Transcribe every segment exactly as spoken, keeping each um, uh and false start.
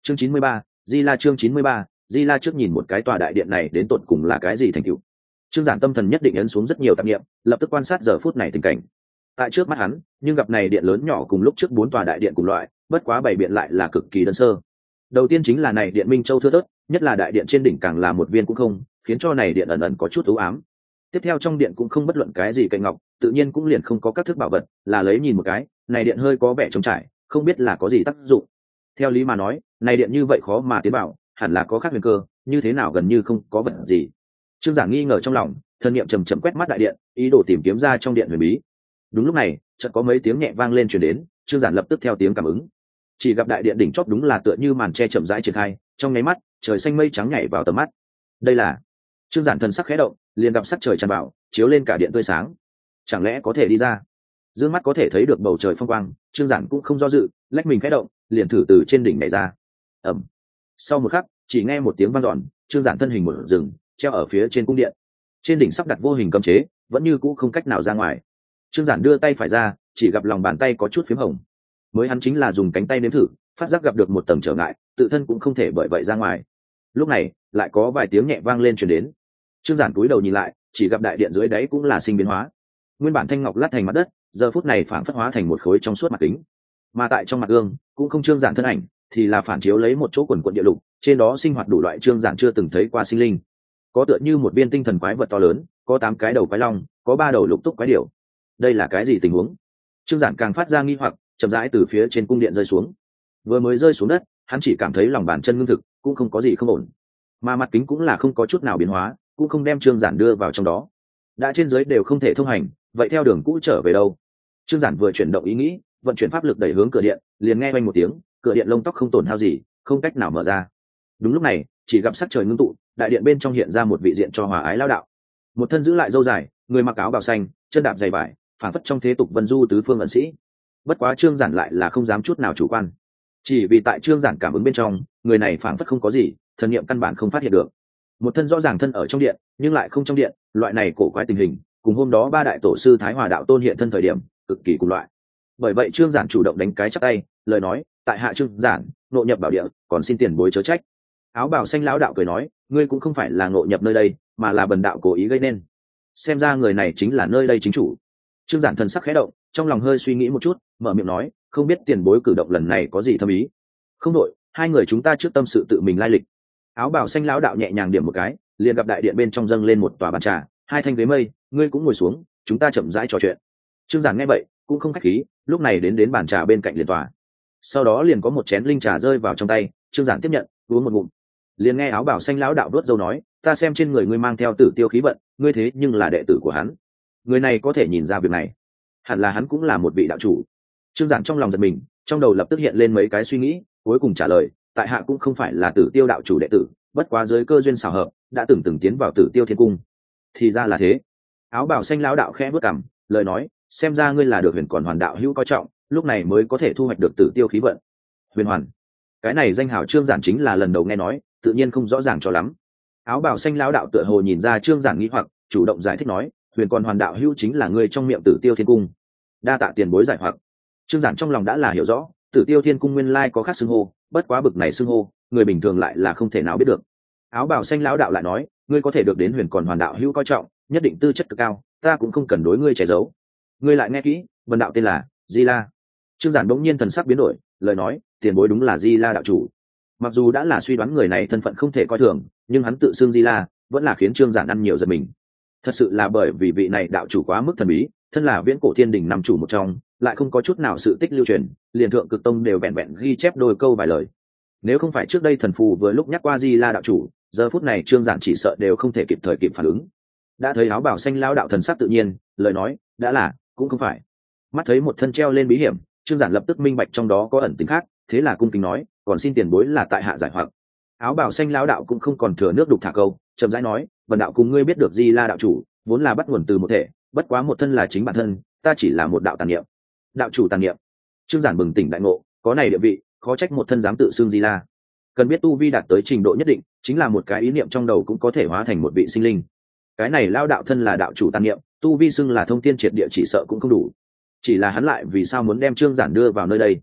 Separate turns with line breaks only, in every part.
chương chín mươi ba, Di La chương chín mươi ba, Di La trước nhìn một cái tòa đại điện này đến tột cùng là cái gì thành tựu. Trương Giản tâm thần nhất định ấn xuống rất nhiều tạp niệm, lập tức quan sát giờ phút này tình cảnh. Tại trước mắt hắn, nhưng gặp này điện lớn nhỏ cùng lúc trước bốn tòa đại điện cùng loại, bất quá bảy biện lại là cực kỳ đơn sơ. Đầu tiên chính là này điện Minh Châu thưa thớt, nhất là đại điện trên đỉnh càng là một viên cũng không, khiến cho này điện ẩn ẩn có chút u ám. Tiếp theo trong điện cũng không bất luận cái gì cạnh ngọc, tự nhiên cũng liền không có các thức bảo vật, là lấy nhìn một cái, này điện hơi có vẻ trống trải, không biết là có gì tác dụng. Theo lý mà nói, này điện như vậy khó mà tiến bảo, hẳn là có khác huyền cơ, như thế nào gần như không có vật gì. Trương Giản nghi ngờ trong lòng, thân niệm chậm chậm quét mắt đại điện, ý đồ tìm kiếm ra trong điện huyền bí. Đúng lúc này, chợt có mấy tiếng nhẹ vang lên truyền đến, Trương Giản lập tức theo tiếng cảm ứng. Chỉ gặp đại điện đỉnh chót đúng là tựa như màn che chậm rãi triển khai, trong nháy mắt, trời xanh mây trắng nhảy vào tầm mắt. Đây là Trương Giản thần sắc khẽ động, liền gặp sắc trời tràn vào, chiếu lên cả điện tươi sáng. Chẳng lẽ có thể đi ra? Dương mắt có thể thấy được bầu trời phong quang, Trương Giản cũng không do dự, lách mình khẽ động, liền thử từ trên đỉnh nhảy ra. Ầm. Sau một khắc, chỉ nghe một tiếng vang dọn, Trương Giản thân hình một dừng, treo ở phía trên cung điện. Trên đỉnh sắp đặt vô hình cấm chế, vẫn như cũ không cách nào ra ngoài. Trương Giản đưa tay phải ra, chỉ gặp lòng bàn tay có chút phím hồng. Mới hắn chính là dùng cánh tay nếm thử, phát giác gặp được một tầng trở ngại, tự thân cũng không thể bởi vậy ra ngoài. Lúc này, lại có vài tiếng nhẹ vang lên truyền đến. Trương Giản cúi đầu nhìn lại, chỉ gặp đại điện dưới đáy cũng là sinh biến hóa. Nguyên bản thanh ngọc lát thành mặt đất, giờ phút này phản phất hóa thành một khối trong suốt mặt kính. Mà tại trong mặt gương, cũng không Trương Giản thân ảnh, thì là phản chiếu lấy một chỗ quần quần địa lục, trên đó sinh hoạt đủ loại Trương Giản chưa từng thấy qua sinh linh. Có tựa như một viên tinh thần quái vật to lớn, có tám cái đầu quái long, có ba đầu lục túc quái điểu. Đây là cái gì tình huống? Trương Giản càng phát ra nghi hoặc, chậm rãi từ phía trên cung điện rơi xuống. Vừa mới rơi xuống đất, hắn chỉ cảm thấy lòng bàn chân ngưng thực, cũng không có gì không ổn. Mà mặt kính cũng là không có chút nào biến hóa, cũng không đem Trương Giản đưa vào trong đó. Đã trên dưới đều không thể thông hành, vậy theo đường cũ trở về đâu? Trương Giản vừa chuyển động ý nghĩ, vận chuyển pháp lực đẩy hướng cửa điện, liền nghe oanh một tiếng, cửa điện lông tóc không tổn hao gì, không cách nào mở ra. Đúng lúc này, chỉ gặp sắc trời ngưng tụ, đại điện bên trong hiện ra một vị diện cho hòa ái lão đạo. Một thân giữ lại râu dài, người mặc áo bào xanh, chân đạp giày vải, phản phất trong thế tục vân du tứ phương ẩn sĩ. Bất quá Trương Giản lại là không dám chút nào chủ quan, chỉ vì tại Trương Giản cảm ứng bên trong, người này phản phất không có gì, thần niệm căn bản không phát hiện được. Một thân rõ ràng thân ở trong điện, nhưng lại không trong điện, loại này cổ quái tình hình, cùng hôm đó ba đại tổ sư Thái Hòa đạo tôn hiện thân thời điểm, cực kỳ cùng loại. Bởi vậy Trương Giản chủ động đánh cái chắp tay, lời nói, tại hạ Trương Giản, ngộ nhập bảo địa, còn xin tiền bối chớ trách. Áo bào xanh lão đạo cười nói, ngươi cũng không phải là ngộ nhập nơi đây, mà là bần đạo cố ý gây nên. Xem ra người này chính là nơi đây chính chủ. Trương Giản thần sắc khẽ động, trong lòng hơi suy nghĩ một chút, mở miệng nói, không biết tiền bối cử động lần này có gì thâm ý. Không đổi, hai người chúng ta trước tâm sự tự mình lai lịch. Áo bào xanh lão đạo nhẹ nhàng điểm một cái, liền gặp đại điện bên trong dâng lên một tòa bàn trà, hai thanh ghế mây, ngươi cũng ngồi xuống, chúng ta chậm rãi trò chuyện. Trương Giản nghe vậy, cũng không khách khí, lúc này đến đến bàn trà bên cạnh liền tòa. Sau đó liền có một chén linh trà rơi vào trong tay, Trương Giản tiếp nhận, uống một ngụm. Liền nghe áo bào xanh lão đạo đuốt dâu nói, ta xem trên người ngươi mang theo tử tiêu khí vận, ngươi thế nhưng là đệ tử của hắn. Người này có thể nhìn ra việc này, hẳn là hắn cũng là một vị đạo chủ. Trương Giản trong lòng giật mình, trong đầu lập tức hiện lên mấy cái suy nghĩ, cuối cùng trả lời, tại hạ cũng không phải là Tử Tiêu đạo chủ đệ tử, bất quá dưới cơ duyên xảo hợp, đã từng từng tiến vào Tử Tiêu Thiên Cung. Thì ra là thế. Áo bào xanh lão đạo khẽ bước cằm, lời nói, xem ra ngươi là được Huyền Còn Hoàn đạo hữu coi trọng, lúc này mới có thể thu hoạch được Tử Tiêu khí vận. Huyền Hoàn, cái này danh hào Trương Giản chính là lần đầu nghe nói, tự nhiên không rõ ràng cho lắm. Áo bào xanh lão đạo tựa hồ nhìn ra Trương Giản nghi hoặc, chủ động giải thích nói, Huyền Còn Hoàn đạo hữu chính là ngươi trong miệng Tử Tiêu Thiên Cung. Đa tạ tiền bối giải hoặc. Trương Giản trong lòng đã là hiểu rõ, Tử Tiêu Thiên Cung nguyên lai có khác xưng hô, bất quá bực này xưng hô, người bình thường lại là không thể nào biết được. Áo bào xanh lão đạo lại nói, ngươi có thể được đến Huyền Còn Hoàn đạo hữu coi trọng, nhất định tư chất cực cao, ta cũng không cần đối ngươi che giấu. Ngươi lại nghe kỹ, vân đạo tên là Di La. Trương Giản bỗng nhiên thần sắc biến đổi, lời nói, tiền bối đúng là Di La đạo chủ. Mặc dù đã là suy đoán người này thân phận không thể coi thường, nhưng hắn tự xưng Di La, vẫn là khiến Trương Giản ăn nhiều giật mình. Thật sự là bởi vì vị này đạo chủ quá mức thần bí, thân là viễn cổ thiên đình năm chủ một trong, lại không có chút nào sự tích lưu truyền, liền thượng cực tông đều vẹn vẹn ghi chép đôi câu vài lời. Nếu không phải trước đây thần phù vừa lúc nhắc qua Di La đạo chủ, giờ phút này Trương Giản chỉ sợ đều không thể kịp thời kịp phản ứng. Đã thấy áo bào xanh lão đạo thần sắc tự nhiên, lời nói, đã là, cũng không phải. Mắt thấy một thân treo lên bí hiểm, Trương Giản lập tức minh bạch trong đó có ẩn tình khác, thế là cung kính nói, còn xin tiền bối là tại hạ giải hoặc. Áo bào xanh lão đạo cũng không còn thừa nước đục thả câu, chậm rãi nói, vân đạo cùng ngươi biết được Di La đạo chủ, vốn là bắt nguồn từ một thể, bất quá một thân là chính bản thân, ta chỉ là một đạo tàn niệm. Đạo chủ tàn niệm. Trương Giản bừng tỉnh đại ngộ, có này địa vị, khó trách một thân dám tự xưng Di La. Cần biết tu vi đạt tới trình độ nhất định, chính là một cái ý niệm trong đầu cũng có thể hóa thành một vị sinh linh. Cái này lao đạo thân là đạo chủ tàn niệm, tu vi xưng là thông thiên triệt địa chỉ sợ cũng không đủ. Chỉ là hắn lại vì sao muốn đem Trương Giản đưa vào nơi đây?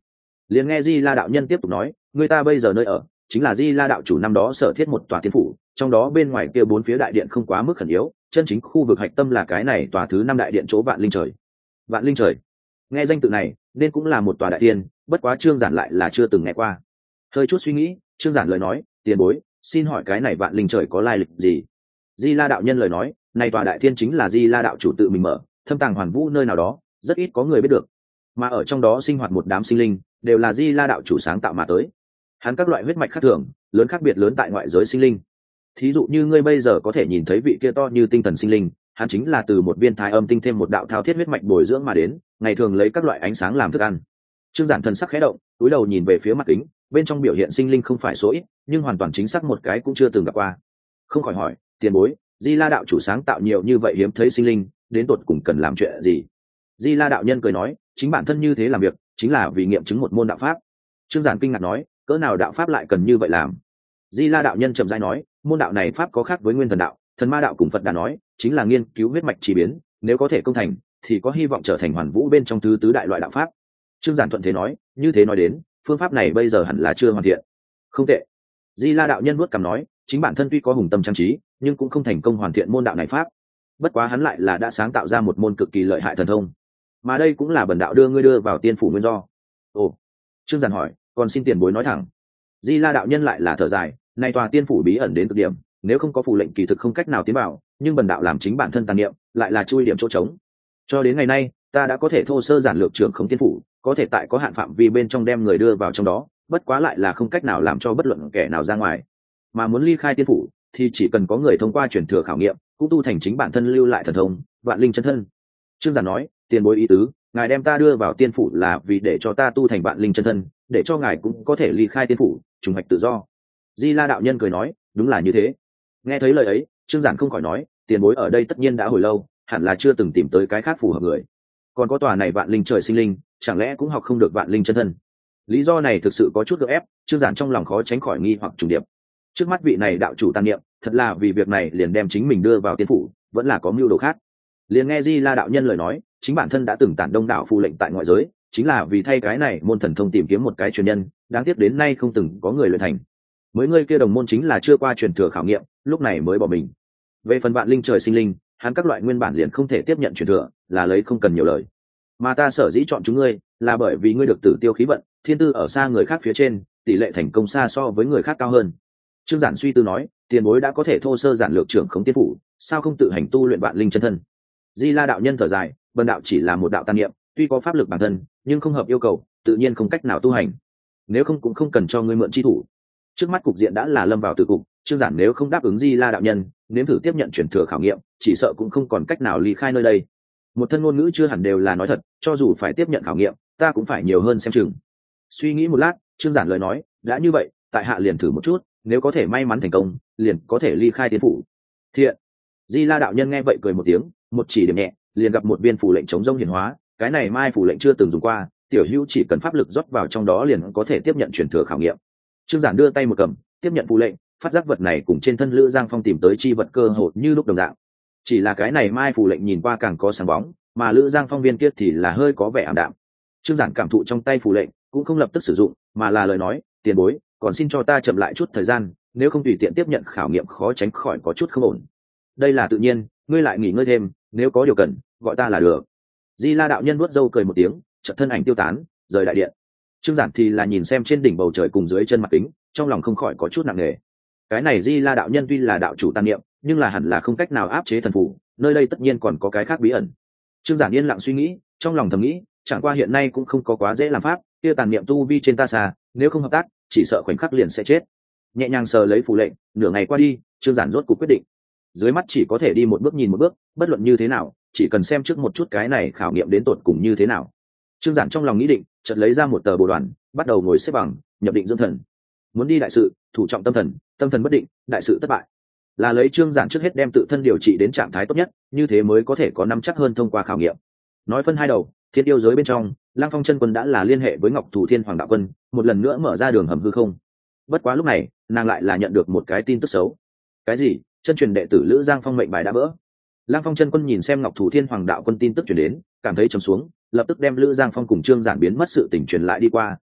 Liền nghe Di La đạo nhân tiếp tục nói, người ta bây giờ nơi ở chính là Di La đạo chủ năm đó sở thiết một tòa tiên phủ, trong đó bên ngoài kia bốn phía đại điện không quá mức khẩn yếu, chân chính khu vực hạch tâm là cái này tòa thứ năm đại điện chỗ Vạn Linh Trời. Vạn Linh Trời, nghe danh tự này nên cũng là một tòa đại tiên, bất quá Trương Giản lại là chưa từng nghe qua. Hơi chút suy nghĩ, Trương Giản lời nói, tiền bối, xin hỏi cái này Vạn Linh Trời có lai lịch gì? Di La đạo nhân lời nói, này tòa đại thiên chính là Di La đạo chủ tự mình mở, thâm tàng hoàn vũ nơi nào đó, rất ít có người biết được. Mà ở trong đó sinh hoạt một đám sinh linh, đều là Di La đạo chủ sáng tạo mà tới. Hắn các loại huyết mạch khác thường, lớn khác biệt lớn tại ngoại giới sinh linh. Thí dụ như ngươi bây giờ có thể nhìn thấy vị kia to như tinh thần sinh linh, hắn chính là từ một viên thái âm tinh thêm một đạo thao thiết huyết mạch bồi dưỡng mà đến, ngày thường lấy các loại ánh sáng làm thức ăn. Trương Giản thần sắc khẽ động, cúi đầu nhìn về phía mặt kính, bên trong biểu hiện sinh linh không phải số ít, nhưng hoàn toàn chính xác một cái cũng chưa từng gặp qua. Không khỏi hỏi, tiền bối, Di La đạo chủ sáng tạo nhiều như vậy hiếm thấy sinh linh, đến tột cùng cần làm chuyện gì? Di La đạo nhân cười nói, chính bản thân như thế làm việc, chính là vì nghiệm chứng một môn đạo pháp. Trương Giản kinh ngạc nói, cỡ nào đạo pháp lại cần như vậy làm? Di La đạo nhân trầm rãi nói, môn đạo này pháp có khác với nguyên thần đạo, thần ma đạo cùng Phật đã nói, chính là nghiên cứu huyết mạch chi biến, nếu có thể công thành, thì có hy vọng trở thành hoàn vũ bên trong thứ tứ đại loại đạo pháp. Trương Giản thuận thế nói, như thế nói đến, phương pháp này bây giờ hẳn là chưa hoàn thiện. Không tệ. Di La đạo nhân vuốt cằm nói, chính bản thân tuy có hùng tâm trang trí, nhưng cũng không thành công hoàn thiện môn đạo này pháp. Bất quá hắn lại là đã sáng tạo ra một môn cực kỳ lợi hại thần thông, mà đây cũng là bần đạo đưa ngươi đưa vào tiên phủ nguyên do. Ồ. Trương Giản hỏi, còn xin tiền bối nói thẳng. Di La đạo nhân lại là thở dài, nay tòa tiên phủ bí ẩn đến cực điểm, nếu không có phù lệnh kỳ thực không cách nào tiến vào, nhưng bần đạo làm chính bản thân tàn niệm, lại là chui điểm chỗ trống. Cho đến ngày nay, ta đã có thể thô sơ giản lược trưởng khống tiên phủ, có thể tại có hạn phạm vi bên trong đem người đưa vào trong đó, bất quá lại là không cách nào làm cho bất luận kẻ nào ra ngoài. Mà muốn ly khai tiên phủ, thì chỉ cần có người thông qua truyền thừa khảo nghiệm, cũng tu thành chính bản thân lưu lại thần thông, Vạn Linh chân thân. Trương Giản nói, tiền bối ý tứ, ngài đem ta đưa vào tiên phủ là vì để cho ta tu thành Vạn Linh chân thân, để cho ngài cũng có thể ly khai tiên phủ, trùng hoạch tự do. Di La đạo nhân cười nói, đúng là như thế. Nghe thấy lời ấy, Trương Giản không khỏi nói, tiền bối ở đây tất nhiên đã hồi lâu, hẳn là chưa từng tìm tới cái khác phù hợp người. Còn có tòa này Vạn Linh trời sinh linh, chẳng lẽ cũng học không được Vạn Linh chân thân? Lý do này thực sự có chút gượng ép, Trương Giản trong lòng khó tránh khỏi nghi hoặc trùng điệp. Trước mắt vị này đạo chủ tàn niệm, thật là vì việc này liền đem chính mình đưa vào tiên phủ, vẫn là có mưu đồ khác. Liền nghe Di La đạo nhân lời nói, chính bản thân đã từng tản đông đảo phù lệnh tại ngoại giới, chính là vì thay cái này môn thần thông tìm kiếm một cái truyền nhân, đáng tiếc đến nay không từng có người luyện thành. Mới ngươi kia đồng môn chính là chưa qua truyền thừa khảo nghiệm, lúc này mới bỏ mình. Về phần Vạn Linh trời sinh linh, hắn các loại nguyên bản liền không thể tiếp nhận truyền thừa, là lấy không cần nhiều lời. Mà ta sở dĩ chọn chúng ngươi, là bởi vì ngươi được tử tiêu khí vận, thiên tư ở xa người khác phía trên, tỷ lệ thành công xa so với người khác cao hơn. Trương Giản suy tư nói, tiền bối đã có thể thô sơ giản lược trưởng khống tiên phủ, sao không tự hành tu luyện Vạn Linh chân thân? Di La đạo nhân thở dài, bần đạo chỉ là một đạo tàn niệm, tuy có pháp lực bản thân, nhưng không hợp yêu cầu, tự nhiên không cách nào tu hành. Nếu không cũng không cần cho ngươi mượn chi thủ. Trước mắt cục diện đã là lâm vào tử cục, Trương Giản nếu không đáp ứng Di La đạo nhân, nếm thử tiếp nhận truyền thừa khảo nghiệm, chỉ sợ cũng không còn cách nào ly khai nơi đây. Một thân ngôn ngữ chưa hẳn đều là nói thật, cho dù phải tiếp nhận khảo nghiệm, ta cũng phải nhiều hơn xem chừng. Suy nghĩ một lát, Trương Giản lời nói, đã như vậy, tại hạ liền thử một chút, nếu có thể may mắn thành công, liền có thể ly khai tiên phủ. Thiện. Di La đạo nhân nghe vậy cười một tiếng, một chỉ điểm nhẹ, liền gặp một viên phù lệnh chống rông hiển hóa, cái này mai phù lệnh chưa từng dùng qua, tiểu hữu chỉ cần pháp lực rót vào trong đó liền có thể tiếp nhận truyền thừa khảo nghiệm. Trương Giản đưa tay một cầm, tiếp nhận phù lệnh, phát giác vật này cùng trên thân Lữ Giang Phong tìm tới chi vật cơ hồ như lúc đồng dạng. Chỉ là cái này mai phù lệnh nhìn qua càng có sáng bóng, mà Lữ Giang Phong viên kia thì là hơi có vẻ ảm đạm. Trương Giản cảm thụ trong tay phù lệnh, cũng không lập tức sử dụng, mà là lời nói, tiền bối, còn xin cho ta chậm lại chút thời gian, nếu không tùy tiện tiếp nhận khảo nghiệm khó tránh khỏi có chút không ổn. Đây là tự nhiên, ngươi lại nghỉ ngơi thêm, nếu có điều cần, gọi ta là được. Di La đạo nhân vuốt râu cười một tiếng, chợt thân ảnh tiêu tán, rời đại điện. Trương Giản thì là nhìn xem trên đỉnh bầu trời cùng dưới chân mặt kính, trong lòng không khỏi có chút nặng nề. Cái này Di La đạo nhân tuy là đạo chủ tàn niệm, nhưng là hẳn là không cách nào áp chế thần phù, nơi đây tất nhiên còn có cái khác bí ẩn. Trương Giản yên lặng suy nghĩ, trong lòng thầm nghĩ, chẳng qua hiện nay cũng không có quá dễ làm pháp, kia tàn niệm tu vi trên ta xa, nếu không hợp tác, chỉ sợ khoảnh khắc liền sẽ chết. Nhẹ nhàng sờ lấy phù lệnh, nửa ngày qua đi, Trương Giản rốt cuộc quyết định. Dưới mắt chỉ có thể đi một bước nhìn một bước, bất luận như thế nào, chỉ cần xem trước một chút cái này khảo nghiệm đến tột cùng như thế nào. Trương Giản trong lòng nghĩ định, chợt lấy ra một tờ bồ đoàn, bắt đầu ngồi xếp bằng, nhập định dưỡng thần. Muốn đi đại sự, thủ trọng tâm thần, tâm thần bất định, đại sự thất bại. Là lấy Trương Giản trước hết đem tự thân điều trị đến trạng thái tốt nhất, như thế mới có thể có nắm chắc hơn thông qua khảo nghiệm. Nói phân hai đầu, thiên yêu giới bên trong, Lăng Phong chân quân đã là liên hệ với Ngọc Thủ Thiên Hoàng đạo quân, một lần nữa mở ra đường hầm hư không. Bất quá lúc này, nàng lại là nhận được một cái tin tức xấu. Cái gì? Chân truyền đệ tử Lữ Giang Phong mệnh bài đã vỡ. Lăng Phong chân quân nhìn xem Ngọc Thủ Thiên Hoàng đạo quân tin tức truyền đến, cảm thấy trầm xuống, lập tức đem Lữ Giang Phong cùng Trương Giản biến mất sự tình truyền lại đi qua,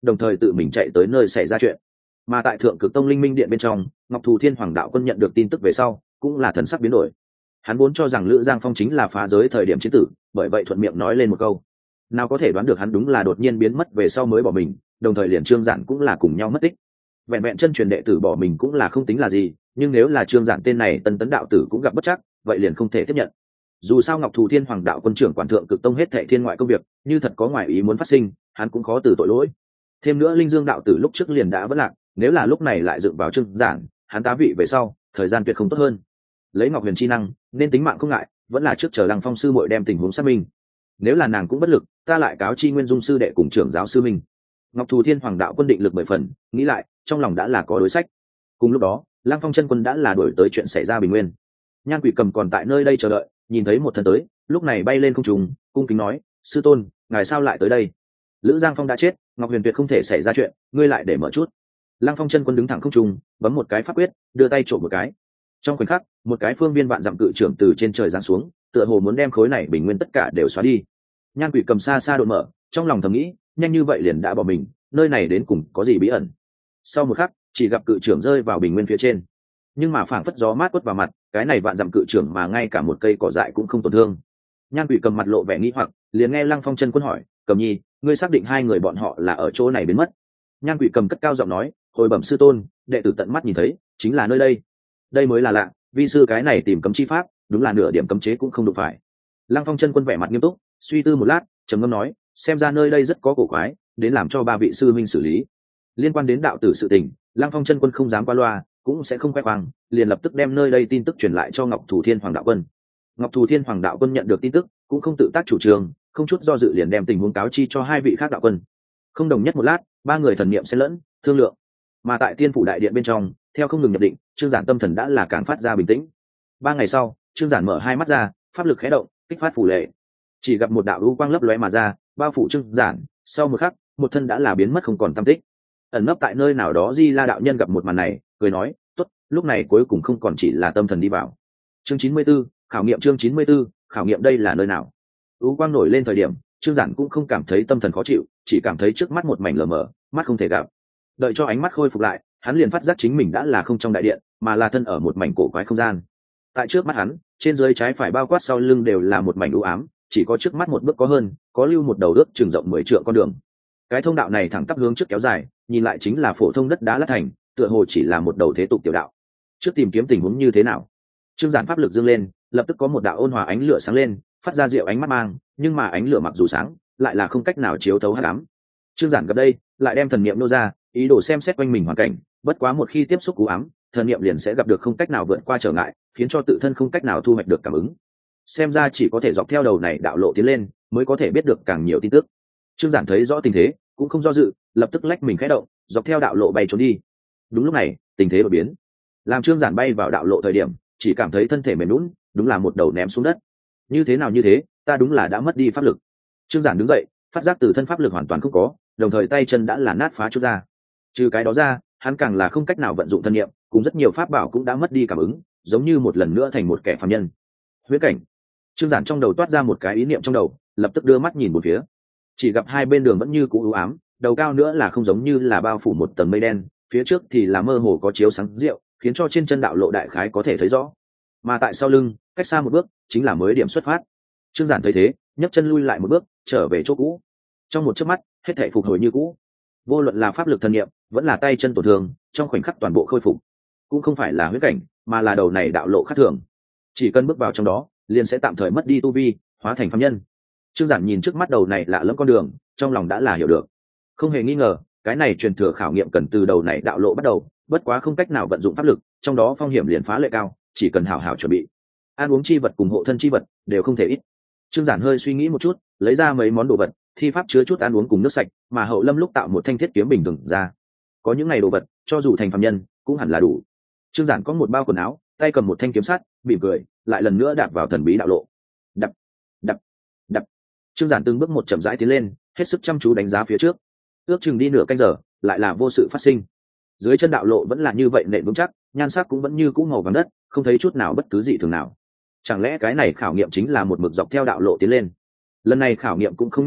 đồng thời tự mình chạy tới nơi xảy ra chuyện. Mà tại thượng cực tông linh minh điện bên trong, Ngọc Thù Thiên Hoàng đạo quân nhận được tin tức về sau cũng là thần sắc biến đổi. Hắn vốn cho rằng Lữ Giang Phong chính là phá giới thời điểm chiến tử, bởi vậy thuận miệng nói lên một câu. Nào có thể đoán được hắn đúng là đột nhiên biến mất về sau mới bỏ mình, đồng thời liền Trương Giản cũng là cùng nhau mất tích. Vẹn vẹn chân truyền đệ tử bỏ mình cũng là không tính là gì, nhưng nếu là Trương Giản tên này tân tấn đạo tử cũng gặp bất trắc, vậy liền không thể tiếp nhận. Dù sao Ngọc Thù Thiên Hoàng đạo quân trưởng quản thượng cực tông hết thảy thiên ngoại công việc, như thật có ngoại ý muốn phát sinh, hắn cũng khó từ tội lỗi. Thêm nữa Linh Dương đạo tử lúc trước liền đã vỡ lạc, nếu là lúc này lại dựng vào Trương Giản, hắn tá vị về sau, thời gian tuyệt không tốt hơn. Lấy Ngọc Huyền chi năng, nên tính mạng không ngại, vẫn là trước chờ Lăng Phong sư muội đem tình huống xác minh. Nếu là nàng cũng bất lực, ta lại cáo chi Nguyên Dung sư đệ cùng trưởng giáo sư minh. Ngọc Thù Thiên Hoàng đạo quân định lực mười phần, nghĩ lại, trong lòng đã là có đối sách. Cùng lúc đó, Lăng Phong chân quân đã là đuổi tới chuyện xảy ra Bình Nguyên. Nhan Quỷ Cầm còn tại nơi đây chờ đợi, nhìn thấy một thân tới, lúc này bay lên không trung, cung kính nói: "Sư tôn, ngài sao lại tới đây? Lữ Giang Phong đã chết, Ngọc Huyền tuyệt không thể xảy ra chuyện, ngươi lại để mở chút." Lăng Phong chân quân đứng thẳng không trung, bấm một cái pháp quyết, đưa tay trộm một cái. Trong khoảnh khắc, một cái phương viên vạn dặm cự trưởng từ trên trời giáng xuống, tựa hồ muốn đem khối này Bình Nguyên tất cả đều xóa đi. Nhan Quỷ Cầm xa xa đột mở, trong lòng thầm nghĩ, nhanh như vậy liền đã bỏ mình, nơi này đến cùng có gì bí ẩn. Sau một khắc, chỉ gặp cự trưởng rơi vào Bình Nguyên phía trên, nhưng mà phảng phất gió mát quất vào mặt, cái này vạn dặm cự trưởng mà ngay cả một cây cỏ dại cũng không tổn thương. Nhan Quỷ Cầm mặt lộ vẻ nghi hoặc, liền nghe Lăng Phong chân quân hỏi: "Cầm Nhi, ngươi xác định hai người bọn họ là ở chỗ này biến mất?" Nhan Quỷ Cầm cất cao giọng nói: "Hồi bẩm sư tôn, đệ tử tận mắt nhìn thấy, chính là nơi đây." Đây mới là lạ, vi sư cái này tìm cấm chi pháp, đúng là nửa điểm cấm chế cũng không đụng phải. Lăng Phong chân quân vẻ mặt nghiêm túc, suy tư một lát, trầm ngâm nói: "Xem ra nơi đây rất có cổ quái, đến làm cho ba vị sư huynh xử lý." Liên quan đến đạo tử sự tình, Lăng Phong chân quân không dám qua loa, cũng sẽ không khoe khoang, liền lập tức đem nơi đây tin tức truyền lại cho Ngọc Thù Thiên Hoàng đạo quân. Ngọc Thù Thiên Hoàng đạo quân nhận được tin tức, cũng không tự tác chủ trương, không chút do dự liền đem tình huống cáo chi cho hai vị khác đạo quân. Không đồng nhất một lát, ba người thần niệm xen lẫn, thương lượng. Mà tại Tiên phủ đại điện bên trong, theo không ngừng nhập định, Trương Giản tâm thần đã là càng phát ra bình tĩnh. Ba ngày sau, Trương Giản mở hai mắt ra, pháp lực khẽ động, kích phát phù lệ. Chỉ gặp một đạo lưu quang lấp lóe mà ra, bao phủ Trương Giản, sau một khắc, một thân đã là biến mất không còn tăm tích. Ẩn nấp tại nơi nào đó Di La đạo nhân gặp một màn này, cười nói: "Tốt, lúc này cuối cùng không còn chỉ là tâm thần đi vào." Chương chín mươi 94, khảo nghiệm chương chín mươi 94, khảo nghiệm đây là nơi nào? Lưu quang nổi lên thời điểm, Trương Giản cũng không cảm thấy tâm thần khó chịu, chỉ cảm thấy trước mắt một mảnh lờ mờ, mắt không thể gặp. Đợi cho ánh mắt khôi phục lại, hắn liền phát giác chính mình đã là không trong đại điện, mà là thân ở một mảnh cổ quái không gian. Tại trước mắt hắn, trên dưới trái phải bao quát sau lưng đều là một mảnh u ám, chỉ có trước mắt một bước có hơn, có lưu một đầu ước chừng rộng mười trượng con đường. Cái thông đạo này thẳng tắp hướng trước kéo dài, nhìn lại chính là phổ thông đất đá lát thành, tựa hồ chỉ là một đầu thế tục tiểu đạo. Trước tìm kiếm tình huống như thế nào, Trương Giản pháp lực dâng lên, lập tức có một đạo ôn hòa ánh lửa sáng lên, phát ra diệu ánh mắt mang, nhưng mà ánh lửa mặc dù sáng, lại là không cách nào chiếu thấu hắc ám. Trương Giản gặp đây, lại đem thần niệm nô ra, ý đồ xem xét quanh mình hoàn cảnh, bất quá một khi tiếp xúc cú ám, thần niệm liền sẽ gặp được không cách nào vượt qua trở ngại, khiến cho tự thân không cách nào thu hoạch được cảm ứng. Xem ra chỉ có thể dọc theo đầu này đạo lộ tiến lên, mới có thể biết được càng nhiều tin tức. Trương Giản thấy rõ tình thế, cũng không do dự, lập tức lách mình khẽ động, dọc theo đạo lộ bay trốn đi. Đúng lúc này, tình thế đổi biến. Làm Trương Giản bay vào đạo lộ thời điểm, chỉ cảm thấy thân thể mềm nhũn, đúng là một đầu ném xuống đất. Như thế nào như thế, ta đúng là đã mất đi pháp lực. Trương Giản đứng dậy, phát giác từ thân pháp lực hoàn toàn không có, đồng thời tay chân đã là nát phá chút ra. Trừ cái đó ra, hắn càng là không cách nào vận dụng thân niệm, cùng rất nhiều pháp bảo cũng đã mất đi cảm ứng, giống như một lần nữa thành một kẻ phàm nhân. Huyễn cảnh. Trương Giản trong đầu toát ra một cái ý niệm trong đầu, lập tức đưa mắt nhìn một phía. Chỉ gặp hai bên đường vẫn như cũ u ám, đầu cao nữa là không giống như là bao phủ một tầng mây đen, phía trước thì là mơ hồ có chiếu sáng rượu, khiến cho trên chân đạo lộ đại khái có thể thấy rõ. Mà tại sau lưng, cách xa một bước, chính là mới điểm xuất phát. Trương Giản thấy thế, nhấc chân lui lại một bước, trở về chỗ cũ. Trong một chớp mắt, hết thảy phục hồi như cũ. Vô luận là pháp lực thần niệm, vẫn là tay chân tổn thương, trong khoảnh khắc toàn bộ khôi phục. Cũng không phải là huyễn cảnh, mà là đầu này đạo lộ khác thường. Chỉ cần bước vào trong đó, liền sẽ tạm thời mất đi tu vi, hóa thành phàm nhân. Trương Giản nhìn trước mắt đầu này lạ lẫm con đường, trong lòng đã là hiểu được. Không hề nghi ngờ, cái này truyền thừa khảo nghiệm cần từ đầu này đạo lộ bắt đầu, bất quá không cách nào vận dụng pháp lực, trong đó phong hiểm liền phá lệ cao, chỉ cần hảo hảo chuẩn bị. Ăn uống chi vật cùng hộ thân chi vật đều không thể ít. Trương Giản hơi suy nghĩ một chút, lấy ra mấy món đồ vật, thi pháp chứa chút ăn uống cùng nước sạch, mà Hậu Lâm lúc tạo một thanh thiết kiếm bình thường ra. Có những ngày đồ vật, cho dù thành phàm nhân, cũng hẳn là đủ. Trương Giản có một bao quần áo, tay cầm một thanh kiếm sắt, mỉm cười, lại lần nữa đạp vào thần bí đạo lộ. Đập, đập, đập. Trương Giản từng bước một chậm rãi tiến lên, hết sức chăm chú đánh giá phía trước. Ước chừng đi nửa canh giờ, lại là vô sự phát sinh. Dưới chân đạo lộ vẫn là như vậy nện vững chắc, nhan sắc cũng vẫn như cũ màu vàng đất, không thấy chút nào bất cứ dị thường nào. Chẳng lẽ cái này khảo nghiệm chính là một mực dọc theo đạo lộ tiến lên? Lần này khảo nghiệm cũng không nhắc nhở,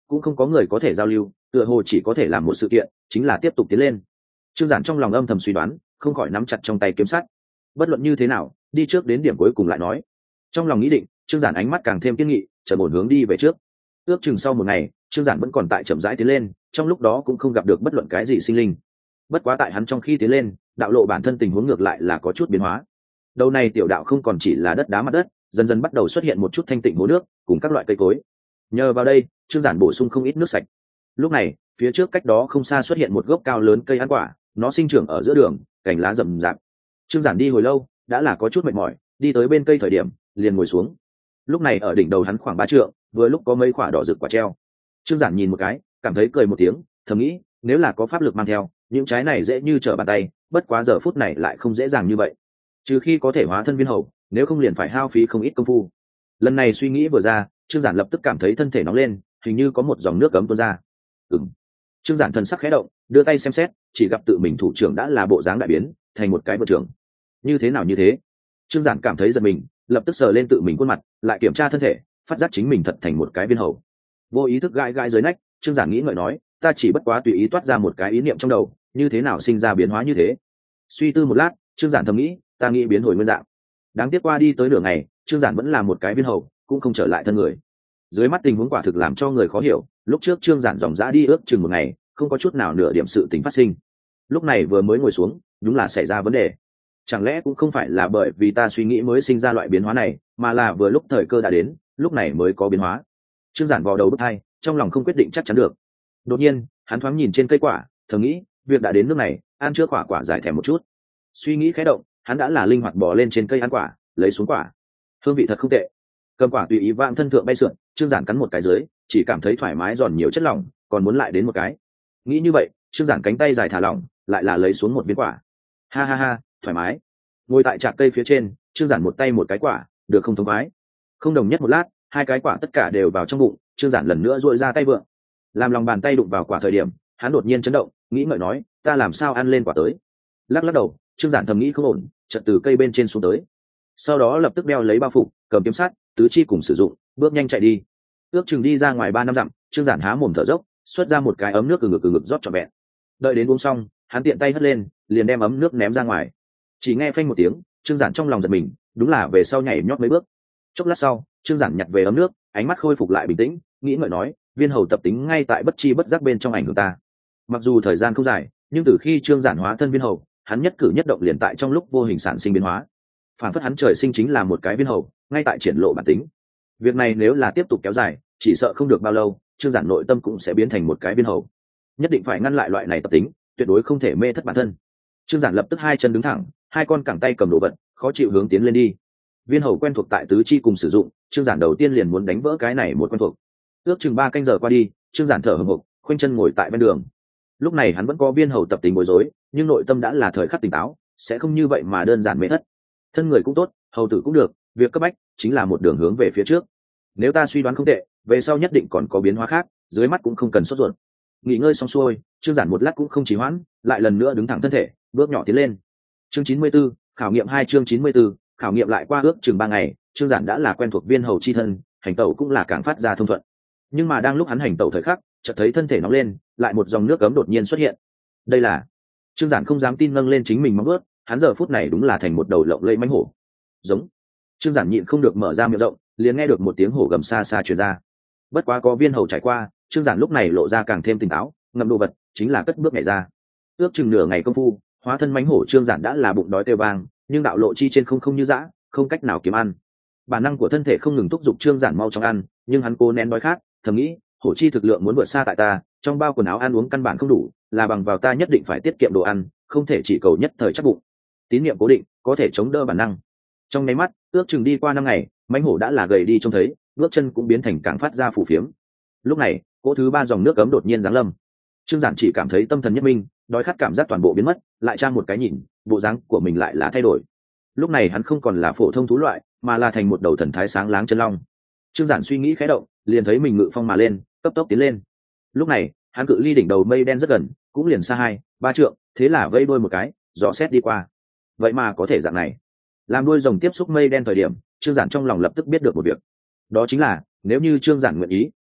cũng không có người có thể giao lưu, tựa hồ chỉ có thể làm một sự kiện, chính là tiếp tục tiến lên. Trương Giản trong lòng âm thầm suy đoán, không khỏi nắm chặt trong tay kiếm sắt. Bất luận như thế nào, đi trước đến điểm cuối cùng lại nói. Trong lòng nghĩ định, Trương Giản ánh mắt càng thêm kiên nghị, chợt ổn hướng đi về trước. Ước chừng sau một ngày, Trương Giản vẫn còn tại chậm rãi tiến lên, trong lúc đó cũng không gặp được bất luận cái gì sinh linh. Bất quá tại hắn trong khi tiến lên, đạo lộ bản thân tình huống ngược lại là có chút biến hóa. Đầu này tiểu đạo không còn chỉ là đất đá mặt đất, dần dần bắt đầu xuất hiện một chút thanh tịnh hồ nước, cùng các loại cây cối. Nhờ vào đây, Trương Giản bổ sung không ít nước sạch. Lúc này, phía trước cách đó không xa xuất hiện một gốc cao lớn cây ăn quả, nó sinh trưởng ở giữa đường, cành lá rậm rạp. Trương Giản đi hồi lâu, đã là có chút mệt mỏi, đi tới bên cây thời điểm, liền ngồi xuống. Lúc này ở đỉnh đầu hắn khoảng ba trượng, vừa lúc có mấy quả đỏ rực quả treo. Trương Giản nhìn một cái, cảm thấy cười một tiếng, thầm nghĩ, nếu là có pháp lực mang theo, những trái này dễ như trở bàn tay, bất quá giờ phút này lại không dễ dàng như vậy. Trừ khi có thể hóa thân viên hầu, nếu không liền phải hao phí không ít công phu. Lần này suy nghĩ vừa ra, Trương Giản lập tức cảm thấy thân thể nóng lên, hình như có một dòng nước ấm tuôn ra. Ừm. Trương Giản thần sắc khẽ động, đưa tay xem xét, chỉ gặp tự mình thủ trưởng đã là bộ dáng đại biến, thành một cái vượt trưởng. Như thế nào như thế? Trương Giản cảm thấy giật mình, lập tức sờ lên tự mình khuôn mặt, lại kiểm tra thân thể, phát giác chính mình thật thành một cái viên hầu. Vô ý thức gãi gãi dưới nách, Trương Giản nghĩ ngợi nói, ta chỉ bất quá tùy ý toát ra một cái ý niệm trong đầu, như thế nào sinh ra biến hóa như thế? Suy tư một lát, Trương Giản thầm nghĩ, ta nghĩ biến hồi nguyên dạng. Đáng tiếc qua đi tới nửa ngày, Trương Giản vẫn là một cái viên hầu, cũng không trở lại thân người. Dưới mắt tình huống quả thực làm cho người khó hiểu, lúc trước Trương Giản dòng dã đi ước chừng một ngày, không có chút nào nửa điểm sự tình phát sinh. Lúc này vừa mới ngồi xuống, đúng là xảy ra vấn đề. Chẳng lẽ cũng không phải là bởi vì ta suy nghĩ mới sinh ra loại biến hóa này, mà là vừa lúc thời cơ đã đến, lúc này mới có biến hóa. Trương Giản vò đầu bứt tai, trong lòng không quyết định chắc chắn được. Đột nhiên, hắn thoáng nhìn trên cây quả, thầm nghĩ, việc đã đến nước này, ăn trước quả quả giải thèm một chút. Suy nghĩ khẽ động, hắn đã là linh hoạt bò lên trên cây ăn quả, lấy xuống quả. Hương vị thật không tệ. Cầm quả tùy ý vang thân thượng bay sượn, Trương Giản cắn một cái dưới, chỉ cảm thấy thoải mái giòn nhiều chất lỏng, còn muốn lại đến một cái. Nghĩ như vậy, Trương Giản cánh tay dài thả lỏng, lại là lấy xuống một viên quả. Ha ha ha, thoải mái. Ngồi tại trạc cây phía trên, Trương Giản một tay một cái quả, được không thống khoái. Không đồng nhất một lát, hai cái quả tất cả đều vào trong bụng, Trương Giản lần nữa duỗi ra tay vượng. Làm lòng bàn tay đụng vào quả thời điểm, hắn đột nhiên chấn động, nghĩ ngợi nói, ta làm sao ăn lên quả tới. Lắc lắc đầu, Trương Giản thầm nghĩ không ổn, chợt từ cây bên trên xuống tới. Sau đó lập tức đeo lấy bao phục, cầm kiếm sắt, tứ chi cùng sử dụng, bước nhanh chạy đi. Ước chừng đi ra ngoài ba năm dặm, Trương Giản há mồm thở dốc, xuất ra một cái ấm nước từ ngực từ ngực rót trọn vẹn. Đợi đến uống xong, hắn tiện tay hất lên, liền đem ấm nước ném ra ngoài. Chỉ nghe phanh một tiếng, Trương Giản trong lòng giật mình, đúng là về sau nhảy nhót mấy bước. Chốc lát sau, Trương Giản nhặt về ấm nước, ánh mắt khôi phục lại bình tĩnh, nghĩ ngợi nói, viên hầu tập tính ngay tại bất chi bất giác bên trong ảnh hưởng ta. Mặc dù thời gian không dài, nhưng từ khi Trương Giản hóa thân viên hầu, hắn nhất cử nhất động liền tại trong lúc vô hình sản sinh biến hóa. Phản phất hắn trời sinh chính là một cái viên hầu, ngay tại triển lộ bản tính. Việc này nếu là tiếp tục kéo dài, chỉ sợ không được bao lâu, Trương Giản nội tâm cũng sẽ biến thành một cái viên hầu. Nhất định phải ngăn lại loại này tập tính, tuyệt đối không thể mê thất bản thân. Trương Giản lập tức hai chân đứng thẳng, hai con cẳng tay cầm đồ vật, khó chịu hướng tiến lên đi. Viên hầu quen thuộc tại tứ chi cùng sử dụng, Trương Giản đầu tiên liền muốn đánh vỡ cái này một quen thuộc. Ước chừng ba canh giờ qua đi, Trương Giản thở hổn hộc, khoanh chân ngồi tại bên đường. Lúc này hắn vẫn có viên hầu tập tính bối rối, nhưng nội tâm đã là thời khắc tỉnh táo, sẽ không như vậy mà đơn giản mê thất. Thân người cũng tốt, hầu tử cũng được, việc cấp bách chính là một đường hướng về phía trước. Nếu ta suy đoán không tệ, về sau nhất định còn có biến hóa khác, dưới mắt cũng không cần sốt ruột. Nghỉ ngơi xong xuôi, Trương Giản một lát cũng không trì hoãn, lại lần nữa đứng thẳng thân thể, bước nhỏ tiến lên. Chương chín mươi 94, khảo nghiệm hai chương chín mươi 94, khảo nghiệm lại qua ước chừng ba ngày, Trương Giản đã là quen thuộc viên hầu chi thân, hành tẩu cũng là càng phát ra thông thuận. Nhưng mà đang lúc hắn hành tẩu thời khắc, chợt thấy thân thể nóng lên, lại một dòng nước ấm đột nhiên xuất hiện. Đây là Trương Giản không dám tin nâng lên chính mình móng vuốt, hắn giờ phút này đúng là thành một đầu lộng lẫy mãnh hổ. Giống. Trương Giản nhịn không được mở ra miệng rộng, liền nghe được một tiếng hổ gầm xa xa truyền ra. Bất quá có viên hầu trải qua, Trương Giản lúc này lộ ra càng thêm tỉnh táo, ngậm đồ vật, chính là cất bước nhảy ra. Ước chừng nửa ngày công phu, hóa thân mãnh hổ Trương Giản đã là bụng đói kêu vang, nhưng đạo lộ chi trên không không như dã, không cách nào kiếm ăn. Bản năng của thân thể không ngừng thúc giục Trương Giản mau chóng ăn, nhưng hắn cố nén đói khát, thầm nghĩ, hổ chi thực lượng muốn vượt xa tại ta, trong bao quần áo ăn uống căn bản không đủ, là bằng vào ta nhất định phải tiết kiệm đồ ăn, không thể chỉ cầu nhất thời chắc bụng. Tín niệm cố định, có thể chống đỡ bản năng. Trong nháy mắt, ước chừng đi qua năm ngày, mãnh hổ đã là gầy đi trông thấy, bước chân cũng biến thành càng phát ra phù phiếm. Lúc này, cỗ thứ ba dòng nước cấm đột nhiên giáng lâm. Trương Giản chỉ cảm thấy tâm thần nhất minh, đói khát cảm giác toàn bộ biến mất, lại trang một cái nhìn, bộ dáng của mình lại là thay đổi. Lúc này hắn không còn là phổ thông thú loại, mà là thành một đầu thần thái sáng láng chân long. Trương Giản suy nghĩ khẽ động, liền thấy mình ngự phong mà lên, cấp tốc tiến lên. Lúc này, hắn cự ly đỉnh đầu mây đen rất gần, cũng liền xa hai, ba trượng, thế là vây đuôi một cái, dò xét đi qua. Vậy mà có thể dạng này. Làm đuôi rồng tiếp xúc mây đen thời điểm, Trương Giản trong lòng lập tức biết được một việc. Đó chính là, nếu như Trương Giản nguyện ý,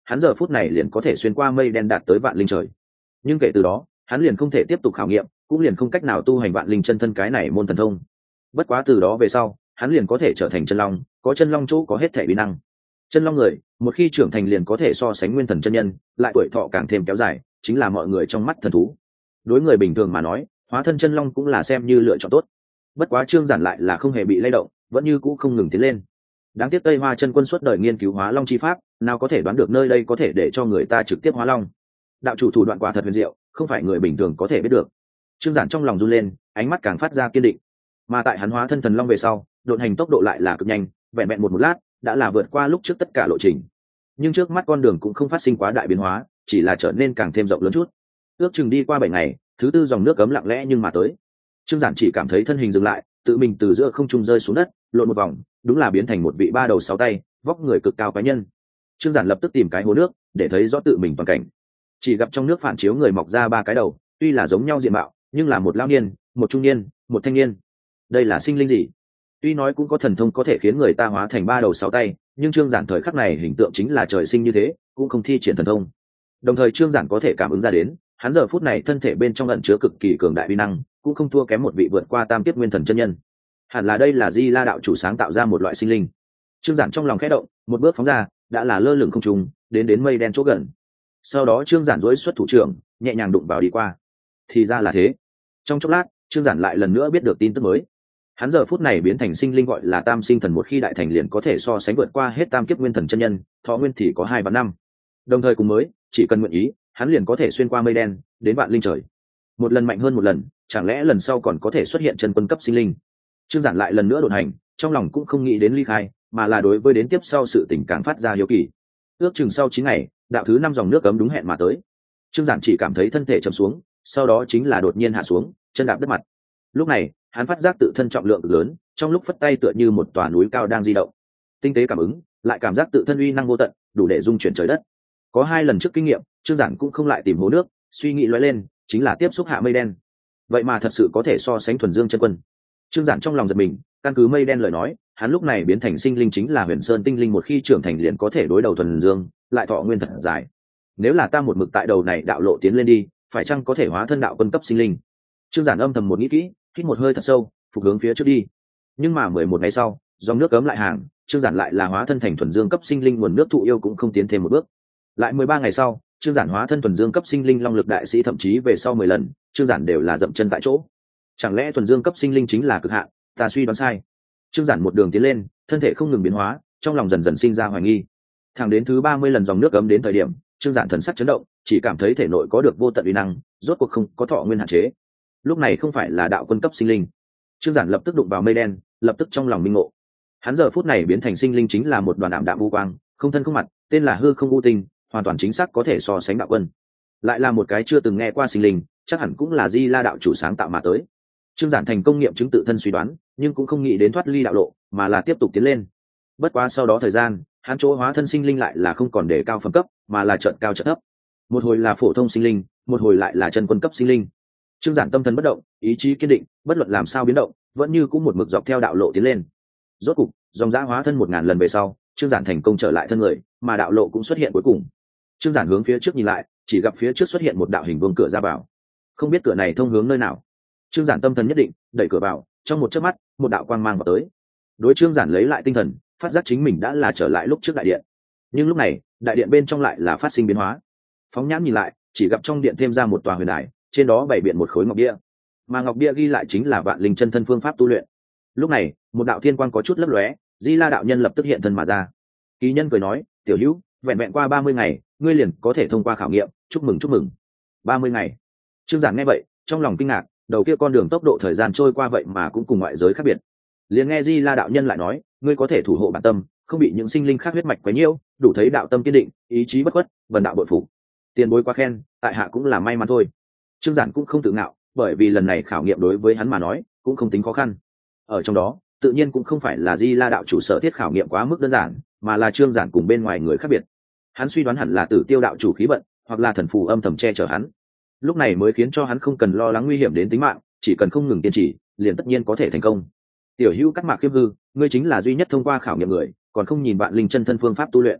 hắn giờ phút này liền có thể xuyên qua mây đen đạt tới vạn linh trời. Nhưng kể từ đó hắn liền không thể tiếp tục khảo nghiệm, cũng liền không cách nào tu hành vạn linh chân thân cái này môn thần thông. Bất quá từ đó về sau hắn liền có thể trở thành chân long, có chân long chỗ có hết thể uy năng. Chân long người một khi trưởng thành liền có thể so sánh nguyên thần chân nhân, lại tuổi thọ càng thêm kéo dài, chính là mọi người trong mắt thần thú. Đối người bình thường mà nói, hóa thân chân long cũng là xem như lựa chọn tốt. Bất quá Trương Giản lại là không hề bị lay động, vẫn như cũ không ngừng tiến lên. Đáng tiếc Tây Hoa Chân Quân suốt đời nghiên cứu hóa long chi pháp, nào có thể đoán được nơi đây có thể để cho người ta trực tiếp hóa long. Đạo chủ thủ đoạn quả thật huyền diệu, không phải người bình thường có thể biết được. Trương Giản trong lòng run lên, ánh mắt càng phát ra kiên định. Mà tại hắn hóa thân thần long về sau, độn hành tốc độ lại là cực nhanh, vẹn vẹn một một lát đã là vượt qua lúc trước tất cả lộ trình. Nhưng trước mắt con đường cũng không phát sinh quá đại biến hóa, chỉ là trở nên càng thêm rộng lớn chút. Ước chừng đi qua bảy ngày, thứ tư dòng nước cấm lặng lẽ nhưng mà tới. Trương Giản chỉ cảm thấy thân hình dừng lại, tự mình từ giữa không trung rơi xuống đất, lộn một vòng, đúng là biến thành một vị ba đầu sáu tay, vóc người cực cao quái nhân. Trương Giản lập tức tìm cái hồ nước để thấy rõ tự mình toàn cảnh. Chỉ gặp trong nước phản chiếu người mọc ra ba cái đầu, tuy là giống nhau diện mạo, nhưng là một lão niên, một trung niên, một thanh niên. Đây là sinh linh gì? Tuy nói cũng có thần thông có thể khiến người ta hóa thành ba đầu sáu tay, nhưng Trương Giản thời khắc này hình tượng chính là trời sinh như thế, cũng không thi triển thần thông. Đồng thời Trương Giản có thể cảm ứng ra đến, hắn giờ phút này thân thể bên trong ẩn chứa cực kỳ cường đại uy năng, cũng không thua kém một vị vượt qua tam kiếp nguyên thần chân nhân. Hẳn là đây là Di La đạo chủ sáng tạo ra một loại sinh linh. Trương Giản trong lòng khẽ động, một bước phóng ra, đã là lơ lửng không trung, đến đến mây đen chỗ gần. Sau đó Trương Giản duỗi xuất thủ trưởng, nhẹ nhàng đụng vào đi qua. Thì ra là thế. Trong chốc lát, Trương Giản lại lần nữa biết được tin tức mới. Hắn giờ phút này biến thành sinh linh gọi là Tam Sinh Thần, một khi đại thành liền có thể so sánh vượt qua hết tam kiếp nguyên thần chân nhân, thọ nguyên thì có hai vạn năm. Đồng thời cùng mới, chỉ cần nguyện ý, hắn liền có thể xuyên qua mây đen, đến vạn linh trời. Một lần mạnh hơn một lần, chẳng lẽ lần sau còn có thể xuất hiện chân quân cấp sinh linh? Trương Giản lại lần nữa đột hành, trong lòng cũng không nghĩ đến ly khai, mà là đối với đến tiếp sau sự tình càng phát ra hiếu kỳ. Ước chừng sau chín ngày, đạo thứ năm dòng nước cấm đúng hẹn mà tới. Trương Giản chỉ cảm thấy thân thể trầm xuống, sau đó chính là đột nhiên hạ xuống, chân đạp đất mặt. Lúc này, hắn phát giác tự thân trọng lượng cực lớn, trong lúc phất tay tựa như một tòa núi cao đang di động. Tinh tế cảm ứng, lại cảm giác tự thân uy năng vô tận, đủ để dung chuyển trời đất. Có hai lần trước kinh nghiệm, Trương Giản cũng không lại tìm hố nước, suy nghĩ lóe lên, chính là tiếp xúc hạ mây đen. Vậy mà thật sự có thể so sánh thuần dương chân quân. Trương Giản trong lòng giật mình, căn cứ mây đen lời nói, hắn lúc này biến thành sinh linh chính là Huyền Sơn tinh linh, một khi trưởng thành liền có thể đối đầu thuần dương, lại thọ nguyên thật dài. Nếu là ta một mực tại đầu này đạo lộ tiến lên đi, phải chăng có thể hóa thân đạo quân cấp sinh linh? Trương Giản âm thầm một nghĩ kỹ, hít một hơi thật sâu, phục hướng phía trước đi. Nhưng mà mười một ngày sau, dòng nước cấm lại hàng, Trương Giản lại là hóa thân thành thuần dương cấp sinh linh, nguồn nước thụ yêu cũng không tiến thêm một bước. Lại mười ba ngày sau, Trương Giản hóa thân thuần dương cấp sinh linh long lực đại sĩ, thậm chí về sau mười lần, Trương Giản đều là dậm chân tại chỗ. Chẳng lẽ thuần dương cấp sinh linh chính là cực hạn? Ta suy đoán sai. Trương Giản một đường tiến lên, thân thể không ngừng biến hóa, trong lòng dần dần sinh ra hoài nghi. Thẳng đến thứ ba mươi lần dòng nước cấm đến thời điểm, Trương Giản thần sắc chấn động, chỉ cảm thấy thể nội có được vô tận uy năng, rốt cuộc không có thọ nguyên hạn chế. Lúc này không phải là đạo quân cấp sinh linh. Trương Giản lập tức đụng vào mây đen, lập tức trong lòng minh ngộ. Hắn giờ phút này biến thành sinh linh chính là một đoàn ảm đạm u quang, không thân không mặt, tên là hư không u tinh, hoàn toàn chính xác có thể so sánh đạo quân. Lại là một cái chưa từng nghe qua sinh linh, chắc hẳn cũng là Di La đạo chủ sáng tạo mà tới. Trương Giản thành công nghiệm chứng tự thân suy đoán, nhưng cũng không nghĩ đến thoát ly đạo lộ, mà là tiếp tục tiến lên. Bất quá sau đó thời gian, hắn chỗ hóa thân sinh linh lại là không còn để cao phẩm cấp, mà là chợt cao chợt thấp. Một hồi là phổ thông sinh linh, một hồi lại là chân quân cấp sinh linh. Trương Giản tâm thần bất động, ý chí kiên định, bất luận làm sao biến động, vẫn như cũng một mực dọc theo đạo lộ tiến lên. Rốt cục, dòng dã hóa thân một ngàn lần về sau, Trương Giản thành công trở lại thân người, mà đạo lộ cũng xuất hiện cuối cùng. Trương Giản hướng phía trước nhìn lại, chỉ gặp phía trước xuất hiện một đạo hình vuông cửa ra vào. Không biết cửa này thông hướng nơi nào. Trương Giản tâm thần nhất định, đẩy cửa vào, trong một chớp mắt, một đạo quang mang vào tới. Đối Trương Giản lấy lại tinh thần, phát giác chính mình đã là trở lại lúc trước đại điện. Nhưng lúc này, đại điện bên trong lại là phát sinh biến hóa. Phóng nhãn nhìn lại, chỉ gặp trong điện thêm ra một tòa huyền đài, trên đó bày biện một khối ngọc bia. Mà ngọc bia ghi lại chính là vạn linh chân thân phương pháp tu luyện. Lúc này, một đạo thiên quang có chút lấp lóe, Di La đạo nhân lập tức hiện thân mà ra. Kỳ nhân cười nói, "Tiểu Hữu, vẹn vẹn qua ba mươi ngày, ngươi liền có thể thông qua khảo nghiệm, chúc mừng chúc mừng." ba mươi ngày. Trương Giản nghe vậy, trong lòng kinh ngạc, đầu kia con đường tốc độ thời gian trôi qua vậy mà cũng cùng ngoại giới khác biệt. Liền nghe Di La đạo nhân lại nói, "Ngươi có thể thủ hộ bản tâm, không bị những sinh linh khác huyết mạch quấy nhiễu, đủ thấy đạo tâm kiên định, ý chí bất khuất, vần đạo bội phục. Tiền bối quá khen, tại hạ cũng là may mắn thôi." Trương Giản cũng không tự ngạo, bởi vì lần này khảo nghiệm đối với hắn mà nói cũng không tính khó khăn. Ở trong đó, tự nhiên cũng không phải là Di La đạo chủ sở thiết khảo nghiệm quá mức đơn giản, mà là Trương Giản cùng bên ngoài người khác biệt. Hắn suy đoán hẳn là Tử Tiêu đạo chủ khí vận, hoặc là thần phù âm thầm che chở hắn. Lúc này mới khiến cho hắn không cần lo lắng nguy hiểm đến tính mạng, chỉ cần không ngừng kiên trì, liền tất nhiên có thể thành công. Tiểu Hữu cắt mạc kiêm hư, ngươi chính là duy nhất thông qua khảo nghiệm người, còn không nhìn bạn linh chân thân phương pháp tu luyện.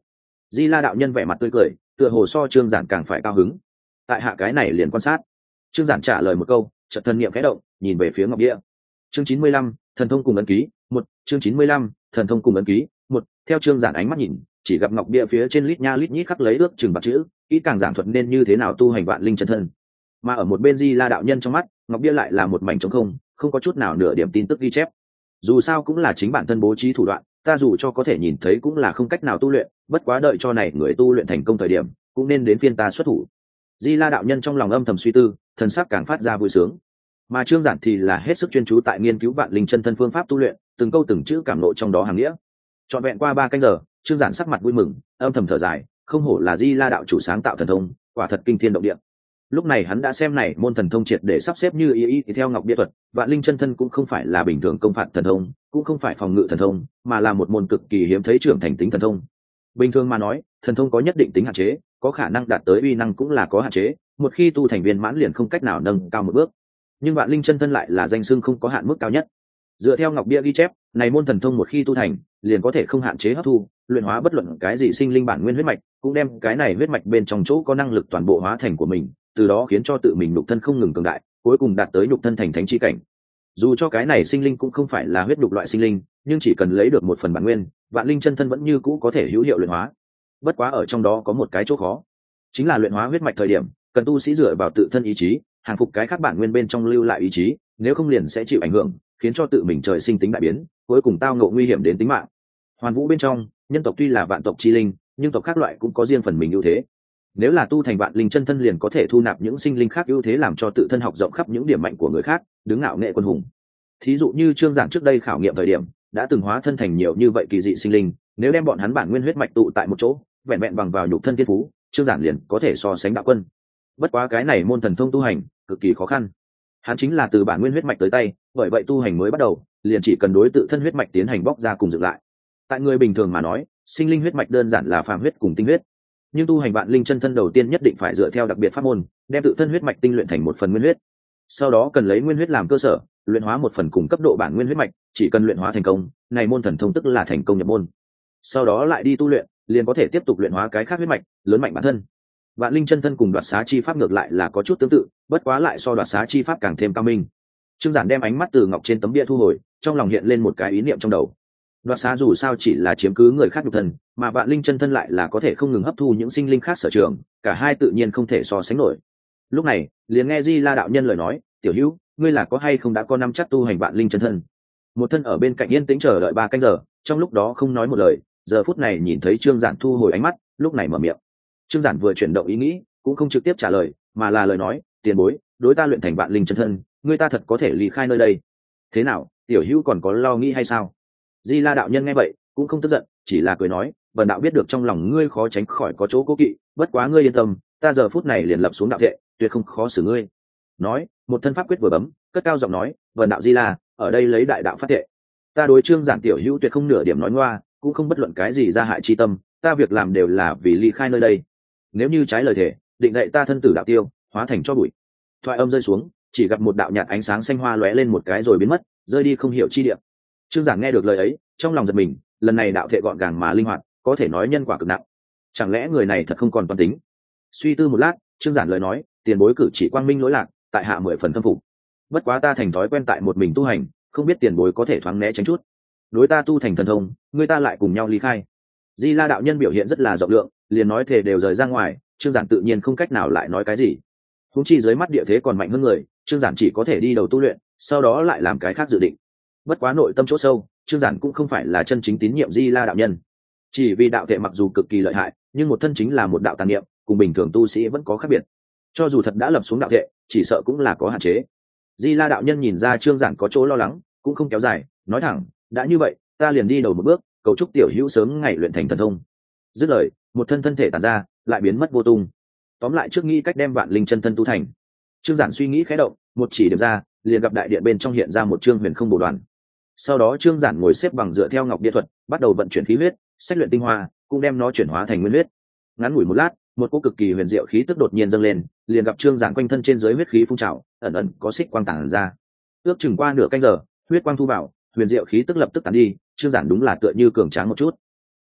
Di La đạo nhân vẻ mặt tươi cười, tựa hồ so Trương Giản càng phải cao hứng. Tại hạ cái này liền quan sát. Trương Giản trả lời một câu, chợt thần niệm khẽ động, nhìn về phía ngọc bia. Chương chín mươi lăm, thần thông cùng ấn ký, một, chương chín mươi lăm, thần thông cùng ấn ký, một. Theo Trương Giản ánh mắt nhìn, chỉ gặp ngọc bia phía trên lít nha lít nhít khắc lấy ước chừng bạc chữ, kỹ càng giảng thuật nên như thế nào tu hành vạn linh chân thân. Mà ở một bên Di La đạo nhân trong mắt, ngọc bia lại là một mảnh trống không, không có chút nào nửa điểm tin tức ghi chép. Dù sao cũng là chính bản thân bố trí thủ đoạn, ta dù cho có thể nhìn thấy cũng là không cách nào tu luyện, bất quá đợi cho này người tu luyện thành công thời điểm, cũng nên đến phiên ta xuất thủ. Di La đạo nhân trong lòng âm thầm suy tư, thần sắc càng phát ra vui sướng. Mà Trương Giản thì là hết sức chuyên chú tại nghiên cứu vạn linh chân thân phương pháp tu luyện, từng câu từng chữ cảm ngộ trong đó hàm nghĩa. Trọn vẹn qua ba canh giờ, Trương Giản sắc mặt vui mừng, âm thầm thở dài, không hổ là Di La đạo chủ sáng tạo thần thông, quả thật kinh thiên động địa. Lúc này hắn đã xem này môn thần thông triệt để sắp xếp như ý ý theo ngọc bia thuật, vạn linh chân thân cũng không phải là bình thường công phạt thần thông, cũng không phải phòng ngự thần thông, mà là một môn cực kỳ hiếm thấy trưởng thành tính thần thông. Bình thường mà nói, thần thông có nhất định tính hạn chế, có khả năng đạt tới uy năng cũng là có hạn chế, một khi tu thành viên mãn liền không cách nào nâng cao một bước. Nhưng vạn linh chân thân lại là danh xưng không có hạn mức cao nhất. Dựa theo ngọc bia ghi chép, này môn thần thông một khi tu thành, liền có thể không hạn chế hấp thu, luyện hóa bất luận cái gì sinh linh bản nguyên huyết mạch, cũng đem cái này huyết mạch bên trong chỗ có năng lực toàn bộ hóa thành của mình, từ đó khiến cho tự mình nhục thân không ngừng cường đại, cuối cùng đạt tới nhục thân thành thánh chi cảnh. Dù cho cái này sinh linh cũng không phải là huyết nhục loại sinh linh, nhưng chỉ cần lấy được một phần bản nguyên, vạn linh chân thân vẫn như cũ có thể hữu hiệu luyện hóa. Bất quá ở trong đó có một cái chỗ khó, chính là luyện hóa huyết mạch thời điểm, cần tu sĩ dựa vào tự thân ý chí, hàng phục cái khác bản nguyên bên trong lưu lại ý chí, nếu không liền sẽ chịu ảnh hưởng, khiến cho tự mình trời sinh tính đại biến, cuối cùng tao ngộ nguy hiểm đến tính mạng. Hoàn vũ bên trong, nhân tộc tuy là vạn tộc chi linh, nhưng tộc khác loại cũng có riêng phần mình ưu thế. Nếu là tu thành vạn linh chân thân liền có thể thu nạp những sinh linh khác ưu thế, làm cho tự thân học rộng khắp những điểm mạnh của người khác, đứng ngạo nghệ quân hùng. Thí dụ như Trương Giản trước đây khảo nghiệm thời điểm, đã từng hóa thân thành nhiều như vậy kỳ dị sinh linh, nếu đem bọn hắn bản nguyên huyết mạch tụ tại một chỗ, vẹn vẹn bằng vào nhục thân thiên phú, Trương Giản liền có thể so sánh đạo quân. Bất quá cái này môn thần thông tu hành cực kỳ khó khăn. Hắn chính là từ bản nguyên huyết mạch tới tay, bởi vậy tu hành mới bắt đầu, liền chỉ cần đối tự thân huyết mạch tiến hành bóc ra cùng dựng lại. Tại người bình thường mà nói, sinh linh huyết mạch đơn giản là phàm huyết cùng tinh huyết, nhưng tu hành vạn linh chân thân đầu tiên nhất định phải dựa theo đặc biệt pháp môn, đem tự thân huyết mạch tinh luyện thành một phần nguyên huyết. Sau đó cần lấy nguyên huyết làm cơ sở, luyện hóa một phần cùng cấp độ bản nguyên huyết mạch, chỉ cần luyện hóa thành công, này môn thần thông tức là thành công nhập môn. Sau đó lại đi tu luyện, liền có thể tiếp tục luyện hóa cái khác huyết mạch, lớn mạnh bản thân. Vạn linh chân thân cùng đoạt xá chi pháp ngược lại là có chút tương tự, bất quá lại so đoạt xá chi pháp càng thêm cao minh. Trương Giản đem ánh mắt từ ngọc trên tấm bia thu hồi, trong lòng hiện lên một cái ý niệm trong đầu. Đoạt xá dù sao chỉ là chiếm cứ người khác nhục thân, mà vạn linh chân thân lại là có thể không ngừng hấp thu những sinh linh khác sở trường, cả hai tự nhiên không thể so sánh nổi. Lúc này, liền nghe Di La đạo nhân lời nói, "Tiểu Hữu, ngươi là có hay không đã có năm chắc tu hành vạn linh chân thân?" Một thân ở bên cạnh yên tĩnh chờ đợi ba canh giờ, trong lúc đó không nói một lời, giờ phút này nhìn thấy Trương Giản thu hồi ánh mắt, lúc này mở miệng. Trương Giản vừa chuyển động ý nghĩ, cũng không trực tiếp trả lời, mà là lời nói, "Tiền bối, đối ta luyện thành vạn linh chân thân, ngươi ta thật có thể ly khai nơi đây. Thế nào, Tiểu Hữu còn có lo nghĩ hay sao?" Di La đạo nhân nghe vậy cũng không tức giận, chỉ là cười nói, "Bần đạo biết được trong lòng ngươi khó tránh khỏi có chỗ cố kỵ, bất quá ngươi yên tâm, ta giờ phút này liền lập xuống đạo thệ, tuyệt không khó xử ngươi." Nói, một thân pháp quyết vừa bấm, cất cao giọng nói, "Bần đạo Di La, ở đây lấy đại đạo phát thệ. Ta đối Trương Giản Tiểu Hữu tuyệt không nửa điểm nói ngoa, cũng không bất luận cái gì ra hại chi tâm, ta việc làm đều là vì ly khai nơi đây. Nếu như trái lời thề, định dạy ta thân tử đạo tiêu, hóa thành cho bụi." Thoại âm rơi xuống, chỉ gặp một đạo nhạt ánh sáng xanh hoa lóe lên một cái rồi biến mất, rơi đi không hiểu chi địa. Trương Giản nghe được lời ấy, trong lòng giật mình, lần này đạo thệ gọn gàng mà linh hoạt, có thể nói nhân quả cực nặng. Chẳng lẽ người này thật không còn toán tính? Suy tư một lát, Trương Giản lời nói, "Tiền bối cử chỉ quang minh lỗi lạc, tại hạ mười phần khâm phục. Bất quá ta thành thói quen tại một mình tu hành, không biết tiền bối có thể thoáng né tránh chút. Đối ta tu thành thần thông, người ta lại cùng nhau ly khai." Di La đạo nhân biểu hiện rất là rộng lượng, liền nói thể đều rời ra ngoài, Trương Giản tự nhiên không cách nào lại nói cái gì. Huống chi dưới mắt địa thế còn mạnh hơn người, Trương Giản chỉ có thể đi đầu tu luyện, sau đó lại làm cái khác dự định. Bất quá nội tâm chỗ sâu, Trương Giản cũng không phải là chân chính tín nhiệm Di La đạo nhân. Chỉ vì đạo thể mặc dù cực kỳ lợi hại, nhưng một thân chính là một đạo tàn niệm, cùng bình thường tu sĩ vẫn có khác biệt. Cho dù thật đã lập xuống đạo thể, chỉ sợ cũng là có hạn chế. Di La đạo nhân nhìn ra Trương Giản có chỗ lo lắng, cũng không kéo dài, nói thẳng, "Đã như vậy, ta liền đi đầu một bước, cầu chúc Tiểu Hữu sớm ngày luyện thành thần thông." Dứt lời, một thân thân thể tản ra, lại biến mất vô tung. Tóm lại trước nghĩ cách đem vạn linh chân thân tu thành. Trương Giản suy nghĩ khẽ động, một chỉ điểm ra, liền gặp đại điện bên trong hiện ra một chương huyền không bổ đoàn. Sau đó Trương Giản ngồi xếp bằng dựa theo ngọc bia thuật, bắt đầu vận chuyển khí huyết, xét luyện tinh hoa, cũng đem nó chuyển hóa thành nguyên huyết. Ngắn ngủi một lát, một cỗ cực kỳ huyền diệu khí tức đột nhiên dâng lên, liền gặp Trương Giản quanh thân trên dưới huyết khí phun trào, ẩn ẩn có xích quang tản ra. Ước chừng qua nửa canh giờ, huyết quang thu vào, huyền diệu khí tức lập tức tán đi, Trương Giản đúng là tựa như cường tráng một chút.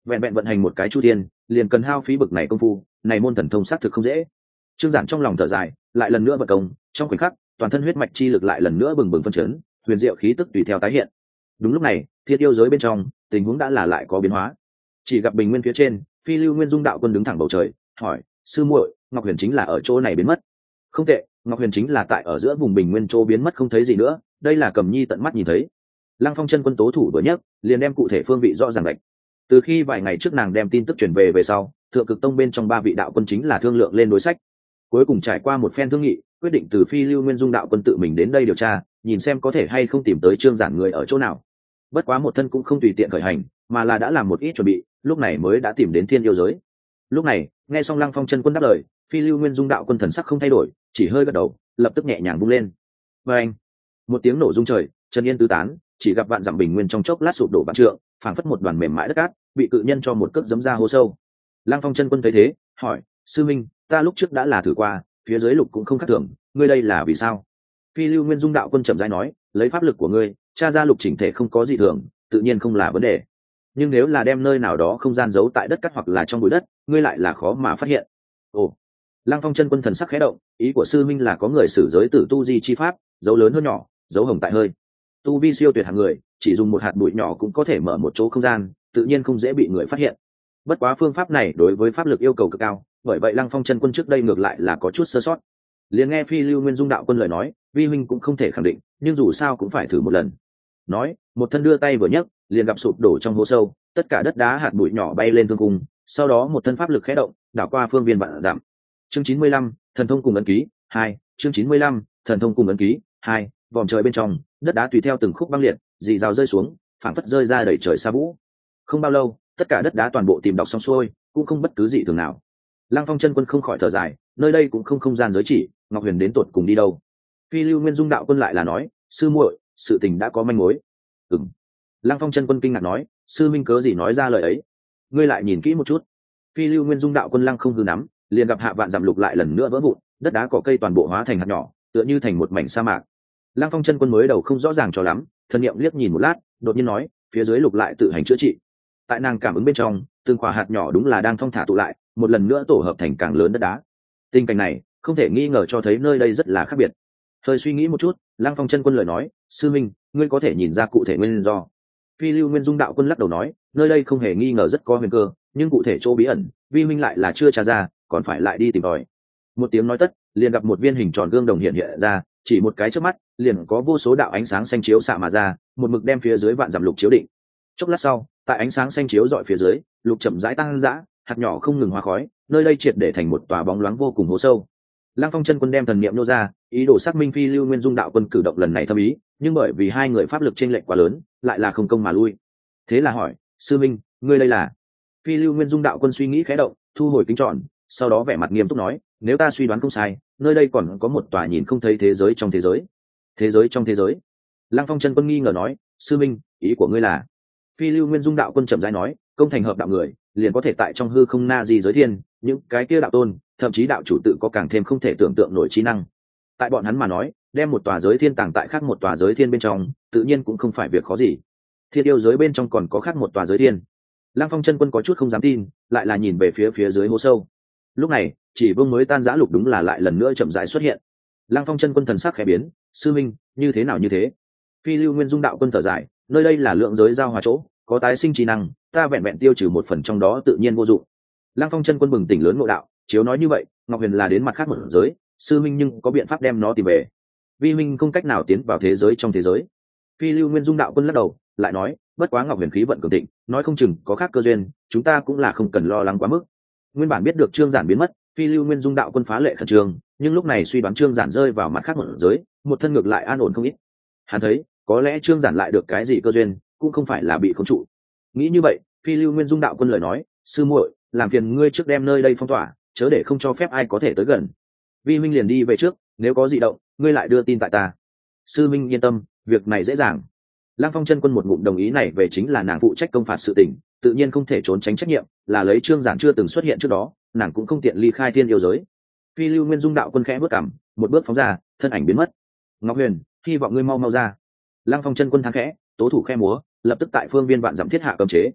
vẹn vẹn vận hành một cái chu thiên liền cần hao phí bực này công phu, này môn thần thông xác thực không dễ. Trương Giản trong lòng thở dài, lại lần nữa vận công, trong khoảnh khắc toàn thân huyết mạch chi lực lại lần nữa bừng bừng phân chấn, huyền diệu khí tức tùy theo tái hiện. Đúng lúc này, thiên yêu giới bên trong tình huống đã là lại có biến hóa. Chỉ gặp bình nguyên phía trên, Phi Lưu Nguyên Dung đạo quân đứng thẳng bầu trời, hỏi: sư muội, Ngọc Huyền chính là ở chỗ này biến mất? Không tệ, Ngọc Huyền chính là tại ở giữa vùng bình nguyên chỗ biến mất không thấy gì nữa, đây là Cầm Nhi tận mắt nhìn thấy. Lăng Phong chân quân tố thủ vừa nhất, liền đem cụ thể phương vị rõ ràng rạch. Từ khi vài ngày trước nàng đem tin tức truyền về về sau, Thượng Cực Tông bên trong ba vị đạo quân chính là thương lượng lên đối sách. Cuối cùng trải qua một phen thương nghị, quyết định từ Phi Lưu Nguyên Dung đạo quân tự mình đến đây điều tra, nhìn xem có thể hay không tìm tới Trương Giản người ở chỗ nào. Bất quá một thân cũng không tùy tiện khởi hành, mà là đã làm một ít chuẩn bị, lúc này mới đã tìm đến thiên yêu giới. Lúc này, nghe xong Lăng Phong chân quân đáp lời, Phi Lưu Nguyên Dung đạo quân thần sắc không thay đổi, chỉ hơi gật đầu, lập tức nhẹ nhàng vung lên. Và anh, một tiếng nổ rung trời, chân yên tứ tán, chỉ gặp vạn dặm bình nguyên trong chốc lát sụp đổ vạn trượng, phảng phất một đoàn mềm mại đất cát, bị cự nhân cho một cước giẫm ra hố sâu. Lăng Phong chân quân thấy thế, hỏi: sư minh, ta lúc trước đã là thử qua, phía dưới lục cũng không khác thường, ngươi đây là vì sao? Phi Lưu Nguyên Dung đạo quân chậm rãi nói: lấy pháp lực của ngươi, tra ra lục chỉnh thể không có gì thường, tự nhiên không là vấn đề. Nhưng nếu là đem nơi nào đó không gian giấu tại đất cát hoặc là trong bụi đất, ngươi lại là khó mà phát hiện. Ồ. Lăng Phong chân quân thần sắc khẽ động, ý của sư minh là có người sử giới tử tu di chi pháp, dấu lớn hơn nhỏ, dấu hồng tại hơi. Tu vi siêu tuyệt hạng người, chỉ dùng một hạt bụi nhỏ cũng có thể mở một chỗ không gian, tự nhiên không dễ bị người phát hiện. Bất quá phương pháp này đối với pháp lực yêu cầu cực cao, bởi vậy Lăng Phong chân quân trước đây ngược lại là có chút sơ sót. Liền nghe Phi Lưu Nguyên Dung đạo quân lời nói, vi huynh cũng không thể khẳng định, nhưng dù sao cũng phải thử một lần. Nói, một thân đưa tay vừa nhấc, liền gặp sụp đổ trong hố sâu, tất cả đất đá hạt bụi nhỏ bay lên thương cung, sau đó một thân pháp lực khẽ động, đảo qua phương viên vạn dặm. Chương chín mươi lăm, thần thông cùng ấn ký hai. Chương chín mươi lăm, thần thông cùng ấn ký hai. Vòm trời bên trong, đất đá tùy theo từng khúc băng liệt, rì rào rơi xuống, phảng phất rơi ra đầy trời sa vũ. Không bao lâu, tất cả đất đá toàn bộ tìm đọc xong xuôi, cũng không bất cứ gì thường nào. Lăng Phong chân quân không khỏi thở dài, nơi đây cũng không không gian giới chỉ, Ngọc Huyền đến tột cùng đi đâu? Phi Lưu Nguyên Dung đạo quân lại là nói: sư muội, sự tình đã có manh mối. Ừm. Lăng Phong chân quân kinh ngạc nói: sư minh cớ gì nói ra lời ấy? Ngươi lại nhìn kỹ một chút. Phi Lưu Nguyên Dung đạo quân lăng không hư nắm, liền gặp hạ vạn giảm lục lại lần nữa vỡ vụn, đất đá cỏ cây toàn bộ hóa thành hạt nhỏ, tựa như thành một mảnh sa mạc. Lăng Phong chân quân mới đầu không rõ ràng cho lắm, thần niệm liếc nhìn một lát, đột nhiên nói: phía dưới lục lại tự hành chữa trị. Tại nàng cảm ứng bên trong, từng quả hạt nhỏ đúng là đang thong thả tụ lại, một lần nữa tổ hợp thành càng lớn đất đá. Tình cảnh này không thể nghi ngờ cho thấy nơi đây rất là khác biệt. Hơi suy nghĩ một chút, Lăng Phong chân quân lời nói: sư minh, ngươi có thể nhìn ra cụ thể nguyên do? Phi Lưu Nguyên Dung đạo quân lắc đầu nói: nơi đây không hề nghi ngờ rất có huyền cơ, nhưng cụ thể chỗ bí ẩn, vi huynh lại là chưa tra ra, còn phải lại đi tìm tòi. Một tiếng nói tất, liền gặp một viên hình tròn gương đồng hiện hiện ra, chỉ một cái chớp mắt, liền có vô số đạo ánh sáng xanh chiếu xạ mà ra, một mực đem phía dưới vạn dặm lục chiếu định. Chốc lát sau, tại ánh sáng xanh chiếu dọi phía dưới, lục chậm rãi tăng dã, hạt nhỏ không ngừng hóa khói, nơi đây triệt để thành một tòa bóng loáng vô cùng hố sâu. Lăng Phong chân quân đem thần niệm nô ra, ý đồ xác minh Phi Lưu Nguyên Dung đạo quân cử động lần này thâm ý, nhưng bởi vì hai người pháp lực chênh lệch quá lớn, lại là không công mà lui. Thế là hỏi: sư minh, ngươi đây là? Phi Lưu Nguyên Dung đạo quân suy nghĩ khẽ động, thu hồi kính tròn, sau đó vẻ mặt nghiêm túc nói: nếu ta suy đoán không sai, nơi đây còn có một tòa nhìn không thấy thế giới trong thế giới. Thế giới trong thế giới? Lăng Phong chân quân nghi ngờ nói: sư minh, ý của ngươi là? Phi Lưu Nguyên Dung đạo quân chậm rãi nói: công thành hợp đạo người, liền có thể tại trong hư không na di giới thiên, những cái kia đạo tôn, thậm chí đạo chủ tự có càng thêm không thể tưởng tượng nổi trí năng. Tại bọn hắn mà nói, đem một tòa giới thiên tàng tại khác một tòa giới thiên bên trong, tự nhiên cũng không phải việc khó gì. Thiên yêu giới bên trong còn có khác một tòa giới thiên. Lăng Phong chân quân có chút không dám tin, lại là nhìn về phía phía dưới hố sâu. Lúc này, chỉ vương mới tan giã lục đúng là lại lần nữa chậm rãi xuất hiện. Lăng Phong chân quân thần sắc khẽ biến: sư minh, như thế nào như thế? Phi Lưu Nguyên Dung đạo quân thở dài: nơi đây là lượng giới giao hòa chỗ, có tái sinh trí năng, ta vẹn vẹn tiêu trừ một phần trong đó tự nhiên vô dụng. Lăng Phong chân quân bừng tỉnh lớn ngộ đạo: chiếu nói như vậy, Ngọc Huyền là đến mặt khác một giới, sư minh nhưng có biện pháp đem nó tìm về. Vi minh không cách nào tiến vào thế giới trong thế giới. Phi Lưu Nguyên Dung đạo quân lắc đầu, lại nói: bất quá Ngọc Huyền khí vận cường thịnh, nói không chừng có khác cơ duyên, chúng ta cũng là không cần lo lắng quá mức. Nguyên bản biết được Trương Giản biến mất, Phi Lưu Nguyên Dung đạo quân phá lệ khẩn trương, nhưng lúc này suy đoán Trương Giản rơi vào mặt khác một giới, một thân ngược lại an ổn không ít. Hắn thấy, có lẽ Trương Giản lại được cái gì cơ duyên, cũng không phải là bị khống trụ. Nghĩ như vậy, Phi Lưu Nguyên Dung đạo quân lời nói: sư muội, làm phiền ngươi trước đem nơi đây phong tỏa, chớ để không cho phép ai có thể tới gần. Vi minh liền đi về trước, nếu có dị động, ngươi lại đưa tin tại ta. Sư minh yên tâm, việc này dễ dàng. Lăng Phong chân quân một ngụm đồng ý này về chính là nàng phụ trách công phạt sự tình, tự nhiên không thể trốn tránh trách nhiệm, là lấy Trương Giản chưa từng xuất hiện trước đó, nàng cũng không tiện ly khai thiên yêu giới. Phi Lưu Nguyên Dung đạo quân khẽ bước cằm, một bước phóng ra, thân ảnh biến mất. Ngọc Huyền, hy vọng ngươi mau mau ra. Lăng Phong chân quân thắng khẽ, tố thủ khe múa, lập tức tại phương viên vạn dặm thiết hạ cấm chế.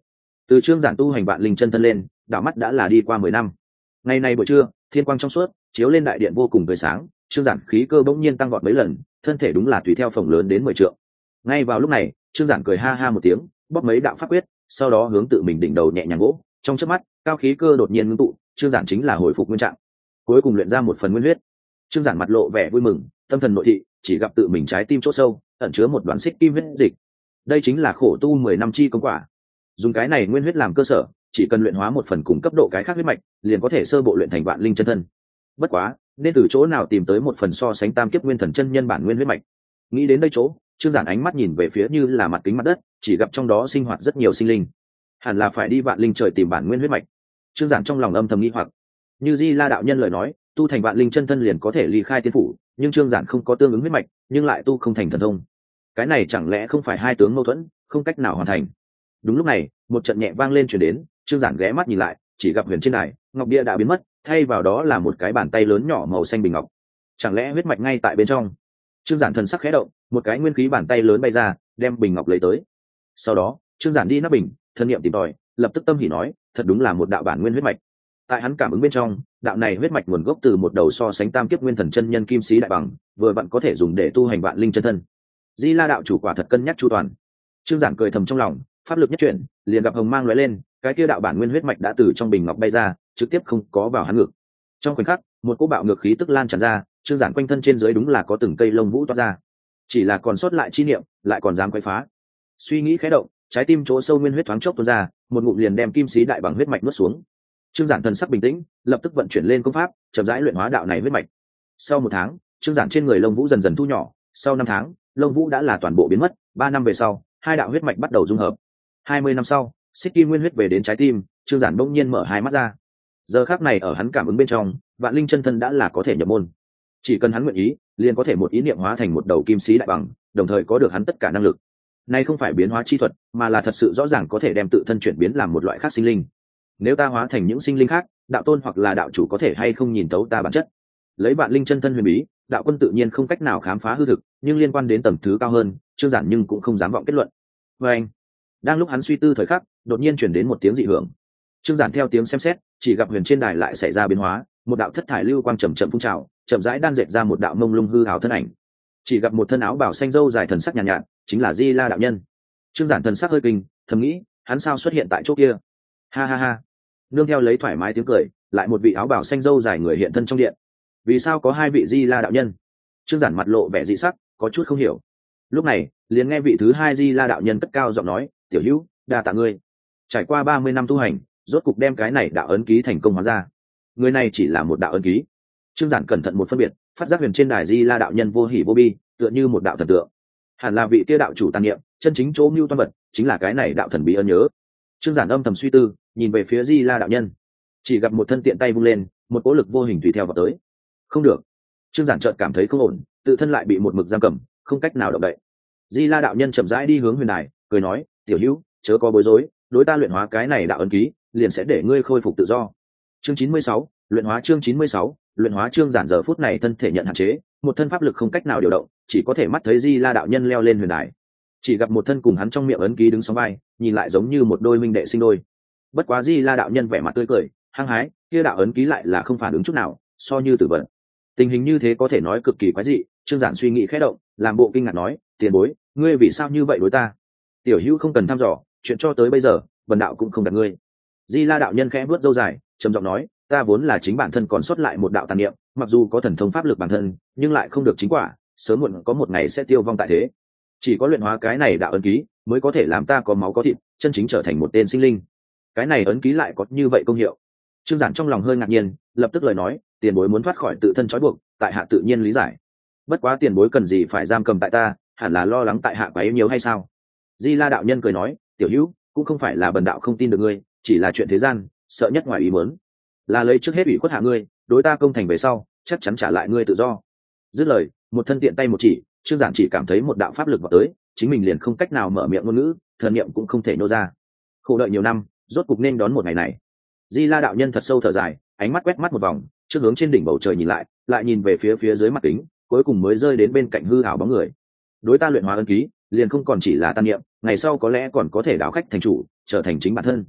Từ trương giản tu hành vạn linh chân thân lên, đảo mắt đã là đi qua mười năm. Ngày này buổi trưa, thiên quang trong suốt chiếu lên đại điện vô cùng tươi sáng, trương giản khí cơ bỗng nhiên tăng vọt mấy lần, thân thể đúng là tùy theo phồng lớn đến mười trượng. Ngay vào lúc này, trương giản cười ha ha một tiếng, bóp mấy đạo pháp quyết, sau đó hướng tự mình đỉnh đầu nhẹ nhàng gỗ, trong chớp mắt, cao khí cơ đột nhiên ngưng tụ, trương giản chính là hồi phục nguyên trạng, cuối cùng luyện ra một phần nguyên huyết. Trương giản mặt lộ vẻ vui mừng, tâm thần nội thị, chỉ gặp tự mình trái tim chỗ sâu ẩn chứa một đoạn xích kim huyết dịch. Đây chính là khổ tu mười năm chi công quả. Dùng cái này nguyên huyết làm cơ sở, chỉ cần luyện hóa một phần cùng cấp độ cái khác huyết mạch, liền có thể sơ bộ luyện thành vạn linh chân thân. Bất quá, nên từ chỗ nào tìm tới một phần so sánh tam kiếp nguyên thần chân nhân bản nguyên huyết mạch? Nghĩ đến đây chỗ, trương giản ánh mắt nhìn về phía như là mặt kính mặt đất, chỉ gặp trong đó sinh hoạt rất nhiều sinh linh. Hẳn là phải đi vạn linh trời tìm bản nguyên huyết mạch. Trương giản trong lòng âm thầm nghi hoặc. Như Di La đạo nhân lời nói, tu thành vạn linh chân thân liền có thể ly khai tiên phủ, nhưng trương giản không có tương ứng huyết mạch, nhưng lại tu không thành thần thông. Cái này chẳng lẽ không phải hai tướng mâu thuẫn, không cách nào hoàn thành? Đúng lúc này, một trận nhẹ vang lên truyền đến, trương giản ghé mắt nhìn lại, chỉ gặp huyền trên đài, ngọc bia đã biến mất, thay vào đó là một cái bàn tay lớn nhỏ màu xanh bình ngọc. Chẳng lẽ huyết mạch ngay tại bên trong? Trương giản thần sắc khẽ động, một cái nguyên khí bàn tay lớn bay ra, đem bình ngọc lấy tới. Sau đó, trương giản đi nắp bình, thân niệm tìm tòi, lập tức tâm hỉ nói, thật đúng là một đạo bản nguyên huyết mạch. Tại hắn cảm ứng bên trong, đạo này huyết mạch nguồn gốc từ một đầu so sánh tam kiếp nguyên thần chân nhân kim sĩ đại bằng, vừa vặn có thể dùng để tu hành vạn linh chân thân. Di La đạo chủ quả thật cân nhắc chu toàn. Trương giản cười thầm trong lòng, pháp lực nhất chuyển, liền gặp hồng mang lóe lên, cái kia đạo bản nguyên huyết mạch đã từ trong bình ngọc bay ra, trực tiếp không có vào hắn ngực. Trong khoảnh khắc, một cỗ bạo ngược khí tức lan tràn ra, trương giản quanh thân trên dưới đúng là có từng cây lông vũ toát ra. Chỉ là còn sót lại chi niệm, lại còn dám quấy phá. Suy nghĩ khẽ động, trái tim chỗ sâu nguyên huyết thoáng chốc tuôn ra, một ngụm liền đem kim sĩ đại bằng huyết mạch nuốt xuống. Trương giản thần sắc bình tĩnh, lập tức vận chuyển lên công pháp, chậm rãi luyện hóa đạo này huyết mạch. Sau một tháng, trương giản trên người lông vũ dần dần thu nhỏ, sau năm tháng, lông vũ đã là toàn bộ biến mất, ba năm về sau, hai đạo huyết mạch bắt đầu dung hợp. Hai mươi năm sau, xích kim nguyên huyết về đến trái tim, trương giản bỗng nhiên mở hai mắt ra. Giờ khắc này ở hắn cảm ứng bên trong, vạn linh chân thân đã là có thể nhập môn. Chỉ cần hắn nguyện ý, liền có thể một ý niệm hóa thành một đầu kim sĩ đại bằng, đồng thời có được hắn tất cả năng lực. Này không phải biến hóa chi thuật, mà là thật sự rõ ràng có thể đem tự thân chuyển biến làm một loại khác sinh linh. Nếu ta hóa thành những sinh linh khác, đạo tôn hoặc là đạo chủ có thể hay không nhìn tấu ta bản chất? Lấy vạn linh chân thân huyền bí, đạo quân tự nhiên không cách nào khám phá hư thực, nhưng liên quan đến tầng thứ cao hơn, trương giản nhưng cũng không dám vọng kết luận. Và anh, đang lúc hắn suy tư thời khắc, đột nhiên chuyển đến một tiếng dị hưởng. Trương giản theo tiếng xem xét, chỉ gặp huyền trên đài lại xảy ra biến hóa, một đạo thất thải lưu quang chậm chậm phun trào, chậm rãi đan dệt ra một đạo mông lung hư ảo thân ảnh. Chỉ gặp một thân áo bào xanh râu dài thần sắc nhàn nhạt, nhạt, chính là Di La đạo nhân. Trương giản thần sắc hơi kinh, thầm nghĩ, hắn sao xuất hiện tại chỗ kia? Ha ha ha. Nương theo lấy thoải mái tiếng cười, lại một vị áo bào xanh râu dài người hiện thân trong điện. Vì sao có hai vị Di La đạo nhân? Trương giản mặt lộ vẻ dị sắc, có chút không hiểu. Lúc này, liền nghe vị thứ hai Di La đạo nhân cất cao giọng nói, tiểu hữu, đa tạ ngươi. Trải qua ba mươi năm tu hành, rốt cục đem cái này đạo ấn ký thành công hóa ra. Người này chỉ là một đạo ấn ký. Trương giản cẩn thận một phân biệt, phát giác huyền trên đài Di La đạo nhân vô hỉ vô bi, tựa như một đạo thần tượng. Hẳn là vị kia đạo chủ tàn niệm, chân chính chỗ mưu toan vật, chính là cái này đạo thần bí ấn nhớ. Trương giản âm thầm suy tư, nhìn về phía Di La đạo nhân, chỉ gặp một thân tiện tay vung lên, một cỗ lực vô hình tùy theo vào tới. Không được. Trương giản chợt cảm thấy không ổn, tự thân lại bị một mực giam cầm, không cách nào động đậy. Di La đạo nhân chậm rãi đi hướng huyền đài, cười nói, tiểu hữu, chớ có bối rối, đối ta luyện hóa cái này đạo ấn ký, liền sẽ để ngươi khôi phục tự do. Chương chín mươi sáu, luyện hóa chương chín mươi sáu, luyện hóa. Trương giản giờ phút này thân thể nhận hạn chế, một thân pháp lực không cách nào điều động, chỉ có thể mắt thấy Di La đạo nhân leo lên huyền đài. Chỉ gặp một thân cùng hắn trong miệng ấn ký đứng sóng vai, nhìn lại giống như một đôi minh đệ sinh đôi. Bất quá Di La đạo nhân vẻ mặt tươi cười, hăng hái, kia đạo ấn ký lại là không phản ứng chút nào, so như tử vận. Tình hình như thế có thể nói cực kỳ quái dị. Trương giản suy nghĩ khẽ động, làm bộ kinh ngạc nói, tiền bối, ngươi vì sao như vậy đối ta? Tiểu hữu không cần thăm dò, chuyện cho tới bây giờ, bần đạo cũng không đặt ngươi. Di La đạo nhân khẽ vuốt râu dài, trầm giọng nói, ta vốn là chính bản thân còn sót lại một đạo tàn niệm, mặc dù có thần thông pháp lực bản thân, nhưng lại không được chính quả, sớm muộn có một ngày sẽ tiêu vong tại thế. Chỉ có luyện hóa cái này đạo ấn ký, mới có thể làm ta có máu có thịt, chân chính trở thành một tên sinh linh. Cái này ấn ký lại có như vậy công hiệu? Trương giản trong lòng hơi ngạc nhiên, lập tức lời nói, tiền bối muốn thoát khỏi tự thân trói buộc, tại hạ tự nhiên lý giải. Bất quá tiền bối cần gì phải giam cầm tại ta, hẳn là lo lắng tại hạ quá yếu nhiều hay sao? Di La đạo nhân cười nói, tiểu hữu, cũng không phải là bần đạo không tin được ngươi, chỉ là chuyện thế gian, sợ nhất ngoài ý muốn, là lấy trước hết ủy khuất hạ ngươi, đối ta công thành về sau, chắc chắn trả lại ngươi tự do. Dứt lời, một thân tiện tay một chỉ, Trương giản chỉ cảm thấy một đạo pháp lực vào tới, chính mình liền không cách nào mở miệng ngôn ngữ, thần niệm cũng không thể nô ra. Khổ đợi nhiều năm, rốt cục nên đón một ngày này. Di La đạo nhân thật sâu thở dài, ánh mắt quét mắt một vòng, trước hướng trên đỉnh bầu trời nhìn lại, lại nhìn về phía phía dưới mặt kính, cuối cùng mới rơi đến bên cạnh hư ảo bóng người. Đối ta luyện hóa ân ký, liền không còn chỉ là tan niệm, ngày sau có lẽ còn có thể đảo khách thành chủ, trở thành chính bản thân.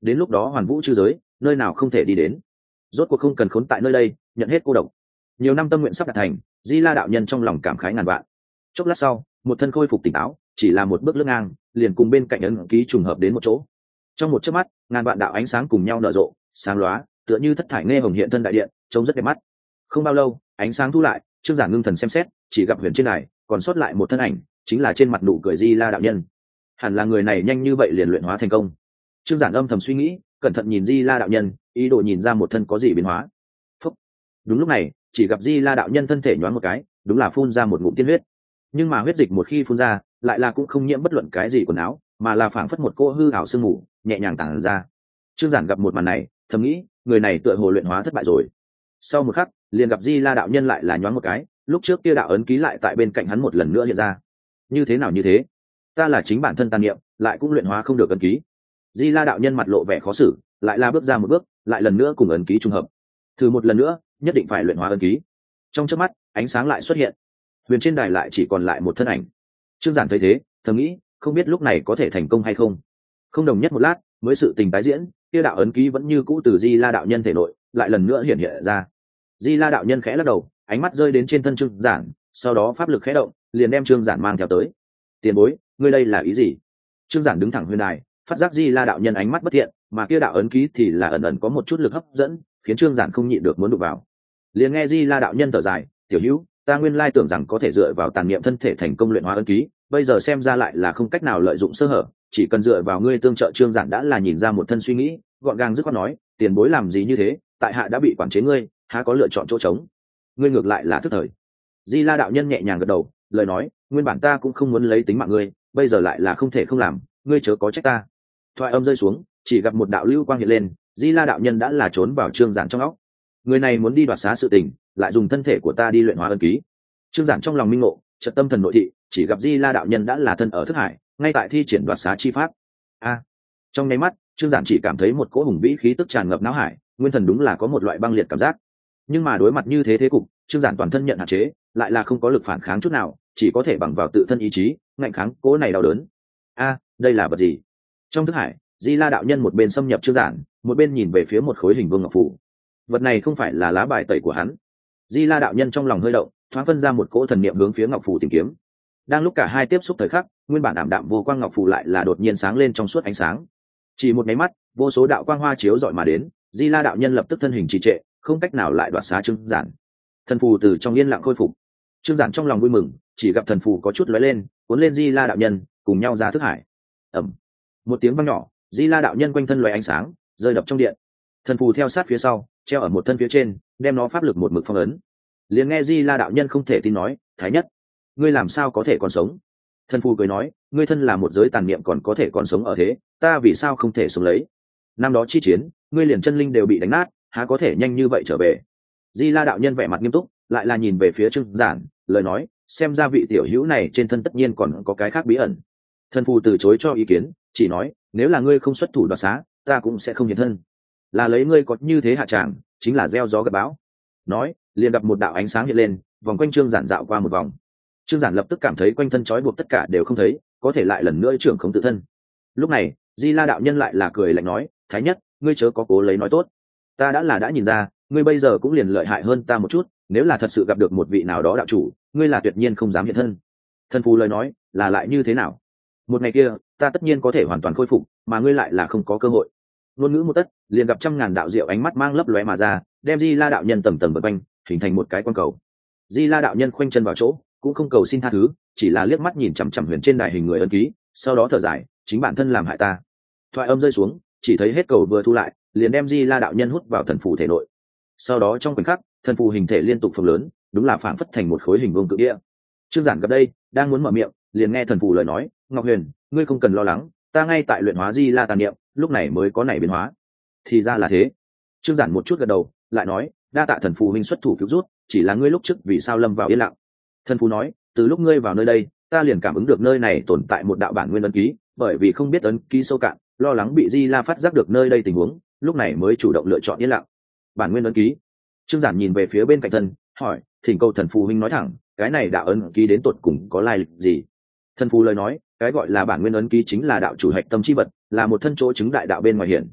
đến lúc đó hoàn vũ chư giới nơi nào không thể đi đến, rốt cuộc không cần khốn tại nơi đây nhận hết cô độc. Nhiều năm tâm nguyện sắp đạt thành, Di La đạo nhân trong lòng cảm khái ngàn vạn. Chốc lát sau, một thân khôi phục tỉnh táo, chỉ là một bước lướt ngang liền cùng bên cạnh ấn ký trùng hợp đến một chỗ. Trong một chớp mắt, ngàn vạn đạo ánh sáng cùng nhau nở rộ, sáng lóa, tựa như thất thải nghe hồng hiện thân đại điện, trông rất đẹp mắt. Không bao lâu, ánh sáng thu lại, Trương Giản ngưng thần xem xét, chỉ gặp huyền trên này còn sót lại một thân ảnh, chính là trên mặt nụ cười Di La đạo nhân. Hẳn là người này nhanh như vậy liền luyện hóa thành công. Trương Giản âm thầm suy nghĩ, cẩn thận nhìn Di La đạo nhân, ý đồ nhìn ra một thân có gì biến hóa. Phúc. Đúng lúc này, chỉ gặp Di La đạo nhân thân thể nhoáng một cái, đúng là phun ra một ngụm tiên huyết. Nhưng mà huyết dịch một khi phun ra, lại là cũng không nhiễm bất luận cái gì quần áo, mà là phảng phất một cô hư ảo sương mù, nhẹ nhàng tản ra. Trương Giản gặp một màn này, thầm nghĩ, người này tựa hồ luyện hóa thất bại rồi. Sau một khắc, liền gặp Di La đạo nhân lại là nhoáng một cái, lúc trước kia đạo ấn ký lại tại bên cạnh hắn một lần nữa hiện ra. Như thế nào như thế? Ta là chính bản thân tàn niệm, lại cũng luyện hóa không được ấn ký. Di La đạo nhân mặt lộ vẻ khó xử, lại là bước ra một bước, lại lần nữa cùng ấn ký trùng hợp. Thử một lần nữa, nhất định phải luyện hóa ấn ký. Trong chớp mắt, ánh sáng lại xuất hiện. Huyền trên đài lại chỉ còn lại một thân ảnh. Trương Giản thấy thế, thầm nghĩ, không biết lúc này có thể thành công hay không. Không đồng nhất một lát, mới sự tình tái diễn, kia đạo ấn ký vẫn như cũ từ Di La đạo nhân thể nội, lại lần nữa hiện hiện ra. Di La đạo nhân khẽ lắc đầu, ánh mắt rơi đến trên thân Trương Giản, sau đó pháp lực khẽ động, liền đem Trương Giản mang theo tới. Tiền bối, ngươi đây là ý gì? Trương Giản đứng thẳng huyền đài, phát giác Di La đạo nhân ánh mắt bất thiện, mà kia đạo ấn ký thì là ẩn ẩn có một chút lực hấp dẫn, khiến Trương Giản không nhịn được muốn đụng vào. Liền nghe Di La đạo nhân thở dài, "Tiểu Hữu, ta nguyên lai tưởng rằng có thể dựa vào tàn niệm thân thể thành công luyện hóa ấn ký, bây giờ xem ra lại là không cách nào lợi dụng sơ hở, chỉ cần dựa vào ngươi tương trợ." Trương Giản đã là nhìn ra một thân suy nghĩ, gọn gàng dứt khoát nói, "Tiền bối làm gì như thế, tại hạ đã bị quản chế ngươi, há có lựa chọn chỗ trống. Ngươi ngược lại là thức thời." Di La đạo nhân nhẹ nhàng gật đầu, lời nói, "Nguyên bản ta cũng không muốn lấy tính mạng ngươi, bây giờ lại là không thể không làm, ngươi chớ có trách ta." Thoại âm rơi xuống, chỉ gặp một đạo lưu quang hiện lên, Di La đạo nhân đã là trốn vào Trương Giản trong óc. Người này muốn đi đoạt xá sự tình, lại dùng thân thể của ta đi luyện hóa ấn ký. Trương Giản trong lòng minh ngộ, chợt tâm thần nội thị, chỉ gặp Di La đạo nhân đã là thân ở thức hải, ngay tại thi triển đoạt xá chi pháp. A! Trong nháy mắt, Trương Giản chỉ cảm thấy một cỗ hùng vĩ khí tức tràn ngập não hải, nguyên thần đúng là có một loại băng liệt cảm giác. Nhưng mà đối mặt như thế thế cục, Trương Giản toàn thân nhận hạn chế, lại là không có lực phản kháng chút nào, chỉ có thể bằng vào tự thân ý chí, ngạnh kháng cỗ này đau đớn. A, đây là vật gì? Trong thức hải, Di La đạo nhân một bên xâm nhập Trương Giản, một bên nhìn về phía một khối hình vương ngọc phù. Vật này không phải là lá bài tẩy của hắn. Di La đạo nhân trong lòng hơi động, thoáng phân ra một cỗ thần niệm hướng phía ngọc phù tìm kiếm. Đang lúc cả hai tiếp xúc thời khắc, nguyên bản ảm đạm vô quang ngọc phù lại là đột nhiên sáng lên trong suốt ánh sáng. Chỉ một cái mắt, vô số đạo quang hoa chiếu rọi mà đến, Di La đạo nhân lập tức thân hình trì trệ, không cách nào lại đoạt xá Trương Giản. Thần phù từ trong yên lặng khôi phục. Trương Giản trong lòng vui mừng, chỉ gặp thần phù có chút lóe lên, cuốn lên Di La đạo nhân, cùng nhau ra thức hải. Ầm. Một tiếng vang nhỏ, Di La đạo nhân quanh thân lóe ánh sáng, rơi đập trong điện. Thần phù theo sát phía sau, treo ở một thân phía trên, đem nó pháp lực một mực phong ấn. Liền nghe Di La đạo nhân không thể tin nói, "Thái nhất, ngươi làm sao có thể còn sống?" Thần phù cười nói, "Ngươi thân là một giới tàn niệm còn có thể còn sống ở thế, ta vì sao không thể sống lấy? Năm đó chi chiến, ngươi liền chân linh đều bị đánh nát, há có thể nhanh như vậy trở về?" Di La đạo nhân vẻ mặt nghiêm túc, lại là nhìn về phía Trương Giản, lời nói, "Xem ra vị tiểu hữu này trên thân tất nhiên còn có cái khác bí ẩn." Thần phù từ chối cho ý kiến, chỉ nói, "Nếu là ngươi không xuất thủ đoạt xá, ta cũng sẽ không hiện thân. Là lấy ngươi có như thế hạ tràng, chính là gieo gió gặt bão." Nói, liền gặp một đạo ánh sáng hiện lên, vòng quanh Trương Giản dạo qua một vòng. Trương Giản lập tức cảm thấy quanh thân trói buộc tất cả đều không thấy, có thể lại lần nữa trưởng không tự thân. Lúc này, Di La đạo nhân lại là cười lạnh nói, "Thái nhất, ngươi chớ có cố lấy nói tốt. Ta đã là đã nhìn ra, ngươi bây giờ cũng liền lợi hại hơn ta một chút, nếu là thật sự gặp được một vị nào đó đạo chủ, ngươi là tuyệt nhiên không dám hiện thân." Thần phù lời nói, là lại như thế nào? Một ngày kia, ta tất nhiên có thể hoàn toàn khôi phục, mà ngươi lại là không có cơ hội. Ngôn ngữ một tất, liền gặp trăm ngàn đạo diệu ánh mắt mang lấp lóe mà ra, đem Di La đạo nhân tầng tầng vây quanh, hình thành một cái quan cầu. Di La đạo nhân khoanh chân vào chỗ, cũng không cầu xin tha thứ, chỉ là liếc mắt nhìn chằm chằm huyền trên đài hình người ấn ký, sau đó thở dài, "Chính bản thân làm hại ta." Thoại âm rơi xuống, chỉ thấy hết cầu vừa thu lại, liền đem Di La đạo nhân hút vào thần phù thể nội. Sau đó trong khoảnh khắc, thần phù hình thể liên tục phồng lớn, đúng là phảng phất thành một khối hình vuông cự địa. Trương Giản gặp đây, đang muốn mở miệng, liền nghe thần phù lời nói, "Ngọc Huyền, ngươi không cần lo lắng, ta ngay tại luyện hóa Di La tàn niệm, lúc này mới có nảy biến hóa." Thì ra là thế. Trương Giản một chút gật đầu, lại nói, "Đa tạ thần phù huynh xuất thủ cứu rút, chỉ là ngươi lúc trước vì sao lâm vào yên lặng?" Thần phù nói, "Từ lúc ngươi vào nơi đây, ta liền cảm ứng được nơi này tồn tại một đạo bản nguyên ấn ký, bởi vì không biết ấn ký sâu cạn, lo lắng bị Di La phát giác được nơi đây tình huống, lúc này mới chủ động lựa chọn yên lặng." Bản nguyên ấn ký? Trương Giản nhìn về phía bên cạnh thân, hỏi, "Thỉnh cầu thần phù huynh nói thẳng, cái này đạo ấn ký đến tột cùng có lai lịch gì?" Thần phù lời nói, "Cái gọi là bản nguyên ấn ký chính là đạo chủ hạch tâm chi vật, là một thân chỗ chứng đại đạo bên ngoài hiển.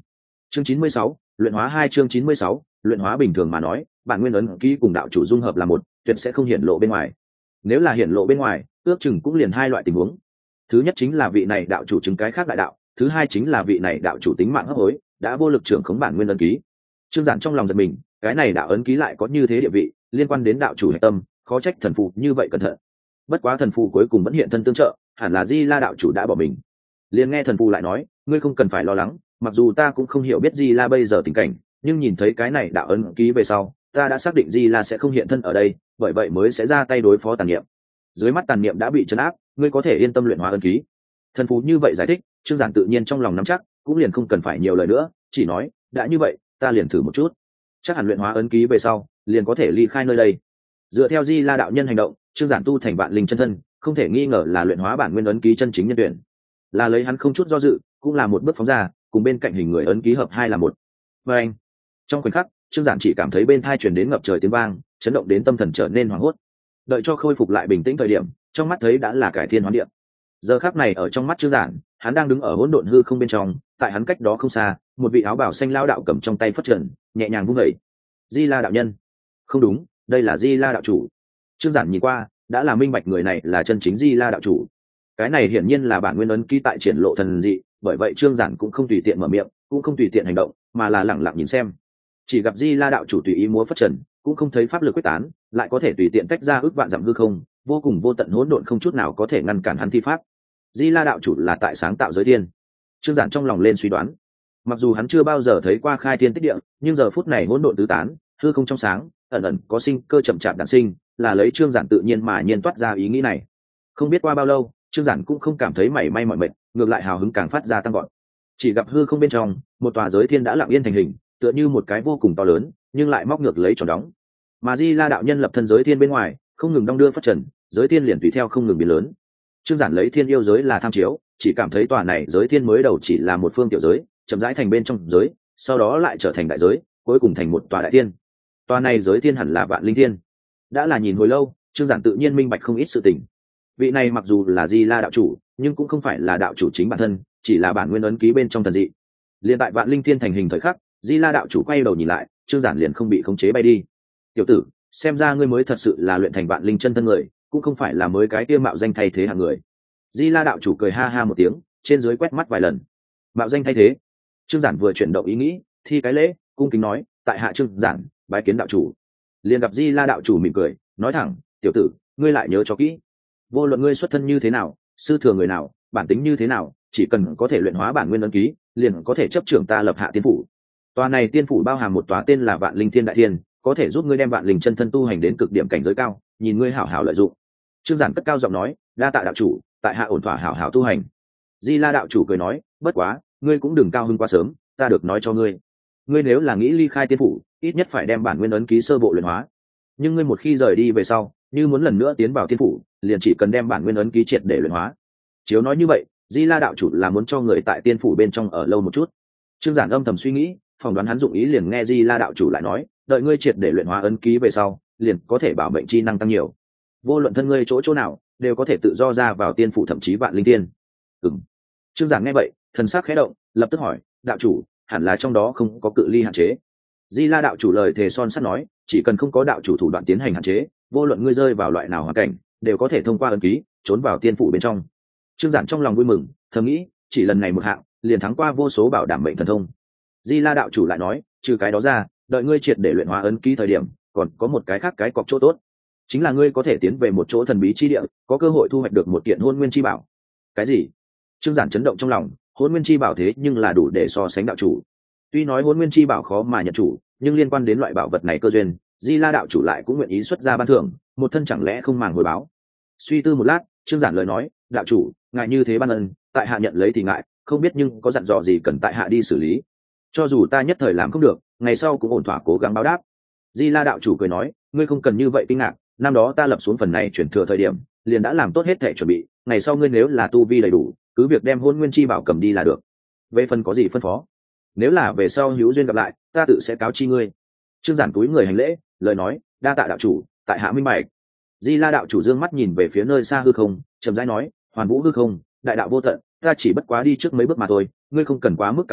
Chương chín mươi sáu, luyện hóa hai chương chín mươi sáu, luyện hóa bình thường mà nói, bản nguyên ấn ký cùng đạo chủ dung hợp là một, tuyệt sẽ không hiển lộ bên ngoài. Nếu là hiển lộ bên ngoài, ước chừng cũng liền hai loại tình huống. Thứ nhất chính là vị này đạo chủ chứng cái khác đại đạo, thứ hai chính là vị này đạo chủ tính mạng hấp hối, đã vô lực trưởng khống bản nguyên ấn ký. Trương Giản trong lòng giật mình, cái này đạo ấn ký lại có như thế địa vị, liên quan đến đạo chủ hệ tâm, khó trách thần phù như vậy cẩn thận. Bất quá thần phù cuối cùng vẫn hiện thân tương trợ, hẳn là Di La đạo chủ đã bỏ mình. Liền nghe thần phù lại nói, ngươi không cần phải lo lắng, mặc dù ta cũng không hiểu biết Di La bây giờ tình cảnh, nhưng nhìn thấy cái này đạo ấn ký về sau, ta đã xác định Di La sẽ không hiện thân ở đây, bởi vậy mới sẽ ra tay đối phó tàn niệm. Dưới mắt tàn niệm đã bị trấn áp, ngươi có thể yên tâm luyện hóa ấn ký. Thần phù như vậy giải thích, Trương Giản tự nhiên trong lòng nắm chắc, cũng liền không cần phải nhiều lời nữa, chỉ nói, đã như vậy, ta liền thử một chút. Chắc hẳn luyện hóa ấn ký về sau, liền có thể ly khai nơi đây. Dựa theo Di La đạo nhân hành động, Trương Giản tu thành vạn linh chân thân, không thể nghi ngờ là luyện hóa bản nguyên ấn ký chân chính nhân tuyển. Là lấy hắn không chút do dự, cũng là một bước phóng ra, cùng bên cạnh hình người ấn ký hợp hai là một. Và anh, trong khoảnh khắc, Trương Giản chỉ cảm thấy bên tai truyền đến ngập trời tiếng vang, chấn động đến tâm thần trở nên hoảng hốt. Đợi cho khôi phục lại bình tĩnh thời điểm, trong mắt thấy đã là cải thiên hoán địa. Giờ khắc này ở trong mắt Trương Giản, hắn đang đứng ở hỗn độn hư không bên trong, tại hắn cách đó không xa, một vị áo bào xanh lão đạo cầm trong tay phất trần, nhẹ nhàng vung dậy. Di La đạo nhân. Không đúng, đây là Di La đạo chủ. Trương Giản nhìn qua, đã là minh bạch người này là chân chính Di La đạo chủ. Cái này hiển nhiên là bản nguyên ấn ký tại triển lộ thần dị, bởi vậy Trương Giản cũng không tùy tiện mở miệng, cũng không tùy tiện hành động, mà là lặng lặng nhìn xem. Chỉ gặp Di La đạo chủ tùy ý múa phất trần, cũng không thấy pháp lực quyết tán, lại có thể tùy tiện tách ra ước vạn dặm hư không, vô cùng vô tận hỗn độn không chút nào có thể ngăn cản hắn thi pháp. Di La đạo chủ là tại sáng tạo giới thiên. Trương Giản trong lòng lên suy đoán, mặc dù hắn chưa bao giờ thấy qua khai thiên tích địa, nhưng giờ phút này hỗn độn tứ tán, hư không trong sáng, ẩn ẩn có sinh cơ chậm chạp đản sinh, là lấy Trương Giản tự nhiên mà nhiên toát ra ý nghĩ này. Không biết qua bao lâu, Trương Giản cũng không cảm thấy mảy may mỏi mệt, ngược lại hào hứng càng phát ra tăng vọt. Chỉ gặp hư không bên trong, một tòa giới thiên đã lặng yên thành hình, tựa như một cái vô cùng to lớn, nhưng lại móc ngược lấy tròn đóng. Mà Di La đạo nhân lập thân giới thiên bên ngoài, không ngừng đong đưa phát trần, giới thiên liền tùy theo không ngừng biến lớn. Trương Giản lấy thiên yêu giới là tham chiếu, chỉ cảm thấy tòa này giới thiên mới đầu chỉ là một phương tiểu giới, chậm rãi thành bên trong giới, sau đó lại trở thành đại giới, cuối cùng thành một tòa đại thiên. Tòa này giới thiên hẳn là vạn linh thiên. Đã là nhìn hồi lâu, Trương Giản tự nhiên minh bạch không ít sự tình. Vị này mặc dù là Di La đạo chủ, nhưng cũng không phải là đạo chủ chính bản thân, chỉ là bản nguyên ấn ký bên trong thần dị. Liên tại vạn linh thiên thành hình thời khắc, Di La đạo chủ quay đầu nhìn lại, Trương Giản liền không bị khống chế bay đi. "Tiểu tử, xem ra ngươi mới thật sự là luyện thành vạn linh chân thân người, cũng không phải là mới cái kia mạo danh thay thế hạng người." Di La đạo chủ cười ha ha một tiếng, trên dưới quét mắt vài lần. "Mạo danh thay thế?" Trương Giản vừa chuyển động ý nghĩ, thi cái lễ, cung kính nói, "Tại hạ Trương Giản, bái kiến đạo chủ." Liền gặp Di La đạo chủ mỉm cười, nói thẳng, "Tiểu tử, ngươi lại nhớ cho kỹ, vô luận ngươi xuất thân như thế nào, sư thừa người nào, bản tính như thế nào, chỉ cần có thể luyện hóa bản nguyên ấn ký, liền có thể chấp trưởng ta lập hạ tiên phủ. Tòa này tiên phủ bao hàm một tòa tên là Vạn Linh Thiên Đại Thiên, có thể giúp ngươi đem vạn linh chân thân tu hành đến cực điểm cảnh giới cao, nhìn ngươi hảo hảo lợi dụng." Trương Giản cất cao giọng nói, "Đa tạ đạo chủ, tại hạ ổn thỏa hảo hảo tu hành." Di La đạo chủ cười nói, "Bất quá, ngươi cũng đừng cao hứng quá sớm, ta được nói cho ngươi, ngươi nếu là nghĩ ly khai tiên phủ, ít nhất phải đem bản nguyên ấn ký sơ bộ luyện hóa. Nhưng ngươi một khi rời đi về sau, như muốn lần nữa tiến vào tiên phủ, liền chỉ cần đem bản nguyên ấn ký triệt để luyện hóa." Chiếu nói như vậy, Di La đạo chủ là muốn cho người tại tiên phủ bên trong ở lâu một chút. Trương Giản âm thầm suy nghĩ, phỏng đoán hắn dụng ý, liền nghe Di La đạo chủ lại nói, "Đợi ngươi triệt để luyện hóa ấn ký về sau, liền có thể bảo mệnh chi năng tăng nhiều. Vô luận thân ngươi chỗ chỗ nào, đều có thể tự do ra vào tiên phủ thậm chí vạn linh tiên." Ừm. Trương Giản nghe vậy, thần sắc khẽ động, lập tức hỏi, "Đạo chủ, hẳn là trong đó không có cự ly hạn chế?" Di La đạo chủ lời thề son sắt nói, "Chỉ cần không có đạo chủ thủ đoạn tiến hành hạn chế, vô luận ngươi rơi vào loại nào hoàn cảnh, đều có thể thông qua ấn ký trốn vào tiên phủ bên trong." Trương Giản trong lòng vui mừng, thầm nghĩ, chỉ lần này một hạng, liền thắng qua vô số bảo đảm mệnh thần thông. Di La đạo chủ lại nói, "Trừ cái đó ra, đợi ngươi triệt để luyện hóa ấn ký thời điểm, còn có một cái khác cái cọc chỗ tốt, chính là ngươi có thể tiến về một chỗ thần bí chi địa, có cơ hội thu hoạch được một kiện hôn nguyên chi bảo." Cái gì? Trương Giản chấn động trong lòng, hôn nguyên chi bảo thế nhưng là đủ để so sánh đạo chủ. Tuy nói hôn nguyên chi bảo khó mà nhận chủ, nhưng liên quan đến loại bảo vật này cơ duyên, Di La đạo chủ lại cũng nguyện ý xuất ra ban thưởng, một thân chẳng lẽ không màng hồi báo. Suy tư một lát, Trương Giản lời nói, "Đạo chủ, ngài như thế ban ân, tại hạ nhận lấy thì ngại, không biết nhưng có dặn dò gì cần tại hạ đi xử lý. Cho dù ta nhất thời làm không được, ngày sau cũng ổn thỏa cố gắng báo đáp." Di La đạo chủ cười nói, "Ngươi không cần như vậy kinh ngạc, năm đó ta lập xuống phần này chuyển thừa thời điểm, liền đã làm tốt hết thảy chuẩn bị, ngày sau ngươi nếu là tu vi đầy đủ, cứ việc đem hôn nguyên chi bảo cầm đi là được. Về phần có gì phân phó, nếu là về sau hữu duyên gặp lại, ta tự sẽ cáo chi ngươi." Trương Giản cúi người hành lễ, lời nói, "Đa tạ đạo chủ, tại hạ minh bạch." Di La đạo chủ dương mắt nhìn về phía nơi xa hư không, chậm rãi nói, "Hoàn vũ hư không, đại đạo vô tận, ta chỉ bất quá đi trước mấy bước mà thôi, ngươi không cần quá mức cảm ơn,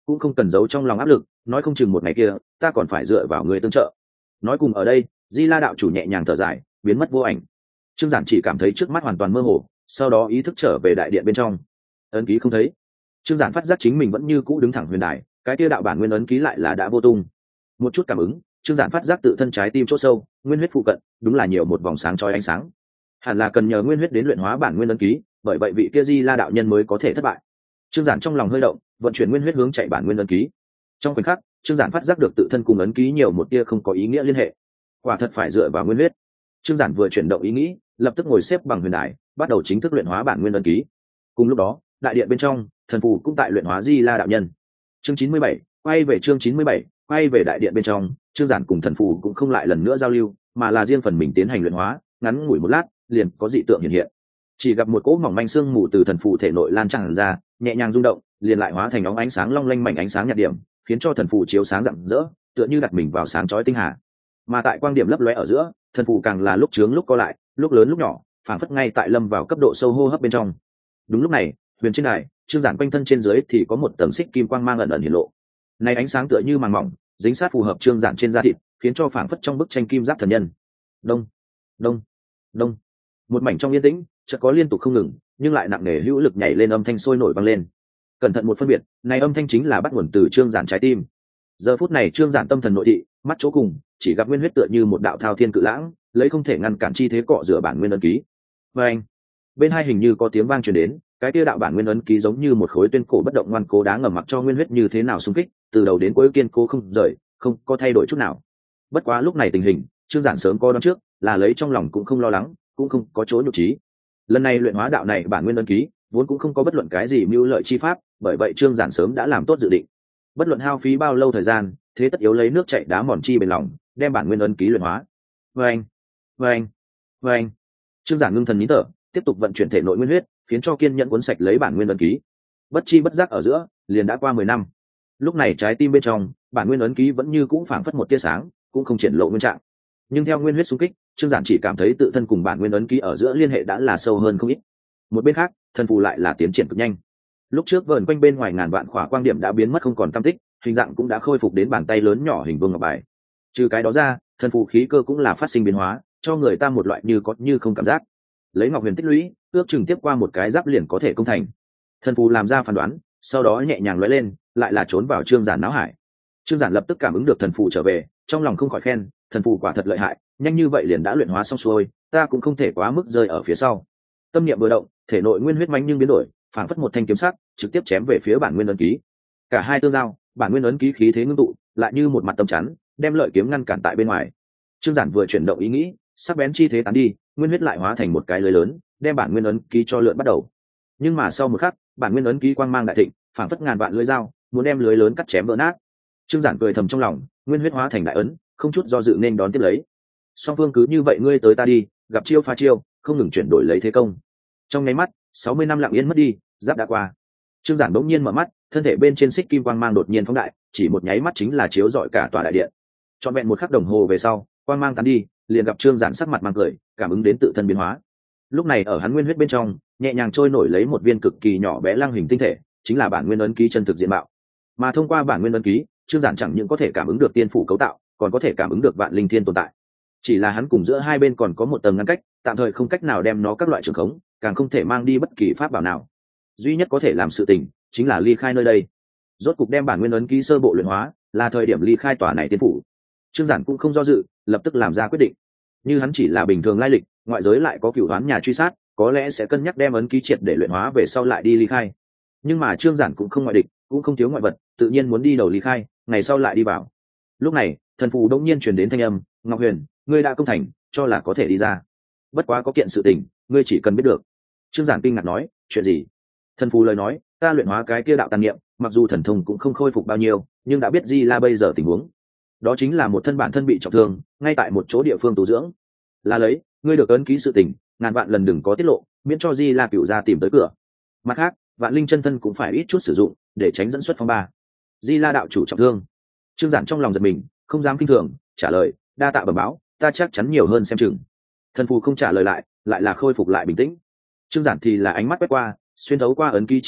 cũng không cần giấu trong lòng áp lực, nói không chừng một ngày kia ta còn phải dựa vào người tương trợ. Nói cùng ở đây, Di La đạo chủ nhẹ nhàng thở dài, biến mất vô ảnh. Trương Giản chỉ cảm thấy trước mắt hoàn toàn mơ hồ, sau đó ý thức trở về đại điện bên trong. Ấn ký không thấy. Trương Giản phát giác chính mình vẫn như cũ đứng thẳng huyền đài, cái kia đạo bản nguyên ấn ký lại là đã vô tung. Một chút cảm ứng, Trương Giản phát giác tự thân trái tim chỗ sâu, nguyên huyết phụ cận, đúng là nhiều một vòng sáng chói ánh sáng. Hẳn là cần nhờ nguyên huyết đến luyện hóa bản nguyên ấn ký, bởi vậy vị kia Di La đạo nhân mới có thể thất bại. Trương Giản trong lòng hơi động, vận chuyển nguyên huyết hướng chạy bản nguyên ấn ký. Trong khoảnh khắc, Trương Giản phát giác được tự thân cùng ấn ký nhiều một tia không có ý nghĩa liên hệ. Quả thật phải dựa vào nguyên huyết. Trương Giản vừa chuyển động ý nghĩ, lập tức ngồi xếp bằng huyền đài, bắt đầu chính thức luyện hóa bản nguyên ấn ký. Cùng lúc đó, đại điện bên trong, thần phù cũng tại luyện hóa Di La đạo nhân. Chương chín mươi bảy, quay về chương chín mươi bảy, quay về đại điện bên trong, Trương Giản cùng thần phù cũng không lại lần nữa giao lưu, mà là riêng phần mình tiến hành luyện hóa, ngắn ngủi một lát, liền có dị tượng hiện hiện. Chỉ gặp một cỗ mỏng manh xương mù từ thần phù thể nội lan tràn ra, nhẹ nhàng rung động, liền lại hóa thành óng ánh sáng long lanh mảnh ánh sáng nhạt điểm, khiến cho thần phù chiếu sáng rạng rỡ, tựa như đặt mình vào sáng chói tinh hà. Mà tại quang điểm lấp lóe ở giữa, thần phù càng là lúc trướng lúc co lại, lúc lớn lúc nhỏ, phảng phất ngay tại lâm vào cấp độ sâu hô hấp bên trong. Đúng lúc này, huyền trên đài, Trương Giản quanh thân trên dưới thì có một tầng xích kim quang mang ẩn ẩn hiện lộ. Này ánh sáng tựa như màng mỏng, dính sát phù hợp Trương Giản trên da thịt, khiến cho phảng phất trong bức tranh kim giáp thần nhân. Đông, đông, đông. Một mảnh trong yên tĩnh, chợt có liên tục không ngừng, nhưng lại nặng nề hữu lực nhảy lên âm thanh sôi nổi vang lên. Cẩn thận một phân biệt, này âm thanh chính là bắt nguồn từ Trương Giản trái tim. Giờ phút này Trương Giản tâm thần nội thị, mắt chỗ cùng, chỉ gặp nguyên huyết tựa như một đạo thao thiên cự lãng, lấy không thể ngăn cản chi thế cọ rửa bản nguyên ấn ký. Và anh, bên hai hình như có tiếng vang truyền đến, cái kia đạo bản nguyên ấn ký giống như một khối tuyên cổ bất động ngoan cố đá ngầm mặc cho nguyên huyết như thế nào xung kích, từ đầu đến cuối kiên cố không rời, không có thay đổi chút nào. Bất quá lúc này tình hình, Trương Giản sớm có đoán trước, là lấy trong lòng cũng không lo lắng, cũng không có chỗ nhục trí. Lần này luyện hóa đạo này bản nguyên ấn ký, vốn cũng không có bất luận cái gì mưu lợi chi pháp, bởi vậy Trương Giản sớm đã làm tốt dự định. Bất luận hao phí bao lâu thời gian, thế tất yếu lấy nước chảy đá mòn chi bền lòng, đem bản nguyên ấn ký luyện hóa. Vâng, vâng, vâng. Trương Giản ngưng thần nín thở, tiếp tục vận chuyển thể nội nguyên huyết, khiến cho kiên nhẫn cuốn sạch lấy bản nguyên ấn ký. Bất chi bất giác ở giữa, liền đã qua mười năm. Lúc này trái tim bên trong, bản nguyên ấn ký vẫn như cũ phảng phất một tia sáng, cũng không triển lộ nguyên trạng. Nhưng theo nguyên huyết xung kích, Trương Giản chỉ cảm thấy tự thân cùng bản nguyên ấn ký ở giữa liên hệ đã là sâu hơn không ít. Một bên khác, thần phù lại là tiến triển cực nhanh. Lúc trước vờn quanh bên ngoài ngàn vạn khỏa quang điểm đã biến mất không còn tăm tích, hình dạng cũng đã khôi phục đến bàn tay lớn nhỏ hình vuông ngọc bài. Trừ cái đó ra, thần phù khí cơ cũng là phát sinh biến hóa, cho người ta một loại như có như không cảm giác. Lấy ngọc huyền tích lũy, ước chừng tiếp qua một cái giáp liền có thể công thành. Thần phù làm ra phán đoán, sau đó nhẹ nhàng lóe lên, lại là trốn vào Trương Giản não hải. Trương Giản lập tức cảm ứng được thần phù trở về, trong lòng không khỏi khen, thần phù quả thật lợi hại, nhanh như vậy liền đã luyện hóa xong xuôi, ta cũng không thể quá mức rơi ở phía sau. Tâm niệm vừa động, thể nội nguyên huyết mãnh nhưng biến đổi, phảng phất một thanh kiếm sắc, trực tiếp chém về phía bản nguyên ấn ký. Cả hai tương giao, bản nguyên ấn ký khí thế ngưng tụ, lại như một mặt tấm chắn, đem lợi kiếm ngăn cản tại bên ngoài. Trương Giản vừa chuyển động ý nghĩ, sắc bén chi thế tán đi, nguyên huyết lại hóa thành một cái lưới lớn, đem bản nguyên ấn ký cho lượn bắt đầu. Nhưng mà sau một khắc, bản nguyên ấn ký quang mang đại thịnh, phảng phất ngàn vạn lưỡi dao, muốn đem lưới lớn cắt chém vỡ nát. Trương Giản cười thầm trong lòng, nguyên huyết hóa thành đại ấn, không chút do dự nên đón tiếp lấy. Song phương cứ như vậy ngươi tới ta đi, gặp chiêu phá chiêu, không ngừng chuyển đổi lấy thế công. Trong nháy mắt, sáu mươi năm lặng yên mất đi, giáp đã qua. Trương Giản bỗng nhiên mở mắt, thân thể bên trên xích kim quang mang đột nhiên phóng đại, chỉ một nháy mắt chính là chiếu rọi cả tòa đại điện. Trọn vẹn một khắc đồng hồ về sau, quang mang tán đi, liền gặp Trương Giản sắc mặt mang cười, cảm ứng đến tự thân biến hóa. Lúc này ở hắn nguyên huyết bên trong, nhẹ nhàng trôi nổi lấy một viên cực kỳ nhỏ bé lăng hình tinh thể, chính là bản nguyên ấn ký chân thực diện mạo. Mà thông qua bản nguyên ấn ký, Trương Giản chẳng những có thể cảm ứng được tiên phủ cấu tạo, còn có thể cảm ứng được vạn linh thiên tồn tại. Chỉ là hắn cùng giữa hai bên còn có một tầng ngăn cách, tạm thời không cách nào đem nó các loại trường khống, càng không thể mang đi bất kỳ pháp bảo nào. Duy nhất có thể làm sự tình, chính là ly khai nơi đây. Rốt cục đem bản nguyên ấn ký sơ bộ luyện hóa, là thời điểm ly khai tòa này tiên phủ. Trương Giản cũng không do dự, lập tức làm ra quyết định. Như hắn chỉ là bình thường lai lịch, ngoại giới lại có cửu đoán nhà truy sát, có lẽ sẽ cân nhắc đem ấn ký triệt để luyện hóa về sau lại đi ly khai. Nhưng mà Trương Giản cũng không ngoại địch, cũng không thiếu ngoại vật, tự nhiên muốn đi đầu ly khai, ngày sau lại đi vào. Lúc này, thần phù đột nhiên truyền đến thanh âm, "Ngọc Huyền, ngươi đã công thành, cho là có thể đi ra. Bất quá có kiện sự tình, ngươi chỉ cần biết được." Trương Giản kinh ngạc nói, "Chuyện gì?" Thần phù lời nói, "Ta luyện hóa cái kia đạo tàn niệm, mặc dù thần thông cũng không khôi phục bao nhiêu, nhưng đã biết Di La bây giờ tình huống. Đó chính là một thân bản thân bị trọng thương, ngay tại một chỗ địa phương tu dưỡng. Là lấy, ngươi được ấn ký sự tình, ngàn vạn lần đừng có tiết lộ, miễn cho Di La cửu gia tìm tới cửa. Mặt khác, vạn linh chân thân cũng phải ít chút sử dụng, để tránh dẫn xuất phong ba." Di La đạo chủ trọng thương. Trương Giản trong lòng giật mình, không dám kinh thường, trả lời, "Đa tạ bẩm báo, ta chắc chắn nhiều hơn xem chừng." Thần phù không trả lời lại, lại là khôi phục lại bình tĩnh. Trương Giản thì là ánh mắt quét qua, xuyên thấu qua ấn ký chi lực,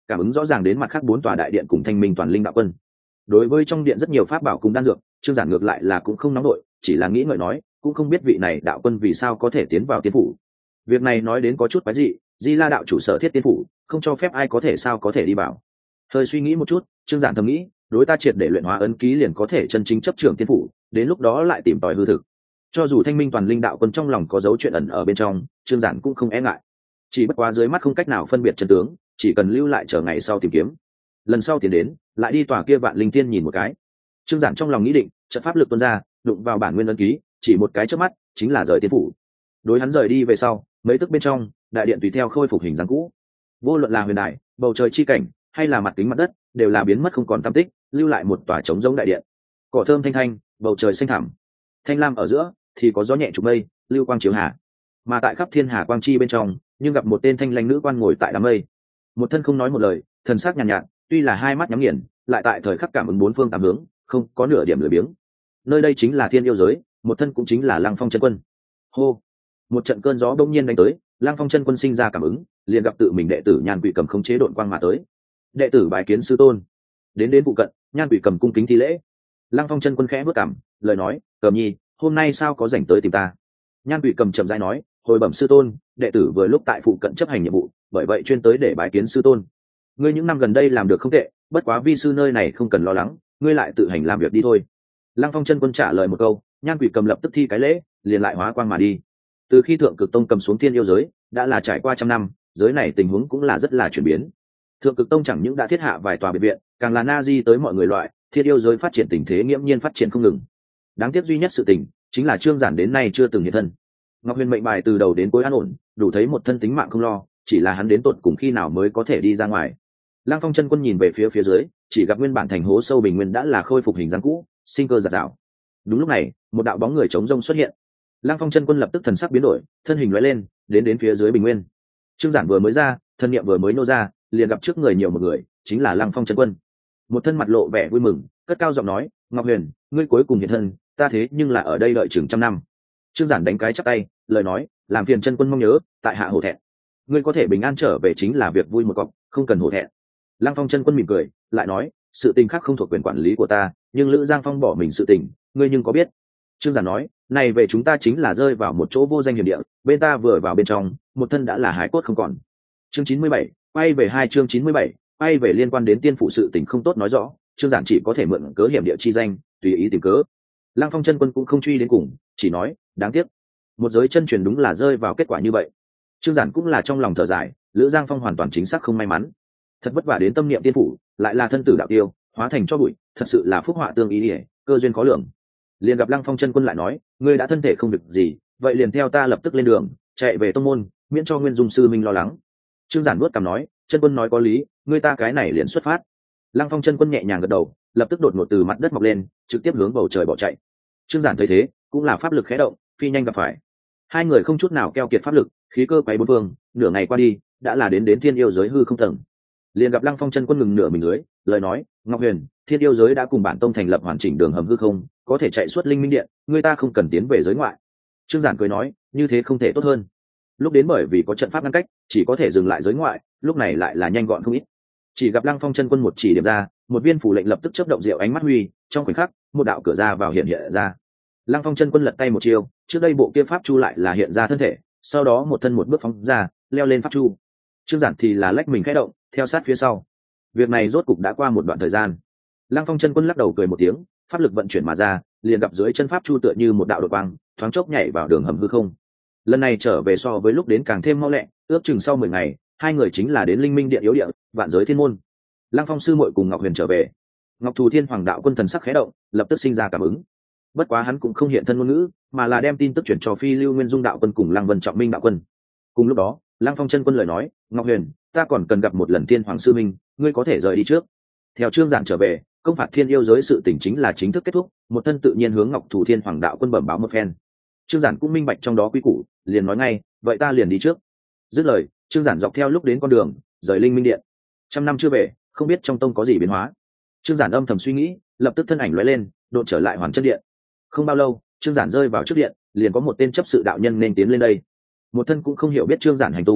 cảm ứng rõ ràng đến mặt khác bốn tòa đại điện cùng thanh minh toàn linh đạo quân. Đối với trong điện rất nhiều pháp bảo cùng đan dược, trương giản ngược lại là cũng không nóng nổi, chỉ là nghĩ ngợi nói cũng không biết vị này đạo quân vì sao có thể tiến vào tiên phủ. Việc này nói đến có chút quái dị, Di La đạo chủ sở thiết tiên phủ, không cho phép ai có thể sao có thể đi vào. Hơi suy nghĩ một chút, trương giản thầm nghĩ, đối ta triệt để luyện hóa ấn ký liền có thể chân chính chấp trưởng tiên phủ, đến lúc đó lại tìm tòi hư thực. Cho dù thanh minh toàn linh đạo quân trong lòng có dấu chuyện ẩn ở bên trong, trương giản cũng không e ngại. Chỉ bất quá dưới mắt không cách nào phân biệt chân tướng, chỉ cần lưu lại chờ ngày sau tìm kiếm. Lần sau tiến đến, lại đi tòa kia vạn linh tiên nhìn một cái. Trương giản trong lòng nghĩ định, trận pháp lực tuôn ra, đụng vào bản nguyên ấn ký, chỉ một cái chớp mắt, chính là rời tiên phủ. Đối hắn rời đi về sau, mấy tức bên trong, đại điện tùy theo khôi phục hình dáng cũ. Vô luận là huyền đài, bầu trời chi cảnh, hay là mặt kính mặt đất, đều là biến mất không còn tăm tích, lưu lại một tòa trống rỗng đại điện. Cỏ thơm thanh thanh, bầu trời xanh thẳm. Thanh lam ở giữa thì có gió nhẹ trục mây, lưu quang chiếu hà. Mà tại khắp thiên hà quang chi bên trong, nhưng gặp một tên thanh lãnh nữ quan ngồi tại đám mây. Một thân không nói một lời, thần sắc nhàn nhạt, nhạt, tuy là hai mắt nhắm nghiền, lại tại thời khắc cảm ứng bốn phương tám hướng, không có nửa điểm lười biếng. Nơi đây chính là thiên yêu giới, một thân cũng chính là Lăng Phong chân quân. Hô, một trận cơn gió đông nhiên đánh tới, Lăng Phong chân quân sinh ra cảm ứng, liền gặp tự mình đệ tử Nhan Quỷ Cầm khống chế độn quang mà tới. Đệ tử bái kiến sư tôn. Đến đến phụ cận, Nhan Quỷ Cầm cung kính thi lễ. Lăng Phong chân quân khẽ bước cảm, lời nói, Cầm nhi, hôm nay sao có rảnh tới tìm ta? Nhan Quỷ Cầm chậm rãi nói, hồi bẩm sư tôn, đệ tử vừa lúc tại phụ cận chấp hành nhiệm vụ, bởi vậy chuyên tới để bái kiến sư tôn. Ngươi những năm gần đây làm được không tệ, bất quá vi sư nơi này không cần lo lắng, ngươi lại tự hành làm việc đi thôi. Lăng Phong chân quân trả lời một câu, Nhan Quỷ Cầm lập tức thi cái lễ, liền lại hóa quang mà đi. Từ khi thượng cực tông cầm xuống thiên yêu giới, đã là trải qua trăm năm, giới này tình huống cũng là rất là chuyển biến. Thượng cực tông chẳng những đã thiết hạ vài tòa biệt viện, càng là na di tới mọi người loại, thiên yêu giới phát triển tình thế nghiễm nhiên phát triển không ngừng. Đáng tiếc duy nhất sự tình chính là trương giản đến nay chưa từng hiện thân. Ngọc Huyền mệnh bài từ đầu đến cuối an ổn, đủ thấy một thân tính mạng không lo, chỉ là hắn đến tột cùng khi nào mới có thể đi ra ngoài. Lăng Phong chân quân nhìn về phía phía dưới, chỉ gặp nguyên bản thành hố sâu bình nguyên đã là khôi phục hình dáng cũ, sinh cơ giạt rào. Đúng lúc này, một đạo bóng người trống rông xuất hiện. Lăng Phong chân quân lập tức thần sắc biến đổi, thân hình lóe lên, đến đến phía dưới bình nguyên. Trương giản vừa mới ra, thân niệm vừa mới nô ra, liền gặp trước người nhiều một người, chính là Lăng Phong chân quân. Một thân mặt lộ vẻ vui mừng, cất cao giọng nói, Ngọc Huyền, ngươi cuối cùng hiện thân, ta thế nhưng là ở đây đợi chừng trăm năm. Trương giản đánh cái chắp tay, lời nói, làm phiền chân quân mong nhớ, tại hạ hổ thẹn. Ngươi có thể bình an trở về chính là việc vui một cọc, không cần hổ thẹn. Lăng Phong chân quân mỉm cười, lại nói, sự tình khác không thuộc quyền quản lý của ta, nhưng Lữ Giang Phong bỏ mình sự tình, ngươi nhưng có biết? Trương giản nói, này về chúng ta chính là rơi vào một chỗ vô danh hiểm địa, bên ta vừa vào bên trong, một thân đã là hái cốt không còn. Chương chín mươi bảy, quay về hai chương chín mươi bảy, quay về liên quan đến tiên phụ sự tình không tốt nói rõ, Trương giản chỉ có thể mượn cớ hiểm địa chi danh, tùy ý tìm cớ. Lăng Phong chân quân cũng không truy đến cùng, chỉ nói, đáng tiếc, một giới chân truyền đúng là rơi vào kết quả như vậy. Trương giản cũng là trong lòng thở dài, Lữ Giang Phong hoàn toàn chính xác không may mắn, thật vất vả đến tâm niệm tiên phủ, lại là thân tử đạo tiêu, hóa thành cho bụi, thật sự là phúc họa tương ý ỉa, cơ duyên khó lường. Liền gặp Lăng Phong chân quân lại nói, ngươi đã thân thể không được gì, vậy liền theo ta lập tức lên đường, chạy về tông môn, miễn cho Nguyên Dung sư minh lo lắng. Trương giản nuốt cằm nói, chân quân nói có lý, ngươi ta cái này liền xuất phát. Lăng Phong chân quân nhẹ nhàng gật đầu, lập tức đột ngột từ mặt đất mọc lên, trực tiếp hướng bầu trời bỏ chạy. Trương giản thấy thế, cũng là pháp lực khẽ động, phi nhanh gặp phải. Hai người không chút nào keo kiệt pháp lực, khí cơ quấy bốn phương, nửa ngày qua đi, đã là đến đến thiên yêu giới hư không tầng. Liền gặp Lăng Phong chân quân ngừng nửa mình lưới, lời nói, Ngọc Huyền, thiên yêu giới đã cùng bản tông thành lập hoàn chỉnh đường hầm hư không, có thể chạy suốt linh minh điện, người ta không cần tiến về giới ngoại. Trương giản cười nói, như thế không thể tốt hơn. Lúc đến bởi vì có trận pháp ngăn cách, chỉ có thể dừng lại giới ngoại, lúc này lại là nhanh gọn không ít. Chỉ gặp Lăng Phong chân quân một chỉ điểm ra, một viên phủ lệnh lập tức chớp động diệu ánh mắt huy, trong khoảnh khắc, một đạo cửa ra vào hiện hiện ra. Lăng Phong chân quân lật tay một chiêu, trước đây bộ kia pháp chu lại là hiện ra thân thể, sau đó một thân một bước phóng ra, leo lên pháp chu. Trương giản thì là lách mình khẽ động, theo sát phía sau. Việc này rốt cục đã qua một đoạn thời gian. Lăng Phong chân quân lắc đầu cười một tiếng, pháp lực vận chuyển mà ra, liền gặp dưới chân pháp chu tựa như một đạo đột quang, thoáng chốc nhảy vào đường hầm hư không. Lần này trở về so với lúc đến càng thêm mau lẹ, ước chừng sau mười ngày, hai người chính là đến Linh Minh Điện yếu địa, vạn giới thiên môn. Lăng Phong sư muội cùng Ngọc Huyền trở về. Ngọc Thù Thiên Hoàng đạo quân thần sắc khẽ động, lập tức sinh ra cảm ứng. Bất quá hắn cũng không hiện thân ngôn ngữ, mà là đem tin tức chuyển cho Phi Lưu Nguyên Dung đạo quân cùng Lăng Vân Trọng Minh đạo quân. Cùng lúc đó, Lăng Phong chân quân lời nói, Ngọc Huyền, ta còn cần gặp một lần Thiên Hoàng sư minh, ngươi có thể rời đi trước. Theo Trương giản trở về, công phạt thiên yêu giới sự tình chính là chính thức kết thúc, một thân tự nhiên hướng Ngọc Thù Thiên Hoàng đạo quân bẩm báo một phen. Trương giản cũng minh bạch trong đó quy củ, liền nói ngay, vậy ta liền đi trước. Dứt lời, Trương giản dọc theo lúc đến con đường, rời Linh Minh Điện. Trăm năm chưa về, không biết trong tông có gì biến hóa. Trương giản âm thầm suy nghĩ, lập tức thân ảnh lóe lên, độn trở lại Hoàn Chân Điện. Không bao lâu, Trương giản rơi vào trước điện, liền có một tên chấp sự đạo nhân nên tiến lên đây. Một thân cũng không hiểu biết Trương giản hành tung,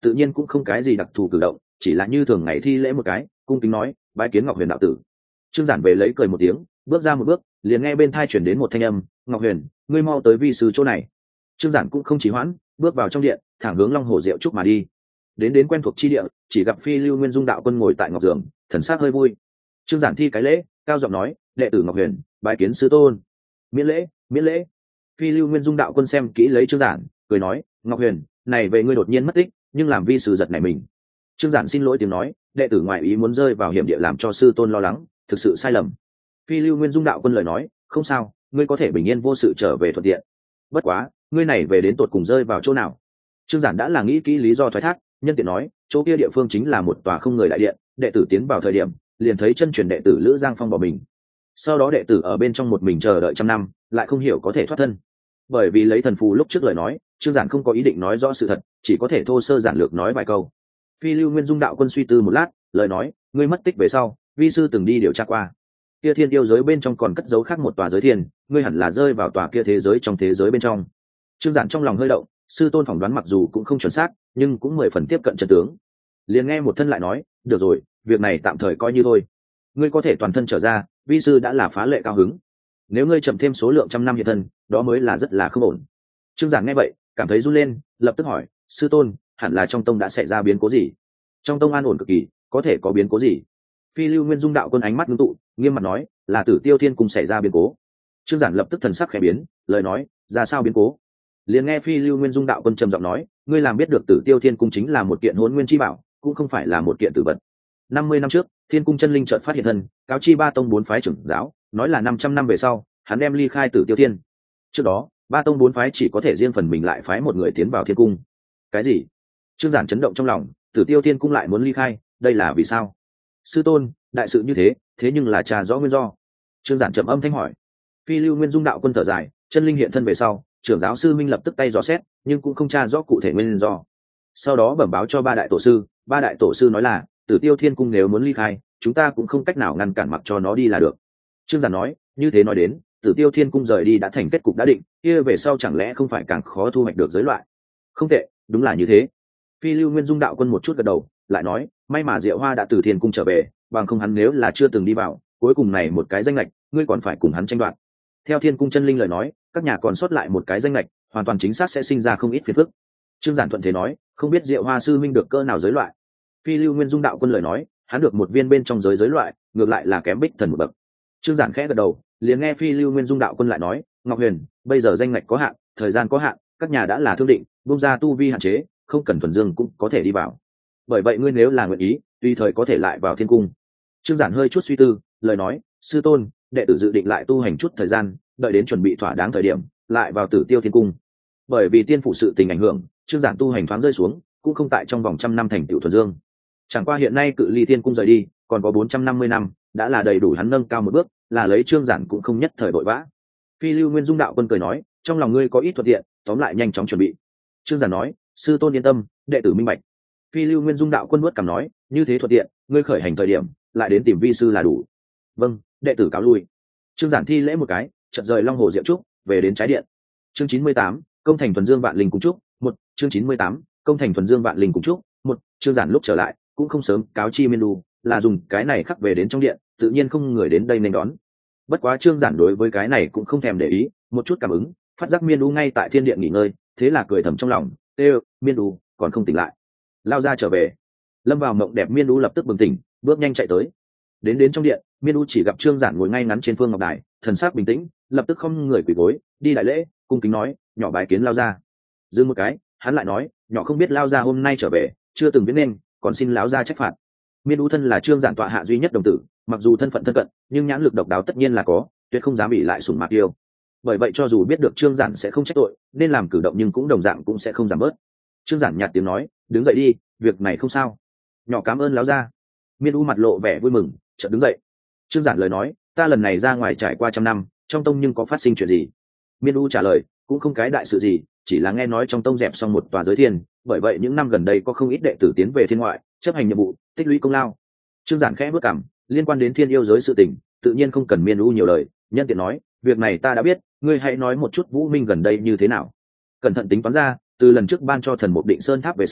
tự nhiên cũng không cái gì đặc thù cử động, chỉ là như thường ngày thi lễ một cái, cung kính nói bái kiến Ngọc Huyền đạo tử. Trương Giản về lấy cười một tiếng, bước ra một bước, liền nghe bên tai chuyển đến một thanh âm, Ngọc Huyền, ngươi mau tới vi sư chỗ này. Trương Giản cũng không trì hoãn, bước vào trong điện, thẳng hướng Long Hồ Diệu Trúc mà đi. Đến đến quen thuộc chi địa, chỉ gặp Phi Lưu Nguyên Dung đạo quân ngồi tại ngọc giường, thần sắc hơi vui. Trương Giản thi cái lễ, cao giọng nói, đệ tử Ngọc Huyền, bái kiến sư tôn. Miễn lễ, miễn lễ. Phi Lưu Nguyên Dung đạo quân xem kỹ lấy Trương Giản, cười nói, Ngọc Huyền, này về ngươi đột nhiên mất tích, nhưng làm vi sư giật nảy mình. Trương Giản xin lỗi tiếng nói, đệ tử ngoại ý muốn rơi vào hiểm địa làm cho sư tôn lo lắng, thực sự sai lầm. Phi Lưu Nguyên Dung đạo quân lời nói, không sao, ngươi có thể bình yên vô sự trở về thuận tiện. Bất quá, ngươi này về đến tột cùng rơi vào chỗ nào? Trương Giản đã là nghĩ kỹ lý do thoái thác, nhân tiện nói, chỗ kia địa phương chính là một tòa không người đại điện, đệ tử tiến vào thời điểm, liền thấy chân truyền đệ tử Lữ Giang Phong bỏ mình. Sau đó đệ tử ở bên trong một mình chờ đợi trăm năm, lại không hiểu có thể thoát thân. Bởi vì lấy thần phù lúc trước lời nói, Trương Giản không có ý định nói rõ sự thật, chỉ có thể thô sơ giản lược nói vài câu. Phi Lưu Nguyên Dung đạo quân suy tư một lát, lời nói, ngươi mất tích về sau, vi sư từng đi điều tra qua. Kia thiên yêu giới bên trong còn cất giấu khác một tòa giới thiên, ngươi hẳn là rơi vào tòa kia thế giới trong thế giới bên trong. Trương Giản trong lòng hơi động, sư tôn phỏng đoán mặc dù cũng không chuẩn xác, nhưng cũng mười phần tiếp cận chân tướng. Liền nghe một thân lại nói, được rồi, việc này tạm thời coi như thôi. Ngươi có thể toàn thân trở ra, vi sư đã là phá lệ cao hứng. Nếu ngươi chậm thêm số lượng trăm năm hiện thân, đó mới là rất là không ổn. Trương Giản nghe vậy, cảm thấy run lên, lập tức hỏi, sư tôn, hẳn là trong tông đã xảy ra biến cố gì? Trong tông an ổn cực kỳ, có thể có biến cố gì? Phi Lưu Nguyên Dung đạo quân ánh mắt ngưng tụ, nghiêm mặt nói, là Tử Tiêu Thiên Cung xảy ra biến cố. Trương Giản lập tức thần sắc khẽ biến, lời nói, ra sao biến cố? Liền nghe Phi Lưu Nguyên Dung đạo quân trầm giọng nói, ngươi làm biết được Tử Tiêu Thiên Cung chính là một kiện hỗn nguyên chi bảo, cũng không phải là một kiện tử vật. Năm mươi năm trước, Thiên Cung chân linh chợt phát hiện thân, cáo chi ba tông bốn phái trưởng giáo, nói là năm trăm năm về sau, hắn đem ly khai Tử Tiêu Thiên. Trước đó, ba tông bốn phái chỉ có thể riêng phần mình lại phái một người tiến vào Thiên Cung. Cái gì? Trương Giản chấn động trong lòng, Tử Tiêu Thiên Cung lại muốn ly khai, đây là vì sao? Sư tôn, đại sự như thế, thế nhưng là trà rõ nguyên do. Trương Giản trầm âm thanh hỏi. Phi Lưu Nguyên Dung đạo quân thở dài, chân linh hiện thân về sau, trưởng giáo sư minh lập tức tay dò xét, nhưng cũng không tra rõ cụ thể nguyên do. Sau đó bẩm báo cho ba đại tổ sư, ba đại tổ sư nói là, Tử Tiêu Thiên Cung nếu muốn ly khai, chúng ta cũng không cách nào ngăn cản mặc cho nó đi là được. Trương Giản nói, như thế nói đến, Tử Tiêu Thiên Cung rời đi đã thành kết cục đã định, kia về sau chẳng lẽ không phải càng khó thu hoạch được giới loại? Không tệ, đúng là như thế. Phi Lưu Nguyên Dung đạo quân một chút gật đầu, lại nói, may mà Diệu Hoa đã từ Thiên Cung trở về, bằng không hắn nếu là chưa từng đi vào, cuối cùng này một cái danh lệch, ngươi còn phải cùng hắn tranh đoạt. Theo Thiên Cung chân linh lời nói, các nhà còn sót lại một cái danh lệch, hoàn toàn chính xác sẽ sinh ra không ít phiền phức. Trương Giản thuận thế nói, không biết Diệu Hoa sư minh được cơ nào giới loại. Phi Lưu Nguyên Dung đạo quân lời nói, hắn được một viên bên trong giới giới loại, ngược lại là kém Bích Thần một bậc. Trương Giản khẽ gật đầu, liền nghe Phi Lưu Nguyên Dung đạo quân lại nói, Ngọc Huyền, bây giờ danh ngạch có hạn, thời gian có hạn, các nhà đã là thương định, buông ra tu vi hạn chế, không cần thuần dương cũng có thể đi vào. Bởi vậy ngươi nếu là nguyện ý, tùy thời có thể lại vào Thiên Cung. Trương Giản hơi chút suy tư, lời nói, sư tôn, đệ tử dự định lại tu hành chút thời gian, đợi đến chuẩn bị thỏa đáng thời điểm, lại vào Tử Tiêu Thiên Cung. Bởi vì tiên phủ sự tình ảnh hưởng, Trương Giản tu hành thoáng rơi xuống, cũng không tại trong vòng trăm năm thành tựu thuần dương. Chẳng qua hiện nay cự ly Thiên Cung rời đi, còn có bốn trăm năm mươi năm, đã là đầy đủ hắn nâng cao một bước, là lấy Trương Giản cũng không nhất thời vội vã. Phi Lưu Nguyên Dung đạo quân cười nói, trong lòng ngươi có ít thuận tiện, tóm lại nhanh chóng chuẩn bị. Trương Giản nói, sư tôn yên tâm, đệ tử minh bạch. Phi Lưu Nguyên Dung đạo quân nuốt cằm nói, như thế thuận tiện, ngươi khởi hành thời điểm, lại đến tìm vi sư là đủ. Vâng, đệ tử cáo lui. Trương Giản thi lễ một cái, chợt rời Long Hồ Diệu Trúc, về đến trái điện. Chương chín mươi tám, công thành thuần dương vạn linh cùng trúc, một, chương chín mươi tám, công thành thuần dương vạn linh cùng trúc, một, Trương Giản lúc trở lại, cũng không sớm cáo chi Miên Du, là dùng cái này khắc về đến trong điện, tự nhiên không người đến đây nên đón. Bất quá Trương Giản đối với cái này cũng không thèm để ý, một chút cảm ứng, phát giác Miên Du ngay tại thiên điện nghỉ ngơi, thế là cười thầm trong lòng, "Tê, Miên Du, còn không tỉnh lại." Lao ra trở về. Lâm vào mộng đẹp Miên Du lập tức bừng tỉnh, bước nhanh chạy tới. Đến đến trong điện, Miên Du chỉ gặp Trương Giản ngồi ngay ngắn trên phương ngọc đài, thần sắc bình tĩnh, lập tức không người quỳ gối, đi đại lễ, cung kính nói, "Nhỏ bái kiến Lao ra." Dừng một cái, hắn lại nói, "Nhỏ không biết Lao ra hôm nay trở về, chưa từng biết nên, còn xin lão gia trách phạt." Miên Du thân là Trương Giản tọa hạ duy nhất đồng tử, mặc dù thân phận thân cận, nhưng nhãn lực độc đáo tất nhiên là có, tuyệt không dám bị lại sủng mạc yêu. Bởi vậy cho dù biết được Trương Giản sẽ không trách tội, nên làm cử động nhưng cũng đồng dạng cũng sẽ không giảm bớt. Trương Giản nhạt tiếng nói, "Đứng dậy đi, việc này không sao." "Nhỏ cảm ơn lão gia." Miên Du mặt lộ vẻ vui mừng, chợt đứng dậy. Trương Giản lời nói, "Ta lần này ra ngoài trải qua trăm năm, trong tông nhưng có phát sinh chuyện gì?" Miên Du trả lời, "Cũng không cái đại sự gì, chỉ là nghe nói trong tông dẹp xong một tòa giới thiên, bởi vậy những năm gần đây có không ít đệ tử tiến về thiên ngoại, chấp hành nhiệm vụ, tích lũy công lao." Trương Giản khẽ bước cằm, liên quan đến thiên yêu giới sự tình, tự nhiên không cần Miên Du nhiều lời, nhân tiện nói, "Việc này ta đã biết, ngươi hãy nói một chút Vũ Minh gần đây như thế nào." Cẩn thận tính toán ra, từ lần trước ban cho thần mục định sơn tháp về sau,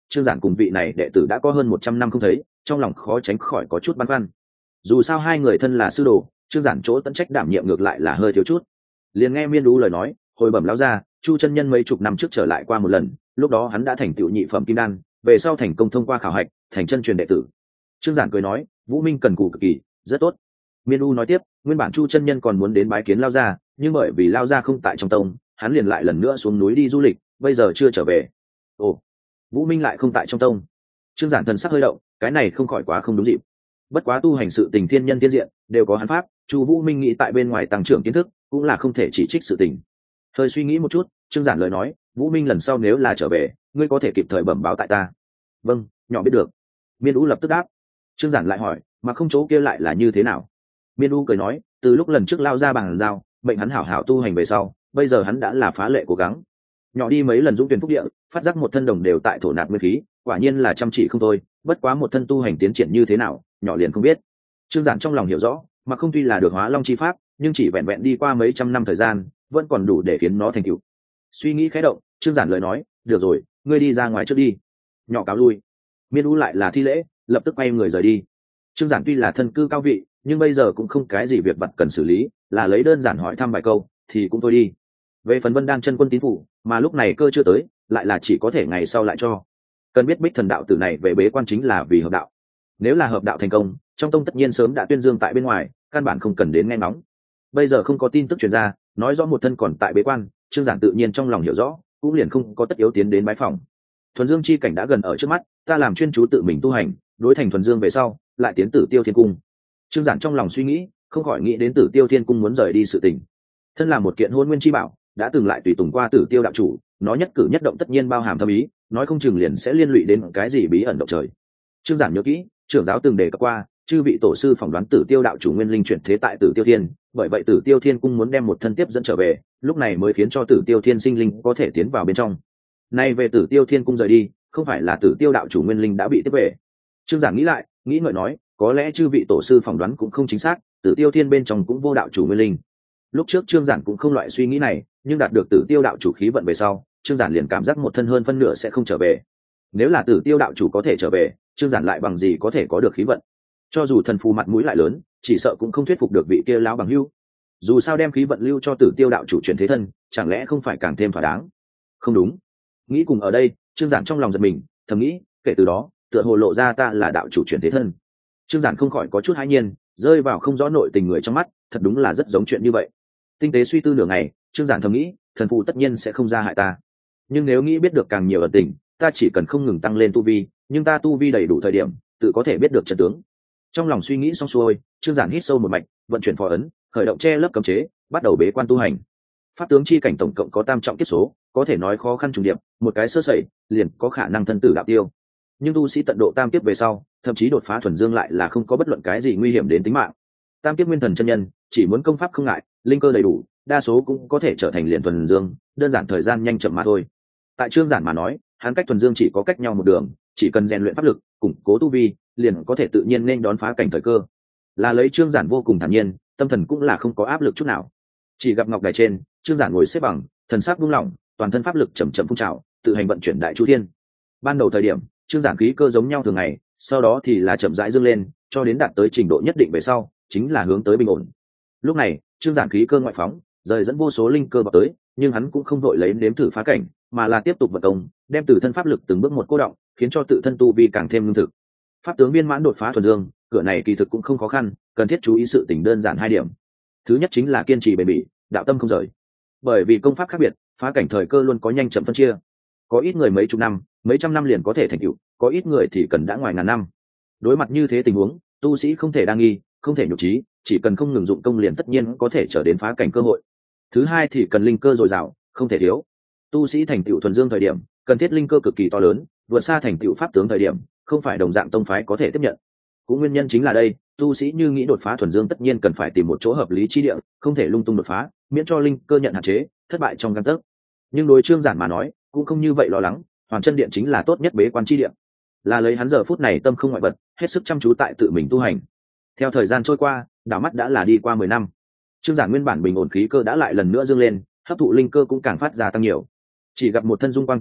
trương giản cùng vị này đệ tử đã có hơn một trăm năm không thấy, trong lòng khó tránh khỏi có chút băn khoăn. Dù sao hai người thân là sư đồ, trương giản chỗ tận trách đảm nhiệm ngược lại là hơi thiếu chút. Liền nghe Miên Đu lời nói, hồi bẩm lão gia, Chu chân nhân mấy chục năm trước trở lại qua một lần, lúc đó hắn đã thành tựu nhị phẩm kim đan, về sau thành công thông qua khảo hạch, thành chân truyền đệ tử. Trương giản cười nói, Vũ Minh cần cù cực kỳ, rất tốt. Miên U nói tiếp, nguyên bản Chu chân nhân còn muốn đến bái kiến lão gia, nhưng bởi vì lão gia không tại trong tông, hắn liền lại lần nữa xuống núi đi du lịch, bây giờ chưa trở về. Ồ, Vũ Minh lại không tại trong tông. Trương giản thần sắc hơi động, cái này không khỏi quá không đúng dịp. Bất quá tu hành sự tình thiên nhân thiên diện, đều có hắn pháp, Chu Vũ Minh nghĩ tại bên ngoài tăng trưởng kiến thức, cũng là không thể chỉ trích sự tình. Hơi suy nghĩ một chút, Trương giản lời nói, Vũ Minh lần sau nếu là trở về, ngươi có thể kịp thời bẩm báo tại ta. Vâng, nhỏ biết được. Miên U lập tức đáp. Trương giản lại hỏi, mà không chỗ kia lại là như thế nào? Miên U cười nói, từ lúc lần trước lao ra bằng giao, mệnh hắn hảo hảo tu hành về sau, bây giờ hắn đã là phá lệ cố gắng. Nhỏ đi mấy lần dũng tuyển phúc địa, phát giác một thân đồng đều tại thổ nạp nguyên khí, quả nhiên là chăm chỉ không thôi, bất quá một thân tu hành tiến triển như thế nào, nhỏ liền không biết. Trương giản trong lòng hiểu rõ, mà không tuy là được hóa long chi pháp, nhưng chỉ vẹn vẹn đi qua mấy trăm năm thời gian, vẫn còn đủ để khiến nó thành tựu. Suy nghĩ khẽ động, Trương giản lời nói, được rồi, ngươi đi ra ngoài trước đi. Nhỏ cáo lui. Miên U lại là thi lễ, lập tức quay người rời đi. Trương giản tuy là thân cư cao vị, nhưng bây giờ cũng không cái gì việc vặt cần xử lý, là lấy đơn giản hỏi thăm vài câu thì cũng thôi đi. Về phần Vân Đan chân quân tín phủ, mà lúc này cơ chưa tới, lại là chỉ có thể ngày sau lại cho. Cần biết Bích Thần đạo tử này về bế quan chính là vì hợp đạo. Nếu là hợp đạo thành công, trong tông tất nhiên sớm đã tuyên dương tại bên ngoài, căn bản không cần đến nghe ngóng. Bây giờ không có tin tức truyền ra, nói rõ một thân còn tại bế quan, Trương giản tự nhiên trong lòng hiểu rõ, cũng liền không có tất yếu tiến đến bái phòng. Thuần Dương chi cảnh đã gần ở trước mắt, ta làm chuyên chú tự mình tu hành, đối thành Thuần Dương về sau, lại tiến Tử Tiêu Thiên cung. Trương giản trong lòng suy nghĩ, không khỏi nghĩ đến Tử Tiêu Thiên cung muốn rời đi sự tình. Thân là một kiện hôn nguyên chi bảo, đã từng lại tùy tùng qua Tử Tiêu đạo chủ, nó nhất cử nhất động tất nhiên bao hàm thâm ý, nói không chừng liền sẽ liên lụy đến cái gì bí ẩn động trời. Trương giản nhớ kỹ, trưởng giáo từng đề cập qua, chư vị tổ sư phỏng đoán Tử Tiêu đạo chủ nguyên linh chuyển thế tại Tử Tiêu Thiên, bởi vậy Tử Tiêu Thiên cung muốn đem một thân tiếp dẫn trở về, lúc này mới khiến cho Tử Tiêu Thiên sinh linh có thể tiến vào bên trong. Nay về Tử Tiêu Thiên cung rời đi, không phải là Tử Tiêu đạo chủ nguyên linh đã bị tiếp về. Trương giản nghĩ lại, nghĩ ngợi nói, có lẽ chư vị tổ sư phỏng đoán cũng không chính xác, Tử Tiêu Thiên bên trong cũng vô đạo chủ nguyên linh. Lúc trước Trương giản cũng không loại suy nghĩ này, nhưng đạt được Tử Tiêu đạo chủ khí vận về sau, Trương giản liền cảm giác một thân hơn phân nửa sẽ không trở về. Nếu là Tử Tiêu đạo chủ có thể trở về, Trương giản lại bằng gì có thể có được khí vận? Cho dù thần phù mặt mũi lại lớn, chỉ sợ cũng không thuyết phục được vị kia lão bằng hữu. Dù sao đem khí vận lưu cho Tử Tiêu đạo chủ chuyển thế thân, chẳng lẽ không phải càng thêm thỏa đáng? Không đúng. Nghĩ cùng ở đây, Trương giản trong lòng giật mình, thầm nghĩ, kể từ đó, tựa hồ lộ ra ta là đạo chủ chuyển thế thân. Trương giản không khỏi có chút hãi nhiên, rơi vào không rõ nội tình người trong mắt, thật đúng là rất giống chuyện như vậy. Tinh tế suy tư nửa ngày, Trương giản thầm nghĩ, thần phù tất nhiên sẽ không ra hại ta. Nhưng nếu nghĩ biết được càng nhiều ẩn tình, ta chỉ cần không ngừng tăng lên tu vi, nhưng ta tu vi đầy đủ thời điểm, tự có thể biết được trận tướng. Trong lòng suy nghĩ xong xuôi, Trương giản hít sâu một mạch, vận chuyển phò ấn, khởi động che lấp cấm chế, bắt đầu bế quan tu hành. Pháp tướng chi cảnh tổng cộng có tam trọng kiếp số, có thể nói khó khăn trùng điệp, một cái sơ sẩy, liền có khả năng thân tử đạo tiêu. Nhưng tu sĩ tận độ tam kiếp về sau, thậm chí đột phá thuần dương lại là không có bất luận cái gì nguy hiểm đến tính mạng. Tam kiếp nguyên thần chân nhân, chỉ muốn công pháp không ngại, linh cơ đầy đủ, đa số cũng có thể trở thành liền thuần dương, đơn giản thời gian nhanh chậm mà thôi. Tại Trương giản mà nói, hắn cách thuần dương chỉ có cách nhau một đường, chỉ cần rèn luyện pháp lực, củng cố tu vi, liền có thể tự nhiên nên đón phá cảnh thời cơ. Là lấy Trương giản vô cùng thản nhiên, tâm thần cũng là không có áp lực chút nào. Chỉ gặp ngọc đài trên, Trương giản ngồi xếp bằng, thần sắc buông lỏng, toàn thân pháp lực chậm chậm phun trào, tự hành vận chuyển đại chu thiên. Ban đầu thời điểm, Trương giản khí cơ giống nhau thường ngày, sau đó thì là chậm rãi dâng lên, cho đến đạt tới trình độ nhất định về sau, chính là hướng tới bình ổn. Lúc này, Trương giản khí cơ ngoại phóng, rời dẫn vô số linh cơ vào tới, nhưng hắn cũng không đội lấy nếm thử phá cảnh, mà là tiếp tục vận công, đem từ thân pháp lực từng bước một cô động, khiến cho tự thân tu vi càng thêm lương thực. Pháp tướng viên mãn đột phá thuần dương, cửa này kỳ thực cũng không khó khăn, cần thiết chú ý sự tình đơn giản hai điểm. Thứ nhất chính là kiên trì bền bỉ, đạo tâm không rời. Bởi vì công pháp khác biệt, phá cảnh thời cơ luôn có nhanh chậm phân chia. Có ít người mấy chục năm, mấy trăm năm liền có thể thành tựu, có ít người thì cần đã ngoài ngàn năm. Đối mặt như thế tình huống, tu sĩ không thể đa nghi, không thể nhục trí, chỉ cần không ngừng dụng công liền tất nhiên có thể trở đến phá cảnh cơ hội. Thứ hai thì cần linh cơ dồi dào, không thể thiếu. Tu sĩ thành tựu thuần dương thời điểm, cần thiết linh cơ cực kỳ to lớn, vượt xa thành tựu pháp tướng thời điểm, không phải đồng dạng tông phái có thể tiếp nhận. Cũng nguyên nhân chính là đây, tu sĩ như nghĩ đột phá thuần dương tất nhiên cần phải tìm một chỗ hợp lý chi địa, không thể lung tung đột phá, miễn cho linh cơ nhận hạn chế, thất bại trong gang tấc. Nhưng đối Trương giản mà nói, cũng không như vậy lo lắng, Hoàn Chân Điện chính là tốt nhất bế quan chi địa. Là lấy hắn giờ phút này tâm không ngoại vật, hết sức chăm chú tại tự mình tu hành. Theo thời gian trôi qua, đảo mắt đã là đi qua mười năm. Trương giản nguyên bản bình ổn khí cơ đã lại lần nữa dâng lên, hấp thụ linh cơ cũng càng phát ra tăng nhiều. Chỉ gặp một thân dung quang trong vắt,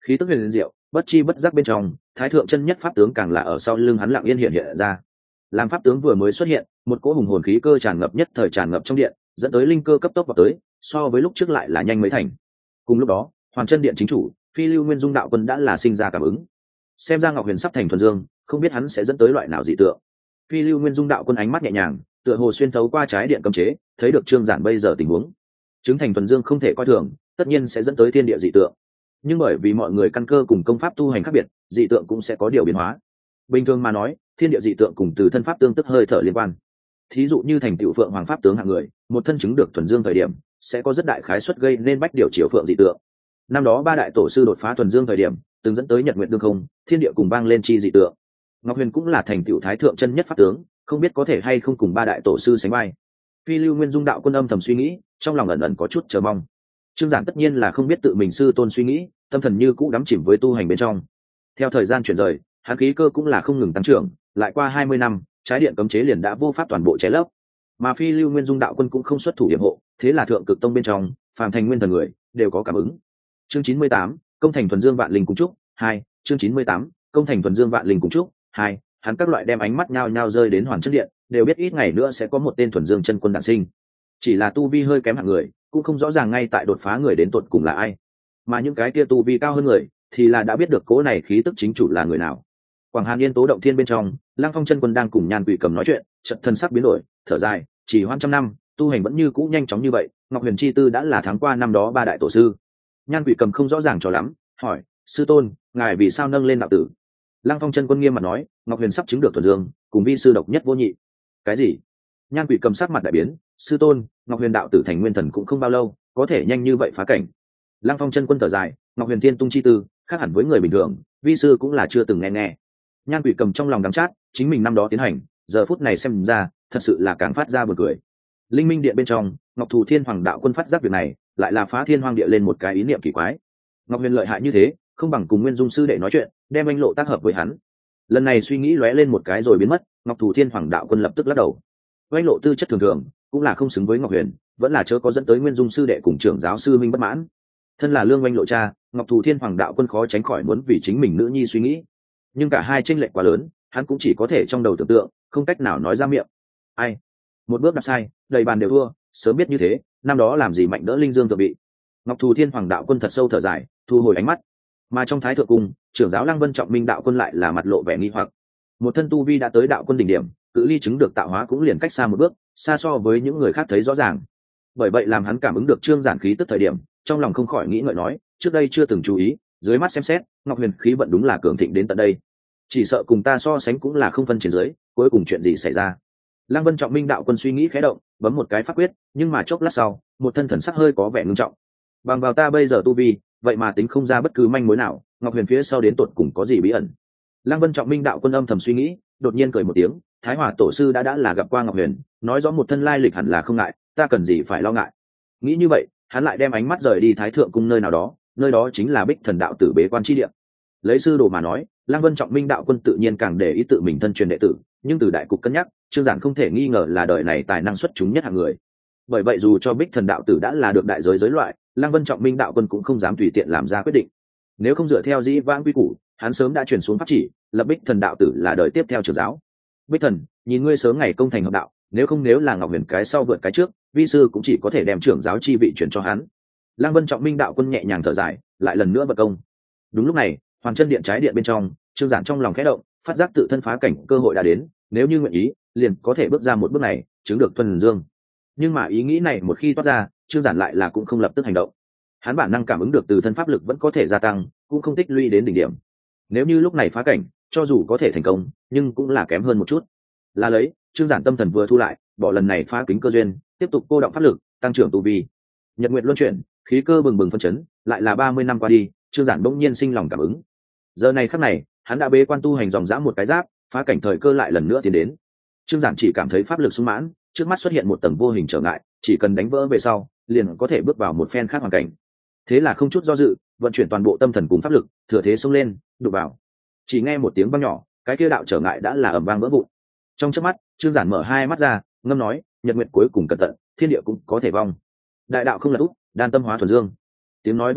khí tức huyền diệu, bất chi bất giác bên trong, thái thượng chân nhất pháp tướng càng là ở sau lưng hắn lặng yên hiện hiện ra. Làm pháp tướng vừa mới xuất hiện, một cỗ hùng hồn khí cơ tràn ngập nhất thời tràn ngập trong điện, dẫn tới linh cơ cấp tốc vào tới, so với lúc trước lại là nhanh mấy thành. Cùng lúc đó, Hoàng Chân Điện chính chủ, Phi Lưu Nguyên Dung đạo quân đã là sinh ra cảm ứng. Xem ra Ngọc Huyền sắp thành thuần dương, không biết hắn sẽ dẫn tới loại nào dị tượng. Phi Lưu Nguyên Dung đạo quân ánh mắt nhẹ nhàng, tựa hồ xuyên thấu qua trái điện cấm chế, thấy được Trương Giản bây giờ tình huống. Chứng thành thuần dương không thể coi thường, tất nhiên sẽ dẫn tới thiên địa dị tượng. Nhưng bởi vì mọi người căn cơ cùng công pháp tu hành khác biệt, dị tượng cũng sẽ có điều biến hóa. Bình thường mà nói, thiên địa dị tượng cùng từ thân pháp tương tức hơi thở liên quan. Thí dụ như thành tựu phượng hoàng pháp tướng hạng người, một thân chứng được thuần dương thời điểm, sẽ có rất đại khái suất gây nên bách điều chiều phượng dị tượng. Năm đó ba đại tổ sư đột phá thuần dương thời điểm, từng dẫn tới nhật nguyện đương không, thiên địa cùng vang lên chi dị tượng. Ngọc Huyền cũng là thành tựu thái thượng chân nhất pháp tướng, không biết có thể hay không cùng ba đại tổ sư sánh vai. Phi Lưu Nguyên Dung đạo quân âm thầm suy nghĩ, trong lòng ẩn ẩn có chút chờ mong. Trương Giản tất nhiên là không biết tự mình sư tôn suy nghĩ, tâm thần như cũ đắm chìm với tu hành bên trong. Theo thời gian chuyển rời, hắn khí cơ cũng là không ngừng tăng trưởng, lại qua hai mươi năm, trái điện cấm chế liền đã vô pháp toàn bộ chế lấp. Mà Phi Lưu Nguyên Dung đạo quân cũng không xuất thủ yểm hộ, thế là thượng cực tông bên trong, phàm thành nguyên thần người đều có cảm ứng. Chương chín mươi tám, công thành thuần dương vạn linh cùng trúc, hai, chương chín mươi tám, công thành thuần dương vạn linh cùng trúc, hai, hắn các loại đem ánh mắt nhao nhao rơi đến Hoàn Chân Điện, đều biết ít ngày nữa sẽ có một tên thuần dương chân quân đản sinh. Chỉ là tu vi hơi kém hạng người, cũng không rõ ràng ngay tại đột phá người đến tột cùng là ai. Mà những cái kia tu vi cao hơn người, thì là đã biết được cố này khí tức chính chủ là người nào. Quảng Hàn Yên tố động thiên bên trong, Lăng Phong chân quân đang cùng Nhan Quỷ Cầm nói chuyện, chợt thân sắc biến đổi, thở dài, chỉ hoan trăm năm, tu hành vẫn như cũ nhanh chóng như vậy, Ngọc Huyền chi tư đã là tháng qua năm đó ba đại tổ sư. Nhan Quỷ Cầm không rõ ràng cho lắm, hỏi: "Sư tôn, ngài vì sao nâng lên đạo tử?" Lăng Phong chân quân nghiêm mặt nói: "Ngọc Huyền sắp chứng được thuần dương, cùng vi sư độc nhất vô nhị." "Cái gì?" Nhan Quỷ Cầm sắc mặt đại biến: "Sư tôn, Ngọc Huyền đạo tử thành nguyên thần cũng không bao lâu, có thể nhanh như vậy phá cảnh?" Lăng Phong chân quân thở dài: "Ngọc Huyền thiên tung chi tư, khác hẳn với người bình thường, vi sư cũng là chưa từng nghe nghe." Nhan Quỷ Cầm trong lòng đắng chát, chính mình năm đó tiến hành, giờ phút này xem ra, thật sự là càng phát ra buồn cười. Linh Minh Điện bên trong, Ngọc Thù Thiên Hoàng đạo quân phát giác việc này, lại là phá thiên hoang địa lên một cái ý niệm kỳ quái. Ngọc Huyền lợi hại như thế, không bằng cùng Nguyên Dung sư đệ nói chuyện, đem anh lộ tác hợp với hắn. Lần này suy nghĩ lóe lên một cái rồi biến mất, Ngọc Thù Thiên Hoàng đạo quân lập tức lắc đầu. Anh lộ tư chất thường thường, cũng là không xứng với Ngọc Huyền, vẫn là chớ có dẫn tới Nguyên Dung sư đệ cùng trưởng giáo sư minh bất mãn. Thân là lương anh lộ cha, Ngọc Thù Thiên Hoàng đạo quân khó tránh khỏi muốn vì chính mình nữ nhi suy nghĩ. Nhưng cả hai chênh lệch quá lớn, hắn cũng chỉ có thể trong đầu tưởng tượng, không cách nào nói ra miệng. Ai? Một bước đạp sai, đầy bàn đều thua, sớm biết như thế, năm đó làm gì mạnh đỡ Linh Dương thượng vị. Ngọc Thù Thiên Hoàng đạo quân thật sâu thở dài, thu hồi ánh mắt. Mà trong Thái thượng cung, trưởng giáo Lăng Vân Trọng Minh đạo quân lại là mặt lộ vẻ nghi hoặc. Một thân tu vi đã tới đạo quân đỉnh điểm, cự ly chứng được tạo hóa cũng liền cách xa một bước, xa so với những người khác thấy rõ ràng. Bởi vậy làm hắn cảm ứng được Trương Giản khí tức thời điểm, trong lòng không khỏi nghĩ ngợi nói, trước đây chưa từng chú ý, dưới mắt xem xét, Ngọc Huyền khí vận đúng là cường thịnh đến tận đây. Chỉ sợ cùng ta so sánh cũng là không phân trên dưới, cuối cùng chuyện gì xảy ra? Lăng Vân Trọng Minh đạo quân suy nghĩ khẽ động, bấm một cái pháp quyết, nhưng mà chốc lát sau, một thân thần sắc hơi có vẻ ngưng trọng. Bằng vào ta bây giờ tu vi, vậy mà tính không ra bất cứ manh mối nào, Ngọc Huyền phía sau đến tột cùng có gì bí ẩn. Lăng Vân Trọng Minh đạo quân âm thầm suy nghĩ, đột nhiên cười một tiếng, Thái Hòa tổ sư đã đã là gặp qua Ngọc Huyền, nói rõ một thân lai lịch hẳn là không ngại, ta cần gì phải lo ngại. Nghĩ như vậy, hắn lại đem ánh mắt rời đi Thái thượng cung nơi nào đó, nơi đó chính là Bích Thần đạo tử bế quan chi địa. Lấy sư đồ mà nói, Lăng Vân Trọng Minh đạo quân tự nhiên càng để ý tự mình thân truyền đệ tử, nhưng từ đại cục cân nhắc, Trương Giản không thể nghi ngờ là đời này tài năng xuất chúng nhất hạng người. Bởi vậy dù cho Bích Thần đạo tử đã là được đại giới giới loại, Lăng Vân Trọng Minh đạo quân cũng không dám tùy tiện làm ra quyết định. Nếu không dựa theo dĩ vãng quy củ, hắn sớm đã truyền xuống pháp chỉ, lập Bích Thần đạo tử là đời tiếp theo trưởng giáo. Bích Thần, nhìn ngươi sớm ngày công thành hợp đạo, nếu không nếu là Ngọc Huyền cái sau vượt cái trước, vi sư cũng chỉ có thể đem trưởng giáo chi vị chuyển cho hắn. Lăng Vân Trọng Minh đạo quân nhẹ nhàng thở dài, lại lần nữa bật công. Đúng lúc này, Hoàng Chân Điện trái điện bên trong, Trương Giản trong lòng khẽ động, phát giác tự thân phá cảnh cơ hội đã đến, nếu như nguyện ý, liền có thể bước ra một bước này, chứng được thuần dương. Nhưng mà ý nghĩ này một khi toát ra, Trương Giản lại là cũng không lập tức hành động. Hắn bản năng cảm ứng được từ thân pháp lực vẫn có thể gia tăng, cũng không tích lũy đến đỉnh điểm. Nếu như lúc này phá cảnh, cho dù có thể thành công, nhưng cũng là kém hơn một chút. Là lấy, Trương Giản tâm thần vừa thu lại, bỏ lần này phá kính cơ duyên, tiếp tục cô động pháp lực, tăng trưởng tu vi. Nhật nguyện luân chuyển, khí cơ bừng bừng phân chấn, lại là ba mươi năm qua đi, Trương Giản bỗng nhiên sinh lòng cảm ứng. Giờ này khắc này, hắn đã bế quan tu hành dòng dã một cái giáp, phá cảnh thời cơ lại lần nữa tiến đến. Trương Giản chỉ cảm thấy pháp lực sung mãn, trước mắt xuất hiện một tầng vô hình trở ngại, chỉ cần đánh vỡ về sau, liền có thể bước vào một phen khác hoàn cảnh. Thế là không chút do dự, vận chuyển toàn bộ tâm thần cùng pháp lực, thừa thế xông lên, đụng vào. Chỉ nghe một tiếng vang nhỏ, cái kia đạo trở ngại đã là ầm vang vỡ vụn. Trong chớp mắt, Trương Giản mở hai mắt ra, ngâm nói, nhật nguyệt cuối cùng cẩn thận, thiên địa cũng có thể vong. Đại đạo không lật úp, đan tâm hóa thuần dương. Tiếng nói vừa dứt,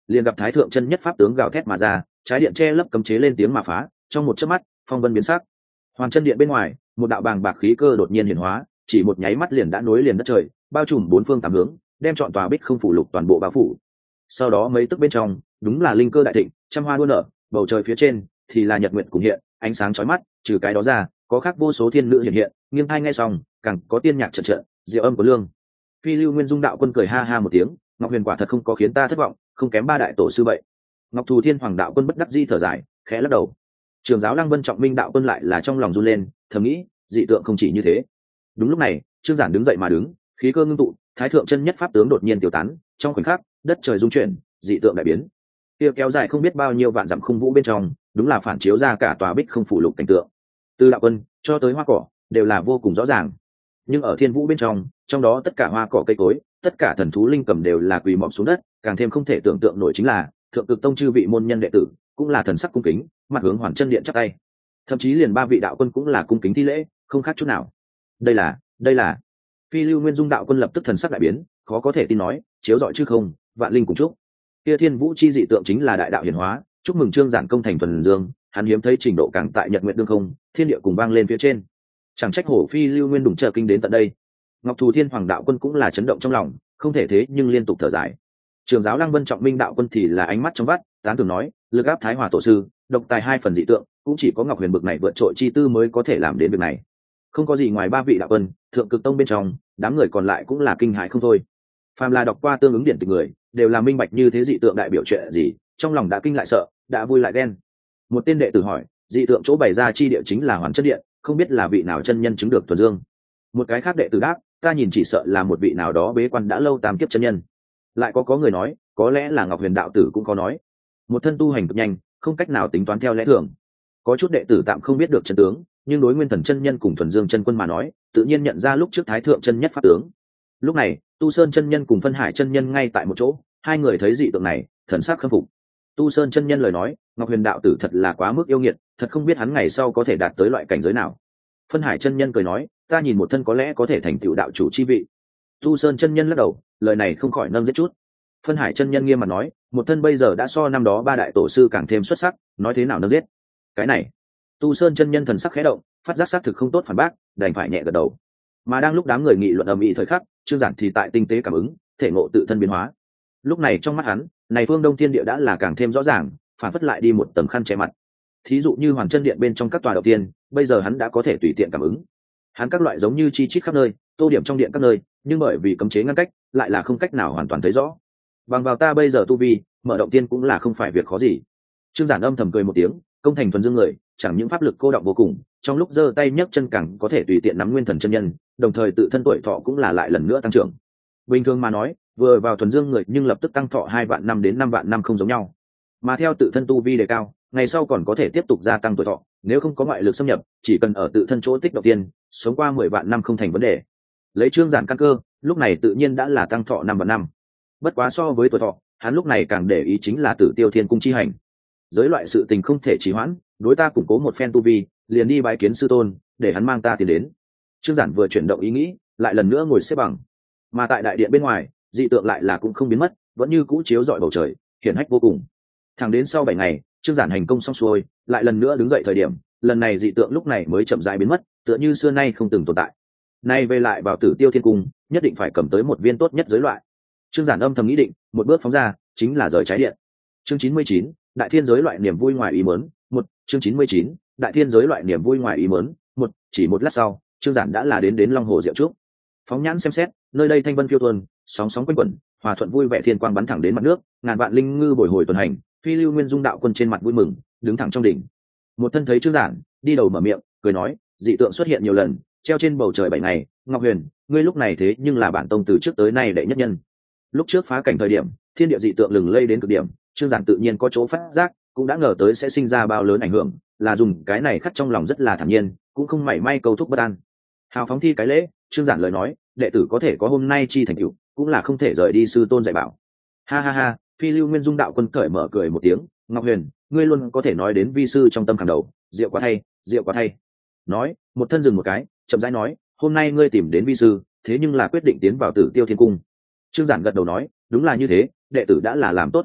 liền gặp thái thượng chân nhất pháp tướng gào thét mà ra, trái điện che lấp cấm chế lên tiếng mà phá, trong một chớp mắt phong vân biến sắc. Hoàn chân điện bên ngoài, một đạo bàng bạc khí cơ đột nhiên hiển hóa, chỉ một nháy mắt liền đã nối liền đất trời, bao trùm bốn phương tám hướng, đem trọn tòa bích không phủ lục toàn bộ bao phủ. Sau đó mấy tức bên trong, đúng là linh cơ đại thịnh, trăm hoa đua nở, bầu trời phía trên thì là nhật nguyện cùng hiện, ánh sáng chói mắt, trừ cái đó ra, có khác vô số thiên nữ hiện hiện, nghiêng tai nghe xong, càng có tiên nhạc trận trận, diệu âm của lương. Phi Lưu Nguyên Dung đạo quân cười ha ha một tiếng, Ngọc Huyền quả thật không có khiến ta thất vọng, không kém ba đại tổ sư vậy. Ngọc Thù Thiên Hoàng đạo quân bất đắc dĩ thở dài, khẽ lắc đầu. Trường giáo Lăng Vân Trọng Minh đạo quân lại là trong lòng run lên, thầm nghĩ, dị tượng không chỉ như thế. Đúng lúc này, Trương Giản đứng dậy mà đứng, khí cơ ngưng tụ, thái thượng chân nhất pháp tướng đột nhiên tiêu tán, trong khoảnh khắc, đất trời rung chuyển, dị tượng đại biến. Kia kéo dài không biết bao nhiêu vạn dặm khung vũ bên trong, đúng là phản chiếu ra cả tòa bích không phủ lục cảnh tượng. Từ đạo quân cho tới hoa cỏ, đều là vô cùng rõ ràng. Nhưng ở thiên vũ bên trong, trong đó tất cả hoa cỏ cây cối, tất cả thần thú linh cầm đều là quỳ mọp xuống đất, càng thêm không thể tưởng tượng nổi chính là thượng cực tông chư vị môn nhân đệ tử cũng là thần sắc cung kính, mặt hướng Hoàn Chân điện chắp tay. Thậm chí liền ba vị đạo quân cũng là cung kính thi lễ, không khác chút nào. Đây là, đây là. Phi Lưu Nguyên Dung đạo quân lập tức thần sắc đại biến, khó có thể tin nói, chiếu rọi chứ không, vạn linh cùng chúc. Kia thiên vũ chi dị tượng chính là đại đạo hiển hóa, chúc mừng Trương Giản công thành thuần dương, hắn hiếm thấy trình độ càng tại nhật nguyện đương không, thiên địa cùng vang lên phía trên. Chẳng trách hổ Phi Lưu Nguyên đủng chờ kinh đến tận đây. Ngọc Thù Thiên Hoàng đạo quân cũng là chấn động trong lòng, không thể thế nhưng liên tục thở dài. Trường giáo Lăng Vân Trọng Minh đạo quân thì là ánh mắt trong vắt, tán thưởng nói, lực áp Thái Hòa tổ sư, độc tài hai phần dị tượng, cũng chỉ có Ngọc Huyền bực này vượt trội chi tư mới có thể làm đến việc này. Không có gì ngoài ba vị đạo quân, thượng cực tông bên trong, đám người còn lại cũng là kinh hãi không thôi. Phàm là đọc qua tương ứng điển tịch người, đều là minh bạch như thế dị tượng đại biểu chuyện gì, trong lòng đã kinh lại sợ, đã vui lại ghen. Một tên đệ tử hỏi, dị tượng chỗ bày ra chi địa chính là Hoàn Chân điện, không biết là vị nào chân nhân chứng được thuần dương. Một cái khác đệ tử đáp, ta nhìn chỉ sợ là một vị nào đó bế quan đã lâu tam kiếp chân nhân. Lại có có người nói, có lẽ là Ngọc Huyền đạo tử cũng có nói, một thân tu hành cực nhanh, không cách nào tính toán theo lẽ thường. Có chút đệ tử tạm không biết được chân tướng, nhưng đối Nguyên Thần chân nhân cùng thuần dương chân quân mà nói, tự nhiên nhận ra lúc trước Thái thượng chân nhất pháp tướng. Lúc này, Tu Sơn chân nhân cùng Phân Hải chân nhân ngay tại một chỗ, hai người thấy dị tượng này, thần sắc khâm phục. Tu Sơn chân nhân lời nói, Ngọc Huyền đạo tử thật là quá mức yêu nghiệt, thật không biết hắn ngày sau có thể đạt tới loại cảnh giới nào. Phân Hải chân nhân cười nói, ta nhìn một thân có lẽ có thể thành tựu đạo chủ chi vị. Tu Sơn chân nhân lắc đầu, lời này không khỏi nâng giết chút. Phân Hải chân nhân nghiêm mặt nói, một thân bây giờ đã so năm đó ba đại tổ sư càng thêm xuất sắc, nói thế nào nâng giết. Cái này, Tu Sơn chân nhân thần sắc khẽ động, phát giác xác thực không tốt phản bác, đành phải nhẹ gật đầu. Mà đang lúc đám người nghị luận ầm ĩ thời khắc, Trương Giản thì tại tinh tế cảm ứng, thể ngộ tự thân biến hóa. Lúc này trong mắt hắn, này phương Đông Thiên Địa đã là càng thêm rõ ràng, phản phất lại đi một tầng khăn che mặt. Thí dụ như Hoàn Chân điện bên trong các tòa đầu tiên, bây giờ hắn đã có thể tùy tiện cảm ứng. Hắn các loại giống như chi chít khắp nơi, tô điểm trong điện các nơi, nhưng bởi vì cấm chế ngăn cách, lại là không cách nào hoàn toàn thấy rõ. Bằng vào ta bây giờ tu vi, mở động tiên cũng là không phải việc khó gì. Trương Giản âm thầm cười một tiếng, công thành thuần dương người, chẳng những pháp lực cô động vô cùng, trong lúc giơ tay nhấc chân càng có thể tùy tiện nắm nguyên thần chân nhân, đồng thời tự thân tuổi thọ cũng là lại lần nữa tăng trưởng. Bình thường mà nói, vừa vào thuần dương người nhưng lập tức tăng thọ hai vạn năm đến năm vạn năm không giống nhau. Mà theo tự thân tu vi đề cao, ngày sau còn có thể tiếp tục gia tăng tuổi thọ, nếu không có ngoại lực xâm nhập, chỉ cần ở tự thân chỗ tích động tiên, sống qua mười vạn năm không thành vấn đề. Lấy Trương Giản căn cơ, lúc này tự nhiên đã là tăng thọ năm vạn năm. Bất quá so với tuổi thọ, hắn lúc này càng để ý chính là Tử Tiêu Thiên cung chi hành. Giới loại sự tình không thể trì hoãn, đối ta củng cố một phen tu vi, liền đi bái kiến sư tôn, để hắn mang ta tiến đến. Trương Giản vừa chuyển động ý nghĩ, lại lần nữa ngồi xếp bằng. Mà tại đại điện bên ngoài, dị tượng lại là cũng không biến mất, vẫn như cũ chiếu rọi bầu trời, hiển hách vô cùng. Thẳng đến sau bảy ngày, Trương Giản hành công xong xuôi, lại lần nữa đứng dậy thời điểm, lần này dị tượng lúc này mới chậm rãi biến mất, tựa như xưa nay không từng tồn tại. Nay về lại vào Tử Tiêu Thiên cung, nhất định phải cầm tới một viên tốt nhất giới loại. Trương Giản âm thầm nghĩ định, một bước phóng ra, chính là rời trái điện. Chương chín mươi chín, Đại Thiên giới loại niềm vui ngoài ý muốn, một, chương chín mươi chín, Đại Thiên giới loại niềm vui ngoài ý muốn, một, chỉ một lát sau, Trương Giản đã là đến đến Long Hồ Diệu Trúc. Phóng nhãn xem xét, nơi đây thanh vân phiêu tuôn, sóng sóng quanh quẩn, hòa thuận vui vẻ thiên quang bắn thẳng đến mặt nước, ngàn vạn linh ngư bồi hồi tuần hành, Phi Lưu Nguyên Dung đạo quân trên mặt vui mừng, đứng thẳng trong đỉnh. Một thân thấy Trương Giản, đi đầu mở miệng, cười nói, dị tượng xuất hiện nhiều lần, treo trên bầu trời bảy ngày, Ngọc Huyền, ngươi lúc này thế nhưng là bản tông từ trước tới nay đệ nhất nhân. Lúc trước phá cảnh thời điểm, thiên địa dị tượng lừng lây đến cực điểm, Trương Giản tự nhiên có chỗ phát giác, cũng đã ngờ tới sẽ sinh ra bao lớn ảnh hưởng, là dùng cái này khắc trong lòng rất là thản nhiên, cũng không mảy may câu thúc bất an. Hào phóng thi cái lễ, Trương Giản lời nói, đệ tử có thể có hôm nay chi thành tựu, cũng là không thể rời đi sư tôn dạy bảo. Ha ha ha, Phi Lưu Nguyên Dung đạo quân cởi mở cười một tiếng, Ngọc Huyền, ngươi luôn có thể nói đến vi sư trong tâm khảm đầu, diệu quá thay, diệu quá thay. Nói, một thân dừng một cái, chậm rãi nói, hôm nay ngươi tìm đến vi sư, thế nhưng là quyết định tiến vào Tử Tiêu Thiên cung. Trương Giản gật đầu nói, đúng là như thế, đệ tử đã là làm tốt chuẩn bị,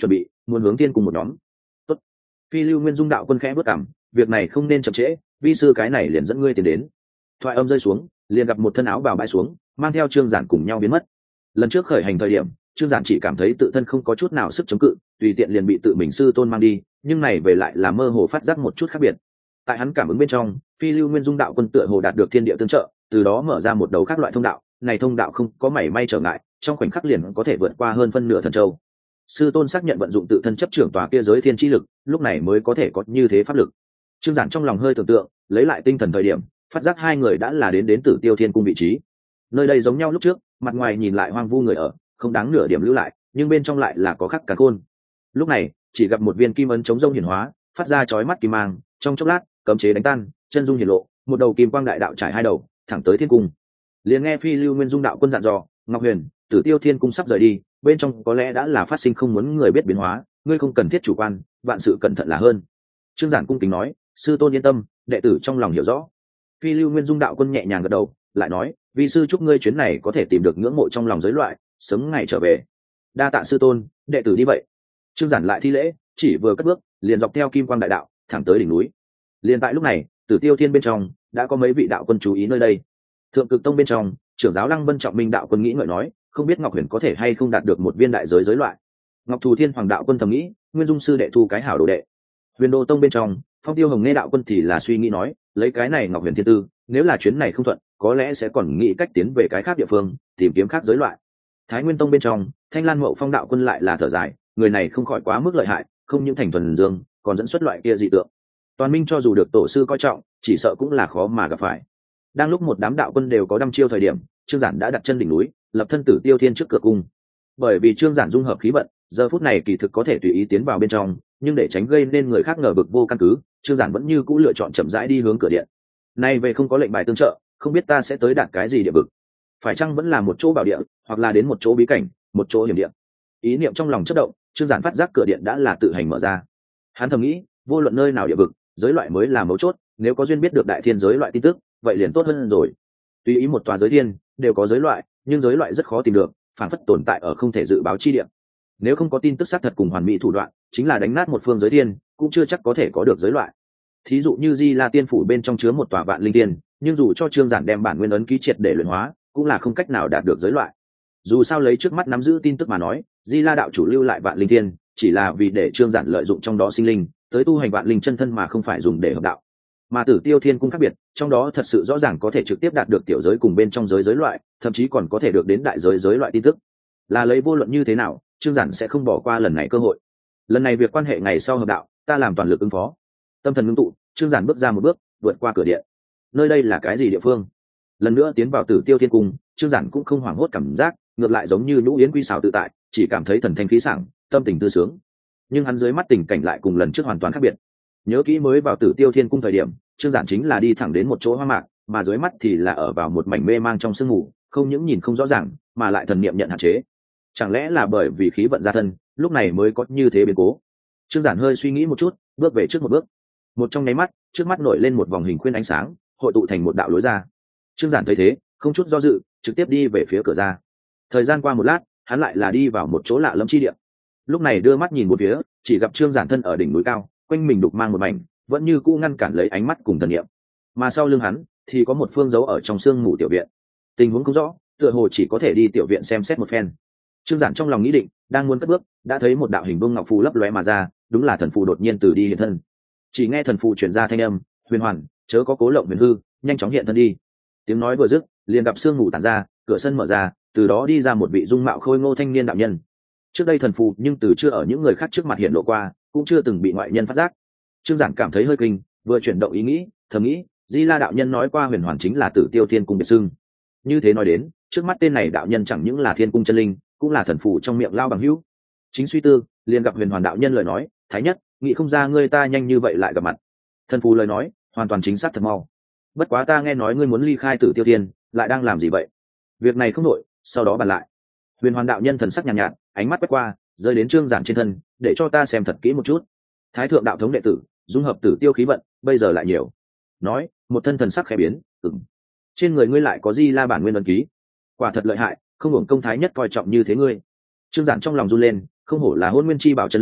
muốn hướng tiên cùng một nhóm. Tốt. Phi Lưu Nguyên Dung đạo quân khẽ bước cảm, việc này không nên chậm trễ, vi sư cái này liền dẫn ngươi tiến đến. Thoại âm rơi xuống, liền gặp một thân áo bào bãi xuống, mang theo Trương Giản cùng nhau biến mất. Lần trước khởi hành thời điểm, Trương Giản chỉ cảm thấy tự thân không có chút nào sức chống cự, tùy tiện liền bị tự mình sư tôn mang đi, nhưng này về lại là mơ hồ phát giác một chút khác biệt. Tại hắn cảm ứng bên trong, Phi Lưu Nguyên Dung đạo quân tựa hồ đạt được thiên địa tương trợ, từ đó mở ra một đầu khác loại thông đạo, này thông đạo không có mảy may trở ngại, trong khoảnh khắc liền có thể vượt qua hơn phân nửa thần châu. Sư tôn xác nhận vận dụng tự thân chấp trưởng tòa kia giới thiên chi lực, lúc này mới có thể có như thế pháp lực. Trương Giản trong lòng hơi tưởng tượng, lấy lại tinh thần thời điểm, phát giác hai người đã là đến đến Tử Tiêu Thiên cung vị trí. Nơi đây giống nhau lúc trước, mặt ngoài nhìn lại hoang vu người ở, không đáng nửa điểm lưu lại, nhưng bên trong lại là có khắc cả khôn. Lúc này, chỉ gặp một viên kim ấn chống rông hiển hóa, phát ra chói mắt kim mang, trong chốc lát, cấm chế đánh tan, chân dung hiển lộ, một đầu kim quang đại đạo trải hai đầu, thẳng tới thiên cung. Liền nghe Phi Lưu Nguyên Dung đạo quân dặn dò, Ngọc Huyền, Tử Tiêu Thiên cung sắp rời đi, bên trong có lẽ đã là phát sinh không muốn người biết biến hóa, ngươi không cần thiết chủ quan, vạn sự cẩn thận là hơn. Trương Giản cung kính nói, sư tôn yên tâm, đệ tử trong lòng hiểu rõ. Phi Lưu Nguyên Dung đạo quân nhẹ nhàng gật đầu, lại nói, vi sư chúc ngươi chuyến này có thể tìm được ngưỡng mộ trong lòng giới loại, sớm ngày trở về. Đa tạ sư tôn, đệ tử đi vậy. Trương Giản lại thi lễ, chỉ vừa cất bước, liền dọc theo kim quang đại đạo, thẳng tới đỉnh núi. Liền tại lúc này, Tử Tiêu Thiên bên trong đã có mấy vị đạo quân chú ý nơi đây. Thượng Cực Tông bên trong, trưởng giáo Lăng Vân Trọng Minh đạo quân nghĩ ngợi nói, không biết Ngọc Huyền có thể hay không đạt được một viên đại giới giới loại. Ngọc Thù Thiên Hoàng đạo quân thầm nghĩ, Nguyên Dung sư đệ thu cái hảo đồ đệ. Huyền Đô Tông bên trong, Phong Tiêu Hồng nghe đạo quân thì là suy nghĩ nói, lấy cái này Ngọc Huyền thiên tư, nếu là chuyến này không thuận, có lẽ sẽ còn nghĩ cách tiến về cái khác địa phương, tìm kiếm khác giới loại. Thái Nguyên Tông bên trong, Thanh Lan Mậu Phong đạo quân lại là thở dài, người này không khỏi quá mức lợi hại, không những thành thuần dương, còn dẫn xuất loại kia dị tượng. Toàn Minh cho dù được tổ sư coi trọng, chỉ sợ cũng là khó mà gặp phải. Đang lúc một đám đạo quân đều có đăm chiêu thời điểm, Trương Giản đã đặt chân đỉnh núi, lập thân Tử Tiêu Thiên trước cửa cung. Bởi vì Trương Giản dung hợp khí vận, giờ phút này kỳ thực có thể tùy ý tiến vào bên trong, nhưng để tránh gây nên người khác ngờ vực vô căn cứ, Trương Giản vẫn như cũ lựa chọn chậm rãi đi hướng cửa điện. Nay về không có lệnh bài tương trợ, không biết ta sẽ tới đạt cái gì địa vực. Phải chăng vẫn là một chỗ bảo địa, hoặc là đến một chỗ bí cảnh, một chỗ hiểm địa. Ý niệm trong lòng chớp động, Trương Giản phát giác cửa điện đã là tự hành mở ra. Hắn thầm nghĩ, vô luận nơi nào địa vực, giới loại mới là mấu chốt, nếu có duyên biết được đại thiên giới loại tin tức, vậy liền tốt hơn rồi. Tùy ý một tòa giới thiên, đều có giới loại, nhưng giới loại rất khó tìm được, phản phất tồn tại ở không thể dự báo chi địa. Nếu không có tin tức xác thật cùng hoàn mỹ thủ đoạn, chính là đánh nát một phương giới thiên, cũng chưa chắc có thể có được giới loại. Thí dụ như Di La Tiên phủ bên trong chứa một tòa vạn linh tiên, nhưng dù cho Trương Giản đem bản nguyên ấn ký triệt để luyện hóa, cũng là không cách nào đạt được giới loại. Dù sao lấy trước mắt nắm giữ tin tức mà nói, Di La đạo chủ lưu lại vạn linh tiên, chỉ là vì để Trương Giản lợi dụng trong đó sinh linh, tới tu hành vạn linh chân thân mà không phải dùng để hợp đạo. Mà Tử Tiêu Thiên cung khác biệt, trong đó thật sự rõ ràng có thể trực tiếp đạt được tiểu giới cùng bên trong giới giới loại, thậm chí còn có thể được đến đại giới giới loại tin tức. Là lấy vô luận như thế nào, Trương Giản sẽ không bỏ qua lần này cơ hội. Lần này việc quan hệ ngày sau hợp đạo, ta làm toàn lực ứng phó. Tâm thần ngưng tụ, Trương Giản bước ra một bước, vượt qua cửa điện. Nơi đây là cái gì địa phương? Lần nữa tiến vào Tử Tiêu Thiên cung, Trương Giản cũng không hoảng hốt cảm giác, ngược lại giống như lũ yến quy xảo tự tại, chỉ cảm thấy thần thanh khí sảng, tâm tình tư sướng. Nhưng hắn dưới mắt tình cảnh lại cùng lần trước hoàn toàn khác biệt. Nhớ kỹ mới vào Tử Tiêu Thiên cung thời điểm, Trương Giản chính là đi thẳng đến một chỗ hoang mạc, mà dưới mắt thì là ở vào một mảnh mê mang trong sương mù, không những nhìn không rõ ràng, mà lại thần niệm nhận hạn chế. Chẳng lẽ là bởi vì khí vận gia thân, lúc này mới có như thế biến cố? Trương Giản hơi suy nghĩ một chút, bước về trước một bước. Một trong nháy mắt, trước mắt nổi lên một vòng hình khuyên ánh sáng, hội tụ thành một đạo lối ra. Trương Giản thấy thế, không chút do dự, trực tiếp đi về phía cửa ra. Thời gian qua một lát, hắn lại là đi vào một chỗ lạ lẫm chi địa. Lúc này đưa mắt nhìn một phía, chỉ gặp Trương Giản thân ở đỉnh núi cao, quanh mình đục mang một mảnh, vẫn như cũ ngăn cản lấy ánh mắt cùng thần niệm. Mà sau lưng hắn thì có một phương giấu ở trong sương mù tiểu viện. Tình huống không rõ, tựa hồ chỉ có thể đi tiểu viện xem xét một phen. Trương Giản trong lòng nghĩ định, đang muốn cất bước, đã thấy một đạo hình vương ngọc phù lấp lóe mà ra, đúng là thần phù đột nhiên từ đi hiện thân. Chỉ nghe thần phù truyền ra thanh âm, "Huyền Hoàn, chớ có cố lộng huyền hư, nhanh chóng hiện thân đi." Tiếng nói vừa dứt, liền gặp sương mù tản ra, cửa sân mở ra, từ đó đi ra một vị dung mạo khôi ngô thanh niên đạo nhân. Trước đây thần phù nhưng từ chưa ở những người khác trước mặt hiện lộ qua, cũng chưa từng bị ngoại nhân phát giác. Trương Giản cảm thấy hơi kinh, vừa chuyển động ý nghĩ, thầm nghĩ, Di La đạo nhân nói qua Huyền Hoàn chính là Tử Tiêu Thiên cung biệt xưng. Như thế nói đến, trước mắt tên này đạo nhân chẳng những là Thiên cung chân linh, cũng là thần phù trong miệng lao bằng hữu. Chính suy tư, liền gặp Huyền Hoàn đạo nhân lời nói, "Thái nhất, nghĩ không ra ngươi ta nhanh như vậy lại gặp mặt." Thần phù lời nói, hoàn toàn chính xác thật mau. "Bất quá ta nghe nói ngươi muốn ly khai Tử Tiêu Thiên, lại đang làm gì vậy? Việc này không nội, sau đó bàn lại." Huyền Hoàn đạo nhân thần sắc nhàn nhạt, nhạt, ánh mắt quét qua, rơi đến Trương Giản trên thân, "Để cho ta xem thật kỹ một chút. Thái thượng đạo thống đệ tử, dung hợp Tử Tiêu khí vận, bây giờ lại nhiều." Nói, một thân thần sắc khẽ biến, "Ừm, trên người ngươi lại có Di La bản nguyên ấn ký, quả thật lợi hại, không hưởng công thái nhất coi trọng như thế ngươi." Trương Giản trong lòng run lên, không hổ là Hôn Nguyên chi bảo chân linh,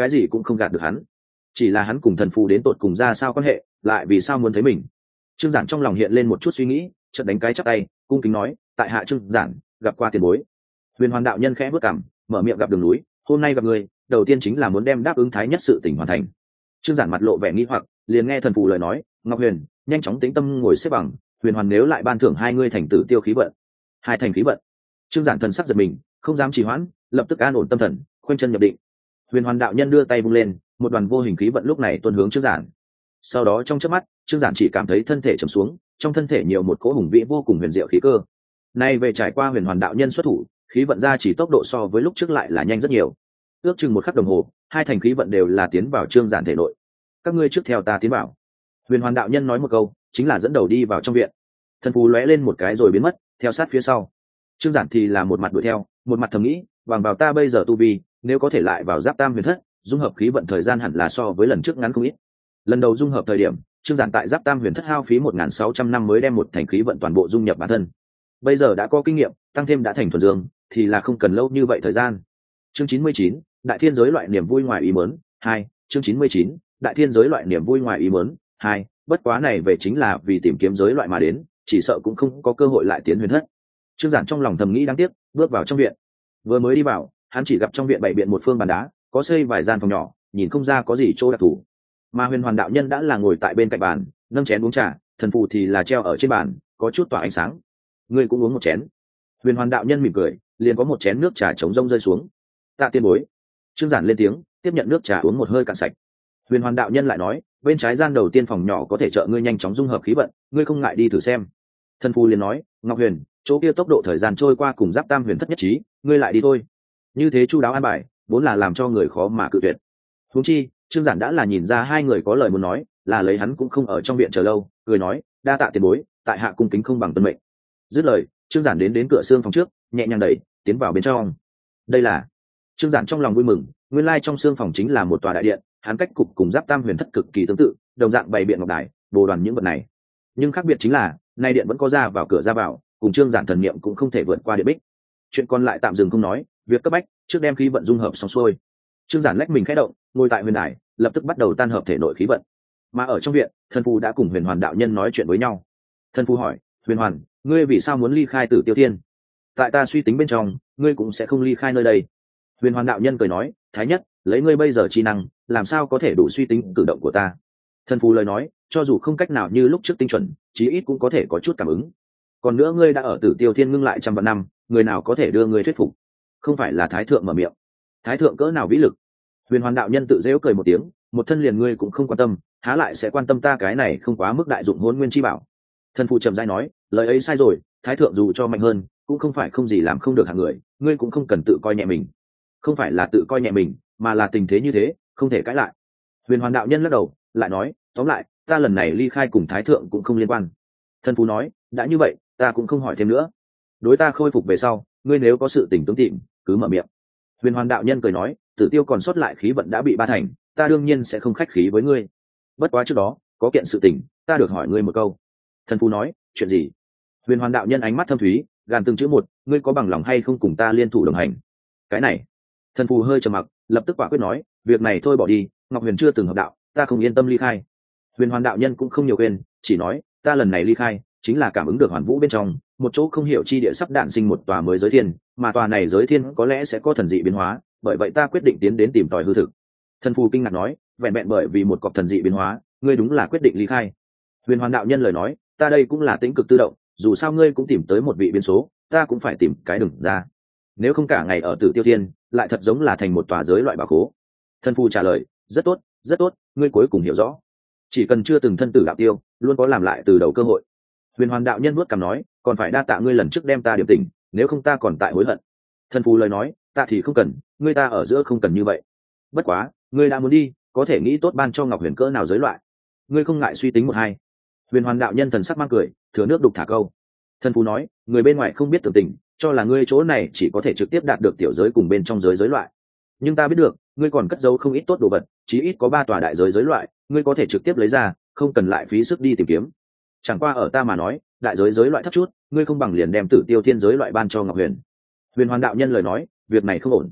cái gì cũng không gạt được hắn. Chỉ là hắn cùng thần phù đến tột cùng ra sao quan hệ, lại vì sao muốn thấy mình. Trương Giản trong lòng hiện lên một chút suy nghĩ, chợt đánh cái chắp tay, cung kính nói, tại hạ Trương Giản, gặp qua tiền bối. Huyền Hoàn đạo nhân khẽ bước cằm, mở miệng, gặp đường núi, hôm nay gặp người, đầu tiên chính là muốn đem đáp ứng thái nhất sự tình hoàn thành. Trương Giản mặt lộ vẻ nghi hoặc, liền nghe thần phù lời nói, Ngọc Huyền, nhanh chóng tĩnh tâm ngồi xếp bằng, Huyền Hoàn nếu lại ban thưởng hai ngươi thành tử tiêu khí vận. Hai thành khí vận. Trương Giản thần sắc giật mình, không dám trì hoãn, lập tức an ổn tâm thần, khoanh chân nhập định. Huyền Hoàn đạo nhân đưa tay vung lên, một đoàn vô hình khí vận lúc này tuôn hướng Trương Giản. Sau đó trong chớp mắt, Trương Giản chỉ cảm thấy thân thể trầm xuống, trong thân thể nhiều một cỗ hùng vĩ vô cùng huyền diệu khí cơ. Nay về trải qua Huyền Hoàn đạo nhân xuất thủ, khí vận ra chỉ tốc độ so với lúc trước lại là nhanh rất nhiều. Ước chừng một khắc đồng hồ, hai thành khí vận đều là tiến vào Trương Giản thể nội. Các ngươi trước theo ta tiến vào. Huyền Hoàn đạo nhân nói một câu, chính là dẫn đầu đi vào trong viện. Thần phù lóe lên một cái rồi biến mất, theo sát phía sau. Trương Giản thì là một mặt đuổi theo, một mặt thầm nghĩ, bằng vào ta bây giờ tu vi, nếu có thể lại vào Giáp Tam Huyền Thất, dung hợp khí vận thời gian hẳn là so với lần trước ngắn không ít. Lần đầu dung hợp thời điểm, Trương Giản tại Giáp Tam Huyền Thất hao phí một nghìn sáu trăm năm mới đem một thành khí vận toàn bộ dung nhập bản thân. Bây giờ đã có kinh nghiệm, tăng thêm đã thành thuần dương, thì là không cần lâu như vậy thời gian. Chương chín mươi chín, Đại Thiên giới loại niềm vui ngoài ý muốn, hai, chương chín mươi chín, Đại Thiên giới loại niềm vui ngoài ý muốn, hai, bất quá này về chính là vì tìm kiếm giới loại mà đến, chỉ sợ cũng không có cơ hội lại tiến huyền thất. Trương Giản trong lòng thầm nghĩ đáng tiếc, bước vào trong viện. Vừa mới đi vào, hắn chỉ gặp trong viện bày biện một phương bàn đá, có xây vài gian phòng nhỏ, nhìn không ra có gì chỗ đặc thù. Mà Huyền Hoàn đạo nhân đã là ngồi tại bên cạnh bàn, nâng chén uống trà, thần phù thì là treo ở trên bàn, có chút tỏa ánh sáng. Ngươi cũng uống một chén. Huyền Hoàn đạo nhân mỉm cười, liền có một chén nước trà trống rông rơi xuống. Tạ tiên bối. Trương Giản lên tiếng, tiếp nhận nước trà uống một hơi cạn sạch. Huyền Hoàn đạo nhân lại nói, bên trái gian đầu tiên phòng nhỏ có thể trợ ngươi nhanh chóng dung hợp khí vận, ngươi không ngại đi thử xem. Thần phù liền nói, Ngọc Huyền, chỗ kia tốc độ thời gian trôi qua cùng Giáp Tam Huyền Thất nhất trí, ngươi lại đi thôi. Như thế chu đáo an bài, vốn là làm cho người khó mà cự tuyệt. Huống chi, Trương Giản đã là nhìn ra hai người có lời muốn nói, là lấy hắn cũng không ở trong viện chờ lâu, cười nói, đa tạ tiền bối, tại hạ cung kính không bằng tuân mệnh. Dứt lời, Trương Giản đến đến cửa xương phòng trước, nhẹ nhàng đẩy, tiến vào bên trong. Đây là. Trương Giản trong lòng vui mừng, nguyên lai trong xương phòng chính là một tòa đại điện, hắn cách cục cùng Giáp Tam Huyền Thất cực kỳ tương tự, đồng dạng bày biện ngọc đài, bồ đoàn những vật này. Nhưng khác biệt chính là, nay điện vẫn có ra vào cửa ra vào, cùng Trương Giản thần niệm cũng không thể vượt qua điện bích. Chuyện còn lại tạm dừng không nói, việc cấp bách, trước đem khí vận dung hợp xong xuôi. Trương Giản lách mình khẽ động, ngồi tại huyền đài, lập tức bắt đầu tan hợp thể nội khí vận. Mà ở trong viện, thần phù đã cùng Huyền Hoàn đạo nhân nói chuyện với nhau. Thần phù hỏi, Huyền Hoàn, ngươi vì sao muốn ly khai Tử Tiêu Thiên? Tại ta suy tính bên trong, ngươi cũng sẽ không ly khai nơi đây. Huyền Hoàn đạo nhân cười nói, thái nhất, lấy ngươi bây giờ chi năng, làm sao có thể đủ suy tính cử động của ta? Thần phù lời nói, cho dù không cách nào như lúc trước tinh chuẩn, chí ít cũng có thể có chút cảm ứng. Còn nữa ngươi đã ở Tử Tiêu Thiên ngưng lại trăm vạn năm, người nào có thể đưa ngươi thuyết phục? Không phải là thái thượng mở miệng. Thái thượng cỡ nào vĩ lực? Huyền Hoàn đạo nhân tự giễu cười một tiếng, một thân liền ngươi cũng không quan tâm, há lại sẽ quan tâm ta cái này không quá mức đại dụng hôn nguyên chi bảo. Thần phù trầm rãi nói, lời ấy sai rồi, thái thượng dù cho mạnh hơn, cũng không phải không gì làm không được hạng người, ngươi cũng không cần tự coi nhẹ mình. Không phải là tự coi nhẹ mình, mà là tình thế như thế, không thể cãi lại. Huyền Hoàn đạo nhân lắc đầu, lại nói, tóm lại, ta lần này ly khai cùng thái thượng cũng không liên quan. Thần phù nói, đã như vậy, ta cũng không hỏi thêm nữa. Đối ta khôi phục về sau, ngươi nếu có sự tình tướng tìm, cứ mở miệng. Huyền Hoàn đạo nhân cười nói, Tử Tiêu còn sót lại khí vận đã bị ba thành, ta đương nhiên sẽ không khách khí với ngươi. Bất quá trước đó, có kiện sự tình, ta được hỏi ngươi một câu. Thần phù nói, chuyện gì? Huyền Hoàn đạo nhân ánh mắt thâm thúy, gàn từng chữ một, ngươi có bằng lòng hay không cùng ta liên thủ đồng hành? Cái này. Thần phù hơi trầm mặc, lập tức quả quyết nói, việc này thôi bỏ đi, Ngọc Huyền chưa từng hợp đạo, ta không yên tâm ly khai. Huyền Hoàn đạo nhân cũng không nhiều quên, chỉ nói, ta lần này ly khai, chính là cảm ứng được Hoàn Vũ bên trong, một chỗ không hiểu chi địa sắp đạn sinh một tòa mới giới thiên, mà tòa này giới thiên có lẽ sẽ có thần dị biến hóa, bởi vậy ta quyết định tiến đến tìm tòi hư thực. Thần phù kinh ngạc nói, vẹn vẹn bởi vì một cọc thần dị biến hóa, ngươi đúng là quyết định ly khai. Huyền Hoàn đạo nhân lời nói, ta đây cũng là tĩnh cực tự động, dù sao ngươi cũng tìm tới một vị biến số, ta cũng phải tìm cái đừng ra. Nếu không cả ngày ở Tử Tiêu Thiên, lại thật giống là thành một tòa giới loại bảo khố. Thần phù trả lời, rất tốt, rất tốt, ngươi cuối cùng hiểu rõ. Chỉ cần chưa từng thân tử đạo tiêu, luôn có làm lại từ đầu cơ hội. Huyền Hoàn đạo nhân vuốt cằm nói, còn phải đa tạ ngươi lần trước đem ta điểm tình, nếu không ta còn tại hối hận. Thần phù lời nói, ta thì không cần, ngươi ta ở giữa không cần như vậy. Bất quá, ngươi đã muốn đi, có thể nghĩ tốt ban cho Ngọc Huyền cỡ nào giới loại. Ngươi không ngại suy tính một hai. Huyền Hoàn đạo nhân thần sắc mang cười, thừa nước đục thả câu. Thần phù nói, người bên ngoài không biết tưởng tình, cho là ngươi chỗ này chỉ có thể trực tiếp đạt được tiểu giới cùng bên trong giới giới loại. Nhưng ta biết được, ngươi còn cất giấu không ít tốt đồ vật, chí ít có ba tòa đại giới giới loại, ngươi có thể trực tiếp lấy ra, không cần lại phí sức đi tìm kiếm. Chẳng qua ở ta mà nói, đại giới giới loại thấp chút, ngươi không bằng liền đem Tử Tiêu Thiên giới loại ban cho Ngọc Huyền. Huyền Hoàn đạo nhân lời nói, việc này không ổn.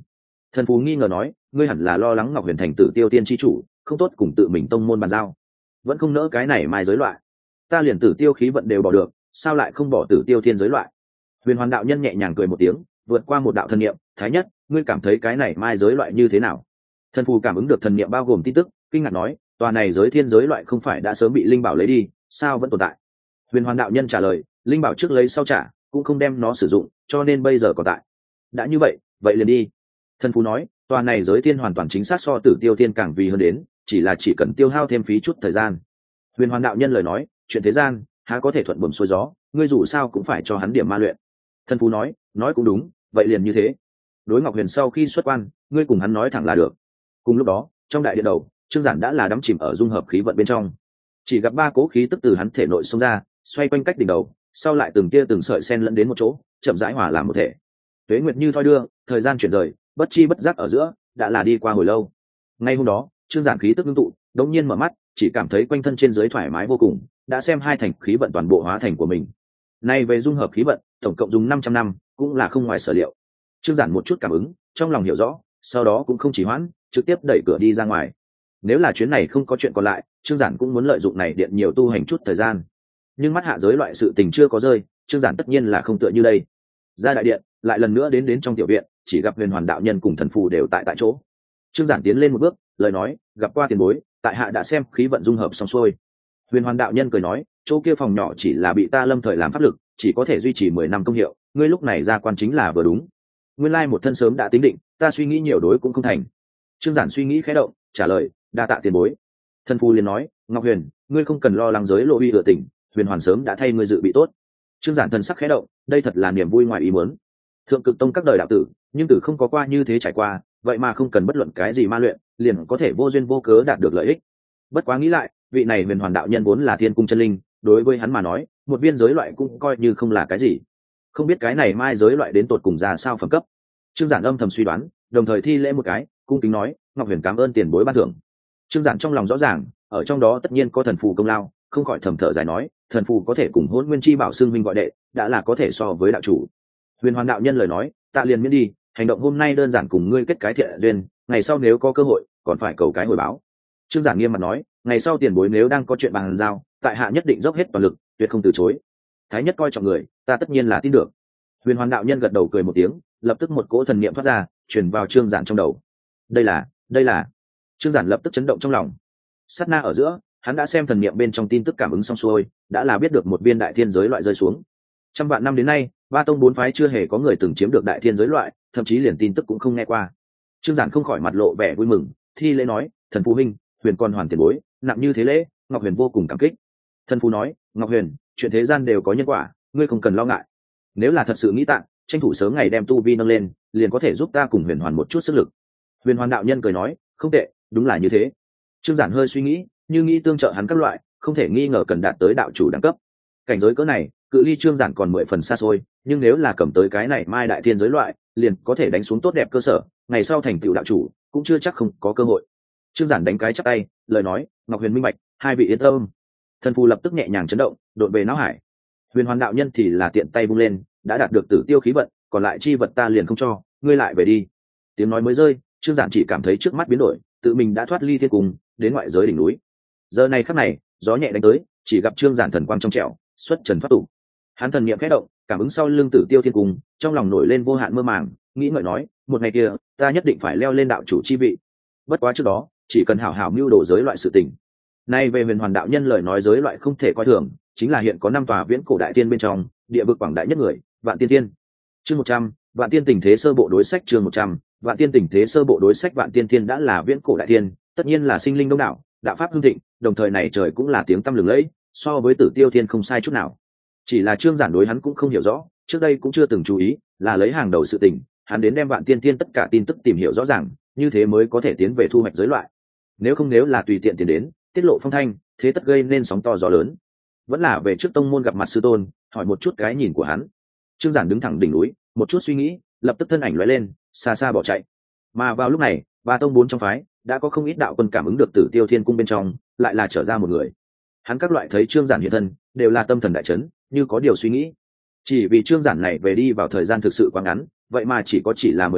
Thần phù nghi ngờ nói, ngươi hẳn là lo lắng Ngọc Huyền thành Tử Tiêu Tiên chi chủ, không tốt cùng tự mình tông môn bàn giao, vẫn không nỡ cái này mai giới loại. Ta liền Tử Tiêu khí vận đều bỏ được, sao lại không bỏ Tử Tiêu Thiên giới loại? Huyền Hoàn đạo nhân nhẹ nhàng cười một tiếng, vượt qua một đạo thần niệm, thái nhất, ngươi cảm thấy cái này mai giới loại như thế nào? Thần phù cảm ứng được thần niệm bao gồm tin tức, kinh ngạc nói, tòa này giới thiên giới loại không phải đã sớm bị linh bảo lấy đi, sao vẫn tồn tại? Huyền Hoàn đạo nhân trả lời, linh bảo trước lấy sau trả, cũng không đem nó sử dụng, cho nên bây giờ còn tại. Đã như vậy, vậy liền đi. Thần phù nói, tòa này giới thiên hoàn toàn chính xác so Tử Tiêu Thiên càng vì hơn đến, chỉ là chỉ cần tiêu hao thêm phí chút thời gian. Huyền Hoàn đạo nhân lời nói, chuyện thế gian há có thể thuận buồm xuôi gió, ngươi dù sao cũng phải cho hắn điểm ma luyện. Thần phù nói, nói cũng đúng, vậy liền như thế. Đối Ngọc Huyền sau khi xuất quan, ngươi cùng hắn nói thẳng là được. Cùng lúc đó, trong đại điện đầu, Trương Giản đã là đắm chìm ở dung hợp khí vận bên trong, chỉ gặp ba cố khí tức từ hắn thể nội xông ra, xoay quanh cách đỉnh đầu, sau lại từng tia từng sợi xen lẫn đến một chỗ, chậm rãi hòa làm một thể. Tuế nguyệt như thoi đưa, thời gian chuyển rời, bất chi bất giác ở giữa, đã là đi qua hồi lâu. Ngay hôm đó, Trương Giản khí tức ngưng tụ, đống nhiên mở mắt, chỉ cảm thấy quanh thân trên dưới thoải mái vô cùng, đã xem hai thành khí vận toàn bộ hóa thành của mình. Nay về dung hợp khí vận, tổng cộng dùng năm trăm năm, cũng là không ngoài sở liệu. Trương Giản một chút cảm ứng, trong lòng hiểu rõ, sau đó cũng không chỉ hoãn, trực tiếp đẩy cửa đi ra ngoài. Nếu là chuyến này không có chuyện còn lại, Trương Giản cũng muốn lợi dụng này điện nhiều tu hành chút thời gian. Nhưng mắt hạ giới loại sự tình chưa có rơi, Trương Giản tất nhiên là không tựa như đây. Ra đại điện, lại lần nữa đến đến trong tiểu viện, chỉ gặp Huyền Hoàn đạo nhân cùng thần phù đều tại tại chỗ. Trương Giản tiến lên một bước, lời nói, gặp qua tiền bối, tại hạ đã xem khí vận dung hợp xong xuôi. Huyền Hoàn đạo nhân cười nói, chỗ kia phòng nhỏ chỉ là bị ta lâm thời làm pháp lực, chỉ có thể duy trì mười năm công hiệu, ngươi lúc này ra quan chính là vừa đúng. Nguyên lai một thân sớm đã tính định, ta suy nghĩ nhiều đối cũng không thành. Trương Giản suy nghĩ khẽ động, trả lời, đa tạ tiền bối. Thần phù liền nói, Ngọc Huyền, ngươi không cần lo lắng giới lộ uy ựa tình, Huyền Hoàn sớm đã thay ngươi dự bị tốt. Trương Giản thần sắc khẽ động, đây thật là niềm vui ngoài ý muốn. Thượng Cực Tông các đời đạo tử, nhưng tử không có qua như thế trải qua, vậy mà không cần bất luận cái gì ma luyện, liền có thể vô duyên vô cớ đạt được lợi ích. Bất quá nghĩ lại, vị này Huyền Hoàn đạo nhân vốn là thiên cung chân linh, đối với hắn mà nói, một viên giới loại cũng coi như không là cái gì. Không biết cái này mai giới loại đến tột cùng ra sao phẩm cấp. Trương Giản âm thầm suy đoán, đồng thời thi lễ một cái, cung kính nói, Ngọc Huyền cảm ơn tiền bối ban thưởng. Trương Giản trong lòng rõ ràng, ở trong đó tất nhiên có thần phù công lao, không khỏi thầm thở dài nói, thần phù có thể cùng Hỗn Nguyên Chi Bảo xưng huynh gọi đệ, đã là có thể so với đạo chủ. Huyền Hoàn đạo nhân lời nói, tạ liền miễn đi, hành động hôm nay đơn giản cùng ngươi kết cái thiện duyên, ngày sau nếu có cơ hội, còn phải cầu cái hồi báo. Trương Giản nghiêm mặt nói, ngày sau tiền bối nếu đang có chuyện bàn giao, tại hạ nhất định dốc hết toàn lực, tuyệt không từ chối. Thái nhất coi trọng người, ta tất nhiên là tin được. Huyền Hoàn đạo nhân gật đầu cười một tiếng, lập tức một cỗ thần niệm thoát ra, truyền vào Trương Giản trong đầu. Đây là, đây là. Trương Giản lập tức chấn động trong lòng. Sát na ở giữa, hắn đã xem thần niệm bên trong tin tức cảm ứng xong xuôi, đã là biết được một viên đại thiên giới loại rơi xuống. Trăm vạn năm đến nay, ba tông bốn phái chưa hề có người từng chiếm được đại thiên giới loại, thậm chí liền tin tức cũng không nghe qua. Trương Giản không khỏi mặt lộ vẻ vui mừng, thi lễ nói, thần phù huynh, Huyền con hoàn tiền bối, nặng như thế lễ, Ngọc Huyền vô cùng cảm kích. Thần phù nói, Ngọc Huyền, chuyện thế gian đều có nhân quả, ngươi không cần lo ngại. Nếu là thật sự nghĩ tạng, tranh thủ sớm ngày đem tu vi nâng lên, liền có thể giúp ta cùng Huyền Hoàn một chút sức lực. Huyền Hoàn đạo nhân cười nói, không tệ, đúng là như thế. Trương Giản hơi suy nghĩ, như nghĩ tương trợ hắn các loại, không thể nghi ngờ cần đạt tới đạo chủ đẳng cấp. Cảnh giới cỡ này, cự ly Trương Giản còn mười phần xa xôi, nhưng nếu là cầm tới cái này mai đại thiên giới loại, liền có thể đánh xuống tốt đẹp cơ sở, ngày sau thành tựu đạo chủ, cũng chưa chắc không có cơ hội. Trương Giản đánh cái chắp tay, lời nói, Ngọc Huyền minh bạch, hai vị yên tâm. Thần phù lập tức nhẹ nhàng chấn động, đột về não hải. Huyền Hoàn đạo nhân thì là tiện tay vung lên, đã đạt được Tử Tiêu khí vận, còn lại chi vật ta liền không cho, ngươi lại về đi. Tiếng nói mới rơi, Trương Giản chỉ cảm thấy trước mắt biến đổi, tự mình đã thoát ly thiên cung, đến ngoại giới đỉnh núi. Giờ này khắc này, gió nhẹ đánh tới, chỉ gặp Trương Giản thần quang trong trẻo, xuất trần thoát tục. Hắn thần niệm khẽ động, cảm ứng sau lưng Tử Tiêu thiên cung, trong lòng nổi lên vô hạn mơ màng, nghĩ ngợi nói, một ngày kia, ta nhất định phải leo lên đạo chủ chi vị. Bất quá trước đó, chỉ cần hảo hảo mưu đồ giới loại sự tình. Nay về Huyền Hoàn đạo nhân lời nói giới loại không thể coi thường, chính là hiện có năm tòa viễn cổ đại tiên bên trong, địa vực quảng đại nhất người, Vạn Tiên Tiên. Chương một trăm, Vạn Tiên tình thế sơ bộ đối sách chương một trăm, Vạn Tiên tình thế sơ bộ đối sách Vạn Tiên Tiên đã là viễn cổ đại tiên, tất nhiên là sinh linh đông đảo, đạo pháp hưng thịnh, đồng thời này trời cũng là tiếng tăm lừng lẫy, so với Tử Tiêu Thiên không sai chút nào. Chỉ là Trương Giản đối hắn cũng không hiểu rõ, trước đây cũng chưa từng chú ý, là lấy hàng đầu sự tình, hắn đến đem Vạn Tiên Tiên tất cả tin tức tìm hiểu rõ ràng, như thế mới có thể tiến về thu hoạch giới loại. Nếu không nếu là tùy tiện tiến đến, tiết lộ phong thanh, thế tất gây nên sóng to gió lớn. Vẫn là về trước tông môn gặp mặt sư tôn, hỏi một chút cái nhìn của hắn. Trương Giản đứng thẳng đỉnh núi, một chút suy nghĩ, lập tức thân ảnh lóe lên, xa xa bỏ chạy. Mà vào lúc này, ba tông bốn trong phái đã có không ít đạo quân cảm ứng được Tử Tiêu Thiên cung bên trong, lại là trở ra một người. Hắn các loại thấy Trương Giản hiện thân, đều là tâm thần đại chấn, như có điều suy nghĩ. Chỉ vì Trương Giản này về đi vào thời gian thực sự quá ngắn, vậy mà chỉ có chỉ là mười năm,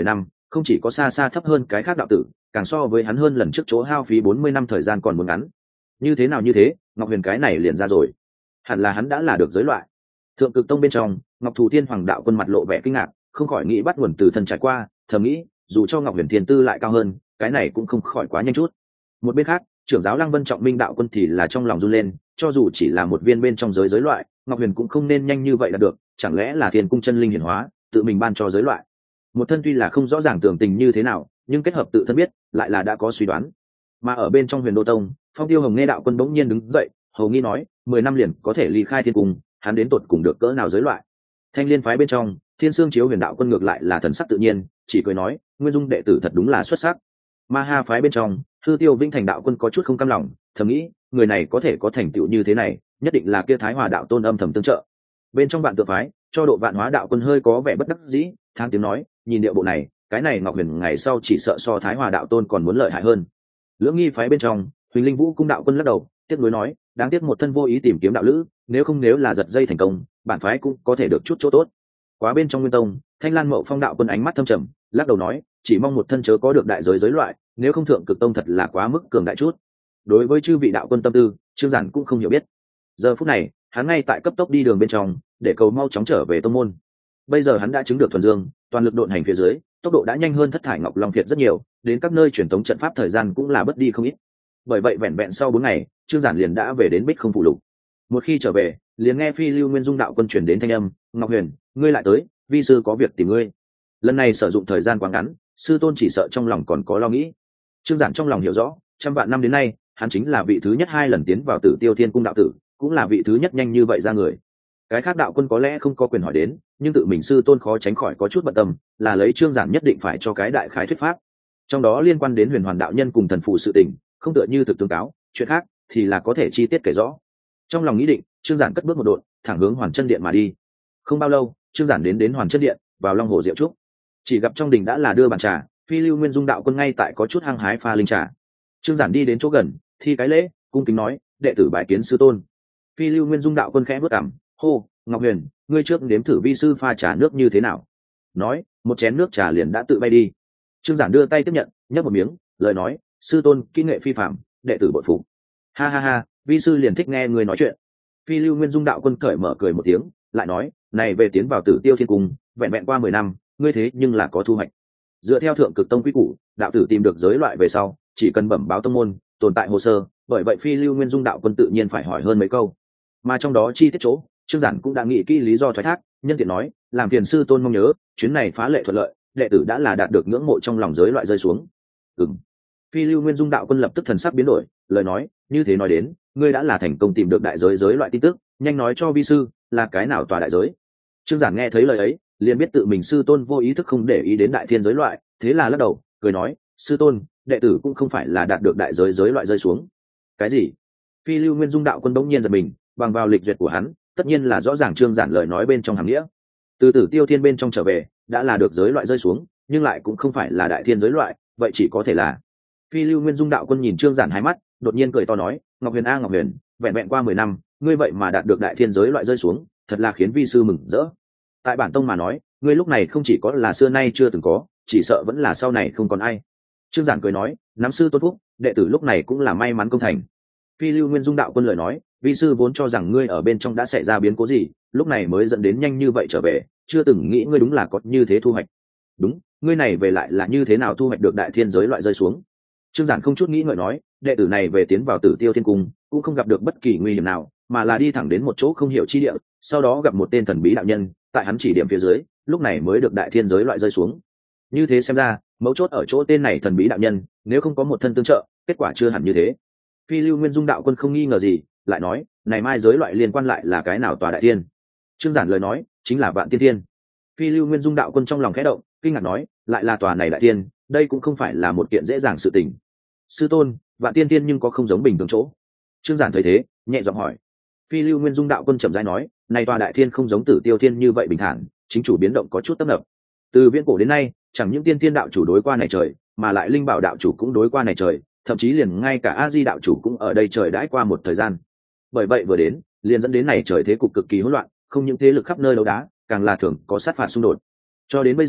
không chỉ có xa xa thấp hơn cái khác đạo tử, càng so với hắn hơn lần trước chỗ hao phí bốn mươi năm thời gian còn muốn ngắn. Như thế nào như thế, Ngọc Huyền cái này liền ra rồi. Hẳn là hắn đã là được giới loại. Thượng Cực Tông bên trong, Ngọc Thù Thiên Hoàng đạo quân mặt lộ vẻ kinh ngạc, không khỏi nghĩ bắt nguồn từ thân trải qua, thầm nghĩ, dù cho Ngọc Huyền thiên tư lại cao hơn, cái này cũng không khỏi quá nhanh chút. Một bên khác, trưởng giáo Lăng Vân Trọng Minh đạo quân thì là trong lòng run lên, cho dù chỉ là một viên bên trong giới giới loại, Ngọc Huyền cũng không nên nhanh như vậy là được, chẳng lẽ là Thiên Cung chân linh hiển hóa, tự mình ban cho giới loại. Một thân tuy là không rõ ràng tường tình như thế nào, nhưng kết hợp tự thân biết, lại là đã có suy đoán. Mà ở bên trong Huyền Đô Tông, Phong Tiêu Hồng nghe đạo quân bỗng nhiên đứng dậy, hầu nghi nói, mười năm liền có thể ly khai Thiên Cung, hắn đến tột cùng được cỡ nào giới loại. Thanh Liên phái bên trong, Thiên Sương Chiếu Huyền đạo quân ngược lại là thần sắc tự nhiên, chỉ cười nói, Nguyên Dung đệ tử thật đúng là xuất sắc. Ma Ha phái bên trong, Hư Tiêu Vĩnh Thành đạo quân có chút không cam lòng, thầm nghĩ, người này có thể có thành tựu như thế này, nhất định là kia Thái Hòa đạo tôn âm thầm tương trợ. Bên trong Vạn Tượng phái, cho độ Vạn Hóa đạo quân hơi có vẻ bất đắc dĩ, thang tiếng nói, nhìn điệu bộ này, cái này Ngọc Huyền ngày sau chỉ sợ so Thái Hòa đạo tôn còn muốn lợi hại hơn. Lưỡng Nghi phái bên trong, Huỳnh Linh Vũ cung đạo quân lắc đầu, tiếc nuối nói, đáng tiếc một thân vô ý tìm kiếm đạo lữ, nếu không nếu là giật dây thành công, bản phái cũng có thể được chút chỗ tốt. Quá bên trong Nguyên Tông, Thanh Lan Mậu Phong đạo quân ánh mắt thâm trầm, lắc đầu nói, chỉ mong một thân chớ có được đại giới giới loại, nếu không Thượng Cực Tông thật là quá mức cường đại chút. Đối với chư vị đạo quân tâm tư, Trương Giản cũng không hiểu biết. Giờ phút này, hắn ngay tại cấp tốc đi đường bên trong, để cầu mau chóng trở về tông môn. Bây giờ hắn đã chứng được thuần dương, toàn lực độn hành phía dưới, tốc độ đã nhanh hơn Thất Thải Ngọc Long Việt rất nhiều, đến các nơi truyền thống trận pháp thời gian cũng là bất đi không ít. Bởi vậy vẹn vẹn sau bốn ngày, Trương Giản liền đã về đến Bích Không Phủ Lục. Một khi trở về, liền nghe Phi Lưu Nguyên Dung đạo quân truyền đến thanh âm, "Ngọc Huyền, ngươi lại tới, vi sư có việc tìm ngươi." Lần này sử dụng thời gian quá ngắn, sư tôn chỉ sợ trong lòng còn có lo nghĩ. Trương Giản trong lòng hiểu rõ, trăm vạn năm đến nay, hắn chính là vị thứ nhất hai lần tiến vào Tử Tiêu Thiên Cung đạo tử, cũng là vị thứ nhất nhanh như vậy ra người. Cái khác đạo quân có lẽ không có quyền hỏi đến, nhưng tự mình sư tôn khó tránh khỏi có chút bận tâm, là lấy Trương Giản nhất định phải cho cái đại khái thuyết pháp. Trong đó liên quan đến Huyền Hoàn đạo nhân cùng thần phụ sự tình, không tựa như thực tương cáo, chuyện khác thì là có thể chi tiết kể rõ. Trong lòng nghĩ định, Trương Giản cất bước một độn, thẳng hướng Hoàn Chân Điện mà đi. Không bao lâu, Trương Giản đến đến Hoàn Chân Điện, vào Long Hồ Diệu Trúc. Chỉ gặp trong đình đã là đưa bàn trà, Phi Lưu Nguyên Dung đạo quân ngay tại có chút hăng hái pha linh trà. Trương Giản đi đến chỗ gần, thi cái lễ, cung kính nói, đệ tử bái kiến sư tôn. Phi Lưu Nguyên Dung đạo quân khẽ bước cằm, hô, Ngọc Huyền, ngươi trước nếm thử vi sư pha trà nước như thế nào. Nói, một chén nước trà liền đã tự bay đi. Trương Giản đưa tay tiếp nhận, nhấp một miếng, lời nói, sư tôn kỹ nghệ phi phàm, đệ tử bội phục. Ha ha ha, vi sư liền thích nghe ngươi nói chuyện. Phi Lưu Nguyên Dung đạo quân cởi mở cười một tiếng, lại nói, này về tiến vào Tử Tiêu Thiên Cung, vẹn vẹn qua mười năm, ngươi thế nhưng là có thu hoạch. Dựa theo Thượng Cực Tông quy củ, đạo tử tìm được giới loại về sau, chỉ cần bẩm báo tông môn, tồn tại hồ sơ, bởi vậy Phi Lưu Nguyên Dung đạo quân tự nhiên phải hỏi hơn mấy câu. Mà trong đó chi tiết chỗ, Trương Giản cũng đã nghĩ kỹ lý do thoái thác, nhân tiện nói, làm phiền sư tôn mong nhớ, chuyến này phá lệ thuận lợi, đệ tử đã là đạt được ngưỡng mộ trong lòng giới loại rơi xuống. Ừm. Phi Lưu Nguyên Dung đạo quân lập tức thần sắc biến đổi, lời nói, như thế nói đến, ngươi đã là thành công tìm được đại giới giới loại tin tức, nhanh nói cho vi sư, là cái nào tòa đại giới. Trương Giản nghe thấy lời ấy, liền biết tự mình sư tôn vô ý thức không để ý đến đại thiên giới loại, thế là lắc đầu, cười nói, sư tôn, đệ tử cũng không phải là đạt được đại giới giới loại rơi xuống. Cái gì? Phi Lưu Nguyên Dung đạo quân bỗng nhiên giật mình, bằng vào lịch duyệt của hắn, tất nhiên là rõ ràng Trương Giản lời nói bên trong hàm nghĩa. Từ Tử Tiêu Thiên bên trong trở về, đã là được giới loại rơi xuống, nhưng lại cũng không phải là đại thiên giới loại, vậy chỉ có thể là. Phi Lưu Nguyên Dung đạo quân nhìn Trương Giản hai mắt, đột nhiên cười to nói, Ngọc Huyền a Ngọc Huyền, vẹn vẹn qua mười năm, ngươi vậy mà đạt được đại thiên giới loại rơi xuống, thật là khiến vi sư mừng rỡ. Tại bản tông mà nói, ngươi lúc này không chỉ có là xưa nay chưa từng có, chỉ sợ vẫn là sau này không còn ai. Trương Giản cười nói, nắm sư tôn phúc, đệ tử lúc này cũng là may mắn công thành. Phi Lưu Nguyên Dung đạo quân lời nói, vi sư vốn cho rằng ngươi ở bên trong đã xảy ra biến cố gì, lúc này mới dẫn đến nhanh như vậy trở về, chưa từng nghĩ ngươi đúng là có như thế thu hoạch. Đúng, ngươi này về lại là như thế nào thu hoạch được đại thiên giới loại rơi xuống. Trương Giản không chút nghĩ ngợi nói, đệ tử này về tiến vào Tử Tiêu Thiên Cung, cũng không gặp được bất kỳ nguy hiểm nào, mà là đi thẳng đến một chỗ không hiểu chi địa, sau đó gặp một tên thần bí đạo nhân, tại hắn chỉ điểm phía dưới, lúc này mới được đại thiên giới loại rơi xuống. Như thế xem ra, mấu chốt ở chỗ tên này thần bí đạo nhân, nếu không có một thân tương trợ, kết quả chưa hẳn như thế. Phi Lưu Nguyên Dung đạo quân không nghi ngờ gì, lại nói, này mai giới loại liên quan lại là cái nào tòa đại thiên? Trương Giản lời nói, chính là Vạn Tiên Thiên. Phi Lưu Nguyên Dung đạo quân trong lòng khẽ động, kinh ngạc nói, lại là tòa này đại thiên, đây cũng không phải là một kiện dễ dàng sự tình. Sư tôn, Vạn Tiên Thiên nhưng có không giống bình thường chỗ? Trương Giản thấy thế, nhẹ giọng hỏi. Phi Lưu Nguyên Dung đạo quân chậm rãi nói, này tòa đại thiên không giống Tử Tiêu Thiên như vậy bình thản, chính chủ biến động có chút tấp nập. Từ viễn cổ đến nay, chẳng những tiên thiên đạo chủ đối qua này trời, mà lại linh bảo đạo chủ cũng đối qua này trời, thậm chí liền ngay cả A Di đạo chủ cũng ở đây trời đãi qua một thời gian. Bởi vậy vừa đến, liền dẫn đến này trời thế cục cực kỳ hỗn loạn, không những thế lực khắp nơi đấu đá, càng là thường có sát phạt xung đột. Cho đến bây giờ,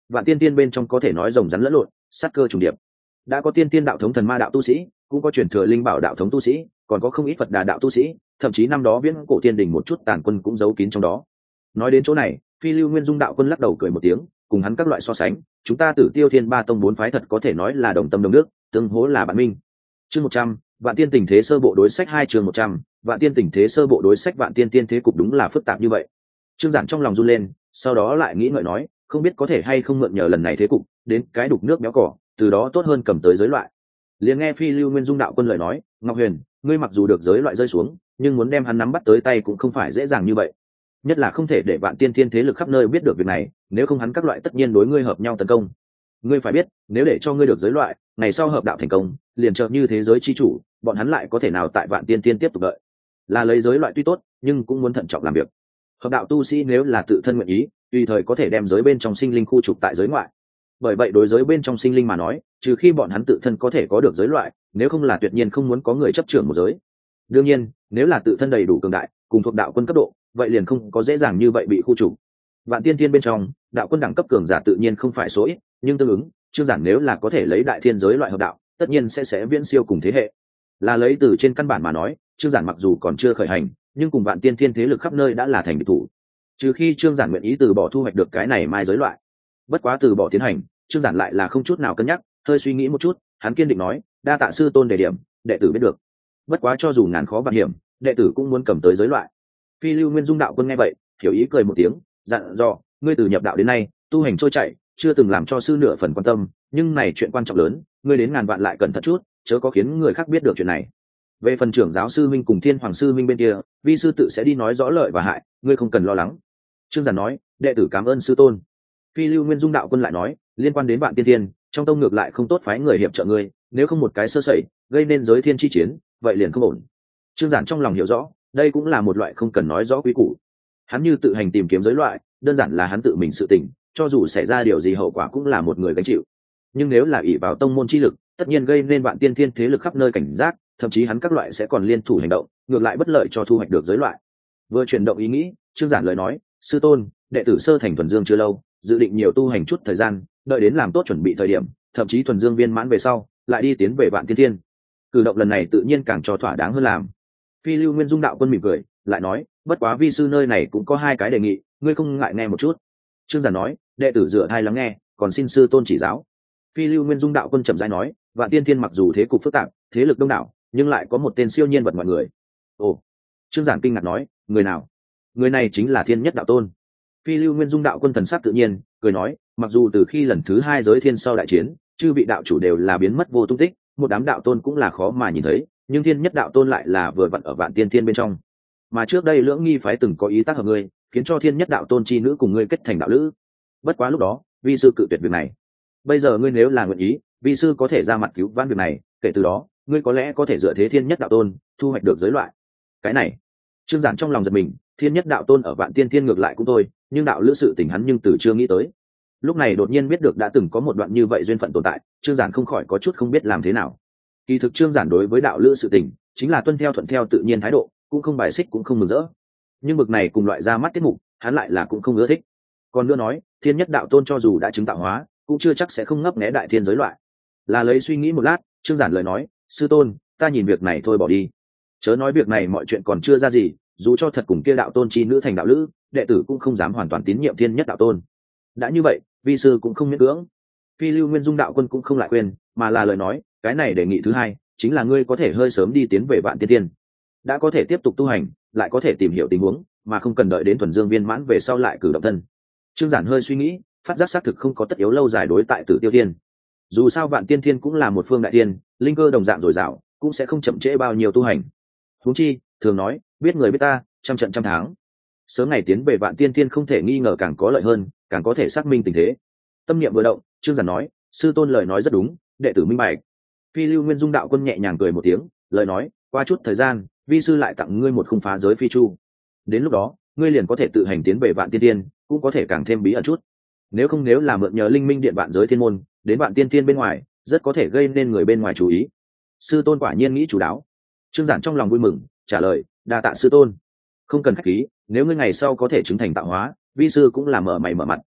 vạn tiên tiên bên trong có thể nói rồng rắn lẫn lộn, sát cơ trùng điệp. Đã có tiên tiên đạo thống thần ma đạo tu sĩ, cũng có truyền thừa linh bảo đạo thống tu sĩ, còn có không ít Phật Đà đạo tu sĩ, thậm chí năm đó viễn cổ tiên đình một chút tàn quân cũng giấu kín trong đó. Nói đến chỗ này, Phi Lưu Nguyên Dung đạo quân lắc đầu cười một tiếng, cùng hắn các loại so sánh, chúng ta Tử Tiêu Thiên Ba tông bốn phái thật có thể nói là đồng tâm đồng nước, tương hỗ là bạn minh. Chương một trăm, Vạn Tiên tình thế sơ bộ đối sách hai chương một trăm, Vạn Tiên tình thế sơ bộ đối sách Vạn Tiên tiên thế cục đúng là phức tạp như vậy. Trương Giản trong lòng run lên, sau đó lại nghĩ ngợi nói, không biết có thể hay không mượn nhờ lần này thế cục, đến cái đục nước béo cỏ, từ đó tốt hơn cầm tới giới loại. Liền nghe Phi Lưu Nguyên Dung đạo quân lời nói, Ngọc Huyền, ngươi mặc dù được giới loại rơi xuống, nhưng muốn đem hắn nắm bắt tới tay cũng không phải dễ dàng như vậy. Nhất là không thể để Vạn Tiên thiên thế lực khắp nơi biết được việc này, nếu không hắn các loại tất nhiên đối ngươi hợp nhau tấn công. Ngươi phải biết, nếu để cho ngươi được giới loại, ngày sau hợp đạo thành công, liền trợ như thế giới chi chủ, bọn hắn lại có thể nào tại Vạn Tiên tiên tiếp tục đợi. Là lấy giới loại tuy tốt, nhưng cũng muốn thận trọng làm việc. Hợp đạo tu sĩ nếu là tự thân nguyện ý, tùy thời có thể đem giới bên trong sinh linh khu trục tại giới ngoại. Bởi vậy đối giới bên trong sinh linh mà nói, trừ khi bọn hắn tự thân có thể có được giới loại, nếu không là tuyệt nhiên không muốn có người chấp trưởng một giới. Đương nhiên, nếu là tự thân đầy đủ cường đại, cùng thuộc đạo quân cấp độ, vậy liền không có dễ dàng như vậy bị khu trục. Vạn Tiên thiên bên trong, đạo quân đẳng cấp cường giả tự nhiên không phải số ít, nhưng tương ứng, Trương Giản nếu là có thể lấy đại thiên giới loại hợp đạo, tất nhiên sẽ sẽ viễn siêu cùng thế hệ. Là lấy từ trên căn bản mà nói, Trương Giản mặc dù còn chưa khởi hành, nhưng cùng Vạn Tiên thiên thế lực khắp nơi đã là thành địch thủ. Trừ khi Trương Giản nguyện ý từ bỏ thu hoạch được cái này mai giới loại. Bất quá từ bỏ tiến hành, Trương Giản lại là không chút nào cân nhắc, hơi suy nghĩ một chút, hắn kiên định nói, đa tạ sư tôn đề điểm, đệ tử biết được. Bất quá cho dù ngàn khó vạn hiểm, đệ tử cũng muốn cầm tới giới loại. Phi Lưu Nguyên Dung đạo quân nghe vậy, hiểu ý cười một tiếng, dặn dò, ngươi từ nhập đạo đến nay, tu hành trôi chảy, chưa từng làm cho sư nửa phần quan tâm, nhưng này chuyện quan trọng lớn, ngươi đến ngàn vạn lại cẩn thận chút, chớ có khiến người khác biết được chuyện này. Về phần trưởng giáo sư minh cùng Thiên Hoàng sư minh bên kia, vi sư tự sẽ đi nói rõ lợi và hại, ngươi không cần lo lắng. Trương Giản nói, đệ tử cảm ơn sư tôn. Phi Lưu Nguyên Dung đạo quân lại nói, liên quan đến Vạn Tiên thiên, trong tông ngược lại không tốt phái người hiệp trợ ngươi, nếu không một cái sơ sẩy, gây nên giới thiên chi chiến, vậy liền không ổn. Trương Giản trong lòng hiểu rõ, đây cũng là một loại không cần nói rõ quý củ. Hắn như tự hành tìm kiếm giới loại, đơn giản là hắn tự mình sự tình, cho dù xảy ra điều gì hậu quả cũng là một người gánh chịu. Nhưng nếu là ỷ vào tông môn chi lực, tất nhiên gây nên Vạn Tiên thiên thế lực khắp nơi cảnh giác, thậm chí hắn các loại sẽ còn liên thủ hành động, ngược lại bất lợi cho thu hoạch được giới loại. Vừa chuyển động ý nghĩ, Trương Giản lời nói, sư tôn, đệ tử sơ thành thuần dương chưa lâu, dự định nhiều tu hành chút thời gian, đợi đến làm tốt chuẩn bị thời điểm, thậm chí thuần dương viên mãn về sau, lại đi tiến về Vạn Tiên thiên. Cử động lần này tự nhiên càng cho thỏa đáng hơn làm. Phi Lưu Nguyên Dung đạo quân mỉm cười, lại nói, bất quá vi sư nơi này cũng có hai cái đề nghị, ngươi không ngại nghe một chút. Trương Giản nói, đệ tử dựa tai lắng nghe, còn xin sư tôn chỉ giáo. Phi Lưu Nguyên Dung đạo quân chậm rãi nói, Vạn Tiên thiên mặc dù thế cục phức tạp, thế lực đông đảo, nhưng lại có một tên siêu nhiên vật mọi người. Ồ. Trương Giản kinh ngạc nói, người nào? Người này chính là Thiên Nhất đạo tôn. Phi Lưu Nguyên Dung đạo quân thần sắc tự nhiên, cười nói, mặc dù từ khi lần thứ hai giới thiên sau đại chiến, chư vị đạo chủ đều là biến mất vô tung tích, một đám đạo tôn cũng là khó mà nhìn thấy, nhưng Thiên Nhất đạo tôn lại là vừa vặn ở Vạn Tiên thiên bên trong. Mà trước đây Lưỡng Nghi phái từng có ý tác hợp ngươi, khiến cho Thiên Nhất đạo tôn chi nữ cùng ngươi kết thành đạo lữ. Bất quá lúc đó, vi sư cự tuyệt việc này. Bây giờ ngươi nếu là nguyện ý, vi sư có thể ra mặt cứu vãn việc này, kể từ đó, ngươi có lẽ có thể dựa thế Thiên Nhất đạo tôn, thu hoạch được giới loại. Cái này, Trương Giản trong lòng giật mình, Thiên Nhất đạo tôn ở Vạn Tiên thiên ngược lại cũng thôi, nhưng đạo lữ sự tình hắn nhưng từ chưa nghĩ tới. Lúc này đột nhiên biết được đã từng có một đoạn như vậy duyên phận tồn tại, Trương Giản không khỏi có chút không biết làm thế nào. Kỳ thực Trương Giản đối với đạo lữ sự tình, chính là tuân theo thuận theo tự nhiên thái độ, cũng không bài xích cũng không mừng rỡ. Nhưng bực này cùng loại ra mắt tiết mục, hắn lại là cũng không ưa thích. Còn nữa nói, Thiên Nhất đạo tôn cho dù đã chứng tạo hóa, cũng chưa chắc sẽ không ngấp nghé đại thiên giới loại. Là lấy suy nghĩ một lát, Trương Giản lời nói, sư tôn, ta nhìn việc này thôi bỏ đi. Chớ nói việc này mọi chuyện còn chưa ra gì, dù cho thật cùng kia đạo tôn chi nữ thành đạo lữ, đệ tử cũng không dám hoàn toàn tín nhiệm Thiên Nhất đạo tôn. Đã như vậy, vi sư cũng không miễn cưỡng. Phi Lưu Nguyên Dung đạo quân cũng không lại quên, mà là lời nói, cái này đề nghị thứ hai, chính là ngươi có thể hơi sớm đi tiến về Vạn Tiên thiên. Đã có thể tiếp tục tu hành, lại có thể tìm hiểu tình huống, mà không cần đợi đến thuần dương viên mãn về sau lại cử động thân. Trương Giản hơi suy nghĩ, phát giác xác thực không có tất yếu lâu dài đối tại Tử Tiêu Thiên. Dù sao Vạn Tiên thiên cũng là một phương đại tiên, linh cơ đồng dạng dồi dào, cũng sẽ không chậm trễ bao nhiêu tu hành. Huống chi, thường nói, biết người biết ta, trăm trận trăm tháng. Sớm ngày tiến về Vạn Tiên thiên không thể nghi ngờ càng có lợi hơn, càng có thể xác minh tình thế. Tâm niệm vừa động, Trương Giản nói, sư tôn lời nói rất đúng, đệ tử minh bạch. Phi Lưu Nguyên Dung đạo quân nhẹ nhàng cười một tiếng, lời nói, qua chút thời gian, vi sư lại tặng ngươi một khung phá giới phi chu. Đến lúc đó, ngươi liền có thể tự hành tiến về Vạn Tiên thiên, cũng có thể càng thêm bí ẩn chút. Nếu không nếu là mượn nhờ linh minh điện vạn giới thiên môn, đến Vạn Tiên thiên bên ngoài, rất có thể gây nên người bên ngoài chú ý. Sư tôn quả nhiên nghĩ chủ đáo. Trương Giản trong lòng vui mừng, trả lời, đa tạ sư tôn. Không cần khách khí, nếu ngươi ngày sau có thể chứng thành tạo hóa, vi sư cũng là mở mày mở mặt.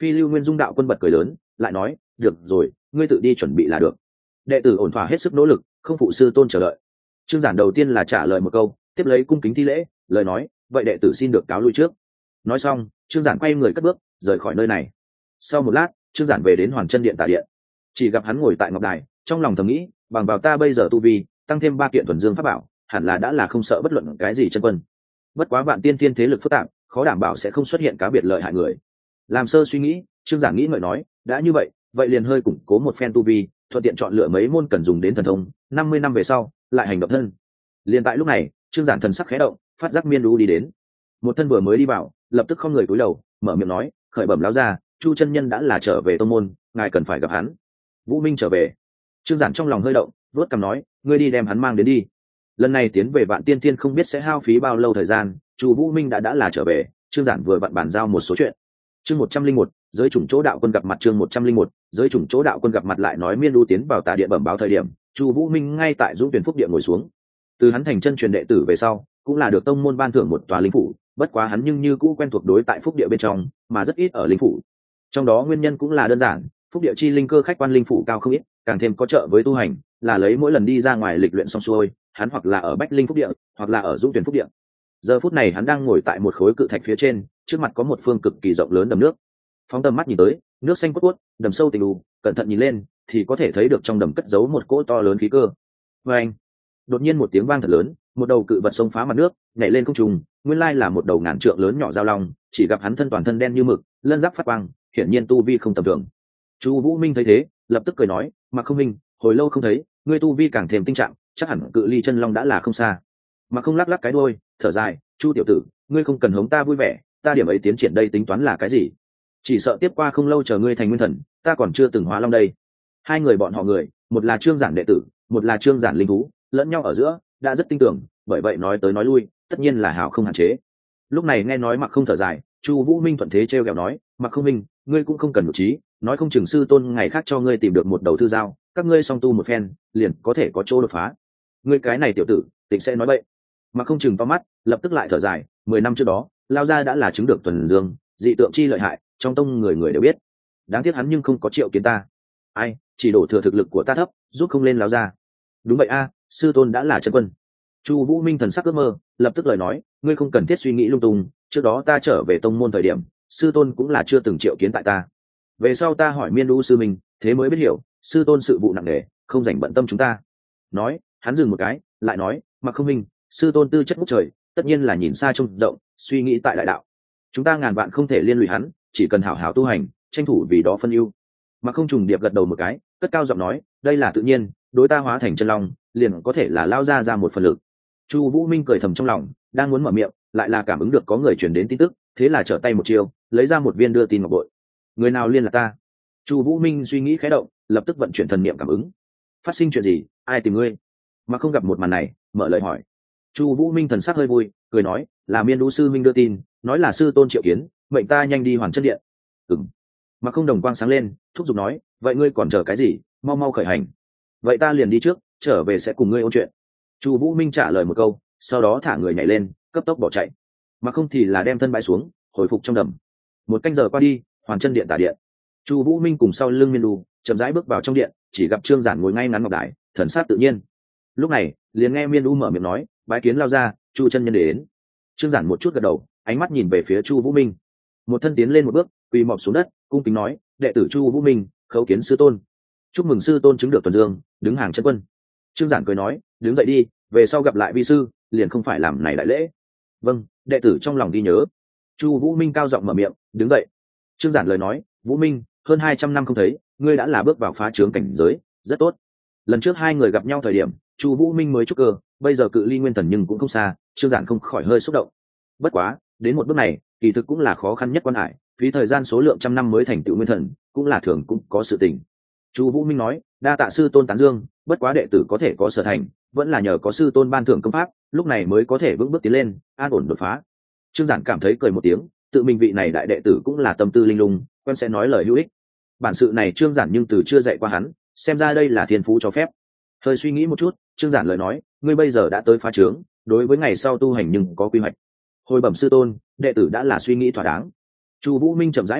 Phi Lưu Nguyên Dung đạo quân bật cười lớn, lại nói, được rồi, ngươi tự đi chuẩn bị là được. Đệ tử ổn thỏa hết sức nỗ lực, không phụ sư tôn chờ đợi. Trương Giản đầu tiên là trả lời một câu, tiếp lấy cung kính thi lễ, lời nói, vậy đệ tử xin được cáo lui trước. Nói xong, Trương Giản quay người cất bước, rời khỏi nơi này. Sau một lát, Trương Giản về đến Hoàn Chân Điện Tả Điện, chỉ gặp hắn ngồi tại ngọc đài, trong lòng thầm nghĩ, bằng vào ta bây giờ tu vi, tăng thêm ba kiện thuần dương pháp bảo, hẳn là đã là không sợ bất luận cái gì chân quân. Bất quá vạn tiên thiên thế lực phức tạp, khó đảm bảo sẽ không xuất hiện cá biệt lợi hại người. Làm sơ suy nghĩ, Trương Giản nghĩ ngợi nói, đã như vậy, vậy liền hơi củng cố một phen tu vi, thuận tiện chọn lựa mấy môn cần dùng đến thần thông, năm mươi năm về sau, lại hành động thân. Liên tại lúc này, Trương Giản thần sắc khẽ động, phát giác Miên Đu đi đến. Một thân vừa mới đi vào, lập tức không người cúi đầu, mở miệng nói, khởi bẩm lão gia, Chu chân nhân đã là trở về tông môn, ngài cần phải gặp hắn. Vũ Minh trở về. Trương Giản trong lòng hơi động, vuốt cằm nói, ngươi đi đem hắn mang đến đi. Lần này tiến về Vạn Tiên Thiên không biết sẽ hao phí bao lâu thời gian, Chu Vũ Minh đã đã là trở về, Trương Giản vừa vặn bàn giao một số chuyện. Chương một trăm linh một, giới chủng chỗ đạo quân gặp mặt chương một trăm linh một, giới chủng chỗ đạo quân gặp mặt lại nói Miên Đu tiến vào Tà Điện bẩm báo thời điểm, Chu Vũ Minh ngay tại Dũng Tuyển Phúc Điện ngồi xuống. Từ hắn thành chân truyền đệ tử về sau, cũng là được tông môn ban thưởng một tòa linh phủ, bất quá hắn nhưng như cũ quen thuộc đối tại Phúc Địa bên trong, mà rất ít ở linh phủ. Trong đó nguyên nhân cũng là đơn giản, Phúc Địa chi linh cơ khách quan linh phủ cao không ít, càng thêm có trợ với tu hành, là lấy mỗi lần đi ra ngoài lịch luyện xong xuôi, hắn hoặc là ở Bách Linh Phúc Địa, hoặc là ở Dũng Tuyển Phúc Địa. Giờ phút này hắn đang ngồi tại một khối cự thạch phía trên, trước mặt có một phương cực kỳ rộng lớn đầm nước. Phóng tầm mắt nhìn tới, nước xanh quất quất, đầm sâu tình u, cẩn thận nhìn lên thì có thể thấy được trong đầm cất giấu một cỗ to lớn khí cơ. Và anh, đột nhiên một tiếng vang thật lớn, một đầu cự vật xông phá mặt nước, nhảy lên không trung, nguyên lai là một đầu ngàn trượng lớn nhỏ giao long, chỉ gặp hắn thân toàn thân đen như mực, lân giáp phát quang, hiển nhiên tu vi không tầm thường. Chu Vũ Minh thấy thế, lập tức cười nói, "Mặc Không Minh, hồi lâu không thấy, ngươi tu vi càng thêm tinh trạng, chắc hẳn cự ly chân long đã là không xa." Mà không lắc lắc cái đuôi, thở dài, "Chu tiểu tử, ngươi không cần hống ta vui vẻ, ta điểm ấy tiến triển đây tính toán là cái gì? Chỉ sợ tiếp qua không lâu chờ ngươi thành nguyên thần, ta còn chưa từng hóa long đây." Hai người bọn họ người, một là Trương Giản đệ tử, một là Trương Giản linh thú, lẫn nhau ở giữa đã rất tin tưởng, bởi vậy nói tới nói lui, tất nhiên là hảo không hạn chế. Lúc này nghe nói Mặc Không thở dài, Chu Vũ Minh thuận thế trêu ghẹo nói, "Mặc Không Minh, ngươi cũng không cần nhục trí, nói không chừng sư tôn ngày khác cho ngươi tìm được một đầu thư giao, các ngươi song tu một phen, liền có thể có chỗ đột phá. Ngươi cái này tiểu tử, định sẽ nói bậy." Mặc Không chừng to mắt, lập tức lại thở dài, mười năm trước đó, lao gia đã là chứng được tuần dương, dị tượng chi lợi hại, trong tông người người đều biết. Đáng tiếc hắn nhưng không có triệu kiến ta. Ai, chỉ đổ thừa thực lực của ta thấp, giúp không lên lao gia. Đúng vậy a, sư tôn đã là chân quân. Chu Vũ Minh thần sắc ước mơ, lập tức lời nói, ngươi không cần thiết suy nghĩ lung tung, trước đó ta trở về tông môn thời điểm, sư tôn cũng là chưa từng triệu kiến tại ta. Về sau ta hỏi Miên Đu sư mình, thế mới biết hiểu, sư tôn sự vụ nặng nề, không dành bận tâm chúng ta. Nói, hắn dừng một cái, lại nói, Mặc Không Minh, sư tôn tư chất ngút trời, tất nhiên là nhìn xa trông rộng, suy nghĩ tại đại đạo. Chúng ta ngàn vạn không thể liên lụy hắn, chỉ cần hảo hảo tu hành, tranh thủ vì đó phân ưu. Mặc Không trùng điệp gật đầu một cái, cất cao giọng nói, đây là tự nhiên, đối ta hóa thành chân long, liền có thể là lao ra ra một phần lực. Chu Vũ Minh cười thầm trong lòng, đang muốn mở miệng, lại là cảm ứng được có người truyền đến tin tức, thế là trở tay một chiêu, lấy ra một viên đưa tin ngọc bội. Người nào liên lạc ta? Chu Vũ Minh suy nghĩ khẽ động, lập tức vận chuyển thần niệm cảm ứng. Phát sinh chuyện gì? Ai tìm ngươi? Mà không gặp một màn này, mở lời hỏi. Chu Vũ Minh thần sắc hơi vui, cười nói, là Miên Đu sư minh đưa tin, nói là sư tôn triệu kiến, mệnh ta nhanh đi Hoàn Chân Điện. Ừm. Mà không đồng quang sáng lên, thúc giục nói, vậy ngươi còn chờ cái gì, mau mau khởi hành. Vậy ta liền đi trước, trở về sẽ cùng ngươi ôn chuyện. Chu Vũ Minh trả lời một câu, sau đó thả người nhảy lên, cấp tốc bỏ chạy. Mà không thì là đem thân bãi xuống, hồi phục trong đầm. Một canh giờ qua đi, Hoàn Chân Điện Tả Điện. Chu Vũ Minh cùng sau lưng Miên Đu, chậm rãi bước vào trong điện, chỉ gặp Trương Giản ngồi ngay ngắn ngọc đài, thần sắc tự nhiên. Lúc này, liền nghe Miên Đu mở miệng nói, bái kiến lao ra, Chu chân nhân đến. Trương Giản một chút gật đầu, ánh mắt nhìn về phía Chu Vũ Minh. Một thân tiến lên một bước, quỳ mọp xuống đất, cung kính nói, đệ tử Chu Vũ Minh, khấu kiến sư tôn. Chúc mừng sư tôn chứng được tuần dương, đứng hàng chân quân. Trương Giản cười nói, đứng dậy đi, về sau gặp lại vi sư, liền không phải làm này đại lễ. Vâng, đệ tử trong lòng ghi nhớ. Chu Vũ Minh cao giọng mở miệng, đứng dậy. Trương Giản lời nói, Vũ Minh, hơn hai trăm năm không thấy, ngươi đã là bước vào phá trướng cảnh giới, rất tốt. Lần trước hai người gặp nhau thời điểm, Chu Vũ Minh mới trúc cơ, bây giờ cự ly nguyên thần nhưng cũng không xa, Trương Giản không khỏi hơi xúc động. Bất quá, đến một bước này, kỳ thực cũng là khó khăn nhất quan hải, phí thời gian số lượng trăm năm mới thành tựu nguyên thần, cũng là thường cũng có sự tình. Chu Vũ Minh nói, đa tạ sư tôn tán dương, bất quá đệ tử có thể có sở thành, vẫn là nhờ có sư tôn ban thưởng công pháp, lúc này mới có thể vững bước tiến lên, an ổn đột phá. Trương Giản cảm thấy cười một tiếng, tự mình vị này đại đệ tử cũng là tâm tư linh lung, quen sẽ nói lời hữu ích. Bản sự này Trương Giản nhưng từ chưa dạy qua hắn, xem ra đây là thiên phú cho phép. Hơi suy nghĩ một chút, Trương Giản lời nói, ngươi bây giờ đã tới phá trướng, đối với ngày sau tu hành nhưng có quy hoạch. Hồi bẩm sư tôn, đệ tử đã là suy nghĩ thỏa đáng. Chu Vũ Minh chậm rãi mở miệng,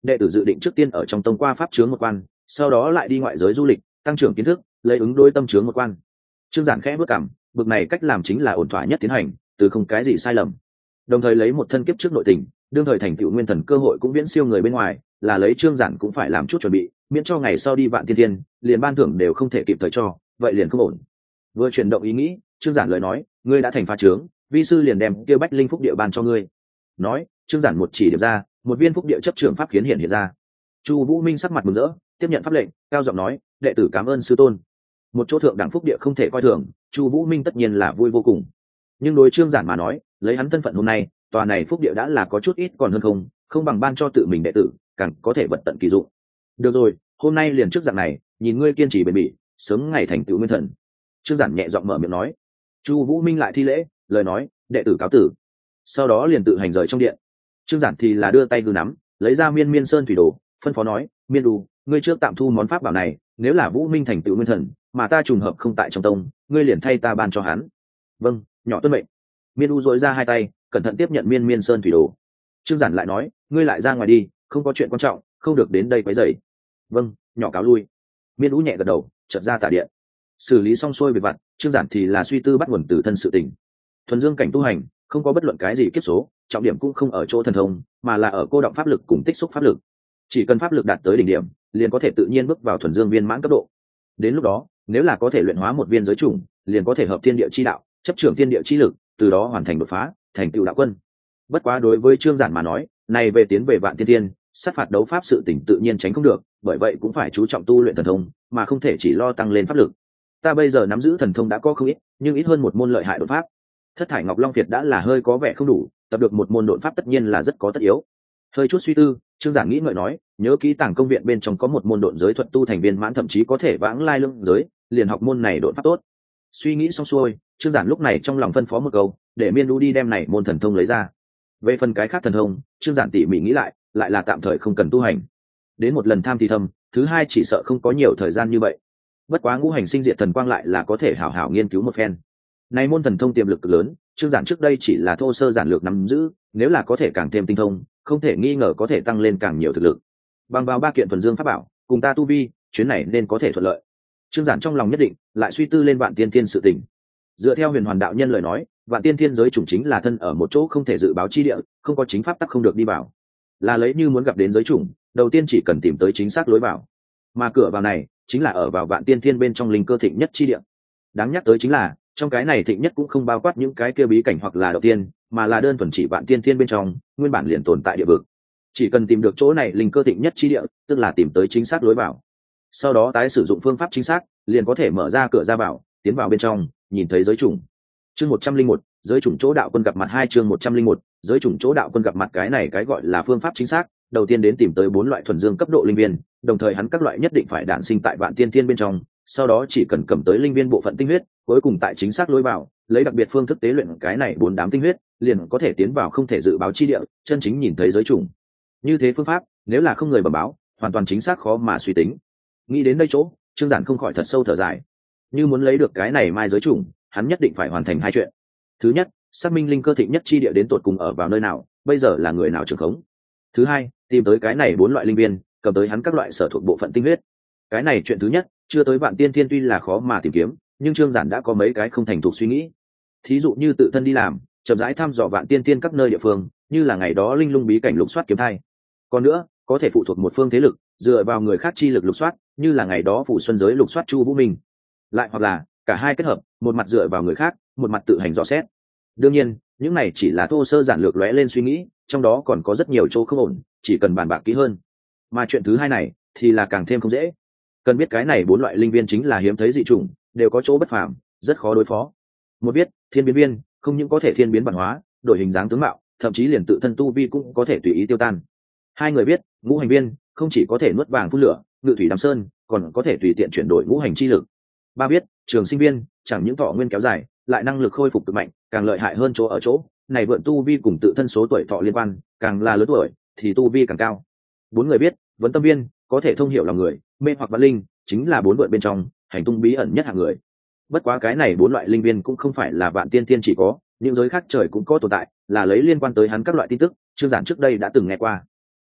đệ tử dự định trước tiên ở trong tông qua pháp chướng một quan, sau đó lại đi ngoại giới du lịch, tăng trưởng kiến thức, lấy ứng đối tâm chướng một quan. Trương Giản khẽ bước cảm, bực này cách làm chính là ổn thỏa nhất tiến hành, từ không cái gì sai lầm. Đồng thời lấy một thân kiếp trước nội tình, đương thời thành tựu nguyên thần cơ hội cũng viễn siêu người bên ngoài, là lấy Trương Giản cũng phải làm chút chuẩn bị, miễn cho ngày sau đi vạn tiên thiên, liền ban thưởng đều không thể kịp thời cho, vậy liền không ổn. Vừa chuyển động ý nghĩ, Trương Giản lời nói, ngươi đã thành phá trướng, vi sư liền đem kia bách linh phúc địa ban cho ngươi. Nói, Trương Giản một chỉ điểm ra, một viên phúc địa chấp trưởng pháp khiến hiện hiện ra. Chu Vũ Minh sắc mặt mừng rỡ, tiếp nhận pháp lệnh, cao giọng nói, đệ tử cảm ơn sư tôn. Một chỗ thượng đẳng phúc địa không thể coi thường, Chu Vũ Minh tất nhiên là vui vô cùng. Nhưng đối Trương Giản mà nói, lấy hắn thân phận hôm nay, tòa này phúc địa đã là có chút ít còn hơn không, không bằng ban cho tự mình đệ tử, càng có thể vật tận kỳ dụng. Được rồi, hôm nay liền trước dạng này, nhìn ngươi kiên trì bền bỉ, sớm ngày thành tựu nguyên thần. Trương Giản nhẹ giọng mở miệng nói. Chu Vũ Minh lại thi lễ, lời nói, đệ tử cáo tử. Sau đó liền tự hành rời trong điện. Trương Giản thì là đưa tay gư nắm, lấy ra Miên Miên Sơn thủy đồ, phân phó nói, Miên Du, ngươi trước tạm thu món pháp bảo này, nếu là Vũ Minh thành tựu nguyên thần, mà ta trùng hợp không tại trong tông, ngươi liền thay ta ban cho hắn. Vâng, nhỏ tuân mệnh. Miên Du duỗi ra hai tay, cẩn thận tiếp nhận Miên Miên Sơn thủy đồ. Trương Giản lại nói, ngươi lại ra ngoài đi, không có chuyện quan trọng, không được đến đây quấy rầy. Vâng, nhỏ cáo lui. Miên Du nhẹ gật đầu, chợt ra tả điện. Xử lý xong xuôi việc vặt, Trương Giản thì là suy tư bắt nguồn từ thân sự tình. Thuần dương cảnh tu hành, không có bất luận cái gì kiếp số, trọng điểm cũng không ở chỗ thần thông, mà là ở cô động pháp lực cùng tích xúc pháp lực. Chỉ cần pháp lực đạt tới đỉnh điểm, liền có thể tự nhiên bước vào thuần dương viên mãn cấp độ. Đến lúc đó, nếu là có thể luyện hóa một viên giới chủng, liền có thể hợp thiên địa chi đạo, chấp trưởng thiên địa chi lực, từ đó hoàn thành đột phá, thành tựu đạo quân. Bất quá đối với Trương Giản mà nói, này về tiến về vạn tiên thiên, sát phạt đấu pháp sự tình tự nhiên tránh không được, bởi vậy cũng phải chú trọng tu luyện thần thông, mà không thể chỉ lo tăng lên pháp lực. Ta bây giờ nắm giữ thần thông đã có không ít, nhưng ít hơn một môn lợi hại đột pháp. Thất thải ngọc long việt đã là hơi có vẻ không đủ, tập được một môn đột pháp tất nhiên là rất có tất yếu. Hơi chút suy tư, Trương Giản nghĩ ngợi nói, nhớ kỹ tàng công viện bên trong có một môn độn giới thuật tu thành viên mãn, thậm chí có thể vãng lai lương giới, liền học môn này độn pháp tốt. Suy nghĩ xong xuôi, Trương Giản lúc này trong lòng phân phó một câu, để Miên Du đi đem này môn thần thông lấy ra. Về phần cái khác thần thông, Trương Giản tỉ mỉ nghĩ lại, lại là tạm thời không cần tu hành. Đến một lần tham thì thầm, thứ hai chỉ sợ không có nhiều thời gian như vậy. Bất quá ngũ hành sinh diệt thần quang lại là có thể hảo hảo nghiên cứu một phen. Này môn thần thông tiềm lực cực lớn, Trương Giản trước đây chỉ là thô sơ giản lược nắm giữ, nếu là có thể càng thêm tinh thông, không thể nghi ngờ có thể tăng lên càng nhiều thực lực. Bằng vào ba kiện thuần dương pháp bảo, cùng ta tu vi, chuyến này nên có thể thuận lợi. Trương Giản trong lòng nhất định, lại suy tư lên vạn tiên thiên sự tình. Dựa theo Huyền Hoàn đạo nhân lời nói, vạn tiên thiên giới chủng chính là thân ở một chỗ không thể dự báo chi địa, không có chính pháp tắc không được đi vào. Là lấy như muốn gặp đến giới chủng, đầu tiên chỉ cần tìm tới chính xác lối vào. Mà cửa vào này, chính là ở vào vạn tiên thiên bên trong linh cơ thịnh nhất chi địa. Đáng nhắc tới chính là, trong cái này thịnh nhất cũng không bao quát những cái kia bí cảnh hoặc là đầu tiên, mà là đơn thuần chỉ vạn tiên thiên bên trong, nguyên bản liền tồn tại địa vực. Chỉ cần tìm được chỗ này linh cơ thịnh nhất chi địa, tức là tìm tới chính xác lối vào. Sau đó tái sử dụng phương pháp chính xác, liền có thể mở ra cửa ra vào, tiến vào bên trong, nhìn thấy giới chủng. Chương một trăm linh một, giới chủng chỗ đạo quân gặp mặt. Hai chương một trăm linh một, giới chủng chỗ đạo quân gặp mặt. Cái này cái gọi là phương pháp chính xác, đầu tiên đến tìm tới bốn loại thuần dương cấp độ linh viên, đồng thời hắn các loại nhất định phải đản sinh tại vạn tiên thiên bên trong, sau đó chỉ cần cầm tới linh viên bộ phận tinh huyết, cuối cùng tại chính xác lối vào, lấy đặc biệt phương thức tế luyện cái này bốn đám tinh huyết, liền có thể tiến vào không thể dự báo chi địa, chân chính nhìn thấy giới chủng. Như thế phương pháp, nếu là không người bẩm báo, hoàn toàn chính xác khó mà suy tính. Nghĩ đến đây chỗ, Trương Giản không khỏi thật sâu thở dài. Như muốn lấy được cái này mai giới chủng, hắn nhất định phải hoàn thành hai chuyện. Thứ nhất, xác minh linh cơ thịnh nhất chi địa đến tột cùng ở vào nơi nào, bây giờ là người nào trưởng khống. Thứ hai, tìm tới cái này bốn loại linh viên, cầm tới hắn các loại sở thuộc bộ phận tinh huyết. Cái này chuyện thứ nhất, chưa tới vạn tiên thiên tuy là khó mà tìm kiếm, nhưng Trương Giản đã có mấy cái không thành thục suy nghĩ. Thí dụ như tự thân đi làm, chậm rãi thăm dò vạn tiên thiên các nơi địa phương, như là ngày đó linh lung bí cảnh lục soát kiếm thai. Còn nữa, có thể phụ thuộc một phương thế lực, dựa vào người khác chi lực lục soát, như là ngày đó phủ xuân giới lục soát Chu Vũ Minh. Lại hoặc là cả hai kết hợp, một mặt dựa vào người khác, một mặt tự hành dò xét. Đương nhiên, những này chỉ là thô sơ giản lược lóe lên suy nghĩ, trong đó còn có rất nhiều chỗ không ổn, chỉ cần bàn bạc kỹ hơn. Mà chuyện thứ hai này thì là càng thêm không dễ. Cần biết cái này bốn loại linh viên chính là hiếm thấy dị chủng, đều có chỗ bất phàm, rất khó đối phó. Một biết, thiên biến viên, không những có thể thiên biến bản hóa, đổi hình dáng tướng mạo, thậm chí liền tự thân tu vi cũng có thể tùy ý tiêu tan. Hai người biết, ngũ hành viên, không chỉ có thể nuốt vàng phun lửa, ngự thủy đắm sơn, còn có thể tùy tiện chuyển đổi ngũ hành chi lực. Ba biết, trường sinh viên, chẳng những thọ nguyên kéo dài, lại năng lực khôi phục cực mạnh, càng lợi hại hơn chỗ ở chỗ này vượn tu vi cùng tự thân số tuổi thọ liên quan, càng là lớn tuổi thì tu vi càng cao. Bốn người biết, vấn tâm viên, có thể thông hiểu lòng người, mê hoặc vạn linh, chính là bốn vượn bên trong hành tung bí ẩn nhất hạng người. Bất quá cái này bốn loại linh viên cũng không phải là vạn tiên tiên chỉ có, những giới khác trời cũng có tồn tại, là lấy liên quan tới hắn các loại tin tức, Trương Giản trước đây đã từng nghe qua.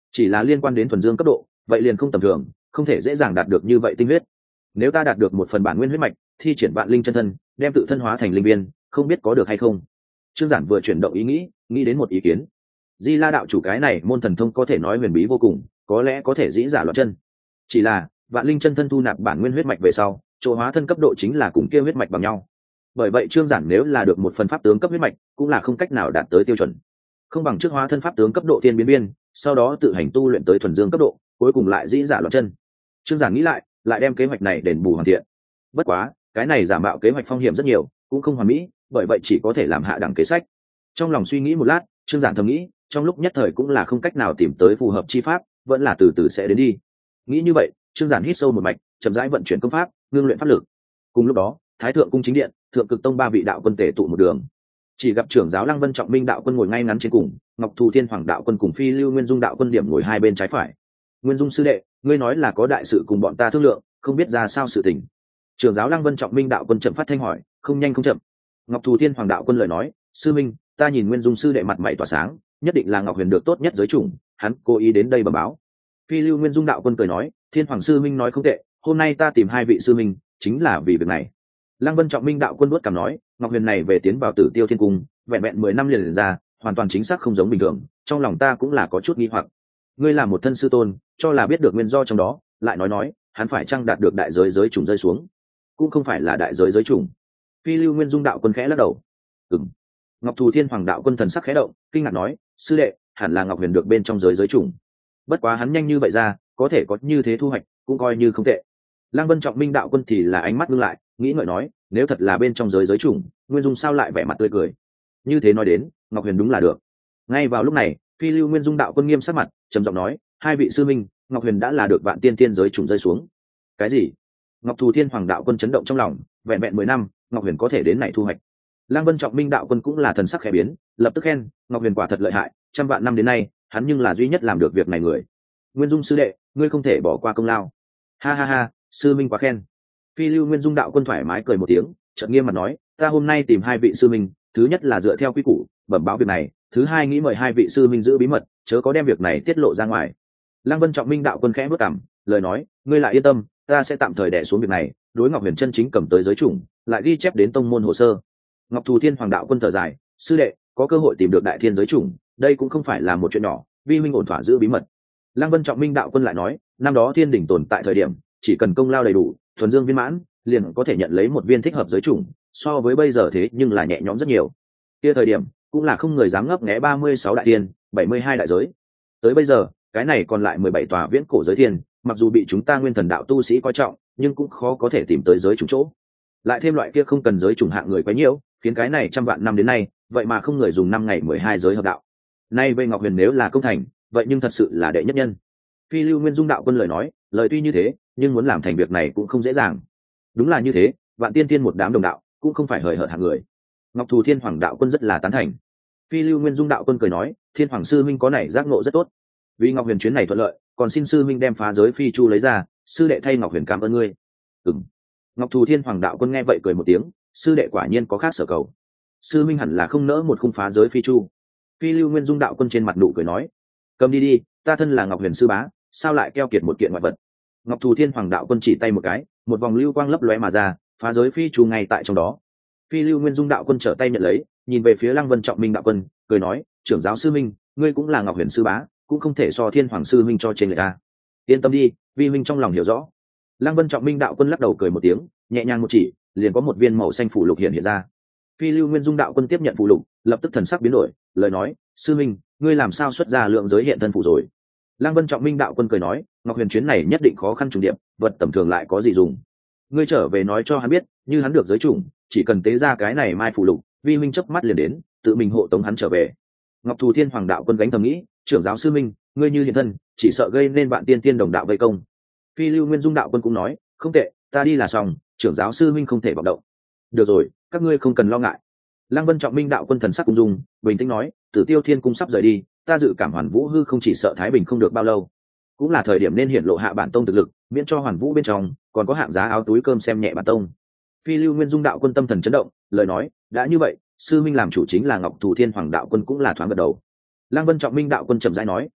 chỉ là liên quan đến thuần dương cấp độ vậy liền không tầm thường, không thể dễ dàng đạt được như vậy tinh huyết. Nếu ta đạt được một phần bản nguyên huyết mạch, thi triển vạn linh chân thân, đem tự thân hóa thành linh viên, không biết có được hay không. Trương Giản vừa chuyển động ý nghĩ, nghĩ đến một ý kiến. Di La đạo chủ cái này môn thần thông có thể nói huyền bí vô cùng, có lẽ có thể dĩ giả loạn chân. Chỉ là vạn linh chân thân thu nạp bản nguyên huyết mạch về sau, chỗ hóa thân cấp độ chính là cùng kia huyết mạch bằng nhau. Bởi vậy Trương Giản nếu là được một phần pháp tướng cấp huyết mạch, cũng là không cách nào đạt tới tiêu chuẩn. Không bằng trước hóa thân pháp tướng cấp độ tiên biến biên, sau đó tự hành tu luyện tới thuần dương cấp độ, cuối cùng lại dĩ giả loạn chân. Trương Giản nghĩ lại, lại đem kế hoạch này đền bù hoàn thiện. Bất quá, cái này giả mạo kế hoạch phong hiểm rất nhiều, cũng không hoàn mỹ, bởi vậy chỉ có thể làm hạ đẳng kế sách. Trong lòng suy nghĩ một lát, Trương Giản thầm nghĩ, trong lúc nhất thời cũng là không cách nào tìm tới phù hợp chi pháp, vẫn là từ từ sẽ đến đi. Nghĩ như vậy, Trương Giản hít sâu một mạch, chậm rãi vận chuyển công pháp, ngưng luyện pháp lực. Cùng lúc đó, Thái thượng cung chính điện, thượng cực tông ba vị đạo quân tề tụ một đường. Chỉ gặp trưởng giáo Lăng Vân Trọng Minh đạo quân ngồi ngay ngắn trên cùng, Ngọc Thù Thiên Hoàng đạo quân cùng Phi Lưu Nguyên Dung đạo quân điểm ngồi hai bên trái phải. Nguyên Dung sư đệ, ngươi nói là có đại sự cùng bọn ta thương lượng, không biết ra sao sự tình. Trưởng giáo Lăng Vân Trọng Minh đạo quân chậm phát thanh hỏi, không nhanh không chậm. Ngọc Thù Thiên Hoàng đạo quân lời nói, sư minh, ta nhìn Nguyên Dung sư đệ mặt mày tỏa sáng, nhất định là Ngọc Huyền được tốt nhất giới chủng, hắn cố ý đến đây bẩm báo. Phi Lưu Nguyên Dung đạo quân cười nói, Thiên Hoàng sư minh nói không tệ, hôm nay ta tìm hai vị sư minh, chính là vì việc này. Lăng Vân Trọng Minh đạo quân nuốt cằm nói, Ngọc Huyền này về tiến vào Tử Tiêu Thiên Cung, vẹn vẹn mười năm liền, liền ra, hoàn toàn chính xác không giống bình thường, trong lòng ta cũng là có chút nghi hoặc. Ngươi là một thân sư tôn, cho là biết được nguyên do trong đó, lại nói nói, hắn phải chăng đạt được đại giới giới chủng rơi xuống, cũng không phải là đại giới giới chủng. Phi Lưu Nguyên Dung đạo quân khẽ lắc đầu. Ừm. Ngọc Thù Thiên Hoàng đạo quân thần sắc khẽ động, kinh ngạc nói, sư đệ, hẳn là Ngọc Huyền được bên trong giới giới chủng. Bất quá hắn nhanh như vậy ra, có thể có như thế thu hoạch, cũng coi như không tệ. Lăng Vân Trọng Minh đạo quân thì là ánh mắt ngưng lại, nghĩ ngợi nói, nếu thật là bên trong giới giới chủng, Nguyên Dung sao lại vẻ mặt tươi cười. Như thế nói đến, Ngọc Huyền đúng là được. Ngay vào lúc này, Phi Lưu Nguyên Dung đạo quân nghiêm sắc mặt, trầm giọng nói, hai vị sư minh, Ngọc Huyền đã là được vạn tiên tiên giới chủng rơi xuống. Cái gì? Ngọc Thù Thiên Hoàng đạo quân chấn động trong lòng, vẹn vẹn mười năm, Ngọc Huyền có thể đến này thu hoạch. Lăng Vân Trọng Minh đạo quân cũng là thần sắc khẽ biến, lập tức khen, Ngọc Huyền quả thật lợi hại, trăm vạn năm đến nay, hắn nhưng là duy nhất làm được việc này người. Nguyên Dung sư đệ, ngươi không thể bỏ qua công lao. Ha ha ha, sư minh quá khen. Phi Lưu Nguyên Dung đạo quân thoải mái cười một tiếng, chợt nghiêm mặt nói, ta hôm nay tìm hai vị sư minh, thứ nhất là dựa theo quy củ bẩm báo việc này, thứ hai nghĩ mời hai vị sư minh giữ bí mật, chớ có đem việc này tiết lộ ra ngoài. Lăng Vân Trọng Minh đạo quân khẽ bước cằm, lời nói, ngươi lại yên tâm, ta sẽ tạm thời đè xuống việc này, đối Ngọc Huyền chân chính cầm tới giới chủng, lại ghi chép đến tông môn hồ sơ. Ngọc Thù Thiên Hoàng đạo quân thở dài, sư đệ, có cơ hội tìm được đại thiên giới chủng, đây cũng không phải là một chuyện nhỏ, vi huynh ổn thỏa giữ bí mật. Lăng Vân Trọng Minh đạo quân lại nói, năm đó thiên đỉnh tồn tại thời điểm, chỉ cần công lao đầy đủ, thuần dương viên mãn, liền có thể nhận lấy một viên thích hợp giới chủng, so với bây giờ thế nhưng là nhẹ nhõm rất nhiều. Kia thời điểm cũng là không người dám ngấp nghé ba mươi sáu đại thiên, bảy mươi hai đại giới. Tới bây giờ, cái này còn lại mười bảy tòa viễn cổ giới thiên, mặc dù bị chúng ta nguyên thần đạo tu sĩ coi trọng, nhưng cũng khó có thể tìm tới giới chủng chỗ. Lại thêm loại kia không cần giới chủng hạng người quá nhiều, khiến cái này trăm vạn năm đến nay, vậy mà không người dùng năm ngày mười hai giới hợp đạo. Nay về Ngọc Huyền nếu là công thành, vậy nhưng thật sự là đệ nhất nhân. Phi Lưu Nguyên Dung đạo quân lời nói, lời tuy như thế, nhưng muốn làm thành việc này cũng không dễ dàng. Đúng là như thế, vạn tiên tiên một đám đồng đạo, cũng không phải hời hợt hạng người. Ngọc Thù Thiên Hoàng đạo quân rất là tán thành. Phi Lưu Nguyên Dung đạo quân cười nói, Thiên Hoàng sư minh có này giác ngộ rất tốt. Vì Ngọc Huyền chuyến này thuận lợi, còn xin sư minh đem phá giới phi chu lấy ra, sư đệ thay Ngọc Huyền cảm ơn ngươi. Ừm. Ngọc Thù Thiên Hoàng đạo quân nghe vậy cười một tiếng, sư đệ quả nhiên có khác sở cầu. Sư minh hẳn là không nỡ một khung phá giới phi chu. Phi Lưu Nguyên Dung đạo quân trên mặt nụ cười nói, cầm đi đi, ta thân là Ngọc Huyền sư bá, sao lại keo kiệt một kiện ngoại vật. Ngọc Thù Thiên Hoàng đạo quân chỉ tay một cái, một vòng lưu quang lấp lóe mà ra, phá giới phi chu ngay tại trong đó. Phi Lưu Nguyên Dung đạo quân trở tay nhận lấy, nhìn về phía Lăng Vân Trọng Minh đạo quân, cười nói, trưởng giáo sư minh, ngươi cũng là Ngọc Huyền sư bá, cũng không thể so Thiên Hoàng sư minh cho trên người ta. Yên tâm đi, vi minh trong lòng hiểu rõ. Lăng Vân Trọng Minh đạo quân lắc đầu cười một tiếng, nhẹ nhàng một chỉ, liền có một viên màu xanh phù lục hiện hiện ra. Phi Lưu Nguyên Dung đạo quân tiếp nhận phù lục, lập tức thần sắc biến đổi, lời nói, sư minh, ngươi làm sao xuất ra lượng giới hiện thân phù rồi. Lăng Vân Trọng Minh đạo quân cười nói, Ngọc Huyền chuyến này nhất định khó khăn trùng điệp, vật tầm thường lại có gì dùng. Ngươi trở về nói cho hắn biết, như hắn được giới chủng, chỉ cần tế ra cái này mai phù lục, vi minh chớp mắt liền đến, tự mình hộ tống hắn trở về. Ngọc Thù Thiên Hoàng đạo quân gánh thầm nghĩ, trưởng giáo sư minh, ngươi như hiện thân, chỉ sợ gây nên vạn tiên tiên đồng đạo vây công. Phi Lưu Nguyên Dung đạo quân cũng nói, không tệ, ta đi là xong, trưởng giáo sư minh không thể vọng động. Được rồi, các ngươi không cần lo ngại. Lăng Vân Trọng Minh đạo quân thần sắc cung dung, bình tĩnh nói, Tử Tiêu Thiên Cung sắp rời đi, ta dự cảm Hoàn Vũ hư không chỉ sợ Thái Bình không được bao lâu, cũng là thời điểm nên hiển lộ hạ bản tông thực lực, miễn cho Hoàn Vũ bên trong còn có hạng giá áo túi cơm xem nhẹ bản tông. Phi Lưu Nguyên Dung đạo quân tâm thần chấn động, lời nói, đã như vậy, sư minh làm chủ chính là Ngọc Thù Thiên Hoàng đạo quân cũng là thoáng gật đầu. Lăng Vân Trọng Minh đạo quân trầm rãi nói,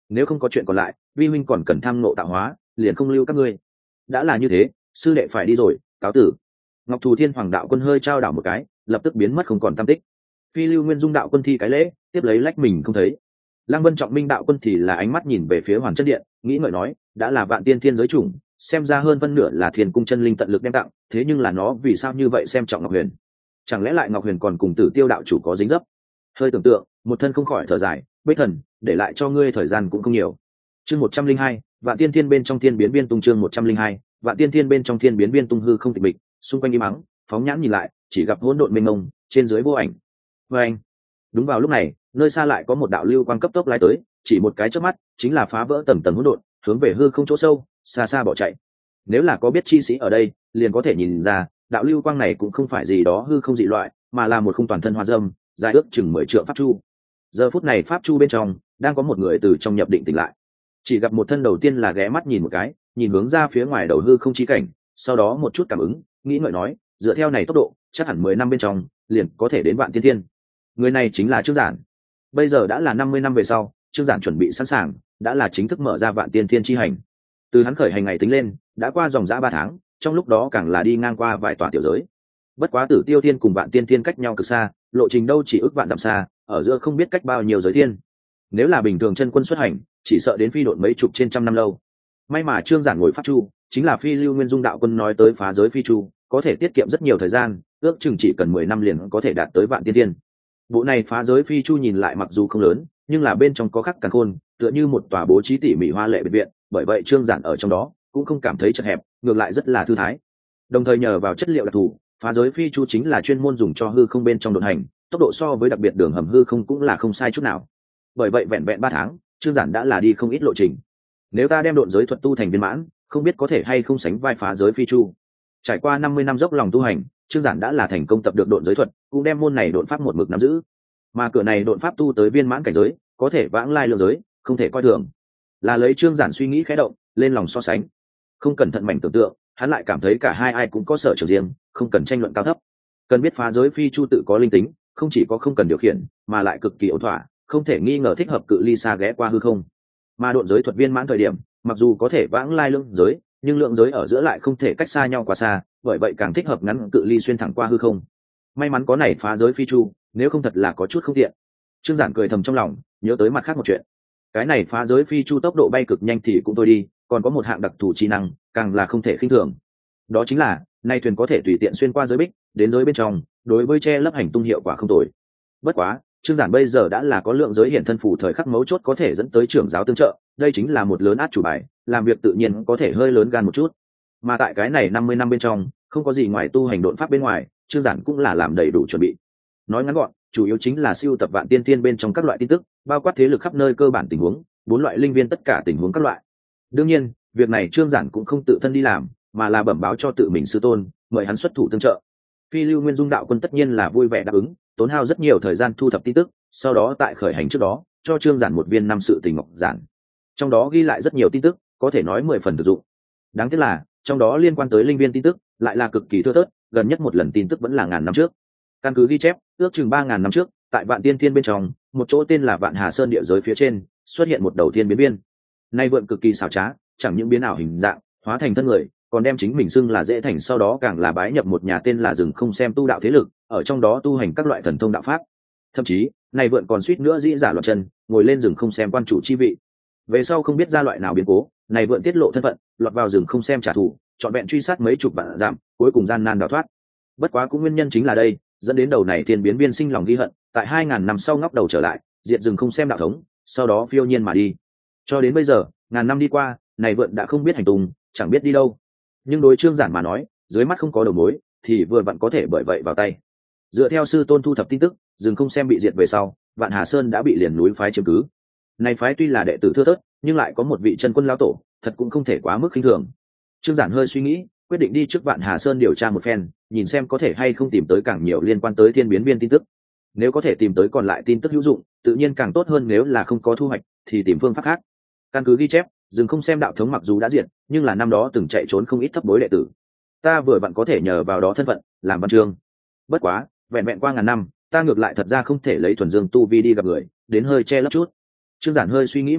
nếu không có chuyện còn lại vi huynh còn cần tham nộ tạo hóa, liền không lưu các ngươi. Đã là như thế, sư đệ phải đi rồi, cáo tử. Ngọc Thù Thiên Hoàng đạo quân hơi trao đảo một cái, lập tức biến mất không còn tăm tích. Phi Lưu Nguyên Dung đạo quân thi cái lễ, tiếp lấy lách mình không thấy. Lăng Vân Trọng Minh đạo quân thì là ánh mắt nhìn về phía Hoàn Chân Điện, nghĩ ngợi nói, đã là vạn tiên thiên giới chủng, xem ra hơn phân nửa là Thiên Cung chân linh tận lực đem tặng, thế nhưng là nó vì sao như vậy xem trọng Ngọc Huyền? Chẳng lẽ lại Ngọc Huyền còn cùng Tử Tiêu đạo chủ có dính dấp? Hơi tưởng tượng, một thân không khỏi thở dài, Bích Thần, để lại cho ngươi thời gian cũng không nhiều. Chương một trăm linh hai, Vạn Tiên Thiên bên trong Thiên biến biên tung chương một trăm linh hai, Vạn Tiên Thiên bên trong Thiên biến biên tung hư không tịch mịch, xung quanh im mắng, phóng nhãn nhìn lại, chỉ gặp hỗn độn mênh mông, trên dưới vô ảnh. Và anh, đúng vào lúc này, nơi xa lại có một đạo lưu quang cấp tốc lái tới, chỉ một cái chớp mắt, chính là phá vỡ tầng tầng hỗn độn, hướng về hư không chỗ sâu, xa xa bỏ chạy. Nếu là có biết chi sĩ ở đây, liền có thể nhìn ra, đạo lưu quang này cũng không phải gì đó hư không dị loại, mà là một khung toàn thân hoa dâm, dài ước chừng mười trượng pháp chu. Giờ phút này pháp chu bên trong, đang có một người từ trong nhập định tỉnh lại. Chỉ gặp một thân đầu tiên là ghé mắt nhìn một cái, nhìn hướng ra phía ngoài đầu hư không chí cảnh, sau đó một chút cảm ứng, nghĩ ngợi nói, dựa theo này tốc độ, chắc hẳn mười năm bên trong, liền có thể đến Vạn Tiên Thiên. Người này chính là Trương Giản. Bây giờ đã là năm mươi năm về sau, Trương Giản chuẩn bị sẵn sàng, đã là chính thức mở ra Vạn Tiên Thiên chi hành. Từ hắn khởi hành ngày tính lên, đã qua dòng dã ba tháng, trong lúc đó càng là đi ngang qua vài tòa tiểu giới. Bất quá Tử Tiêu Thiên cùng Vạn Tiên Thiên cách nhau cực xa, lộ trình đâu chỉ ước vạn dặm xa, ở giữa không biết cách bao nhiêu giới thiên. Nếu là bình thường chân quân xuất hành, chỉ sợ đến phi độn mấy chục trên trăm năm lâu. May mà Trương Giản ngồi pháp chu, chính là Phi Lưu Nguyên Dung đạo quân nói tới phá giới phi chu, có thể tiết kiệm rất nhiều thời gian, ước chừng chỉ cần mười năm liền có thể đạt tới Vạn Tiên Thiên. Bộ này phá giới phi chu nhìn lại mặc dù không lớn, nhưng là bên trong có khắc càn khôn, tựa như một tòa bố trí tỉ mỉ hoa lệ biệt viện, bởi vậy Trương Giản ở trong đó cũng không cảm thấy chật hẹp, ngược lại rất là thư thái. Đồng thời nhờ vào chất liệu đặc thù, phá giới phi chu chính là chuyên môn dùng cho hư không bên trong độn hành, tốc độ so với đặc biệt đường hầm hư không cũng là không sai chút nào. Bởi vậy vẹn vẹn ba tháng, Trương Giản đã là đi không ít lộ trình. Nếu ta đem độn giới thuật tu thành viên mãn, không biết có thể hay không sánh vai phá giới phi chu. Trải qua năm mươi năm dốc lòng tu hành, Trương Giản đã là thành công tập được độn giới thuật, cũng đem môn này độn pháp một mực nắm giữ. Mà cửa này độn pháp tu tới viên mãn cảnh giới, có thể vãng lai lượng giới, không thể coi thường. Là lấy Trương Giản suy nghĩ khẽ động, lên lòng so sánh. Không cẩn thận mảnh tưởng tượng, hắn lại cảm thấy cả hai ai cũng có sở trường riêng, không cần tranh luận cao thấp. Cần biết phá giới phi chu tự có linh tính, không chỉ có không cần điều khiển, mà lại cực kỳ ổn thỏa, không thể nghi ngờ thích hợp cự ly xa ghé qua hư không. Mà độn giới thuật viên mãn thời điểm, mặc dù có thể vãng lai lượng giới, nhưng lượng giới ở giữa lại không thể cách xa nhau quá xa, bởi vậy càng thích hợp ngắn cự ly xuyên thẳng qua hư không. May mắn có này phá giới phi chu, nếu không thật là có chút không tiện. Trương Giản cười thầm trong lòng, nhớ tới mặt khác một chuyện. Cái này phá giới phi chu tốc độ bay cực nhanh thì cũng thôi đi, còn có một hạng đặc thù trí năng, càng là không thể khinh thường. Đó chính là, nay thuyền có thể tùy tiện xuyên qua giới bích, đến giới bên trong, đối với che lấp hành tung hiệu quả không tồi. Bất quá, Trương Giản bây giờ đã là có lượng giới hiện thân phù thời khắc mấu chốt có thể dẫn tới trưởng giáo tương trợ, đây chính là một lớn át chủ bài, làm việc tự nhiên có thể hơi lớn gan một chút. Mà tại cái này năm mươi năm bên trong, không có gì ngoài tu hành độn pháp bên ngoài, Trương Giản cũng là làm đầy đủ chuẩn bị. Nói ngắn gọn, chủ yếu chính là siêu tập Vạn Tiên Thiên bên trong các loại tin tức, bao quát thế lực khắp nơi cơ bản tình huống, bốn loại linh viên tất cả tình huống các loại. Đương nhiên, việc này Trương Giản cũng không tự thân đi làm, mà là bẩm báo cho tự mình sư tôn, mời hắn xuất thủ tương trợ. Phi Lưu Nguyên Dung đạo quân tất nhiên là vui vẻ đáp ứng, tốn hao rất nhiều thời gian thu thập tin tức, sau đó tại khởi hành trước đó, cho Trương Giản một viên năm sự tình ngọc giản. Trong đó ghi lại rất nhiều tin tức, có thể nói mười phần thực dụng. Đáng tiếc là, trong đó liên quan tới linh viên tin tức, lại là cực kỳ thưa thớt, gần nhất một lần tin tức vẫn là ngàn năm trước. Căn cứ ghi chép, ước chừng ba ngàn năm trước, tại Vạn Tiên Thiên bên trong, một chỗ tên là Vạn Hà Sơn địa giới phía trên, xuất hiện một đầu thiên biến biên. Nay vượn cực kỳ xảo trá, chẳng những biến ảo hình dạng, hóa thành thân người, còn đem chính mình xưng là dễ thành, sau đó càng là bái nhập một nhà tên là Rừng Không Xem tu đạo thế lực, ở trong đó tu hành các loại thần thông đạo pháp. Thậm chí, này vượn còn suýt nữa dĩ giả loạn chân, ngồi lên Rừng Không Xem quan chủ chi vị. Về sau không biết ra loại nào biến cố, này vượn tiết lộ thân phận, lọt vào Rừng Không Xem trả thù, chọn vẹn truy sát mấy chục vạn dặm, cuối cùng gian nan đào thoát. Bất quá cũng nguyên nhân chính là đây, dẫn đến đầu này thiên biến biên sinh lòng ghi hận, tại hai ngàn năm sau ngóc đầu trở lại, diệt Rừng Không Xem đạo thống, sau đó phiêu nhiên mà đi. Cho đến bây giờ, ngàn năm đi qua, này vượn đã không biết hành tung, chẳng biết đi đâu. Nhưng đối Trương Giản mà nói, dưới mắt không có đầu mối, thì vừa vặn có thể bởi vậy vào tay. Dựa theo sư tôn thu thập tin tức, Rừng Không Xem bị diệt về sau, Vạn Hà Sơn đã bị liền núi phái chiếm cứ. Này phái tuy là đệ tử thưa thớt, nhưng lại có một vị chân quân lão tổ, thật cũng không thể quá mức khinh thường. Trương Giản hơi suy nghĩ, quyết định đi trước Vạn Hà Sơn điều tra một phen, nhìn xem có thể hay không tìm tới càng nhiều liên quan tới thiên biến biên tin tức. Nếu có thể tìm tới còn lại tin tức hữu dụng, tự nhiên càng tốt hơn, nếu là không có thu hoạch, thì tìm phương pháp khác. Căn cứ ghi chép, Rừng Không Xem đạo thống mặc dù đã diệt, nhưng là năm đó từng chạy trốn không ít thấp bối đệ tử. Ta vừa vặn có thể nhờ vào đó thân phận, làm văn chương. Bất quá, vẹn vẹn qua ngàn năm, ta ngược lại thật ra không thể lấy thuần dương tu vi đi gặp người, đến hơi che lấp chút. Trương Giản hơi suy nghĩ một chút,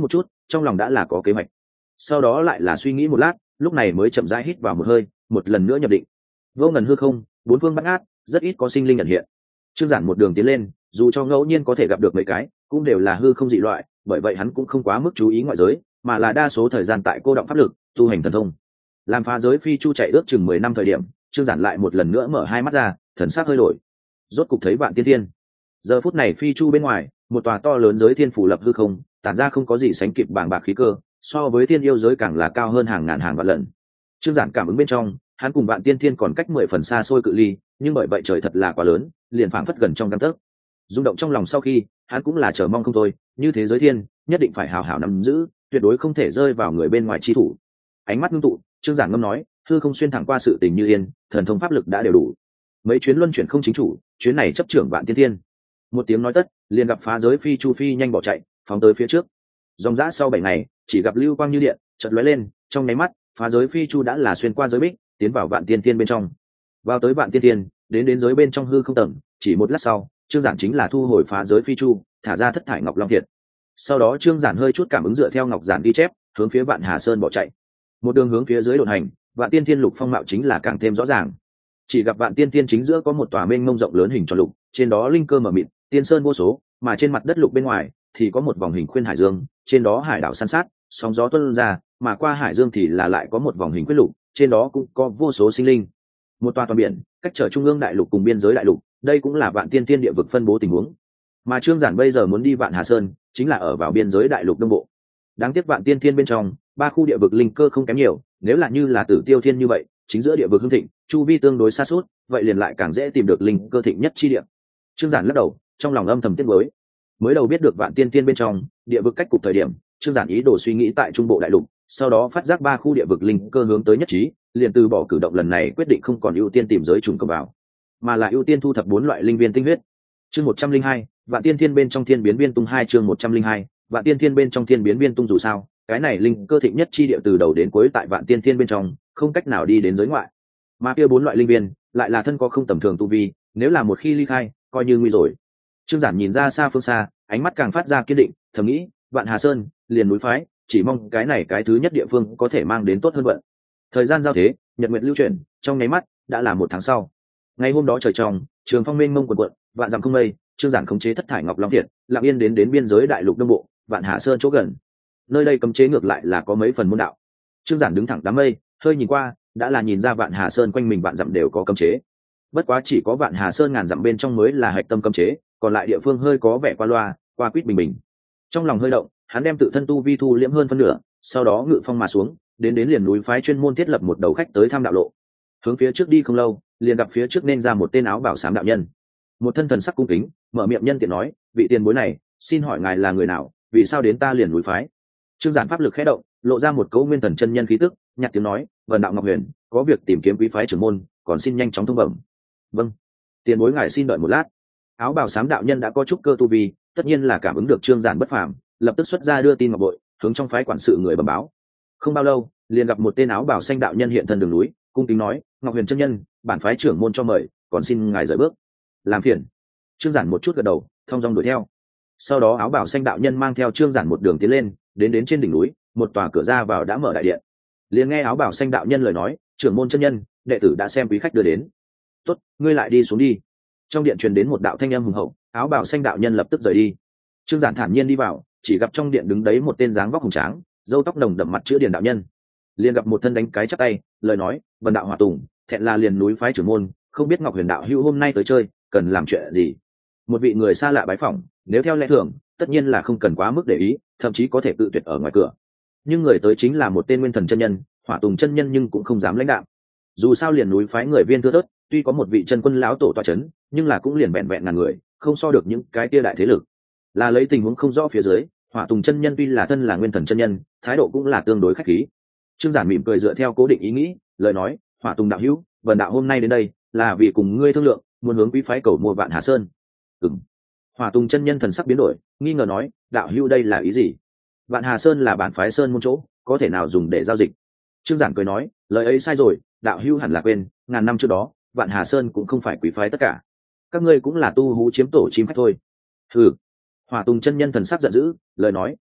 trong lòng đã là có kế hoạch. Sau đó lại là suy nghĩ một lát, lúc này mới chậm rãi hít vào một hơi, một lần nữa nhập định. Vô ngần hư không, bốn phương bát ngát, rất ít có sinh linh nhận hiện. Trương Giản một đường tiến lên, dù cho ngẫu nhiên có thể gặp được mấy cái, cũng đều là hư không dị loại, bởi vậy hắn cũng không quá mức chú ý ngoại giới, mà là đa số thời gian tại cô động pháp lực, tu hành thần thông. Làm phá giới phi chu chạy ước chừng mười năm thời điểm, Trương Giản lại một lần nữa mở hai mắt ra, thần sắc hơi đổi. Rốt cục thấy Vạn Tiên Thiên. Giờ phút này phi chu bên ngoài, một tòa to lớn giới thiên phủ lập hư không, tản ra không có gì sánh kịp bàng bạc khí cơ, so với thiên yêu giới càng là cao hơn hàng ngàn hàng vạn lần. Trương Giản cảm ứng bên trong, hắn cùng Vạn Tiên Thiên còn cách mười phần xa xôi cự ly, nhưng bởi vậy trời thật là quá lớn, liền phảng phất gần trong gang tấc. Rung động trong lòng sau khi, hắn cũng là chờ mong không thôi, như thế giới thiên, nhất định phải hào hào nắm giữ, tuyệt đối không thể rơi vào người bên ngoài chi thủ. Ánh mắt ngưng tụ, Trương Giản ngâm nói, hư không xuyên thẳng qua sự tình như yên, thần thông pháp lực đã đều đủ. Mấy chuyến luân chuyển không chính chủ, chuyến này chấp trưởng Vạn Tiên Thiên. Một tiếng nói tất, liền gặp phá giới phi chu phi nhanh bỏ chạy, phóng tới phía trước. Dòng dã sau bảy ngày, chỉ gặp lưu quang như điện, chợt lóe lên, trong nháy mắt, phá giới phi chu đã là xuyên qua giới bích, tiến vào Vạn Tiên Thiên bên trong. Vào tới Vạn Tiên Thiên, đến đến giới bên trong hư không tầng, chỉ một lát sau, Trương Giản chính là thu hồi phá giới phi chu, thả ra thất thải ngọc long thiệt. Sau đó Trương Giản hơi chút cảm ứng dựa theo ngọc giản ghi chép, hướng phía Vạn Hà Sơn bỏ chạy. Một đường hướng phía dưới độn hành, Vạn Tiên Thiên lục phong mạo chính là càng thêm rõ ràng. Chỉ gặp Vạn Tiên Thiên chính giữa có một tòa mênh mông rộng lớn hình tròn lục, trên đó linh cơ mở mịt, tiên sơn vô số, mà trên mặt đất lục bên ngoài thì có một vòng hình khuyên hải dương, trên đó hải đảo san sát, sóng gió tuôn ra, mà qua hải dương thì là lại có một vòng hình khuyết lục, trên đó cũng có vô số sinh linh. Một tòa toàn biển, cách trở trung ương đại lục cùng biên giới đại lục, đây cũng là Vạn Tiên Thiên địa vực phân bố tình huống. Mà Trương Giản bây giờ muốn đi Vạn Hà Sơn, chính là ở vào biên giới đại lục đông bộ. Đáng tiếc Vạn Tiên Thiên bên trong, ba khu địa vực linh cơ không kém nhiều, nếu là như là Tử Tiêu Thiên như vậy, chính giữa địa vực hưng thịnh, chu vi tương đối xa suốt, vậy liền lại càng dễ tìm được linh cơ thịnh nhất chi địa. Trương Giản lắc đầu, trong lòng âm thầm tiếc nuối. Mới đầu biết được Vạn Tiên Thiên bên trong, địa vực cách cục thời điểm, Trương Giản ý đồ suy nghĩ tại trung bộ đại lục, sau đó phát giác ba khu địa vực linh cơ hướng tới nhất trí, liền từ bỏ cử động lần này, quyết định không còn ưu tiên tìm giới trùng công vào, mà là ưu tiên thu thập bốn loại linh viên tinh huyết. Chương một trăm linh hai, Vạn Tiên Thiên bên trong Thiên biến viên tung hai chương một trăm linh hai, Vạn Tiên Thiên bên trong Thiên biến viên tung dù sao, cái này linh cơ thịnh nhất chi địa từ đầu đến cuối tại Vạn Tiên Thiên bên trong, không cách nào đi đến giới ngoại. Mà kia bốn loại linh viên, lại là thân có không tầm thường tu vi, nếu là một khi ly khai, coi như nguy rồi. Trương Giản nhìn ra xa phương xa, ánh mắt càng phát ra kiên định, thầm nghĩ, Vạn Hà Sơn, liền núi phái, chỉ mong cái này cái thứ nhất địa phương có thể mang đến tốt hơn vận. Thời gian giao thế, nhật nguyệt lưu chuyển, trong nháy mắt đã là một tháng sau. Ngày hôm đó trời trong, trường phong mênh mông quần quận, vạn dặm không mây, Trương Giản khống chế thất thải ngọc long thiện, lặng yên đến đến biên giới đại lục đông bộ, Vạn Hà Sơn chỗ gần. Nơi đây cấm chế ngược lại là có mấy phần môn đạo. Trương Giản đứng thẳng đám mây, hơi nhìn qua, đã là nhìn ra Vạn Hà Sơn quanh mình vạn dặm đều có cấm chế. Bất quá chỉ có Vạn Hà Sơn ngàn dặm bên trong mới là hạch tâm cấm chế, còn lại địa phương hơi có vẻ qua loa, qua quýt bình bình. Trong lòng hơi động, hắn đem tự thân tu vi thu liễm hơn phân nửa, sau đó ngự phong mà xuống, đến đến liền núi phái chuyên môn thiết lập một đầu khách tới thăm đạo lộ. Hướng phía trước đi không lâu, liền gặp phía trước nên ra một tên áo bảo xám đạo nhân. Một thân thần sắc cung kính, mở miệng nhân tiện nói, vị tiền bối này, xin hỏi ngài là người nào, vì sao đến ta liền núi phái? Trương Giản pháp lực khẽ động, lộ ra một cấu nguyên thần chân nhân khí tức, nhạt tiếng nói, vần đạo Ngọc Huyền, có việc tìm kiếm quý phái trưởng môn, còn xin nhanh chóng thông bẩm. Vâng, tiền bối ngài xin đợi một lát. Áo bào xám đạo nhân đã có chút cơ tu vi, tất nhiên là cảm ứng được Trương Giản bất phàm, lập tức xuất ra đưa tin ngọc bội, hướng trong phái quản sự người bẩm báo. Không bao lâu, liền gặp một tên áo bào xanh đạo nhân hiện thân đường núi, cung kính nói, Ngọc Huyền chân nhân, bản phái trưởng môn cho mời, còn xin ngài rời bước. Làm phiền. Trương Giản một chút gật đầu, thong dong đuổi theo. Sau đó áo bào xanh đạo nhân mang theo Trương Giản một đường tiến lên, đến đến trên đỉnh núi, một tòa cửa ra vào đã mở đại điện. Liền nghe áo bào xanh đạo nhân lời nói, trưởng môn chân nhân, đệ tử đã xem quý khách đưa đến. Tốt, ngươi lại đi xuống đi. Trong điện truyền đến một đạo thanh âm hùng hậu, áo bào xanh đạo nhân lập tức rời đi. Trương Giản thản nhiên đi vào, chỉ gặp trong điện đứng đấy một tên dáng vóc hùng tráng, râu tóc nồng đậm mặt chữ điền đạo nhân. Liền gặp một thân đánh cái chắp tay, lời nói, vần đạo Hỏa Tùng, thẹn là liền núi phái trưởng môn, không biết Ngọc Huyền đạo hữu hôm nay tới chơi, cần làm chuyện gì? Một vị người xa lạ bái phỏng, nếu theo lẽ thường, tất nhiên là không cần quá mức để ý, thậm chí có thể tự tuyệt ở ngoài cửa. Nhưng người tới chính là một tên nguyên thần chân nhân, Hỏa Tùng chân nhân nhưng cũng không dám lãnh đạm. Dù sao liền núi phái người viên thưa thớt, tuy có một vị chân quân lão tổ tọa chấn, nhưng là cũng liền vẹn vẹn ngàn người, không so được những cái kia đại thế lực. Là lấy tình huống không rõ phía dưới, Hỏa Tùng chân nhân tuy là thân là nguyên thần chân nhân, thái độ cũng là tương đối khách khí. Trương Giản mỉm cười dựa theo cố định ý nghĩ, lời nói, Hỏa Tùng đạo hữu, vần đạo hôm nay đến đây là vì cùng ngươi thương lượng, muốn hướng quý phái cầu mua Vạn Hà Sơn. Ừm. Hỏa Tùng chân nhân thần sắc biến đổi, nghi ngờ nói, đạo hữu đây là ý gì? Vạn Hà Sơn là bản phái sơn môn chỗ, có thể nào dùng để giao dịch? Trương Giản cười nói, lời ấy sai rồi, đạo hữu hẳn là quên, ngàn năm trước đó, Vạn Hà Sơn cũng không phải quý phái tất cả, các ngươi cũng là tu hú chiếm tổ chim khách thôi. Hừ. Hỏa Tùng chân nhân thần sắc giận dữ, lời nói,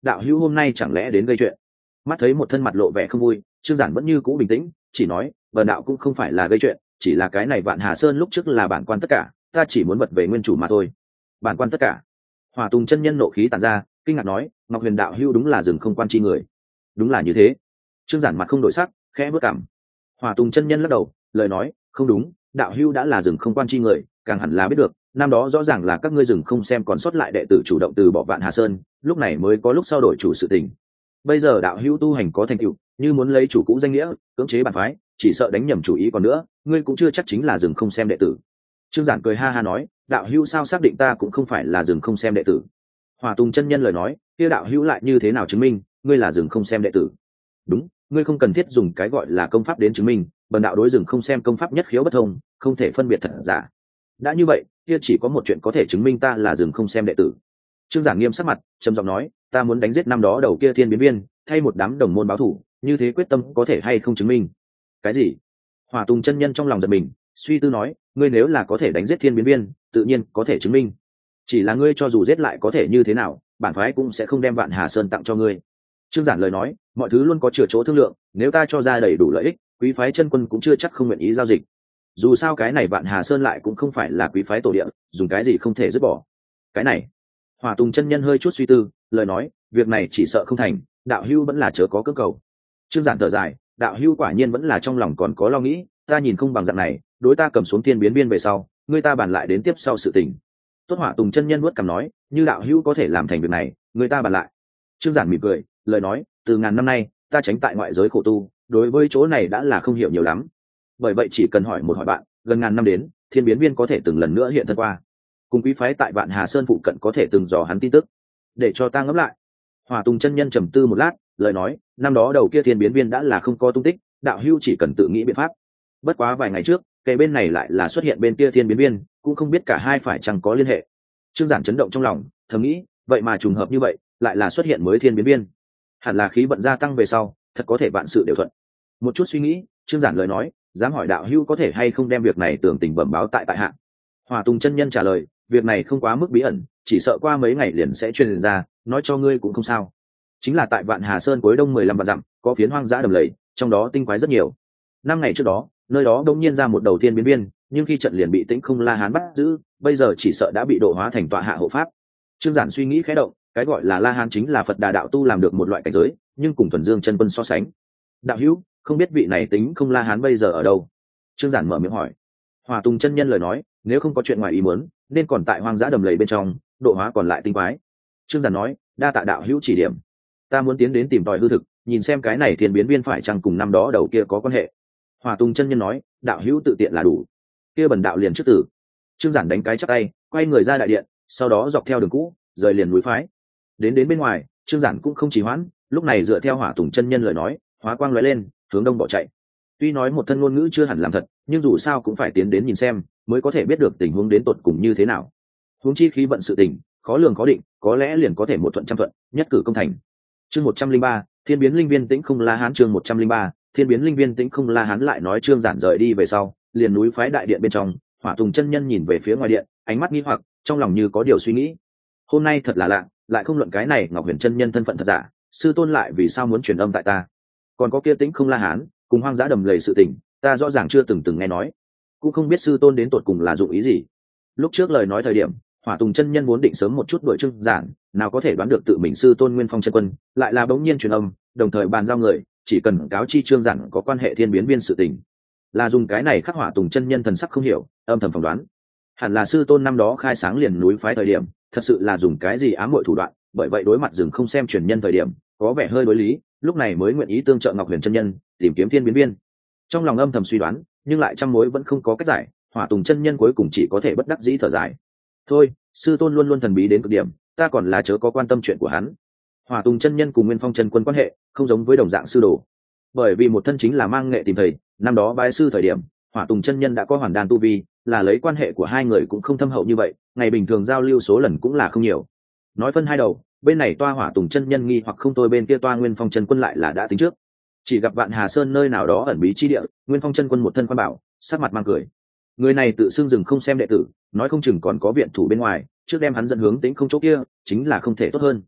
đạo hữu hôm nay chẳng lẽ đến gây chuyện? Mắt thấy một thân mặt lộ vẻ không vui, Trương Giản vẫn như cũ bình tĩnh, chỉ nói, bần đạo cũng không phải là gây chuyện, chỉ là cái này Vạn Hà Sơn lúc trước là bản quan tất cả, ta chỉ muốn vật về nguyên chủ mà thôi. Bản quan tất cả? Hỏa Tùng chân nhân nộ khí tản ra, kinh ngạc nói, Ngọc Huyền đạo hữu đúng là rừng không quan chi người. Đúng là như thế. Trương Giản mặt không đổi sắc, khẽ bước cằm. Hỏa Tùng chân nhân lắc đầu, lời nói, không đúng, đạo hữu đã là rừng không quan chi người, càng hẳn là biết được, năm đó rõ ràng là các ngươi rừng không xem còn sót lại đệ tử chủ động từ bỏ Vạn Hà Sơn, lúc này mới có lúc sau đổi chủ sự tình. Bây giờ đạo hữu tu hành có thành tựu, như muốn lấy chủ cũ danh nghĩa cưỡng chế bản phái, chỉ sợ đánh nhầm chủ ý còn nữa, ngươi cũng chưa chắc chính là rừng không xem đệ tử. Trương Giản cười ha ha nói, đạo hữu sao xác định ta cũng không phải là rừng không xem đệ tử? Hỏa Tùng chân nhân lời nói, kia đạo hữu lại như thế nào chứng minh ngươi là rừng không xem đệ tử? Đúng, ngươi không cần thiết dùng cái gọi là công pháp đến chứng minh, bần đạo đối rừng không xem công pháp nhất khiếu bất thông, không thể phân biệt thật giả. Đã như vậy, kia chỉ có một chuyện có thể chứng minh ta là rừng không xem đệ tử. Trương Giản nghiêm sắc mặt, trầm giọng nói, ta muốn đánh giết năm đó đầu kia thiên biến viên, thay một đám đồng môn báo thù, như thế quyết tâm có thể hay không chứng minh? Cái gì? Hỏa Tùng chân nhân trong lòng giật mình, suy tư nói, ngươi nếu là có thể đánh giết thiên biến viên, tự nhiên có thể chứng minh. Chỉ là ngươi cho dù giết lại có thể như thế nào, bản phái cũng sẽ không đem Vạn Hà Sơn tặng cho ngươi. Trương Giản lời nói, mọi thứ luôn có chừa chỗ thương lượng, nếu ta cho ra đầy đủ lợi ích, quý phái chân quân cũng chưa chắc không nguyện ý giao dịch. Dù sao cái này Vạn Hà Sơn lại cũng không phải là quý phái tổ địa, dùng cái gì không thể dứt bỏ. Cái này, Hỏa Tùng chân nhân hơi chút suy tư, lời nói, việc này chỉ sợ không thành, đạo hữu vẫn là chớ có cưỡng cầu. Trương Giản thở dài, đạo hữu quả nhiên vẫn là trong lòng còn có lo nghĩ, ta nhìn không bằng dạng này, đối ta cầm xuống thiên biến biên về sau, ngươi ta bàn lại đến tiếp sau sự tình. Tốt. Hỏa Tùng chân nhân nuốt cằm nói, như đạo hữu có thể làm thành việc này, người ta bàn lại. Trương Giản mỉm cười, lời nói, từ ngàn năm nay, ta tránh tại ngoại giới khổ tu, đối với chỗ này đã là không hiểu nhiều lắm. Bởi vậy chỉ cần hỏi một hỏi bạn, gần ngàn năm đến, thiên biến viên có thể từng lần nữa hiện thân qua. Cùng quý phái tại Vạn Hà Sơn phụ cận có thể từng dò hắn tin tức, để cho ta ngẫm lại. Hỏa Tùng chân nhân trầm tư một lát, lời nói, năm đó đầu kia thiên biến viên đã là không có tung tích, đạo hữu chỉ cần tự nghĩ biện pháp. Bất quá vài ngày trước, kề bên này lại là xuất hiện bên kia thiên biến viên, cũng không biết cả hai phải chăng có liên hệ. Trương Giản chấn động trong lòng, thầm nghĩ, vậy mà trùng hợp như vậy, lại là xuất hiện mới thiên biến viên. Hẳn là khí vận gia tăng về sau, thật có thể vạn sự đều thuận. Một chút suy nghĩ, Trương Giản lời nói, dám hỏi đạo hữu có thể hay không đem việc này tường tình bẩm báo tại tại hạ. Hỏa Tùng chân nhân trả lời, việc này không quá mức bí ẩn, chỉ sợ qua mấy ngày liền sẽ truyền ra, nói cho ngươi cũng không sao. Chính là tại Vạn Hà Sơn cuối đông mười lăm vạn dặm, có phiến hoang dã đầm lầy, trong đó tinh quái rất nhiều. Năm ngày trước đó, nơi đó đột nhiên ra một đầu thiên biến viên, nhưng khi trận liền bị Tĩnh Không La Hán bắt giữ, bây giờ chỉ sợ đã bị độ hóa thành tọa hạ hộ pháp. Trương Giản suy nghĩ khẽ động, cái gọi là La Hán chính là Phật Đà đạo tu làm được một loại cảnh giới, nhưng cùng Thuần Dương chân quân so sánh. Đạo hữu, không biết vị này Tĩnh Không La Hán bây giờ ở đâu? Trương Giản mở miệng hỏi. Hỏa Tùng chân nhân lời nói, nếu không có chuyện ngoài ý muốn, nên còn tại hoang dã đầm lầy bên trong, độ hóa còn lại tinh quái. Trương Giản nói, đa tạ đạo hữu chỉ điểm. Ta muốn tiến đến tìm tòi hư thực, nhìn xem cái này thiên biến viên phải chăng cùng năm đó đầu kia có quan hệ. Hỏa Tùng chân nhân nói, đạo hữu tự tiện là đủ. Kia bần đạo liền trước tử. Trương Giản đánh cái chắp tay, quay người ra đại điện, sau đó dọc theo đường cũ, rời liền núi phái. Đến đến bên ngoài, Trương Giản cũng không trì hoãn, lúc này dựa theo Hỏa Tùng chân nhân lời nói, hóa quang lóe lên, hướng đông bỏ chạy. Tuy nói một thân ngôn ngữ chưa hẳn làm thật, nhưng dù sao cũng phải tiến đến nhìn xem, mới có thể biết được tình huống đến tột cùng như thế nào. Huống chi khí vận sự tình, khó lường khó định, có lẽ liền có thể một thuận trăm thuận, nhất cử công thành. Chương một trăm linh ba, Thiên biến linh viên Tĩnh Không La Hán. Chương một trăm linh ba, Thiên biến linh viên Tĩnh Không La Hán. Lại nói Trương Giản rời đi về sau, liền núi phái đại điện bên trong, Hỏa Tùng chân nhân nhìn về phía ngoài điện, ánh mắt nghi hoặc, trong lòng như có điều suy nghĩ. Hôm nay thật là lạ, lại không luận cái này Ngọc Huyền chân nhân thân phận thật giả, sư tôn lại vì sao muốn truyền âm tại ta? Còn có kia Tĩnh Không La Hán, cùng hoang dã đầm lầy sự tình, ta rõ ràng chưa từng từng nghe nói, cũng không biết sư tôn đến tột cùng là dụng ý gì. Lúc trước lời nói thời điểm, Hỏa Tùng chân nhân muốn định sớm một chút đuổi Trương Giản, nào có thể đoán được tự mình sư tôn Nguyên Phong chân quân lại là bỗng nhiên truyền âm, đồng thời bàn giao người, chỉ cần cáo chi Trương Giản có quan hệ thiên biến viên sự tình, là dùng cái này khắc. Hỏa Tùng chân nhân thần sắc không hiểu, âm thầm phỏng đoán, hẳn là sư tôn năm đó khai sáng liền núi phái thời điểm, thật sự là dùng cái gì ám muội thủ đoạn, bởi vậy đối mặt rừng không xem truyền nhân thời điểm, có vẻ hơi đối lý, lúc này mới nguyện ý tương trợ Ngọc Huyền chân nhân tìm kiếm thiên biến viên. Trong lòng âm thầm suy đoán, nhưng lại trăm mối vẫn không có cách giải, Hỏa Tùng chân nhân cuối cùng chỉ có thể bất đắc dĩ thở dài. Thôi, sư tôn luôn luôn thần bí đến cực điểm, ta còn là chớ có quan tâm chuyện của hắn. Hỏa Tùng chân nhân cùng Nguyên Phong chân quân quan hệ không giống với đồng dạng sư đồ, bởi vì một thân chính là mang nghệ tìm thầy, năm đó bái sư thời điểm, Hỏa Tùng chân nhân đã có hoàn đan tu vi, là lấy quan hệ của hai người cũng không thâm hậu như vậy, ngày bình thường giao lưu số lần cũng là không nhiều. Nói phân hai đầu, bên này toa Hỏa Tùng chân nhân nghi hoặc không thôi, bên kia toa Nguyên Phong chân quân lại là đã tính trước. Chỉ gặp Vạn Hà Sơn nơi nào đó ẩn bí chi địa, Nguyên Phong chân quân một thân quan bảo, sắc mặt mang cười. Người này tự xưng rừng không xem đệ tử, nói không chừng còn có viện thủ bên ngoài, trước đem hắn dẫn hướng Tĩnh Không chỗ kia, chính là không thể tốt hơn.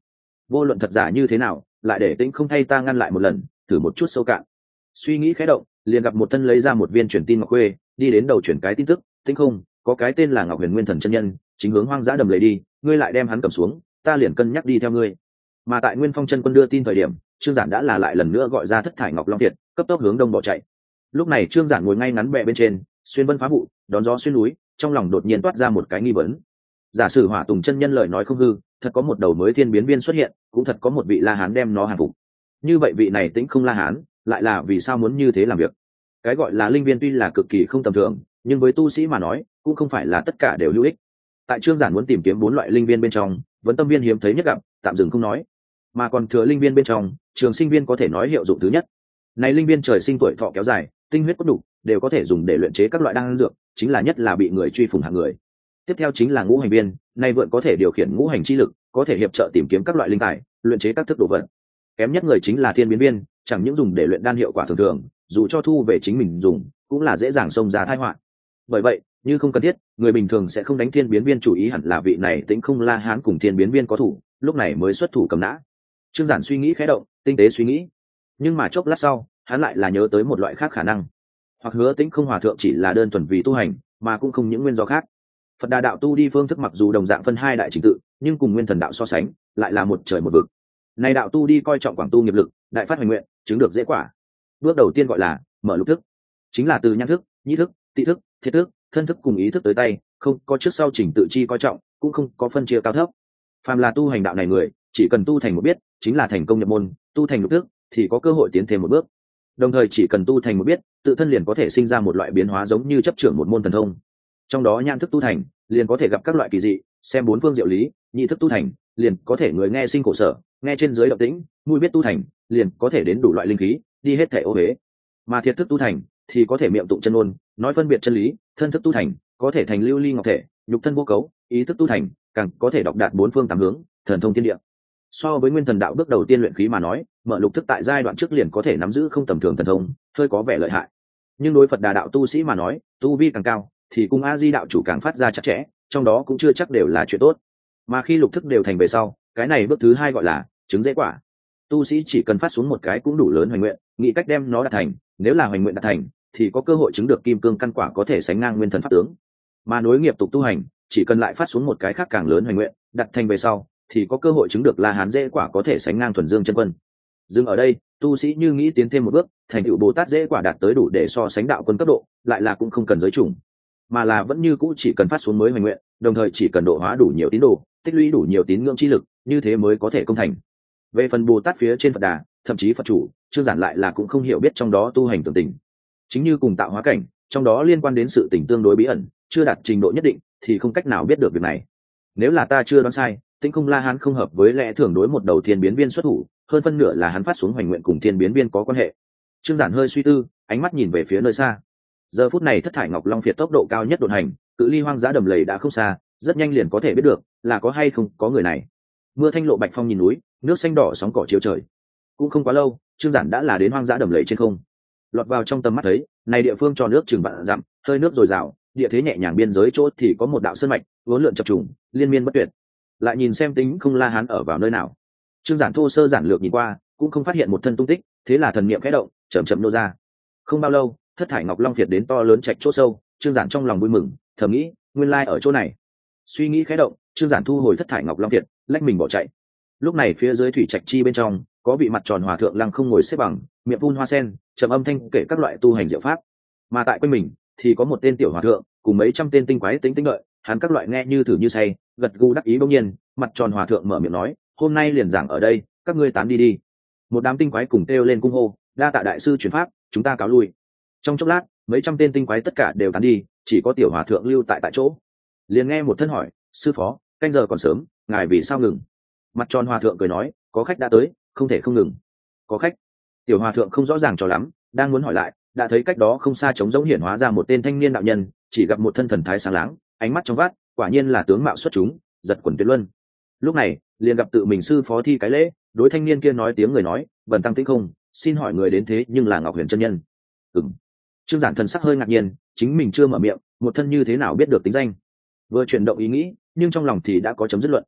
vô luận thật giả như thế nào lại để tĩnh không thay ta ngăn lại một lần, thử một chút sâu cạn. Suy nghĩ khẽ động, liền gặp một thân lấy ra một viên truyền tin ngọc khuê, đi đến đầu chuyển cái tin tức. Tĩnh không, có cái tên là Ngọc Huyền Nguyên Thần chân nhân chính hướng hoang dã đầm lầy đi, ngươi lại đem hắn cầm xuống, ta liền cân nhắc đi theo ngươi. Mà tại Nguyên Phong chân quân đưa tin thời điểm, Trương Giản đã là lại lần nữa gọi ra thất thải Ngọc Long Việt, cấp tốc hướng đông bỏ chạy. Lúc này Trương Giản ngồi ngay ngắn bệ bên trên, xuyên vân phá vụ, đón gió xuyên núi, trong lòng đột nhiên toát ra một cái nghi vấn. Giả sử Hỏa Tùng chân nhân lời nói không hư, thật có một đầu mới thiên biến viên xuất hiện, cũng thật có một vị La Hán đem nó hàng phục. Như vậy vị này Tĩnh không La Hán, lại là vì sao muốn như thế làm việc? Cái gọi là linh viên tuy là cực kỳ không tầm thường, nhưng với tu sĩ mà nói, cũng không phải là tất cả đều hữu ích. Tại Trương Giản muốn tìm kiếm bốn loại linh viên bên trong, vấn tâm viên hiếm thấy nhất gặp, tạm dừng không nói, mà còn thừa linh viên bên trong, trường sinh viên có thể nói hiệu dụng thứ nhất. Này linh viên trời sinh tuổi thọ kéo dài, tinh huyết cốt đủ, đều có thể dùng để luyện chế các loại đan dược, chính là nhất là bị người truy phủng hạng người. Tiếp theo chính là ngũ hành viên, này vượn có thể điều khiển ngũ hành chi lực, có thể hiệp trợ tìm kiếm các loại linh tài, luyện chế các thức đồ vật. Kém nhất người chính là thiên biến viên, chẳng những dùng để luyện đan hiệu quả thường thường, dù cho thu về chính mình dùng, cũng là dễ dàng xông ra tai họa. Bởi vậy, như không cần thiết, người bình thường sẽ không đánh thiên biến viên chủ ý, hẳn là vị này Tĩnh không La Hán cùng thiên biến viên có thủ, lúc này mới xuất thủ cầm nã. Trương Giản suy nghĩ khẽ động, tinh tế suy nghĩ, nhưng mà chốc lát sau, hắn lại là nhớ tới một loại khác khả năng, hoặc hứa Tĩnh không hòa thượng chỉ là đơn thuần vì tu hành, mà cũng không những nguyên do khác. Phật Đà đạo tu đi phương thức mặc dù đồng dạng phân hai đại trình tự, nhưng cùng Nguyên Thần đạo so sánh, lại là một trời một vực. Này đạo tu đi coi trọng quảng tu nghiệp lực, đại phát hoành nguyện, chứng được dễ quả. Bước đầu tiên gọi là mở lục thức, chính là từ nhãn thức, nhĩ thức, tị thức, thiết thức, thân thức cùng ý thức tới tay, không có trước sau chỉnh tự chi coi trọng, cũng không có phân chia cao thấp. Phàm là tu hành đạo này người, chỉ cần tu thành một biết, chính là thành công nhập môn, tu thành lục thức thì có cơ hội tiến thêm một bước. Đồng thời chỉ cần tu thành một biết, tự thân liền có thể sinh ra một loại biến hóa giống như chấp trưởng một môn thần thông. Trong đó nhãn thức tu thành, liền có thể gặp các loại kỳ dị, xem bốn phương diệu lý, nhị thức tu thành, liền có thể người nghe sinh khổ sở, nghe trên dưới động tĩnh, mũi biết tu thành, liền có thể đến đủ loại linh khí, đi hết thể ô uế. Mà thiệt thức tu thành thì có thể miệng tụng chân ngôn, nói phân biệt chân lý, thân thức tu thành có thể thành lưu ly ngọc thể, nhục thân vô cấu, ý thức tu thành càng có thể đọc đạt bốn phương tám hướng, thần thông thiên địa. So với Nguyên Thần đạo bước đầu tiên luyện khí mà nói, mở lục thức tại giai đoạn trước liền có thể nắm giữ không tầm thường thần thông, hơi có vẻ lợi hại. Nhưng đối Phật Đà đạo tu sĩ mà nói, tu vi càng cao, thì cùng A Di đạo chủ càng phát ra chặt chẽ, trong đó cũng chưa chắc đều là chuyện tốt. Mà khi lục thức đều thành về sau, cái này bước thứ hai gọi là chứng dễ quả. Tu sĩ chỉ cần phát xuống một cái cũng đủ lớn hoành nguyện, nghĩ cách đem nó đạt thành, nếu là hoành nguyện đạt thành, thì có cơ hội chứng được kim cương căn quả có thể sánh ngang nguyên thần pháp tướng. Mà nối nghiệp tục tu hành, chỉ cần lại phát xuống một cái khác càng lớn hoành nguyện, đạt thành về sau, thì có cơ hội chứng được La Hán dễ quả có thể sánh ngang thuần dương chân quân. Dừng ở đây, tu sĩ như nghĩ tiến thêm một bước, thành tựu Bồ Tát dễ quả đạt tới đủ để so sánh đạo quân cấp độ, lại là cũng không cần giới chủng, mà là vẫn như cũ chỉ cần phát xuống mới hoành nguyện, đồng thời chỉ cần độ hóa đủ nhiều tín đồ, tích lũy đủ nhiều tín ngưỡng chi lực, như thế mới có thể công thành. Về phần Bồ Tát phía trên Phật Đà, thậm chí Phật chủ, Trương Giản lại là cũng không hiểu biết trong đó tu hành tường tình. Chính như cùng tạo hóa cảnh, trong đó liên quan đến sự tình tương đối bí ẩn, chưa đạt trình độ nhất định thì không cách nào biết được việc này. Nếu là ta chưa đoán sai, Tĩnh không La Hán không hợp với lẽ thường đối một đầu thiên biến viên xuất thủ, hơn phân nửa là hắn phát xuống hoành nguyện cùng thiên biến viên có quan hệ. Trương Giản hơi suy tư, ánh mắt nhìn về phía nơi xa. Giờ phút này thất thải Ngọc Long Phiệt tốc độ cao nhất độn hành, cự ly hoang dã đầm lầy đã không xa, rất nhanh liền có thể biết được là có hay không có người này. Mưa thanh lộ bạch phong nhìn núi, nước xanh đỏ sóng cỏ chiếu trời. Cũng không quá lâu, Trương Giản đã là đến hoang dã đầm lầy trên không. Lọt vào trong tầm mắt thấy, này địa phương cho nước chừng vạn dặm, hơi nước dồi dào, địa thế nhẹ nhàng, biên giới chỗ thì có một đạo sơn mạch, uốn lượn chập trùng, liên miên bất tuyệt. Lại nhìn xem Tĩnh không La Hán ở vào nơi nào. Trương Giản thô sơ giản lược nhìn qua, cũng không phát hiện một thân tung tích, thế là thần niệm khẽ động, chậm chậm nô ra. Không bao lâu, thất thải Ngọc Long Phiệt đến to lớn trạch chỗ sâu, Trương Giản trong lòng vui mừng, thầm nghĩ, nguyên lai ở chỗ này. Suy nghĩ khẽ động, Trương Giản thu hồi thất thải Ngọc Long Phiệt, lách mình bỏ chạy. Lúc này phía dưới thủy trạch chi bên trong, có vị mặt tròn hòa thượng lăng không ngồi xếp bằng, miệng phun hoa sen, trầm âm thanh kể các loại tu hành diệu pháp. Mà tại quanh mình thì có một tên tiểu hòa thượng, cùng mấy trăm tên tinh quái tính tính đợi, hắn các loại nghe như thử như say, gật gù đắc ý. Bỗng nhiên, mặt tròn hòa thượng mở miệng nói, hôm nay liền giảng ở đây, các ngươi tán đi đi. Một đám tinh quái cùng kêu lên cung hô, đa tạ đại sư truyền pháp, chúng ta cáo lui. Trong chốc lát, mấy trăm tên tinh quái tất cả đều tán đi, chỉ có tiểu hòa thượng lưu tại tại chỗ. Liền nghe một thân hỏi, sư phó, canh giờ còn sớm, ngài vì sao ngừng? Mặt tròn hòa thượng cười nói, có khách đã tới, không thể không ngừng. Có khách? Tiểu hòa thượng không rõ ràng cho lắm, đang muốn hỏi lại, đã thấy cách đó không xa trống rỗng hiển hóa ra một tên thanh niên đạo nhân, chỉ gặp một thân thần thái sáng láng, ánh mắt trong vắt, quả nhiên là tướng mạo xuất chúng, giật quần tuyệt luân. Lúc này, liền gặp tự mình sư phó thi cái lễ, đối thanh niên kia nói tiếng người nói, bần tăng Tĩnh không, xin hỏi người đến thế nhưng là Ngọc Huyền chân nhân. Ừm. Trương Giản thần sắc hơi ngạc nhiên, chính mình chưa mở miệng, một thân như thế nào biết được tính danh? Vừa chuyển động ý nghĩ, nhưng trong lòng thì đã có chấm dứt luận.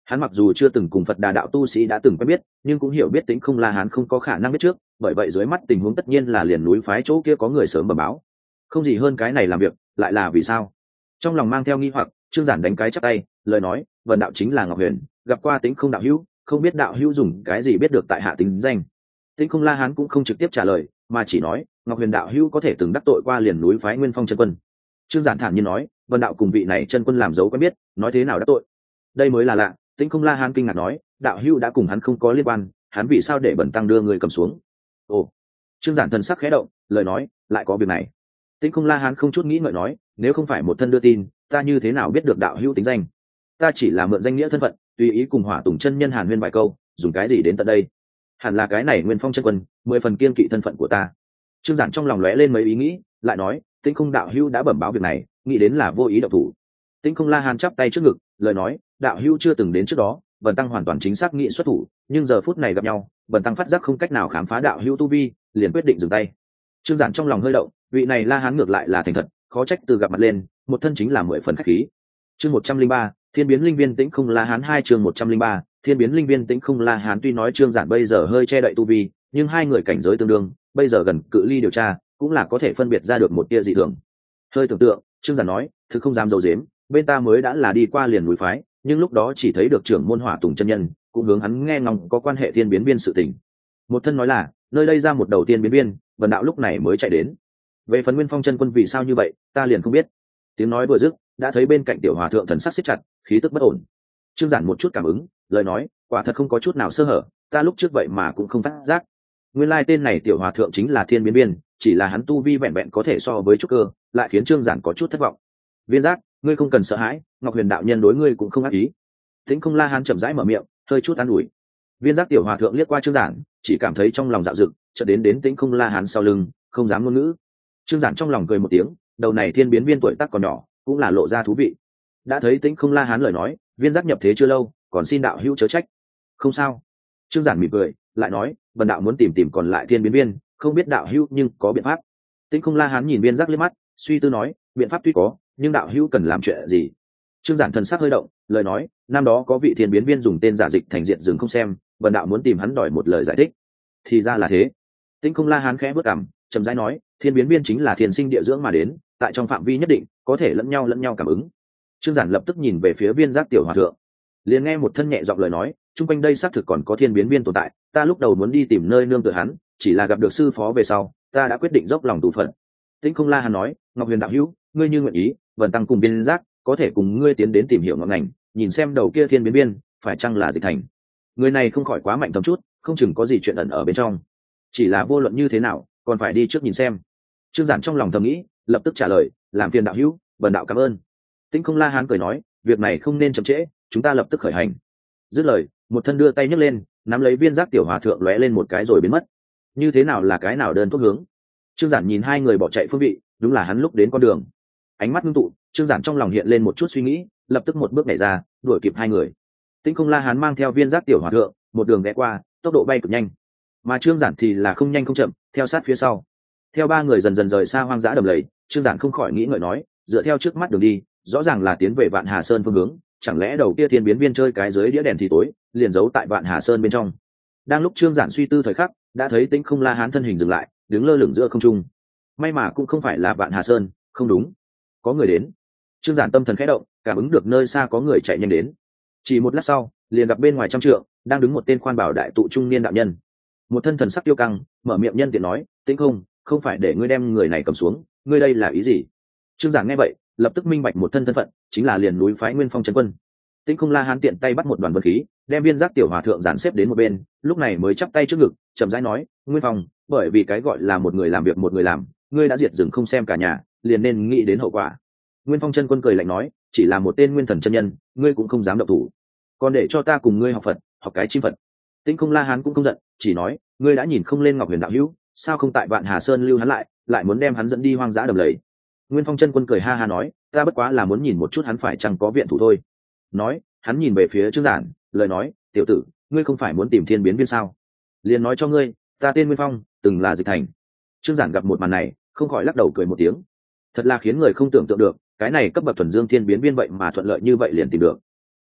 Hắn mặc dù chưa từng cùng Phật Đà đạo tu sĩ đã từng quen biết, nhưng cũng hiểu biết Tĩnh Không La Hán không có khả năng biết trước, bởi vậy dưới mắt tình huống tất nhiên là liền núi phái chỗ kia có người sớm bẩm báo. Không gì hơn cái này làm việc, lại là vì sao? Trong lòng mang theo nghi hoặc, Trương Giản đánh cái chắp tay, lời nói, Vân đạo chính là Ngọc Huyền, gặp qua Tĩnh Không đạo hữu, không biết đạo hữu dùng cái gì biết được tại hạ tính danh. Tĩnh Không La Hán cũng không trực tiếp trả lời, mà chỉ nói, Ngọc Huyền đạo hữu có thể từng đắc tội qua liền núi phái Nguyên Phong chân quân. Trương Giản thản nhiên nói, Vân đạo cùng vị này chân quân làm dấu quen biết, nói thế nào đắc tội? Đây mới là lạ. Tĩnh Không La Hán kinh ngạc nói, đạo hữu đã cùng hắn không có liên quan, hắn vì sao để bẩn tăng đưa người cầm xuống? Ồ. Trương Giản thần sắc khẽ động, lời nói, lại có việc này. Tĩnh Không La Hán không chút nghĩ ngợi nói, nếu không phải một thân đưa tin, ta như thế nào biết được đạo hữu tính danh? Ta chỉ là mượn danh nghĩa thân phận, tùy ý cùng Hỏa Tùng chân nhân hàn huyên vài câu, dùng cái gì đến tận đây? Hẳn là cái này Nguyên Phong chân quân, mười phần kiên kỵ thân phận của ta. Trương Giản trong lòng lóe lên mấy ý nghĩ, lại nói, Tĩnh Không đạo hữu đã bẩm báo việc này, nghĩ đến là vô ý động thủ. Tĩnh Không La Hán chắp tay trước ngực, lời nói, đạo hữu chưa từng đến trước đó, bần tăng hoàn toàn chính xác nghĩ xuất thủ, nhưng giờ phút này gặp nhau, bần tăng phát giác không cách nào khám phá đạo hữu tu vi, liền quyết định dừng tay. Trương Giản trong lòng hơi động, vị này La Hán ngược lại là thành thật, khó trách từ gặp mặt lên, một thân chính là mười phần khách khí. Chương một trăm linh ba, Thiên biến linh viên Tĩnh Không La Hán hai chương một trăm linh ba, Thiên biến linh viên Tĩnh Không La Hán tuy nói Trương Giản bây giờ hơi che đậy tu vi, nhưng hai người cảnh giới tương đương, bây giờ gần cự ly điều tra, cũng là có thể phân biệt ra được một tia dị thường. Hơi tưởng tượng, Trương Giản nói, thực không dám giấu giếm, bên ta mới đã là đi qua liền núi phái, nhưng lúc đó chỉ thấy được trưởng môn Hỏa Tùng chân nhân, cũng hướng hắn nghe ngóng có quan hệ thiên biến viên sự tình. Một thân nói là, nơi đây ra một đầu tiên biến viên, Vân đạo lúc này mới chạy đến. Về phần Nguyên Phong chân quân vì sao như vậy, ta liền không biết. Tiếng nói vừa dứt, đã thấy bên cạnh tiểu hòa thượng thần sắc siết chặt, khí tức bất ổn. Trương Giản một chút cảm ứng, lời nói, quả thật không có chút nào sơ hở, ta lúc trước vậy mà cũng không phát giác. Nguyên lai tên này tiểu hòa thượng chính là thiên biến viên, chỉ là hắn tu vi vẹn vẹn có thể so với trúc cơ, lại khiến Trương Giản có chút thất vọng. Viên giác, ngươi không cần sợ hãi, Ngọc Huyền đạo nhân đối ngươi cũng không ác ý. Tĩnh Không La Hán chậm rãi mở miệng, hơi chút an ủi. Viên giác tiểu hòa thượng liếc qua Trương Giản, chỉ cảm thấy trong lòng dạo dực, chợt đến đến Tĩnh Không La Hán sau lưng, không dám ngôn ngữ. Trương Giản trong lòng cười một tiếng, đầu này thiên biến viên tuổi tác còn nhỏ, cũng là lộ ra thú vị. Đã thấy Tĩnh Không La Hán lời nói, viên giác nhập thế chưa lâu, còn xin đạo hữu chớ trách. Không sao. Trương Giản mỉm cười, lại nói, bần đạo muốn tìm tìm còn lại thiên biến viên, không biết đạo hữu nhưng có biện pháp. Tĩnh Không La Hán nhìn viên giác liếc mắt, suy tư nói, biện pháp tuy có, nhưng đạo hữu cần làm chuyện gì? Trương Giản thần sắc hơi động, lời nói, năm đó có vị thiên biến viên dùng tên giả dịch thành diện dừng không xem, bần đạo muốn tìm hắn đòi một lời giải thích. Thì ra là thế. Tĩnh Không La Hán khẽ bước cằm, trầm rãi nói, thiên biến viên chính là thiên sinh địa dưỡng mà đến, tại trong phạm vi nhất định, có thể lẫn nhau lẫn nhau cảm ứng. Trương Giản lập tức nhìn về phía viên giác tiểu hòa thượng, liền nghe một thân nhẹ giọng lời nói, chung quanh đây xác thực còn có thiên biến viên tồn tại, ta lúc đầu muốn đi tìm nơi nương tựa hắn, chỉ là gặp được sư phó về sau, ta đã quyết định dốc lòng tu phận. Tĩnh Không La Hán nói, Ngọc Huyền đạo hữu, ngươi như nguyện ý, vần tăng cùng viên giác có thể cùng ngươi tiến đến tìm hiểu ngọn ngành, nhìn xem đầu kia thiên biến viên phải chăng là dịch thành. Người này không khỏi quá mạnh thầm chút, không chừng có gì chuyện ẩn ở bên trong. Chỉ là vô luận như thế nào, còn phải đi trước nhìn xem. Trương Giản trong lòng thầm nghĩ, lập tức trả lời, làm phiền đạo hữu, bần đạo cảm ơn. Tĩnh Không La Hán cười nói, việc này không nên chậm trễ, chúng ta lập tức khởi hành. Dứt lời, một thân đưa tay nhấc lên, nắm lấy viên giác tiểu hòa thượng lóe lên một cái rồi biến mất. Như thế nào là cái nào đơn thuốc hướng? Trương Giản nhìn hai người bỏ chạy phương vị, đúng là hắn lúc đến con đường. Ánh mắt ngưng tụ, Trương Giản trong lòng hiện lên một chút suy nghĩ, lập tức một bước nhảy ra, đuổi kịp hai người. Tĩnh Không La Hán mang theo viên giác tiểu hòa thượng, một đường ghé qua, tốc độ bay cực nhanh. Mà Trương Giản thì là không nhanh không chậm, theo sát phía sau. Theo ba người dần dần rời xa hoang dã đầm lầy, Trương Giản không khỏi nghĩ ngợi nói, dựa theo trước mắt đường đi, rõ ràng là tiến về Vạn Hà Sơn phương hướng, chẳng lẽ đầu kia thiên biến viên chơi cái dưới đĩa đèn thì tối, liền giấu tại Vạn Hà Sơn bên trong. Đang lúc Trương Giản suy tư thời khắc, đã thấy Tĩnh Không La Hán thân hình dừng lại, đứng lơ lửng giữa không trung. May mà cũng không phải là Vạn Hà Sơn, không đúng, có người đến. Trương Giản tâm thần khẽ động, cảm ứng được nơi xa có người chạy nhanh đến. Chỉ một lát sau, liền gặp bên ngoài trăm trượng, đang đứng một tên khoan bảo đại tụ trung niên đạo nhân. Một thân thần sắc tiêu căng, mở miệng nhân tiện nói, Tĩnh Không, không phải để ngươi đem người này cầm xuống, ngươi đây là ý gì? Trương Giản nghe vậy, lập tức minh bạch một thân thân phận, chính là liền núi phái Nguyên Phong trấn quân. Tĩnh Không La Hán tiện tay bắt một đoàn vân khí, đem viên giác tiểu hòa thượng dàn xếp đến một bên, lúc này mới chắp tay trước ngực, chậm rãi nói, Nguyên Phong, bởi vì cái gọi là một người làm việc một người làm, ngươi đã diệt rừng không xem cả nhà, liền nên nghĩ đến hậu quả. Nguyên Phong chân quân cười lạnh nói, chỉ là một tên nguyên thần chân nhân, ngươi cũng không dám động thủ, còn để cho ta cùng ngươi học Phật, học cái chim Phật. Tĩnh Không La Hán cũng không giận, chỉ nói, ngươi đã nhìn không lên Ngọc Huyền đạo hữu, sao không tại Vạn Hà Sơn lưu hắn lại, lại muốn đem hắn dẫn đi hoang dã đầm lầy. Nguyên Phong chân quân cười ha ha nói, ta bất quá là muốn nhìn một chút hắn phải chăng có viện thủ thôi. Nói, hắn nhìn về phía Trương Giản, lời nói, tiểu tử, ngươi không phải muốn tìm thiên biến viên sao? Liền nói cho ngươi, ta tên Nguyên Phong, từng là dịch thành. Trương Giản gặp một màn này, không khỏi lắc đầu cười một tiếng. Thật là khiến người không tưởng tượng được, cái này cấp bậc thuần dương thiên biến viên vậy mà thuận lợi như vậy liền tìm được.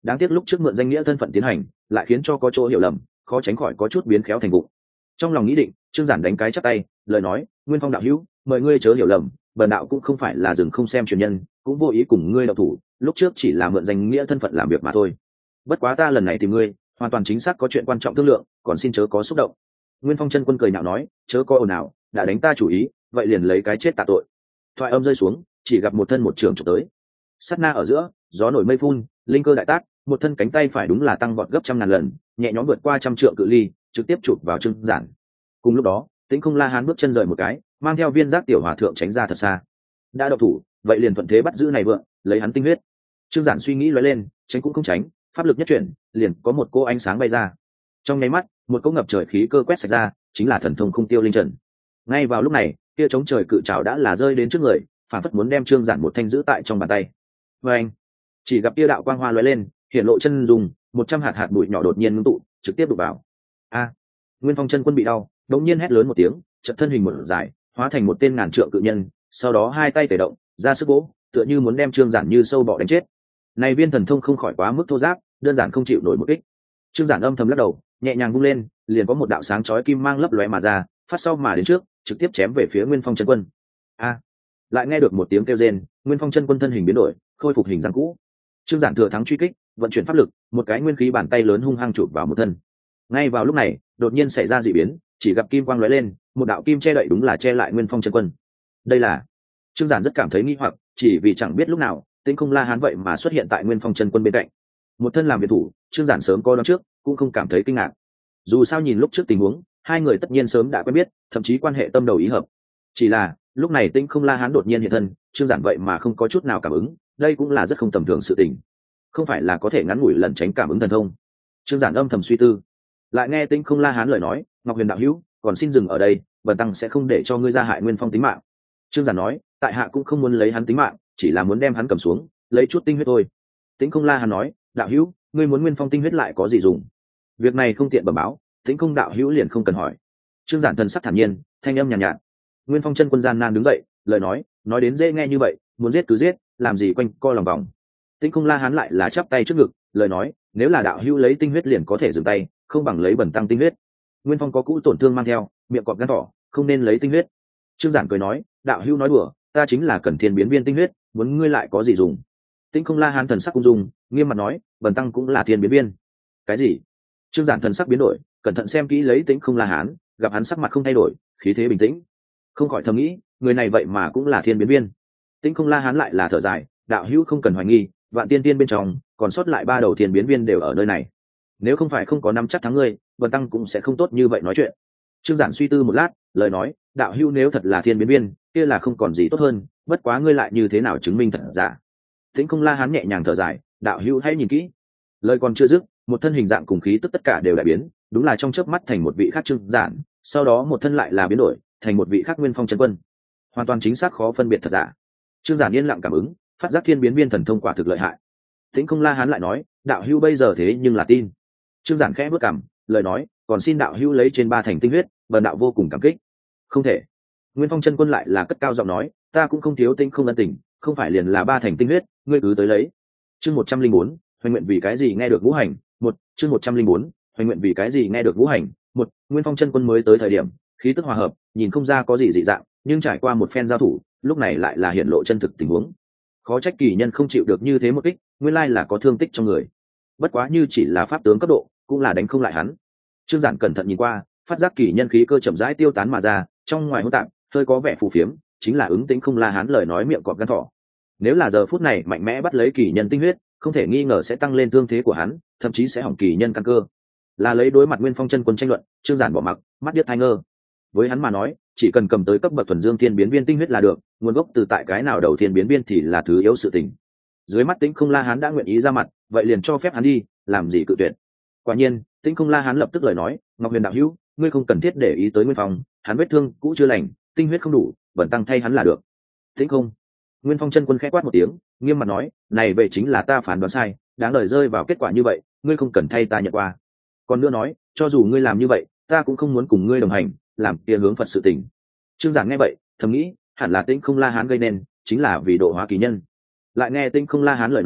đáng tiếc lúc trước mượn danh nghĩa thân phận tiến hành lại khiến cho có chỗ hiểu lầm, khó tránh khỏi có chút biến khéo thành vụ. Trong lòng nghĩ định, Trương Giản đánh cái chắp tay, lời nói, Nguyên Phong đạo hữu, mời ngươi chớ hiểu lầm, bần đạo cũng không phải là dừng không xem truyền nhân, cũng vô ý cùng ngươi đạo thủ, lúc trước chỉ là mượn danh nghĩa thân phận làm việc mà thôi. Bất quá ta lần này tìm ngươi, hoàn toàn chính xác có chuyện quan trọng thương lượng, còn xin chớ có xúc động. Nguyên Phong chân quân cười nhạo nói, chớ có ồn ào, đã đánh ta chủ ý, vậy liền lấy cái chết tạ tội. Thoại âm rơi xuống, chỉ gặp một thân một trường chụp tới. Sát na ở giữa, gió nổi mây phun, linh cơ đại tác, một thân cánh tay phải đúng là tăng vọt gấp trăm ngàn lần, nhẹ nhõm vượt qua trăm trượng cự ly, trực tiếp chụp vào Trương Giản. Cùng lúc đó, Tĩnh Không La Hán bước chân rời một cái, mang theo viên giác tiểu hòa thượng tránh ra thật xa. Đã độc thủ, vậy liền thuận thế bắt giữ này vượng, lấy hắn tinh huyết. Trương Giản suy nghĩ lóe lên, tránh cũng không tránh, pháp lực nhất chuyển, liền có một cô ánh sáng bay ra. Trong nháy mắt, một cỗ ngập trời khí cơ quét sạch ra, chính là thần thông Không Tiêu Linh Trần. Ngay vào lúc này, kia chống trời cự trảo đã là rơi đến trước người, phản phất muốn đem Trương Giản một thanh giữ tại trong bàn tay. Và anh, chỉ gặp kia đạo quang hoa lóe lên, hiện lộ chân dùng, một trăm hạt hạt bụi nhỏ đột nhiên ngưng tụ, trực tiếp đụng vào. A! Nguyên Phong chân quân bị đau, đống nhiên hét lớn một tiếng, chợt thân hình một dài, hóa thành một tên ngàn trượng cự nhân, sau đó hai tay tẩy động, ra sức vỗ, tựa như muốn đem Trương Giản như sâu bọ đánh chết. Này viên thần thông không khỏi quá mức thô ráp, đơn giản không chịu nổi một kích. Trương Giản âm thầm lắc đầu, nhẹ nhàng vung lên, liền có một đạo sáng chói kim mang lấp lóe mà ra, phát sau mà đến trước, trực tiếp chém về phía Nguyên Phong chân quân. A! Lại nghe được một tiếng kêu rên, Nguyên Phong chân quân thân hình biến đổi, khôi phục hình dáng cũ. Trương Giản thừa thắng truy kích, vận chuyển pháp lực, một cái nguyên khí bàn tay lớn hung hăng chụp vào một thân. Ngay vào lúc này, đột nhiên xảy ra dị biến, chỉ gặp kim quang lóe lên, một đạo kim che đậy đúng là che lại Nguyên Phong chân quân. Đây là Trương Giản rất cảm thấy nghi hoặc, chỉ vì chẳng biết lúc nào, Tĩnh Không La Hán vậy mà xuất hiện tại Nguyên Phong chân quân bên cạnh. Một thân làm việc thủ, Trương Giản sớm có đoán trước, cũng không cảm thấy kinh ngạc. Dù sao nhìn lúc trước tình huống, hai người tất nhiên sớm đã quen biết, thậm chí quan hệ tâm đầu ý hợp. Chỉ là, lúc này Tĩnh Không La Hán đột nhiên hiện thân, Trương Giản vậy mà không có chút nào cảm ứng, đây cũng là rất không tầm thường sự tình. Không phải là có thể ngắn ngủi lẩn tránh cảm ứng thần thông. Trương Giản âm thầm suy tư, lại nghe Tĩnh Không La Hán lời nói, Ngọc Huyền đạo hữu, còn xin dừng ở đây, bần tăng sẽ không để cho ngươi ra hại Nguyên Phong tính mạng. Trương Giản nói, tại hạ cũng không muốn lấy hắn tính mạng, chỉ là muốn đem hắn cầm xuống, lấy chút tinh huyết thôi. Tĩnh Không La Hán nói, đạo hữu, ngươi muốn Nguyên Phong tinh huyết lại có gì dùng? Việc này không tiện bẩm báo, Tĩnh Không đạo hữu liền không cần hỏi. Trương Giản thần sắc thản nhiên, thanh âm nhàn nhạt, nhạt. Nguyên Phong chân quân gian nan đứng dậy, lời nói, nói đến dễ nghe như vậy, muốn giết cứ giết, làm gì quanh co lòng vòng. Tĩnh Không La Hán lại là chắp tay trước ngực, lời nói, nếu là đạo hữu lấy tinh huyết liền có thể dừng tay, không bằng lấy bẩn tăng tinh huyết. Nguyên Phong có cũ tổn thương mang theo, miệng cọp gan thỏ, không nên lấy tinh huyết. Trương Giản cười nói, đạo hữu nói đùa, ta chính là cần thiên biến viên tinh huyết, muốn ngươi lại có gì dùng? Tĩnh Không La Hán thần sắc cung dung, nghiêm mặt nói, bần tăng cũng là thiên biến viên. Cái gì? Trương Giản thần sắc biến đổi, cẩn thận xem kỹ lấy Tĩnh Không La Hán, gặp hắn sắc mặt không thay đổi, khí thế bình tĩnh, không khỏi thầm nghĩ, người này vậy mà cũng là thiên biến viên. Tĩnh Không La Hán lại là thở dài, đạo hữu không cần hoài nghi, vạn tiên tiên bên trong còn sót lại ba đầu thiên biến viên đều ở nơi này. Nếu không phải không có nắm chắc thắng ngươi, bần tăng cũng sẽ không tốt như vậy nói chuyện. Trương Giản suy tư một lát, lời nói, đạo hữu nếu thật là thiên biến viên, kia là không còn gì tốt hơn, bất quá ngươi lại như thế nào chứng minh thật giả? Tĩnh Không La Hán nhẹ nhàng thở dài, đạo hữu hãy nhìn kỹ. Lời còn chưa dứt, một thân hình dạng cùng khí tức tất cả đều đại biến, đúng là trong chớp mắt thành một vị khác Trương Giản, sau đó một thân lại là biến đổi, thành một vị khác Nguyên Phong chân quân. Hoàn toàn chính xác khó phân biệt thật giả. Trương Giản yên lặng cảm ứng, phát giác thiên biến viên thần thông quả thực lợi hại. Tĩnh Không La Hán lại nói, đạo hữu bây giờ thế nhưng là tin. Trương Giản khẽ bước cằm, lời nói, còn xin đạo hữu lấy trên ba thành tinh huyết, bần đạo vô cùng cảm kích. Không thể. Nguyên Phong chân quân lại là cất cao giọng nói, ta cũng không thiếu Tĩnh Không ân tình, không phải liền là ba thành tinh huyết, ngươi cứ tới lấy. Chương một trăm linh bốn, hoành nguyện vì cái gì nghe được ngũ hành, một, chương một trăm linh bốn, hoành nguyện vì cái gì nghe được ngũ hành, một, Nguyên Phong chân quân mới tới thời điểm, khí tức hòa hợp, nhìn không ra có gì dị dạng, nhưng trải qua một phen giao thủ, lúc này lại là hiện lộ chân thực tình huống. Khó trách kỳ nhân không chịu được như thế một kích, nguyên lai là có thương tích trong người. Bất quá như chỉ là pháp tướng cấp độ, cũng là đánh không lại hắn. Trương Giản cẩn thận nhìn qua, phát giác kỳ nhân khí cơ chậm rãi tiêu tán mà ra, trong ngoài hỗn tạp, hơi có vẻ phù phiếm, chính là ứng Tĩnh Không La Hán lời nói miệng cọp gan thỏ. Nếu là giờ phút này mạnh mẽ bắt lấy kỳ nhân tinh huyết, không thể nghi ngờ sẽ tăng lên thương thế của hắn, thậm chí sẽ hỏng kỳ nhân căn cơ. Là lấy đối mặt Nguyên Phong chân quân tranh luận, Trương Giản bỏ mặc, mắt điếc tai ngơ. Với hắn mà nói, chỉ cần cầm tới cấp bậc thuần dương thiên biến viên tinh huyết là được, nguồn gốc từ tại cái nào đầu thiên biến viên thì là thứ yếu sự tình. Dưới mắt Tĩnh Không La Hán đã nguyện ý ra mặt, vậy liền cho phép hắn đi, làm gì cự tuyệt. Quả nhiên, Tĩnh Không La Hán lập tức lời nói, Ngọc Huyền đạo hữu, ngươi không cần thiết để ý tới Nguyên Phong, hắn vết thương cũ chưa lành, tinh huyết không đủ, bẩn tăng thay hắn là được. Tĩnh Không. Nguyên Phong chân quân khẽ quát một tiếng, nghiêm mặt nói, này về chính là ta phán đoán sai, đáng đời rơi vào kết quả như vậy, ngươi không cần thay ta nhận qua. Còn nữa nói, cho dù ngươi làm như vậy, ta cũng không muốn cùng ngươi đồng hành, làm kia hướng Phật sự tình. Trương Giản nghe vậy, thầm nghĩ, hẳn là Tĩnh Không La Hán gây nên, chính là vì độ hóa kỳ nhân. Lại nghe Tĩnh Không La Hán lời nói,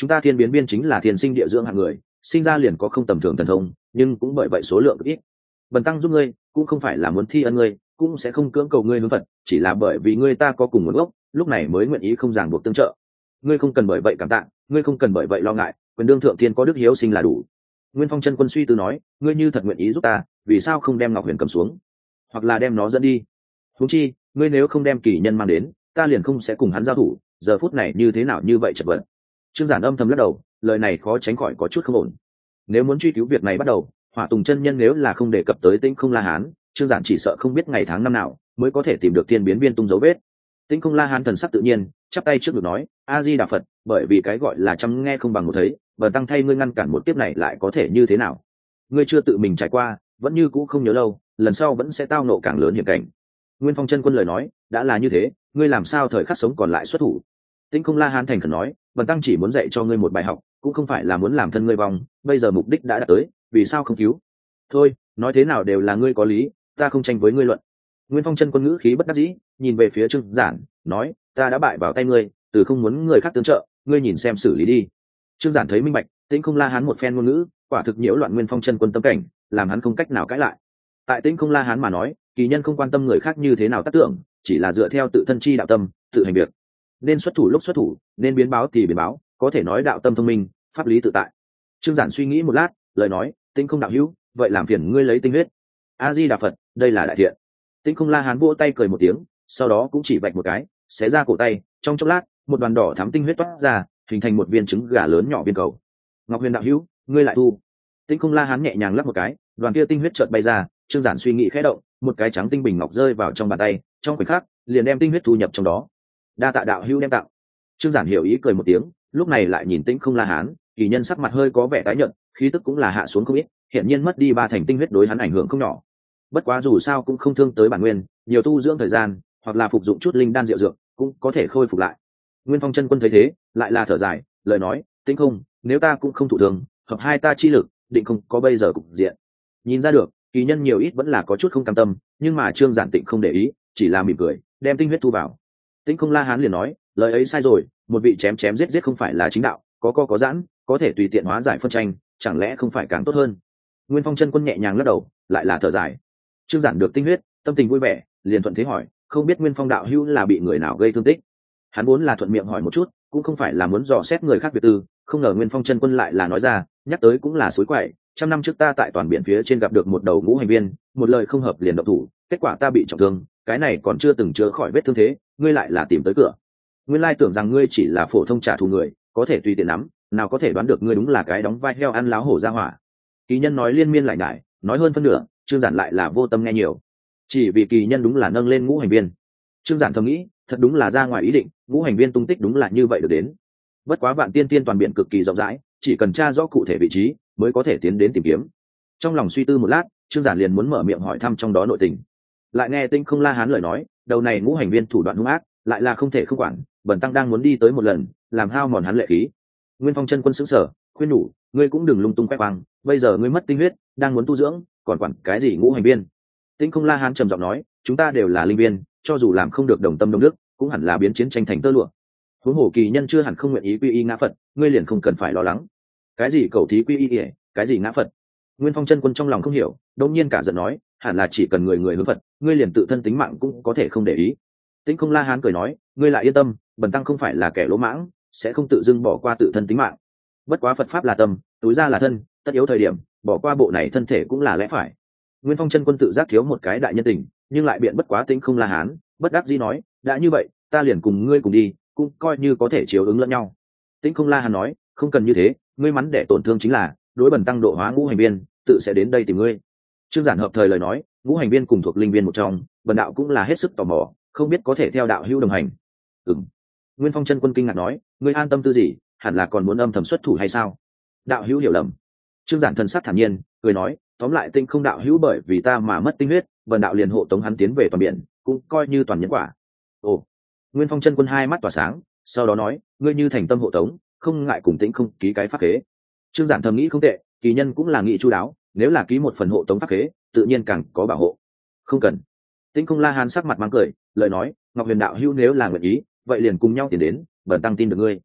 chúng ta thiên biến biên chính là thiên sinh địa dưỡng hạng người, sinh ra liền có không tầm thường thần thông, nhưng cũng bởi vậy số lượng ít. Bần tăng giúp ngươi cũng không phải là muốn thi ân ngươi, cũng sẽ không cưỡng cầu ngươi hướng phật, chỉ là bởi vì ngươi ta có cùng nguồn gốc, lúc này mới nguyện ý không ràng buộc tương trợ. Ngươi không cần bởi vậy cảm tạ, ngươi không cần bởi vậy lo ngại, quyền đương thượng thiên có đức hiếu sinh là đủ. Nguyên Phong chân quân suy tư nói, ngươi như thật nguyện ý giúp ta, vì sao không đem Ngọc Huyền cầm xuống, hoặc là đem nó dẫn đi? Huống chi, ngươi nếu không đem kỳ nhân mang đến, ta liền không sẽ cùng hắn giao thủ, giờ phút này như thế nào như vậy chật vật. Trương Giản âm thầm lắc đầu, lời này khó tránh khỏi có chút không ổn. Nếu muốn truy cứu việc này bắt đầu, Hỏa Tùng chân nhân nếu là không đề cập tới Tĩnh Không La Hán, Trương Giản chỉ sợ không biết ngày tháng năm nào mới có thể tìm được thiên biến viên tung dấu vết. Tĩnh Không La Hán thần sắc tự nhiên, chắp tay trước ngực nói, A Di Đà Phật, bởi vì cái gọi là chăm nghe không bằng một thấy, bần tăng thay ngươi ngăn cản một tiếp này lại có thể như thế nào? Ngươi chưa tự mình trải qua, vẫn như cũ không nhớ lâu, lần sau vẫn sẽ tao nộ càng lớn hiểm cảnh. Nguyên Phong chân quân lời nói, đã là như thế, ngươi làm sao thời khắc sống còn lại xuất thủ? Tĩnh Không La Hán thành khẩn nói, bần tăng chỉ muốn dạy cho ngươi một bài học, cũng không phải là muốn làm thân ngươi vong, bây giờ mục đích đã đạt tới, vì sao không cứu? Thôi, nói thế nào đều là ngươi có lý, ta không tranh với ngươi luận. Nguyên Phong chân quân ngữ khí bất đắc dĩ, nhìn về phía Trương Giản, nói, ta đã bại vào tay ngươi, từ không muốn người khác tương trợ, ngươi nhìn xem xử lý đi. Trương Giản thấy minh bạch, Tĩnh Không La Hán một phen ngôn ngữ, quả thực nhiễu loạn Nguyên Phong chân quân tâm cảnh, làm hắn không cách nào cãi lại. Tại Tĩnh Không La Hán mà nói, kỳ nhân không quan tâm người khác như thế nào tác tưởng, chỉ là dựa theo tự thân chi đạo tâm, tự hành việc. Nên xuất thủ lúc xuất thủ, nên biến báo thì biến báo, có thể nói đạo tâm thông minh, pháp lý tự tại. Trương Giản suy nghĩ một lát, lời nói, Tĩnh Không đạo hữu, vậy làm phiền ngươi lấy tinh huyết. A Di Đà Phật, đây là đại thiện. Tĩnh Không La Hán vỗ tay cười một tiếng, sau đó cũng chỉ vạch một cái, xé ra cổ tay, trong chốc lát, một đoàn đỏ thắm tinh huyết toát ra, hình thành một viên trứng gà lớn nhỏ viên cầu. Ngọc Huyền đạo hữu, ngươi lại thu. Tĩnh Không La Hán nhẹ nhàng lắc một cái, đoàn kia tinh huyết chợt bay ra, Trương Giản suy nghĩ khẽ động, một cái trắng tinh bình ngọc rơi vào trong bàn tay, trong khoảnh khắc, liền đem tinh huyết thu nhập trong đó. Đa tạ đạo hữu đem tặng. Trương Giản hiểu ý cười một tiếng, lúc này lại nhìn Tĩnh Không La Hán, kỳ nhân sắc mặt hơi có vẻ tái nhợt, khí tức cũng là hạ xuống không ít, hiện nhiên mất đi ba thành tinh huyết đối hắn ảnh hưởng không nhỏ. Bất quá dù sao cũng không thương tới bản nguyên, nhiều tu dưỡng thời gian, hoặc là phục dụng chút linh đan diệu dược, cũng có thể khôi phục lại. Nguyên Phong chân quân thấy thế, lại là thở dài, lời nói, Tĩnh Không, nếu ta cũng không thụ thương, hợp hai ta chi lực, định không có bây giờ cục diện. Nhìn ra được, kỳ nhân nhiều ít vẫn là có chút không cam tâm, nhưng mà Trương Giản Tịnh không để ý, chỉ là mỉm cười, đem tinh huyết thu vào. Tĩnh Không La Hán liền nói, lời ấy sai rồi, một vị chém chém giết giết không phải là chính đạo, có co có giãn, có thể tùy tiện hóa giải phân tranh, chẳng lẽ không phải càng tốt hơn? Nguyên Phong chân quân nhẹ nhàng lắc đầu, lại là thở dài. Trương Giản được tinh huyết, tâm tình vui vẻ, liền thuận thế hỏi, không biết Nguyên Phong đạo hữu là bị người nào gây thương tích? Hắn vốn là thuận miệng hỏi một chút, cũng không phải là muốn dò xét người khác việc tư, không ngờ Nguyên Phong chân quân lại là nói ra, nhắc tới cũng là suối quậy, trăm năm trước ta tại toàn biển phía trên gặp được một đầu ngũ hành viên, một lời không hợp liền động thủ, kết quả ta bị trọng thương, cái này còn chưa từng chữa khỏi vết thương thế, ngươi lại là tìm tới cửa. Nguyên lai tưởng rằng ngươi chỉ là phổ thông trả thù người, có thể tùy tiện nắm, nào có thể đoán được ngươi đúng là cái đóng vai heo ăn láo hổ ra hỏa. Kỳ nhân nói liên miên lại nhải, nói hơn phân nửa, Trương Giản lại là vô tâm nghe nhiều. Chỉ vì kỳ nhân đúng là nâng lên ngũ hành viên. Trương Giản thầm nghĩ, thật đúng là ra ngoài ý định, ngũ hành viên tung tích đúng là như vậy được đến. Bất quá Vạn Tiên Tiên toàn biển cực kỳ rộng rãi, chỉ cần tra rõ cụ thể vị trí, mới có thể tiến đến tìm kiếm. Trong lòng suy tư một lát, Trương Giản liền muốn mở miệng hỏi thăm trong đó nội tình. Lại nghe Tĩnh Không La Hán lời nói, đầu này ngũ hành viên thủ đoạn hung ác, lại là không thể không quản, bần tăng đang muốn đi tới một lần, làm hao mòn hắn lệ khí. Nguyên Phong chân quân sững sờ, khuyên nhủ, ngươi cũng đừng lung tung quét quang, bây giờ ngươi mất tinh huyết, đang muốn tu dưỡng, còn quản cái gì ngũ hành viên? Tĩnh Không La Hán trầm giọng nói, chúng ta đều là linh viên, cho dù làm không được đồng tâm đồng đức, cũng hẳn là biến chiến tranh thành tơ lụa. Huống hồ kỳ nhân chưa hẳn không nguyện ý quy y ngã Phật, ngươi liền không cần phải lo lắng. Cái gì cầu thí quy y, cái gì ngã Phật? Nguyên Phong chân quân trong lòng không hiểu, đột nhiên cả giận nói, hẳn là chỉ cần người người hướng Phật, ngươi liền tự thân tính mạng cũng có thể không để ý. Tĩnh Không La Hán cười nói, ngươi lại yên tâm, bần tăng không phải là kẻ lỗ mãng, sẽ không tự dưng bỏ qua tự thân tính mạng. Bất quá Phật pháp là tâm, túi ra là thân, tất yếu thời điểm, bỏ qua bộ này thân thể cũng là lẽ phải. Nguyên Phong chân quân tự giác thiếu một cái đại nhân tình, nhưng lại biện bất quá Tĩnh Không La Hán, bất đắc dĩ nói, đã như vậy, ta liền cùng ngươi cùng đi, cũng coi như có thể chiếu ứng lẫn nhau. Tĩnh Không La Hán nói, không cần như thế, ngươi mắn để tổn thương chính là, đối bần tăng độ hóa ngũ hành viên, tự sẽ đến đây tìm ngươi. Trương Giản hợp thời lời nói, ngũ hành viên cùng thuộc linh viên một trong, bần đạo cũng là hết sức tò mò, không biết có thể theo đạo hữu đồng hành. Ừm. Nguyên Phong chân quân kinh ngạc nói, ngươi an tâm tư gì, hẳn là còn muốn âm thầm xuất thủ hay sao? Đạo hữu hiểu lầm. Trương Giản thần sắc thản nhiên, cười nói, tóm lại Tinh Không đạo hữu bởi vì ta mà mất tinh huyết, bần đạo liền hộ tống hắn tiến về toàn biển, cũng coi như toàn nhân quả. Ồ. Nguyên Phong chân quân hai mắt tỏa sáng, sau đó nói, ngươi như thành tâm hộ tống, không ngại cùng Tĩnh Không ký cái pháp khế. Trương Giản thầm nghĩ không tệ, kỳ nhân cũng là nghị chu đáo, nếu là ký một phần hộ tống pháp khế, tự nhiên càng có bảo hộ. Không cần. Tĩnh Không La Hán sắc mặt mang cười, lời nói, Ngọc Huyền đạo hữu nếu là nguyện ý, vậy liền cùng nhau tiến đến, bần tăng tin được ngươi.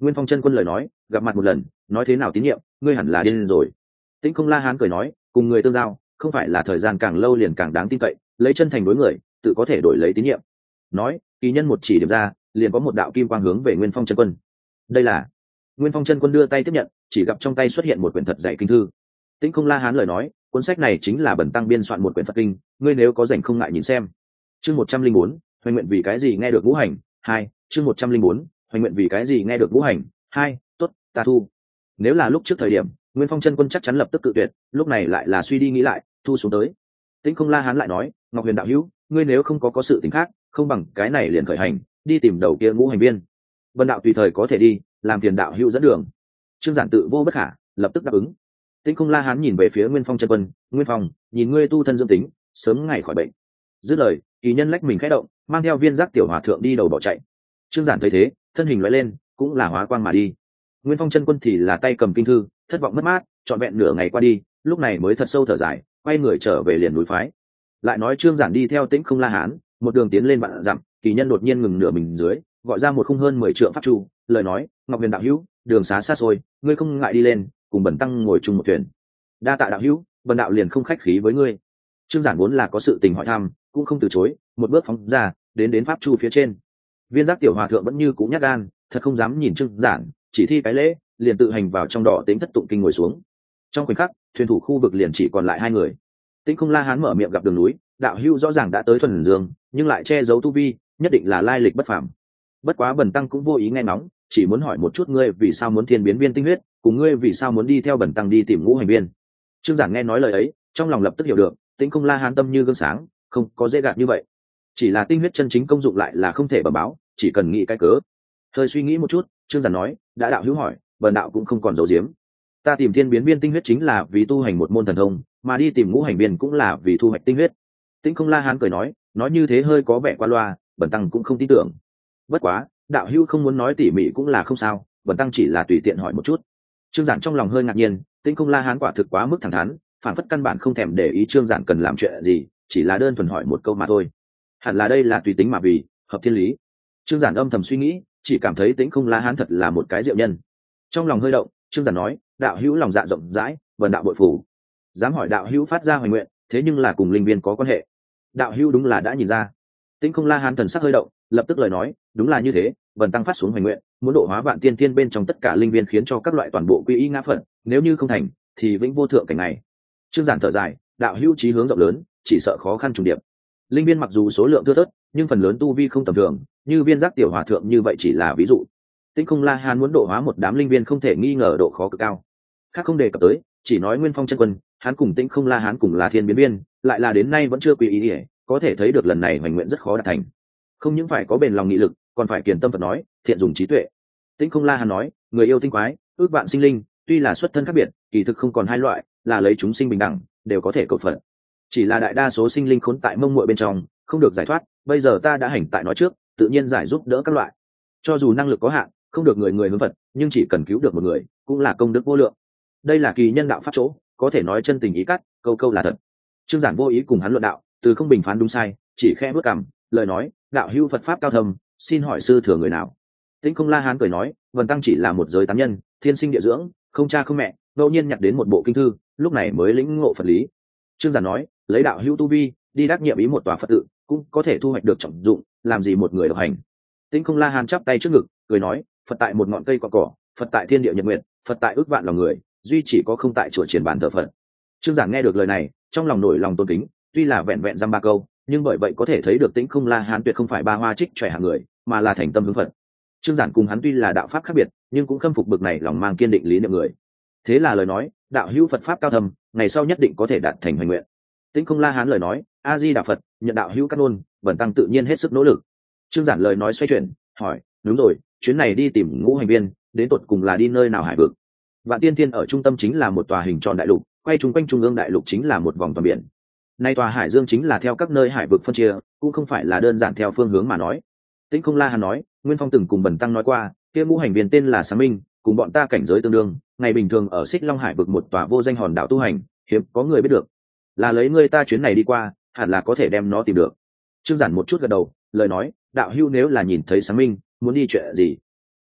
Nguyên Phong chân quân lời nói, gặp mặt một lần nói thế nào tín nhiệm, ngươi hẳn là điên rồi. Tĩnh Không La Hán cười nói, cùng người tương giao không phải là thời gian càng lâu liền càng đáng tin cậy, lấy chân thành đối người tự có thể đổi lấy tín nhiệm. Nói, kỳ nhân một chỉ điểm ra, liền có một đạo kim quang hướng về Nguyên Phong chân quân. Đây là Nguyên Phong chân quân đưa tay tiếp nhận, chỉ gặp trong tay xuất hiện một quyển thật dày kinh thư. Tĩnh Không La Hán lời nói, cuốn sách này chính là Bần tăng biên soạn một quyển Phật kinh, ngươi nếu có rảnh không ngại nhìn xem. Chương một trăm linh bốn, hoành nguyện vì cái gì nghe được ngũ hành, hai, chương một trăm linh bốn, hoành nguyện vì cái gì nghe được ngũ hành, hai, tốt, ta thu. Nếu là lúc trước thời điểm, Nguyên Phong chân quân chắc chắn lập tức cự tuyệt, lúc này lại là suy đi nghĩ lại, thu xuống tới. Tĩnh Không La Hán lại nói, Ngọc Huyền đạo hữu, ngươi nếu không có có sự tình khác, không bằng cái này liền khởi hành, đi tìm đầu kia ngũ hành viên. Vân đạo tùy thời có thể đi, làm phiền đạo hữu dẫn đường. Trương Giản tự vô bất khả, lập tức đáp ứng. Tĩnh Không La Hán nhìn về phía Nguyên Phong chân quân, Nguyên Phong, nhìn ngươi tu thân dương tính, sớm ngày khỏi bệnh. Dứt lời, kỳ nhân lách mình khẽ động, mang theo viên giác tiểu hòa thượng đi đầu bỏ chạy. Trương Giản thấy thế, thân hình lóe lên, cũng là hóa quang mà đi. Nguyên Phong chân quân thì là tay cầm kinh thư, thất vọng mất mát, trọn vẹn nửa ngày qua đi, lúc này mới thật sâu thở dài, quay người trở về liền núi phái. Lại nói Trương Giản đi theo Tĩnh Không La Hán, một đường tiến lên vạn dặm, kỳ nhân đột nhiên ngừng nửa mình dưới, gọi ra một khung hơn mười trượng pháp chu, lời nói, Ngọc Huyền đạo hữu, đường xá xa xôi, ngươi không ngại đi lên, cùng Bần tăng ngồi chung một thuyền. Đa tạ đạo hữu, Bần đạo liền không khách khí với ngươi. Trương Giản vốn là có sự tình hỏi thăm, cũng không từ chối, một bước phóng ra, đến đến pháp chu phía trên. Viên giác tiểu hòa thượng vẫn như cũ nhát gan, thật không dám nhìn Trương Giản, chỉ thi cái lễ, liền tự hành vào trong đỏ tính thất tụng kinh ngồi xuống. Trong khoảnh khắc, thuyền thủ khu vực liền chỉ còn lại hai người. Tĩnh Không La Hán mở miệng gặp đường núi, đạo hữu rõ ràng đã tới thuần dương, nhưng lại che giấu tu vi, nhất định là lai lịch bất phàm. Bất quá Bần tăng cũng vô ý nghe nóng, chỉ muốn hỏi một chút ngươi vì sao muốn thiên biến viên tinh huyết, cùng ngươi vì sao muốn đi theo Bần tăng đi tìm ngũ hành viên. Trương Giản nghe nói lời ấy, trong lòng lập tức hiểu được, Tĩnh Không La Hán tâm như gương sáng, không có dễ gạt như vậy. Chỉ là tinh huyết chân chính công dụng lại là không thể bẩm báo, chỉ cần nghĩ cái cớ. Hơi suy nghĩ một chút, Trương Giản nói, đã đạo hữu hỏi, Bần đạo cũng không còn giấu giếm. Ta tìm thiên biến viên tinh huyết chính là vì tu hành một môn thần thông, mà đi tìm ngũ hành viên cũng là vì thu hoạch tinh huyết. Tĩnh Không La Hán cười nói, nói như thế hơi có vẻ qua loa, Bần tăng cũng không tin tưởng. Bất quá, đạo hữu không muốn nói tỉ mỉ cũng là không sao, Bần tăng chỉ là tùy tiện hỏi một chút. Trương Giản trong lòng hơi ngạc nhiên, Tĩnh Không La Hán quả thực quá mức thẳng thắn, phản phất căn bản không thèm để ý Trương Giản cần làm chuyện gì, chỉ là đơn thuần hỏi một câu mà thôi. Hẳn là đây là tùy tính mà vì hợp thiên lý. Trương Giản âm thầm suy nghĩ, chỉ cảm thấy Tĩnh Không La Hán thật là một cái diệu nhân. Trong lòng hơi động, Trương Giản nói, đạo hữu lòng dạ rộng rãi, Bần đạo bội phục. Dám hỏi đạo hữu phát ra hoài nguyện, thế nhưng là cùng linh viên có quan hệ. Đạo hữu đúng là đã nhìn ra. Tĩnh Không La Hán thần sắc hơi động, lập tức lời nói, đúng là như thế, Bần tăng phát xuống hoài nguyện, muốn độ hóa vạn tiên thiên bên trong tất cả linh viên khiến cho các loại toàn bộ quy y ngã phận, nếu như không thành, thì vĩnh vô thượng cảnh này. Trương Giản thở dài, đạo hữu chí hướng rộng lớn, chỉ sợ khó khăn trùng điệp. Linh viên mặc dù số lượng thưa thớt, nhưng phần lớn tu vi không tầm thường, như viên giác tiểu hòa thượng như vậy chỉ là ví dụ. Tĩnh Không La Hán muốn độ hóa một đám linh viên không thể nghi ngờ độ khó cực cao. Khác không đề cập tới, chỉ nói Nguyên Phong chân quân, hắn cùng Tĩnh Không La Hán cùng là thiên biến viên, lại là đến nay vẫn chưa quy ý, ý có thể thấy được lần này hoành nguyện rất khó đạt thành. Không những phải có bền lòng nghị lực, còn phải kiền tâm Phật nói, thiện dùng trí tuệ. Tĩnh Không La Hán nói, người yêu tinh quái, ước vạn sinh linh, tuy là xuất thân khác biệt, kỳ thực không còn hai loại, là lấy chúng sinh bình đẳng, đều có thể cầu phật. Chỉ là đại đa số sinh linh khốn tại mông muội bên trong, không được giải thoát, bây giờ ta đã hành tại nói trước, tự nhiên giải giúp đỡ các loại. Cho dù năng lực có hạn, không được người người hướng Phật, nhưng chỉ cần cứu được một người, cũng là công đức vô lượng. Đây là kỳ nhân đạo pháp chỗ, có thể nói chân tình ý cắt, câu câu là thật. Trương Giản vô ý cùng hắn luận đạo, từ không bình phán đúng sai, chỉ khẽ bước cằm, lời nói, đạo hữu Phật pháp cao thâm, xin hỏi sư thừa người nào? Tĩnh Không La Hán cười nói, Vân tăng chỉ là một giới tán nhân, thiên sinh địa dưỡng, không cha không mẹ, ngẫu nhiên nhặt đến một bộ kinh thư, lúc này mới lĩnh ngộ Phật lý. Trương Giản nói, lấy đạo hữu tu vi, đi đắc nhiệm ý một tòa Phật tự, cũng có thể thu hoạch được trọng dụng, làm gì một người độc hành. Tĩnh Không La Hán chắp tay trước ngực, cười nói, Phật tại một ngọn cây cỏ cỏ, Phật tại thiên địa nhật nguyện, Phật tại ước vạn lòng người, duy chỉ có không tại chùa triển bàn thờ Phật. Trương Giản nghe được lời này, trong lòng nổi lòng tôn kính, tuy là vẹn vẹn dăm ba câu, nhưng bởi vậy có thể thấy được Tĩnh Không La Hán tuyệt không phải ba hoa trích trẻ hạng người, mà là thành tâm hướng Phật. Trương Giản cùng hắn tuy là đạo pháp khác biệt, nhưng cũng khâm phục bực này lòng mang kiên định lý niệm người. Thế là lời nói, đạo hữu Phật pháp cao thâm, ngày sau nhất định có thể đạt thành hoành nguyện. Tĩnh Không La Hán lời nói, A Di Đà Phật, nhận đạo hữu cát ngôn, bần tăng tự nhiên hết sức nỗ lực. Trương Giản lời nói xoay chuyển, hỏi, đúng rồi, chuyến này đi tìm ngũ hành viên, đến tột cùng là đi nơi nào hải vực? Vạn Tiên Thiên ở trung tâm chính là một tòa hình tròn đại lục, quay chung quanh trung ương đại lục chính là một vòng toàn biển. Nay tòa hải dương chính là theo các nơi hải vực phân chia, cũng không phải là đơn giản theo phương hướng mà nói. Tĩnh Không La Hán nói, Nguyên Phong từng cùng bần tăng nói qua, kia ngũ hành viên tên là Sáng Minh, cùng bọn ta cảnh giới tương đương, ngày bình thường ở Xích Long Hải vực một tòa vô danh hòn đảo tu hành, hiếm có người biết được. Là lấy người ta chuyến này đi qua, hẳn là có thể đem nó tìm được. Trương Giản một chút gật đầu, lời nói, đạo hữu nếu là nhìn thấy Sáng Minh, muốn đi chuyện gì?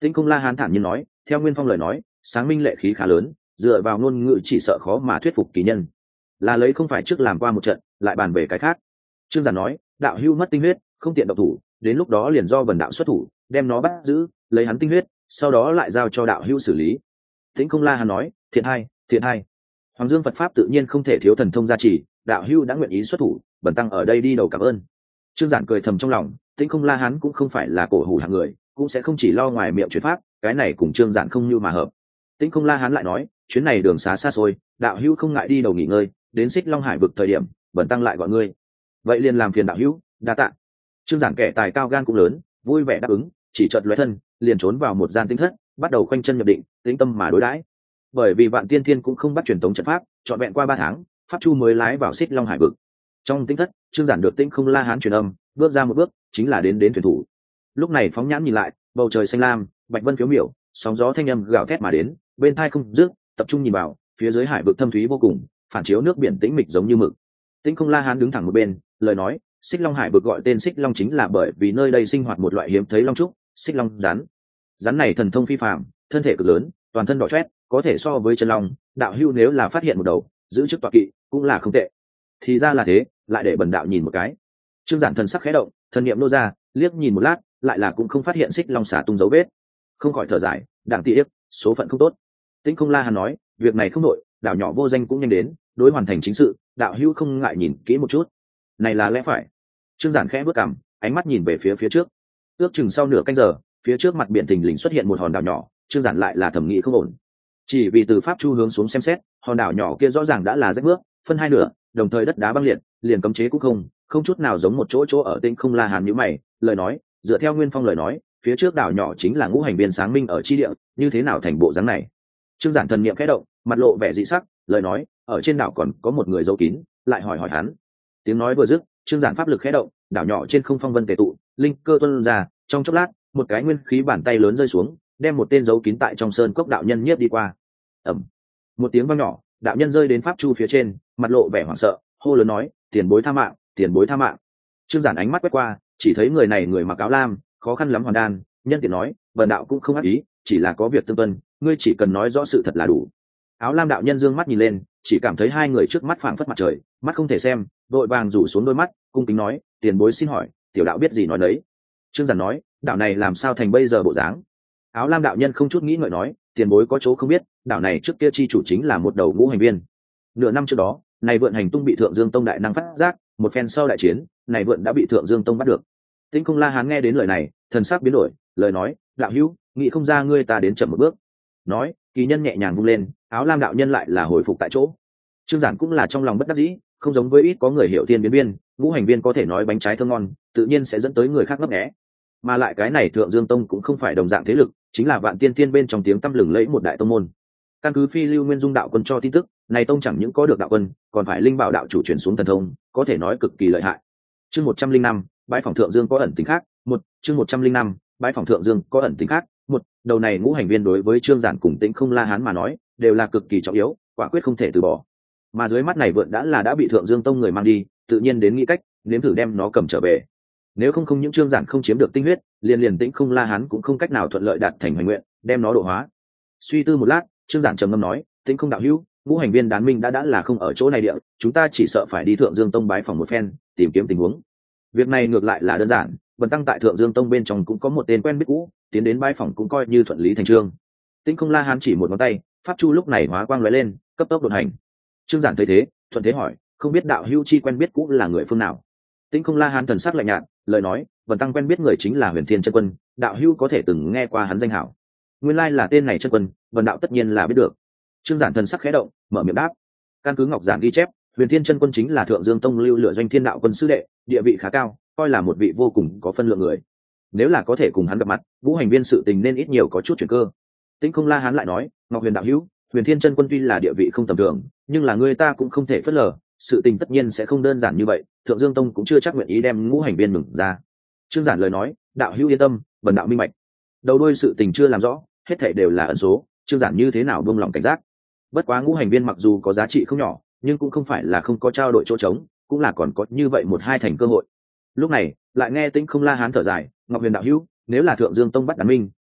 Tĩnh Không La Hán thản nhiên nói, theo Nguyên Phong lời nói, sáng minh lệ khí khá lớn, dựa vào ngôn ngữ chỉ sợ khó mà thuyết phục kỳ nhân, là lấy không phải trước làm qua một trận lại bàn về cái khác. Trương Giản nói, đạo hưu mất tinh huyết, không tiện động thủ, đến lúc đó liền do Vân đạo xuất thủ, đem nó bắt giữ, lấy hắn tinh huyết, sau đó lại giao cho đạo hưu xử lý. Tĩnh Không La Hán nói, thiện hai, thiện hai. Hoàng Dương Phật pháp tự nhiên không thể thiếu thần thông gia trì, đạo hưu đã nguyện ý xuất thủ, bần tăng ở đây đi đầu cảm ơn. Trương Giản cười thầm trong lòng, Tĩnh Không La Hán cũng không phải là cổ hủ hạng người, cũng sẽ không chỉ lo ngoài miệng truyền pháp, cái này cùng Trương Giản không như mà hợp. Tĩnh Không La Hán lại nói, chuyến này đường xá xa xôi, đạo hữu không ngại đi đầu nghỉ ngơi, đến Xích Long Hải vực thời điểm, bần tăng lại gọi ngươi. Vậy liền làm phiền đạo hữu, đa tạ. Trương Giản kẻ tài cao gan cũng lớn, vui vẻ đáp ứng, chỉ chợt lóe thân, liền trốn vào một gian tinh thất, bắt đầu khoanh chân nhập định, tĩnh tâm mà đối đãi. Bởi vì Vạn Tiên Thiên cũng không bắt truyền tống trận pháp, trọn vẹn qua ba tháng, pháp chu mới lái vào Xích Long Hải vực. Trong tinh thất, Trương Giản được Tĩnh Không La Hán truyền âm, bước ra một bước, chính là đến đến thuyền thủ. Lúc này phóng nhãn nhìn lại, bầu trời xanh lam, bạch vân phiếu miểu, sóng gió thanh âm gào thét mà đến, bên tai không dứt, tập trung nhìn vào, phía dưới hải vực thâm thúy vô cùng, phản chiếu nước biển tĩnh mịch giống như mực. Tĩnh Không La Hán đứng thẳng một bên, lời nói, Xích Long Hải vực gọi tên Xích Long chính là bởi vì nơi đây sinh hoạt một loại hiếm thấy long trúc, Xích Long rắn. Rắn này thần thông phi phàm, thân thể cực lớn, toàn thân đỏ chót, có thể so với chân long, đạo hưu nếu là phát hiện một đầu, giữ chức tọa kỵ, cũng là không tệ. Thì ra là thế, lại để bần đạo nhìn một cái. Trương Giản thần sắc khẽ động, thần niệm nô ra, liếc nhìn một lát, lại là cũng không phát hiện Xích Long xả tung dấu vết. Không khỏi thở dài, đặng tỷ yếp, số phận không tốt. Tĩnh Không La Hán nói, việc này không đội, đảo nhỏ vô danh cũng nhanh đến, đối hoàn thành chính sự, đạo hữu không ngại nhìn kỹ một chút. Này là lẽ phải. Trương Giản khẽ bước cằm, ánh mắt nhìn về phía phía trước. Ước chừng sau nửa canh giờ, phía trước mặt biển thình lình xuất hiện một hòn đảo nhỏ, Trương Giản lại là thẩm nghĩ không ổn. Chỉ vì từ pháp chu hướng xuống xem xét, hòn đảo nhỏ kia rõ ràng đã là rách bước, phân hai nửa, đồng thời đất đá băng liệt, liền cấm chế cũng không, không chút nào giống một chỗ chỗ ở Tĩnh Không La Hán nhíu mày, lời nói, dựa theo Nguyên Phong lời nói, phía trước đảo nhỏ chính là ngũ hành viên sáng minh ở chi địa, như thế nào thành bộ dáng này? Trương Giản thần niệm khẽ động, mặt lộ vẻ dị sắc, lời nói, ở trên đảo còn có một người giấu kín, lại hỏi hỏi hắn. Tiếng nói vừa dứt, Trương Giản pháp lực khẽ động, đảo nhỏ trên không phong vân tề tụ, linh cơ tuôn ra, trong chốc lát, một cái nguyên khí bàn tay lớn rơi xuống, đem một tên giấu kín tại trong sơn cốc đạo nhân nhiếp đi qua. Ầm. Một tiếng vang nhỏ, đạo nhân rơi đến pháp chu phía trên, mặt lộ vẻ hoảng sợ, hô lớn nói, tiền bối tha mạng, tiền bối tha mạng. Trương Giản ánh mắt quét qua, chỉ thấy người này người mặc áo lam, khó khăn lắm hoàn đan, nhân tiện nói, vần đạo cũng không ác ý, chỉ là có việc tương tuân, ngươi chỉ cần nói rõ sự thật là đủ. Áo lam đạo nhân dương mắt nhìn lên, chỉ cảm thấy hai người trước mắt phảng phất mặt trời, mắt không thể xem, đội vàng rủ xuống đôi mắt, cung kính nói, tiền bối xin hỏi, tiểu đạo biết gì nói đấy. Trương Giản nói, đạo này làm sao thành bây giờ bộ dáng? Áo lam đạo nhân không chút nghĩ ngợi nói, tiền bối có chỗ không biết, đạo này trước kia chi chủ chính là một đầu ngũ hành viên. Nửa năm trước đó, này vượn hành tung bị Thượng Dương Tông đại năng phát giác, một phen sau đại chiến, này vượn đã bị Thượng Dương Tông bắt được. Tĩnh Không La Hán nghe đến lời này, thần sắc biến đổi, lời nói, đạo hữu, nghĩ không ra ngươi ta đến chậm một bước. Nói, kỳ nhân nhẹ nhàng vung lên, áo lam đạo nhân lại là hồi phục tại chỗ. Trương Giản cũng là trong lòng bất đắc dĩ, không giống với ít có người hiểu thiên biến viên, ngũ hành viên có thể nói bánh trái thơm ngon, tự nhiên sẽ dẫn tới người khác ngấp nghé. Mà lại cái này Thượng Dương Tông cũng không phải đồng dạng thế lực, chính là Vạn Tiên Tiên bên trong tiếng tăm lừng lẫy một đại tông môn. Căn cứ Phi Lưu Nguyên Dung đạo quân cho tin tức, này tông chẳng những có được đạo quân, còn phải linh bảo đạo chủ chuyển xuống thần thông, có thể nói cực kỳ lợi hại. Chương một trăm linh năm, bãi phòng Thượng Dương có ẩn tính khác, một, chương một trăm linh năm, bãi phòng Thượng Dương có ẩn tính khác, một, đầu này ngũ hành viên đối với Trương Giản cùng Tĩnh Không La Hán mà nói, đều là cực kỳ trọng yếu, quả quyết không thể từ bỏ. Mà dưới mắt này vượn đã là đã bị Thượng Dương Tông người mang đi, tự nhiên đến nghĩ cách, nếm thử đem nó cầm trở về. Nếu không không những Trương Giản không chiếm được tinh huyết, liền liền Tĩnh Không La Hán cũng không cách nào thuận lợi đạt thành hoành nguyện, đem nó độ hóa. Suy tư một lát, Trương Giản trầm ngâm nói, Tĩnh Không đạo hữu, ngũ hành viên đán minh đã đã là không ở chỗ này địa, chúng ta chỉ sợ phải đi Thượng Dương Tông bái phòng một phen, tìm kiếm tình huống. Việc này ngược lại là đơn giản, Vân tăng tại Thượng Dương Tông bên trong cũng có một tên quen biết cũ, tiến đến bái phòng cũng coi như thuận lý thành chương. Tĩnh Không La Hán chỉ một ngón tay, pháp chu lúc này hóa quang lóe lên, cấp tốc đột hành. Trương Giản thấy thế, thuận thế hỏi, không biết đạo hữu chi quen biết cũ là người phương nào? Tĩnh Không La Hán thần sắc lạnh nhạt, lời nói, Vân tăng quen biết người chính là Huyền Thiên Chân Quân, đạo hữu có thể từng nghe qua hắn danh hảo. Nguyên lai là tên này Chân Quân, Vân đạo tất nhiên là biết được. Trương Giản thần sắc khẽ động, mở miệng đáp. Căn cứ Ngọc Giản ghi chép, Huyền Thiên Chân Quân chính là Thượng Dương Tông lưu lựa doanh thiên đạo quân sư đệ, địa vị khá cao, coi là một vị vô cùng có phân lượng người. Nếu là có thể cùng hắn gặp mặt, ngũ hành viên sự tình nên ít nhiều có chút chuyển cơ. Tĩnh Không La Hán lại nói, Ngọc Huyền đạo hữu, Huyền Thiên Chân Quân tuy là địa vị không tầm thường, nhưng là người ta cũng không thể phớt lờ, sự tình tất nhiên sẽ không đơn giản như vậy, Thượng Dương Tông cũng chưa chắc nguyện ý đem ngũ hành viên mừng ra. Trương Giản lời nói, đạo hữu yên tâm, bần đạo minh bạch. Đầu đuôi sự tình chưa làm rõ, hết thảy đều là ẩn số, Trương Giản như thế nào buông lòng cảnh giác. Bất quá ngũ hành viên mặc dù có giá trị không nhỏ, nhưng cũng không phải là không có trao đổi chỗ trống, cũng là còn có như vậy một hai thành cơ hội. Lúc này, lại nghe Tĩnh Không La Hán thở dài, Ngọc Huyền đạo hữu, nếu là Thượng Dương Tông bắt đàn minh,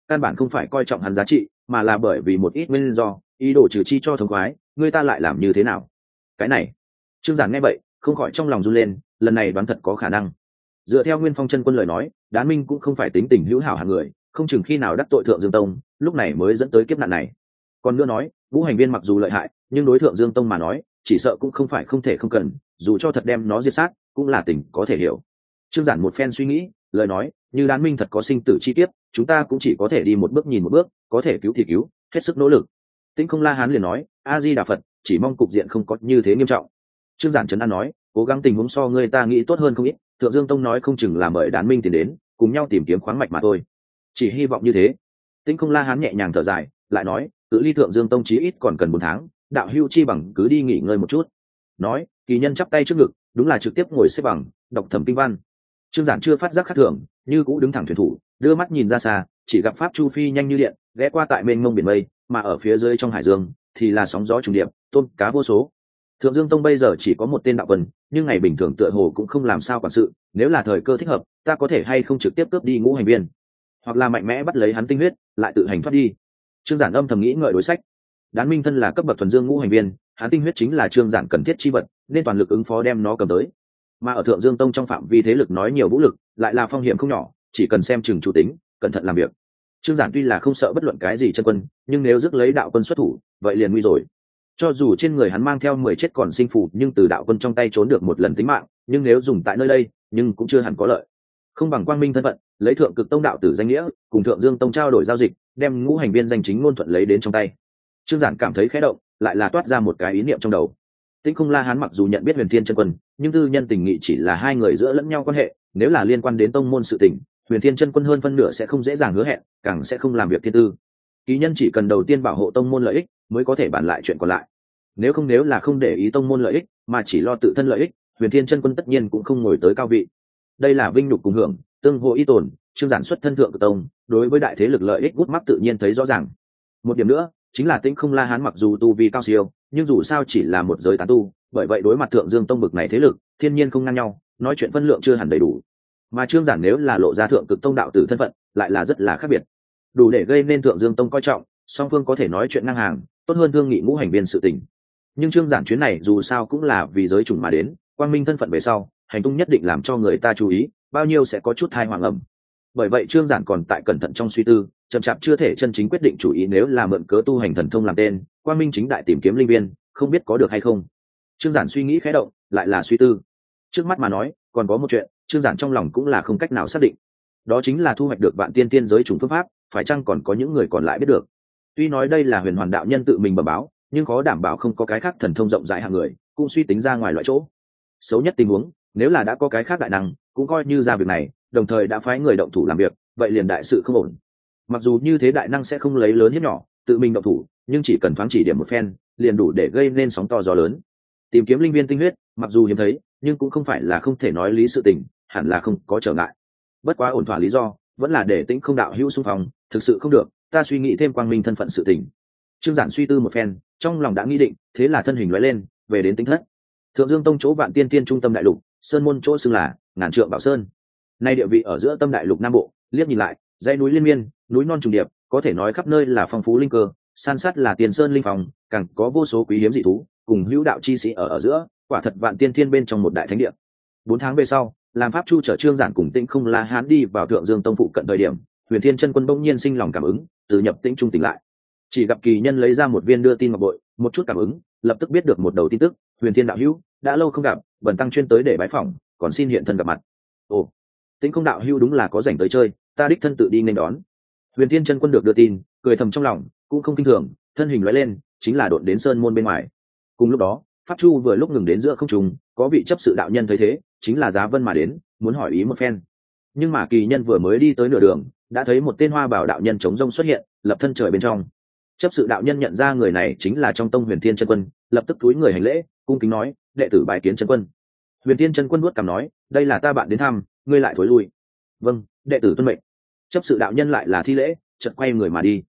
căn bản không phải coi trọng hắn giá trị, mà là bởi vì một ít nguyên do ý đồ trừ chi cho thống khoái, người ta lại làm như thế nào? Cái này, Trương Giản nghe vậy không khỏi trong lòng run lên, lần này đoán thật có khả năng. Dựa theo Nguyên Phong chân quân lời nói, Đán Minh cũng không phải tính tình hữu hảo hạng người, không chừng khi nào đắc tội Thượng Dương Tông, lúc này mới dẫn tới kiếp nạn này. Còn nữa nói, Vũ Hành Viên mặc dù lợi hại, nhưng đối Thượng Dương Tông mà nói, chỉ sợ cũng không phải không thể không cần, dù cho thật đem nó diệt sát, cũng là tình có thể hiểu. Trương Giản một phen suy nghĩ, lời nói, như Đán Minh thật có sinh tử chi kiếp, chúng ta cũng chỉ có thể đi một bước nhìn một bước, có thể cứu thì cứu, hết sức nỗ lực. Tĩnh Không La Hán liền nói, A Di Đà Phật, chỉ mong cục diện không có như thế nghiêm trọng. Trương Giản trấn an nói, cố gắng tình huống so người ta nghĩ tốt hơn không ít, Thượng Dương Tông nói không chừng là mời Đán Minh tiền đến, cùng nhau tìm kiếm khoáng mạch mà thôi. Chỉ hy vọng như thế. Tĩnh Không La Hán nhẹ nhàng thở dài, lại nói, cự ly Thượng Dương Tông chí ít còn cần bốn tháng, đạo hưu chi bằng cứ đi nghỉ ngơi một chút. Nói, kỳ nhân chắp tay trước ngực, đúng là trực tiếp ngồi xếp bằng, đọc thẩm kinh văn. Trương Giản chưa phát giác khác thường, như cũ đứng thẳng thuyền thủ, đưa mắt nhìn ra xa, chỉ gặp pháp chu phi nhanh như điện, ghé qua tại mênh mông biển mây, mà ở phía dưới trong hải dương thì là sóng gió trùng điệp, tôm cá vô số. Thượng Dương Tông bây giờ chỉ có một tên đạo quân, nhưng ngày bình thường tựa hồ cũng không làm sao quản sự, nếu là thời cơ thích hợp, ta có thể hay không trực tiếp cướp đi Ngũ Hành Viên, hoặc là mạnh mẽ bắt lấy hắn tinh huyết, lại tự hành thoát đi. Trương Giản âm thầm nghĩ ngợi đối sách. Đán Minh thân là cấp bậc thuần dương Ngũ Hành Viên, hắn tinh huyết chính là Trương Giản cần thiết chi vật, nên toàn lực ứng phó đem nó cầm tới. Mà ở Thượng Dương Tông trong phạm vi thế lực nói nhiều vũ lực, lại là phong hiểm không nhỏ, chỉ cần xem chừng chủ tính, cẩn thận làm việc. Trương Giản tuy là không sợ bất luận cái gì chân quân, nhưng nếu rước lấy đạo quân xuất thủ, vậy liền nguy rồi. Cho dù trên người hắn mang theo mười chết còn sinh phù, nhưng từ đạo quân trong tay trốn được một lần tính mạng, nhưng nếu dùng tại nơi đây, nhưng cũng chưa hẳn có lợi. Không bằng quang minh thân phận, lấy Thượng Cực Tông đạo tử danh nghĩa, cùng Thượng Dương Tông trao đổi giao dịch, đem Ngũ Hành Viên danh chính ngôn thuận lấy đến trong tay. Trương Giản cảm thấy khẽ động, lại là toát ra một cái ý niệm trong đầu. Tĩnh Không La Hán mặc dù nhận biết Huyền Thiên chân quân, nhưng tư nhân tình nghị chỉ là hai người giữa lẫn nhau quan hệ, nếu là liên quan đến tông môn sự tình, Huyền Thiên chân quân hơn phân nửa sẽ không dễ dàng hứa hẹn, càng sẽ không làm việc thiên tư. Ký nhân chỉ cần đầu tiên bảo hộ tông môn lợi ích, mới có thể bàn lại chuyện còn lại. Nếu không nếu là không để ý tông môn lợi ích, mà chỉ lo tự thân lợi ích, Huyền Thiên chân quân tất nhiên cũng không ngồi tới cao vị. Đây là vinh nhục cùng hưởng, tương hỗ ý tồn, Trương Giản xuất thân Thượng Cực Tông, đối với đại thế lực lợi ích gút mắt tự nhiên thấy rõ ràng. Một điểm nữa, chính là Tĩnh Không La Hán mặc dù tu vi cao siêu, nhưng dù sao chỉ là một giới tán tu, bởi vậy đối mặt Thượng Dương Tông bực này thế lực, thiên nhiên không ngang nhau, nói chuyện phân lượng chưa hẳn đầy đủ. Mà Trương Giản nếu là lộ ra Thượng Cực Tông đạo tử thân phận, lại là rất là khác biệt, đủ để gây nên Thượng Dương Tông coi trọng, song phương có thể nói chuyện ngang hàng, tốt hơn thương nghị Ngũ Hành Viên sự tình. Nhưng Trương Giản chuyến này dù sao cũng là vì giới chủng mà đến, quang minh thân phận về sau, hành tung nhất định làm cho người ta chú ý, bao nhiêu sẽ có chút tai hoàng ẩm. Bởi vậy Trương Giản còn tại cẩn thận trong suy tư, chậm chạp chưa thể chân chính quyết định chủ ý, nếu là mượn cớ tu hành thần thông làm tên, quang minh chính đại tìm kiếm linh viên, không biết có được hay không. Trương Giản suy nghĩ khẽ động, lại là suy tư. Trước mắt mà nói, còn có một chuyện, Trương Giản trong lòng cũng là không cách nào xác định. Đó chính là thu hoạch được vạn tiên tiên giới chủng phương pháp, phải chăng còn có những người còn lại biết được. Tuy nói đây là Huyền Hoàn đạo nhân tự mình bẩm báo, nhưng khó đảm bảo không có cái khác thần thông rộng rãi hạng người, cũng suy tính ra ngoài loại chỗ. Xấu nhất tình huống, nếu là đã có cái khác đại năng, cũng coi như ra việc này, đồng thời đã phái người động thủ làm việc, vậy liền đại sự không ổn. Mặc dù như thế đại năng sẽ không lấy lớn hiếp nhỏ, tự mình động thủ, nhưng chỉ cần thoáng chỉ điểm một phen, liền đủ để gây nên sóng to gió lớn. Tìm kiếm linh viên tinh huyết, mặc dù hiếm thấy, nhưng cũng không phải là không thể nói lý sự tình, hẳn là không có trở ngại. Bất quá ổn thỏa lý do, vẫn là để Tĩnh Không đạo hữu xung phong, thực sự không được, ta suy nghĩ thêm quang minh thân phận sự tình. Trương Giản suy tư một phen, trong lòng đã nghĩ định, thế là thân hình lóe lên, về đến Tĩnh Thất. Thượng Dương Tông chỗ Vạn Tiên Tiên trung tâm đại lục, sơn môn chỗ xưng là Ngàn Trượng Bảo Sơn. Nay địa vị ở giữa tâm đại lục Nam Bộ, liếc nhìn lại, dãy núi liên miên, núi non trùng điệp, có thể nói khắp nơi là phong phú linh cơ, san sát là tiền sơn linh phòng, càng có vô số quý hiếm dị thú, cùng hữu đạo chi sĩ ở ở giữa, quả thật Vạn Tiên Thiên bên trong một đại thánh địa. Bốn tháng về sau, làm pháp chu chở Trương Giản cùng Tĩnh Không La Hán đi vào Thượng Dương Tông phụ cận thời điểm, Huyền Thiên chân quân bỗng nhiên sinh lòng cảm ứng, từ nhập tĩnh trung tỉnh lại. Chỉ gặp kỳ nhân lấy ra một viên đưa tin ngọc bội, một chút cảm ứng, lập tức biết được một đầu tin tức, Huyền Thiên đạo hữu, đã lâu không gặp, bần tăng chuyên tới để bái phỏng, còn xin hiện thân gặp mặt. Ồ, Tĩnh Không đạo hữu đúng là có rảnh tới chơi, ta đích thân tự đi nên đón. Huyền Thiên chân quân được đưa tin, cười thầm trong lòng, cũng không kinh thường, thân hình lóe lên, chính là độn đến sơn môn bên ngoài. Cùng lúc đó, pháp chu vừa lúc ngừng đến giữa không trung, có vị chấp sự đạo nhân thấy thế, chính là Giá Vân mà đến, muốn hỏi ý một phen. Nhưng mà kỳ nhân vừa mới đi tới nửa đường, đã thấy một tên hoa bảo đạo nhân chống rông xuất hiện, lập thân trời bên trong. Chấp sự đạo nhân nhận ra người này chính là trong tông Huyền Thiên chân quân, lập tức cúi người hành lễ, cung kính nói, đệ tử bái kiến chân quân. Huyền Thiên chân quân nuốt cằm nói, đây là ta bạn đến thăm, ngươi lại thối lui. Vâng, đệ tử tuân mệnh. Chấp sự đạo nhân lại là thi lễ, chợt quay người mà đi.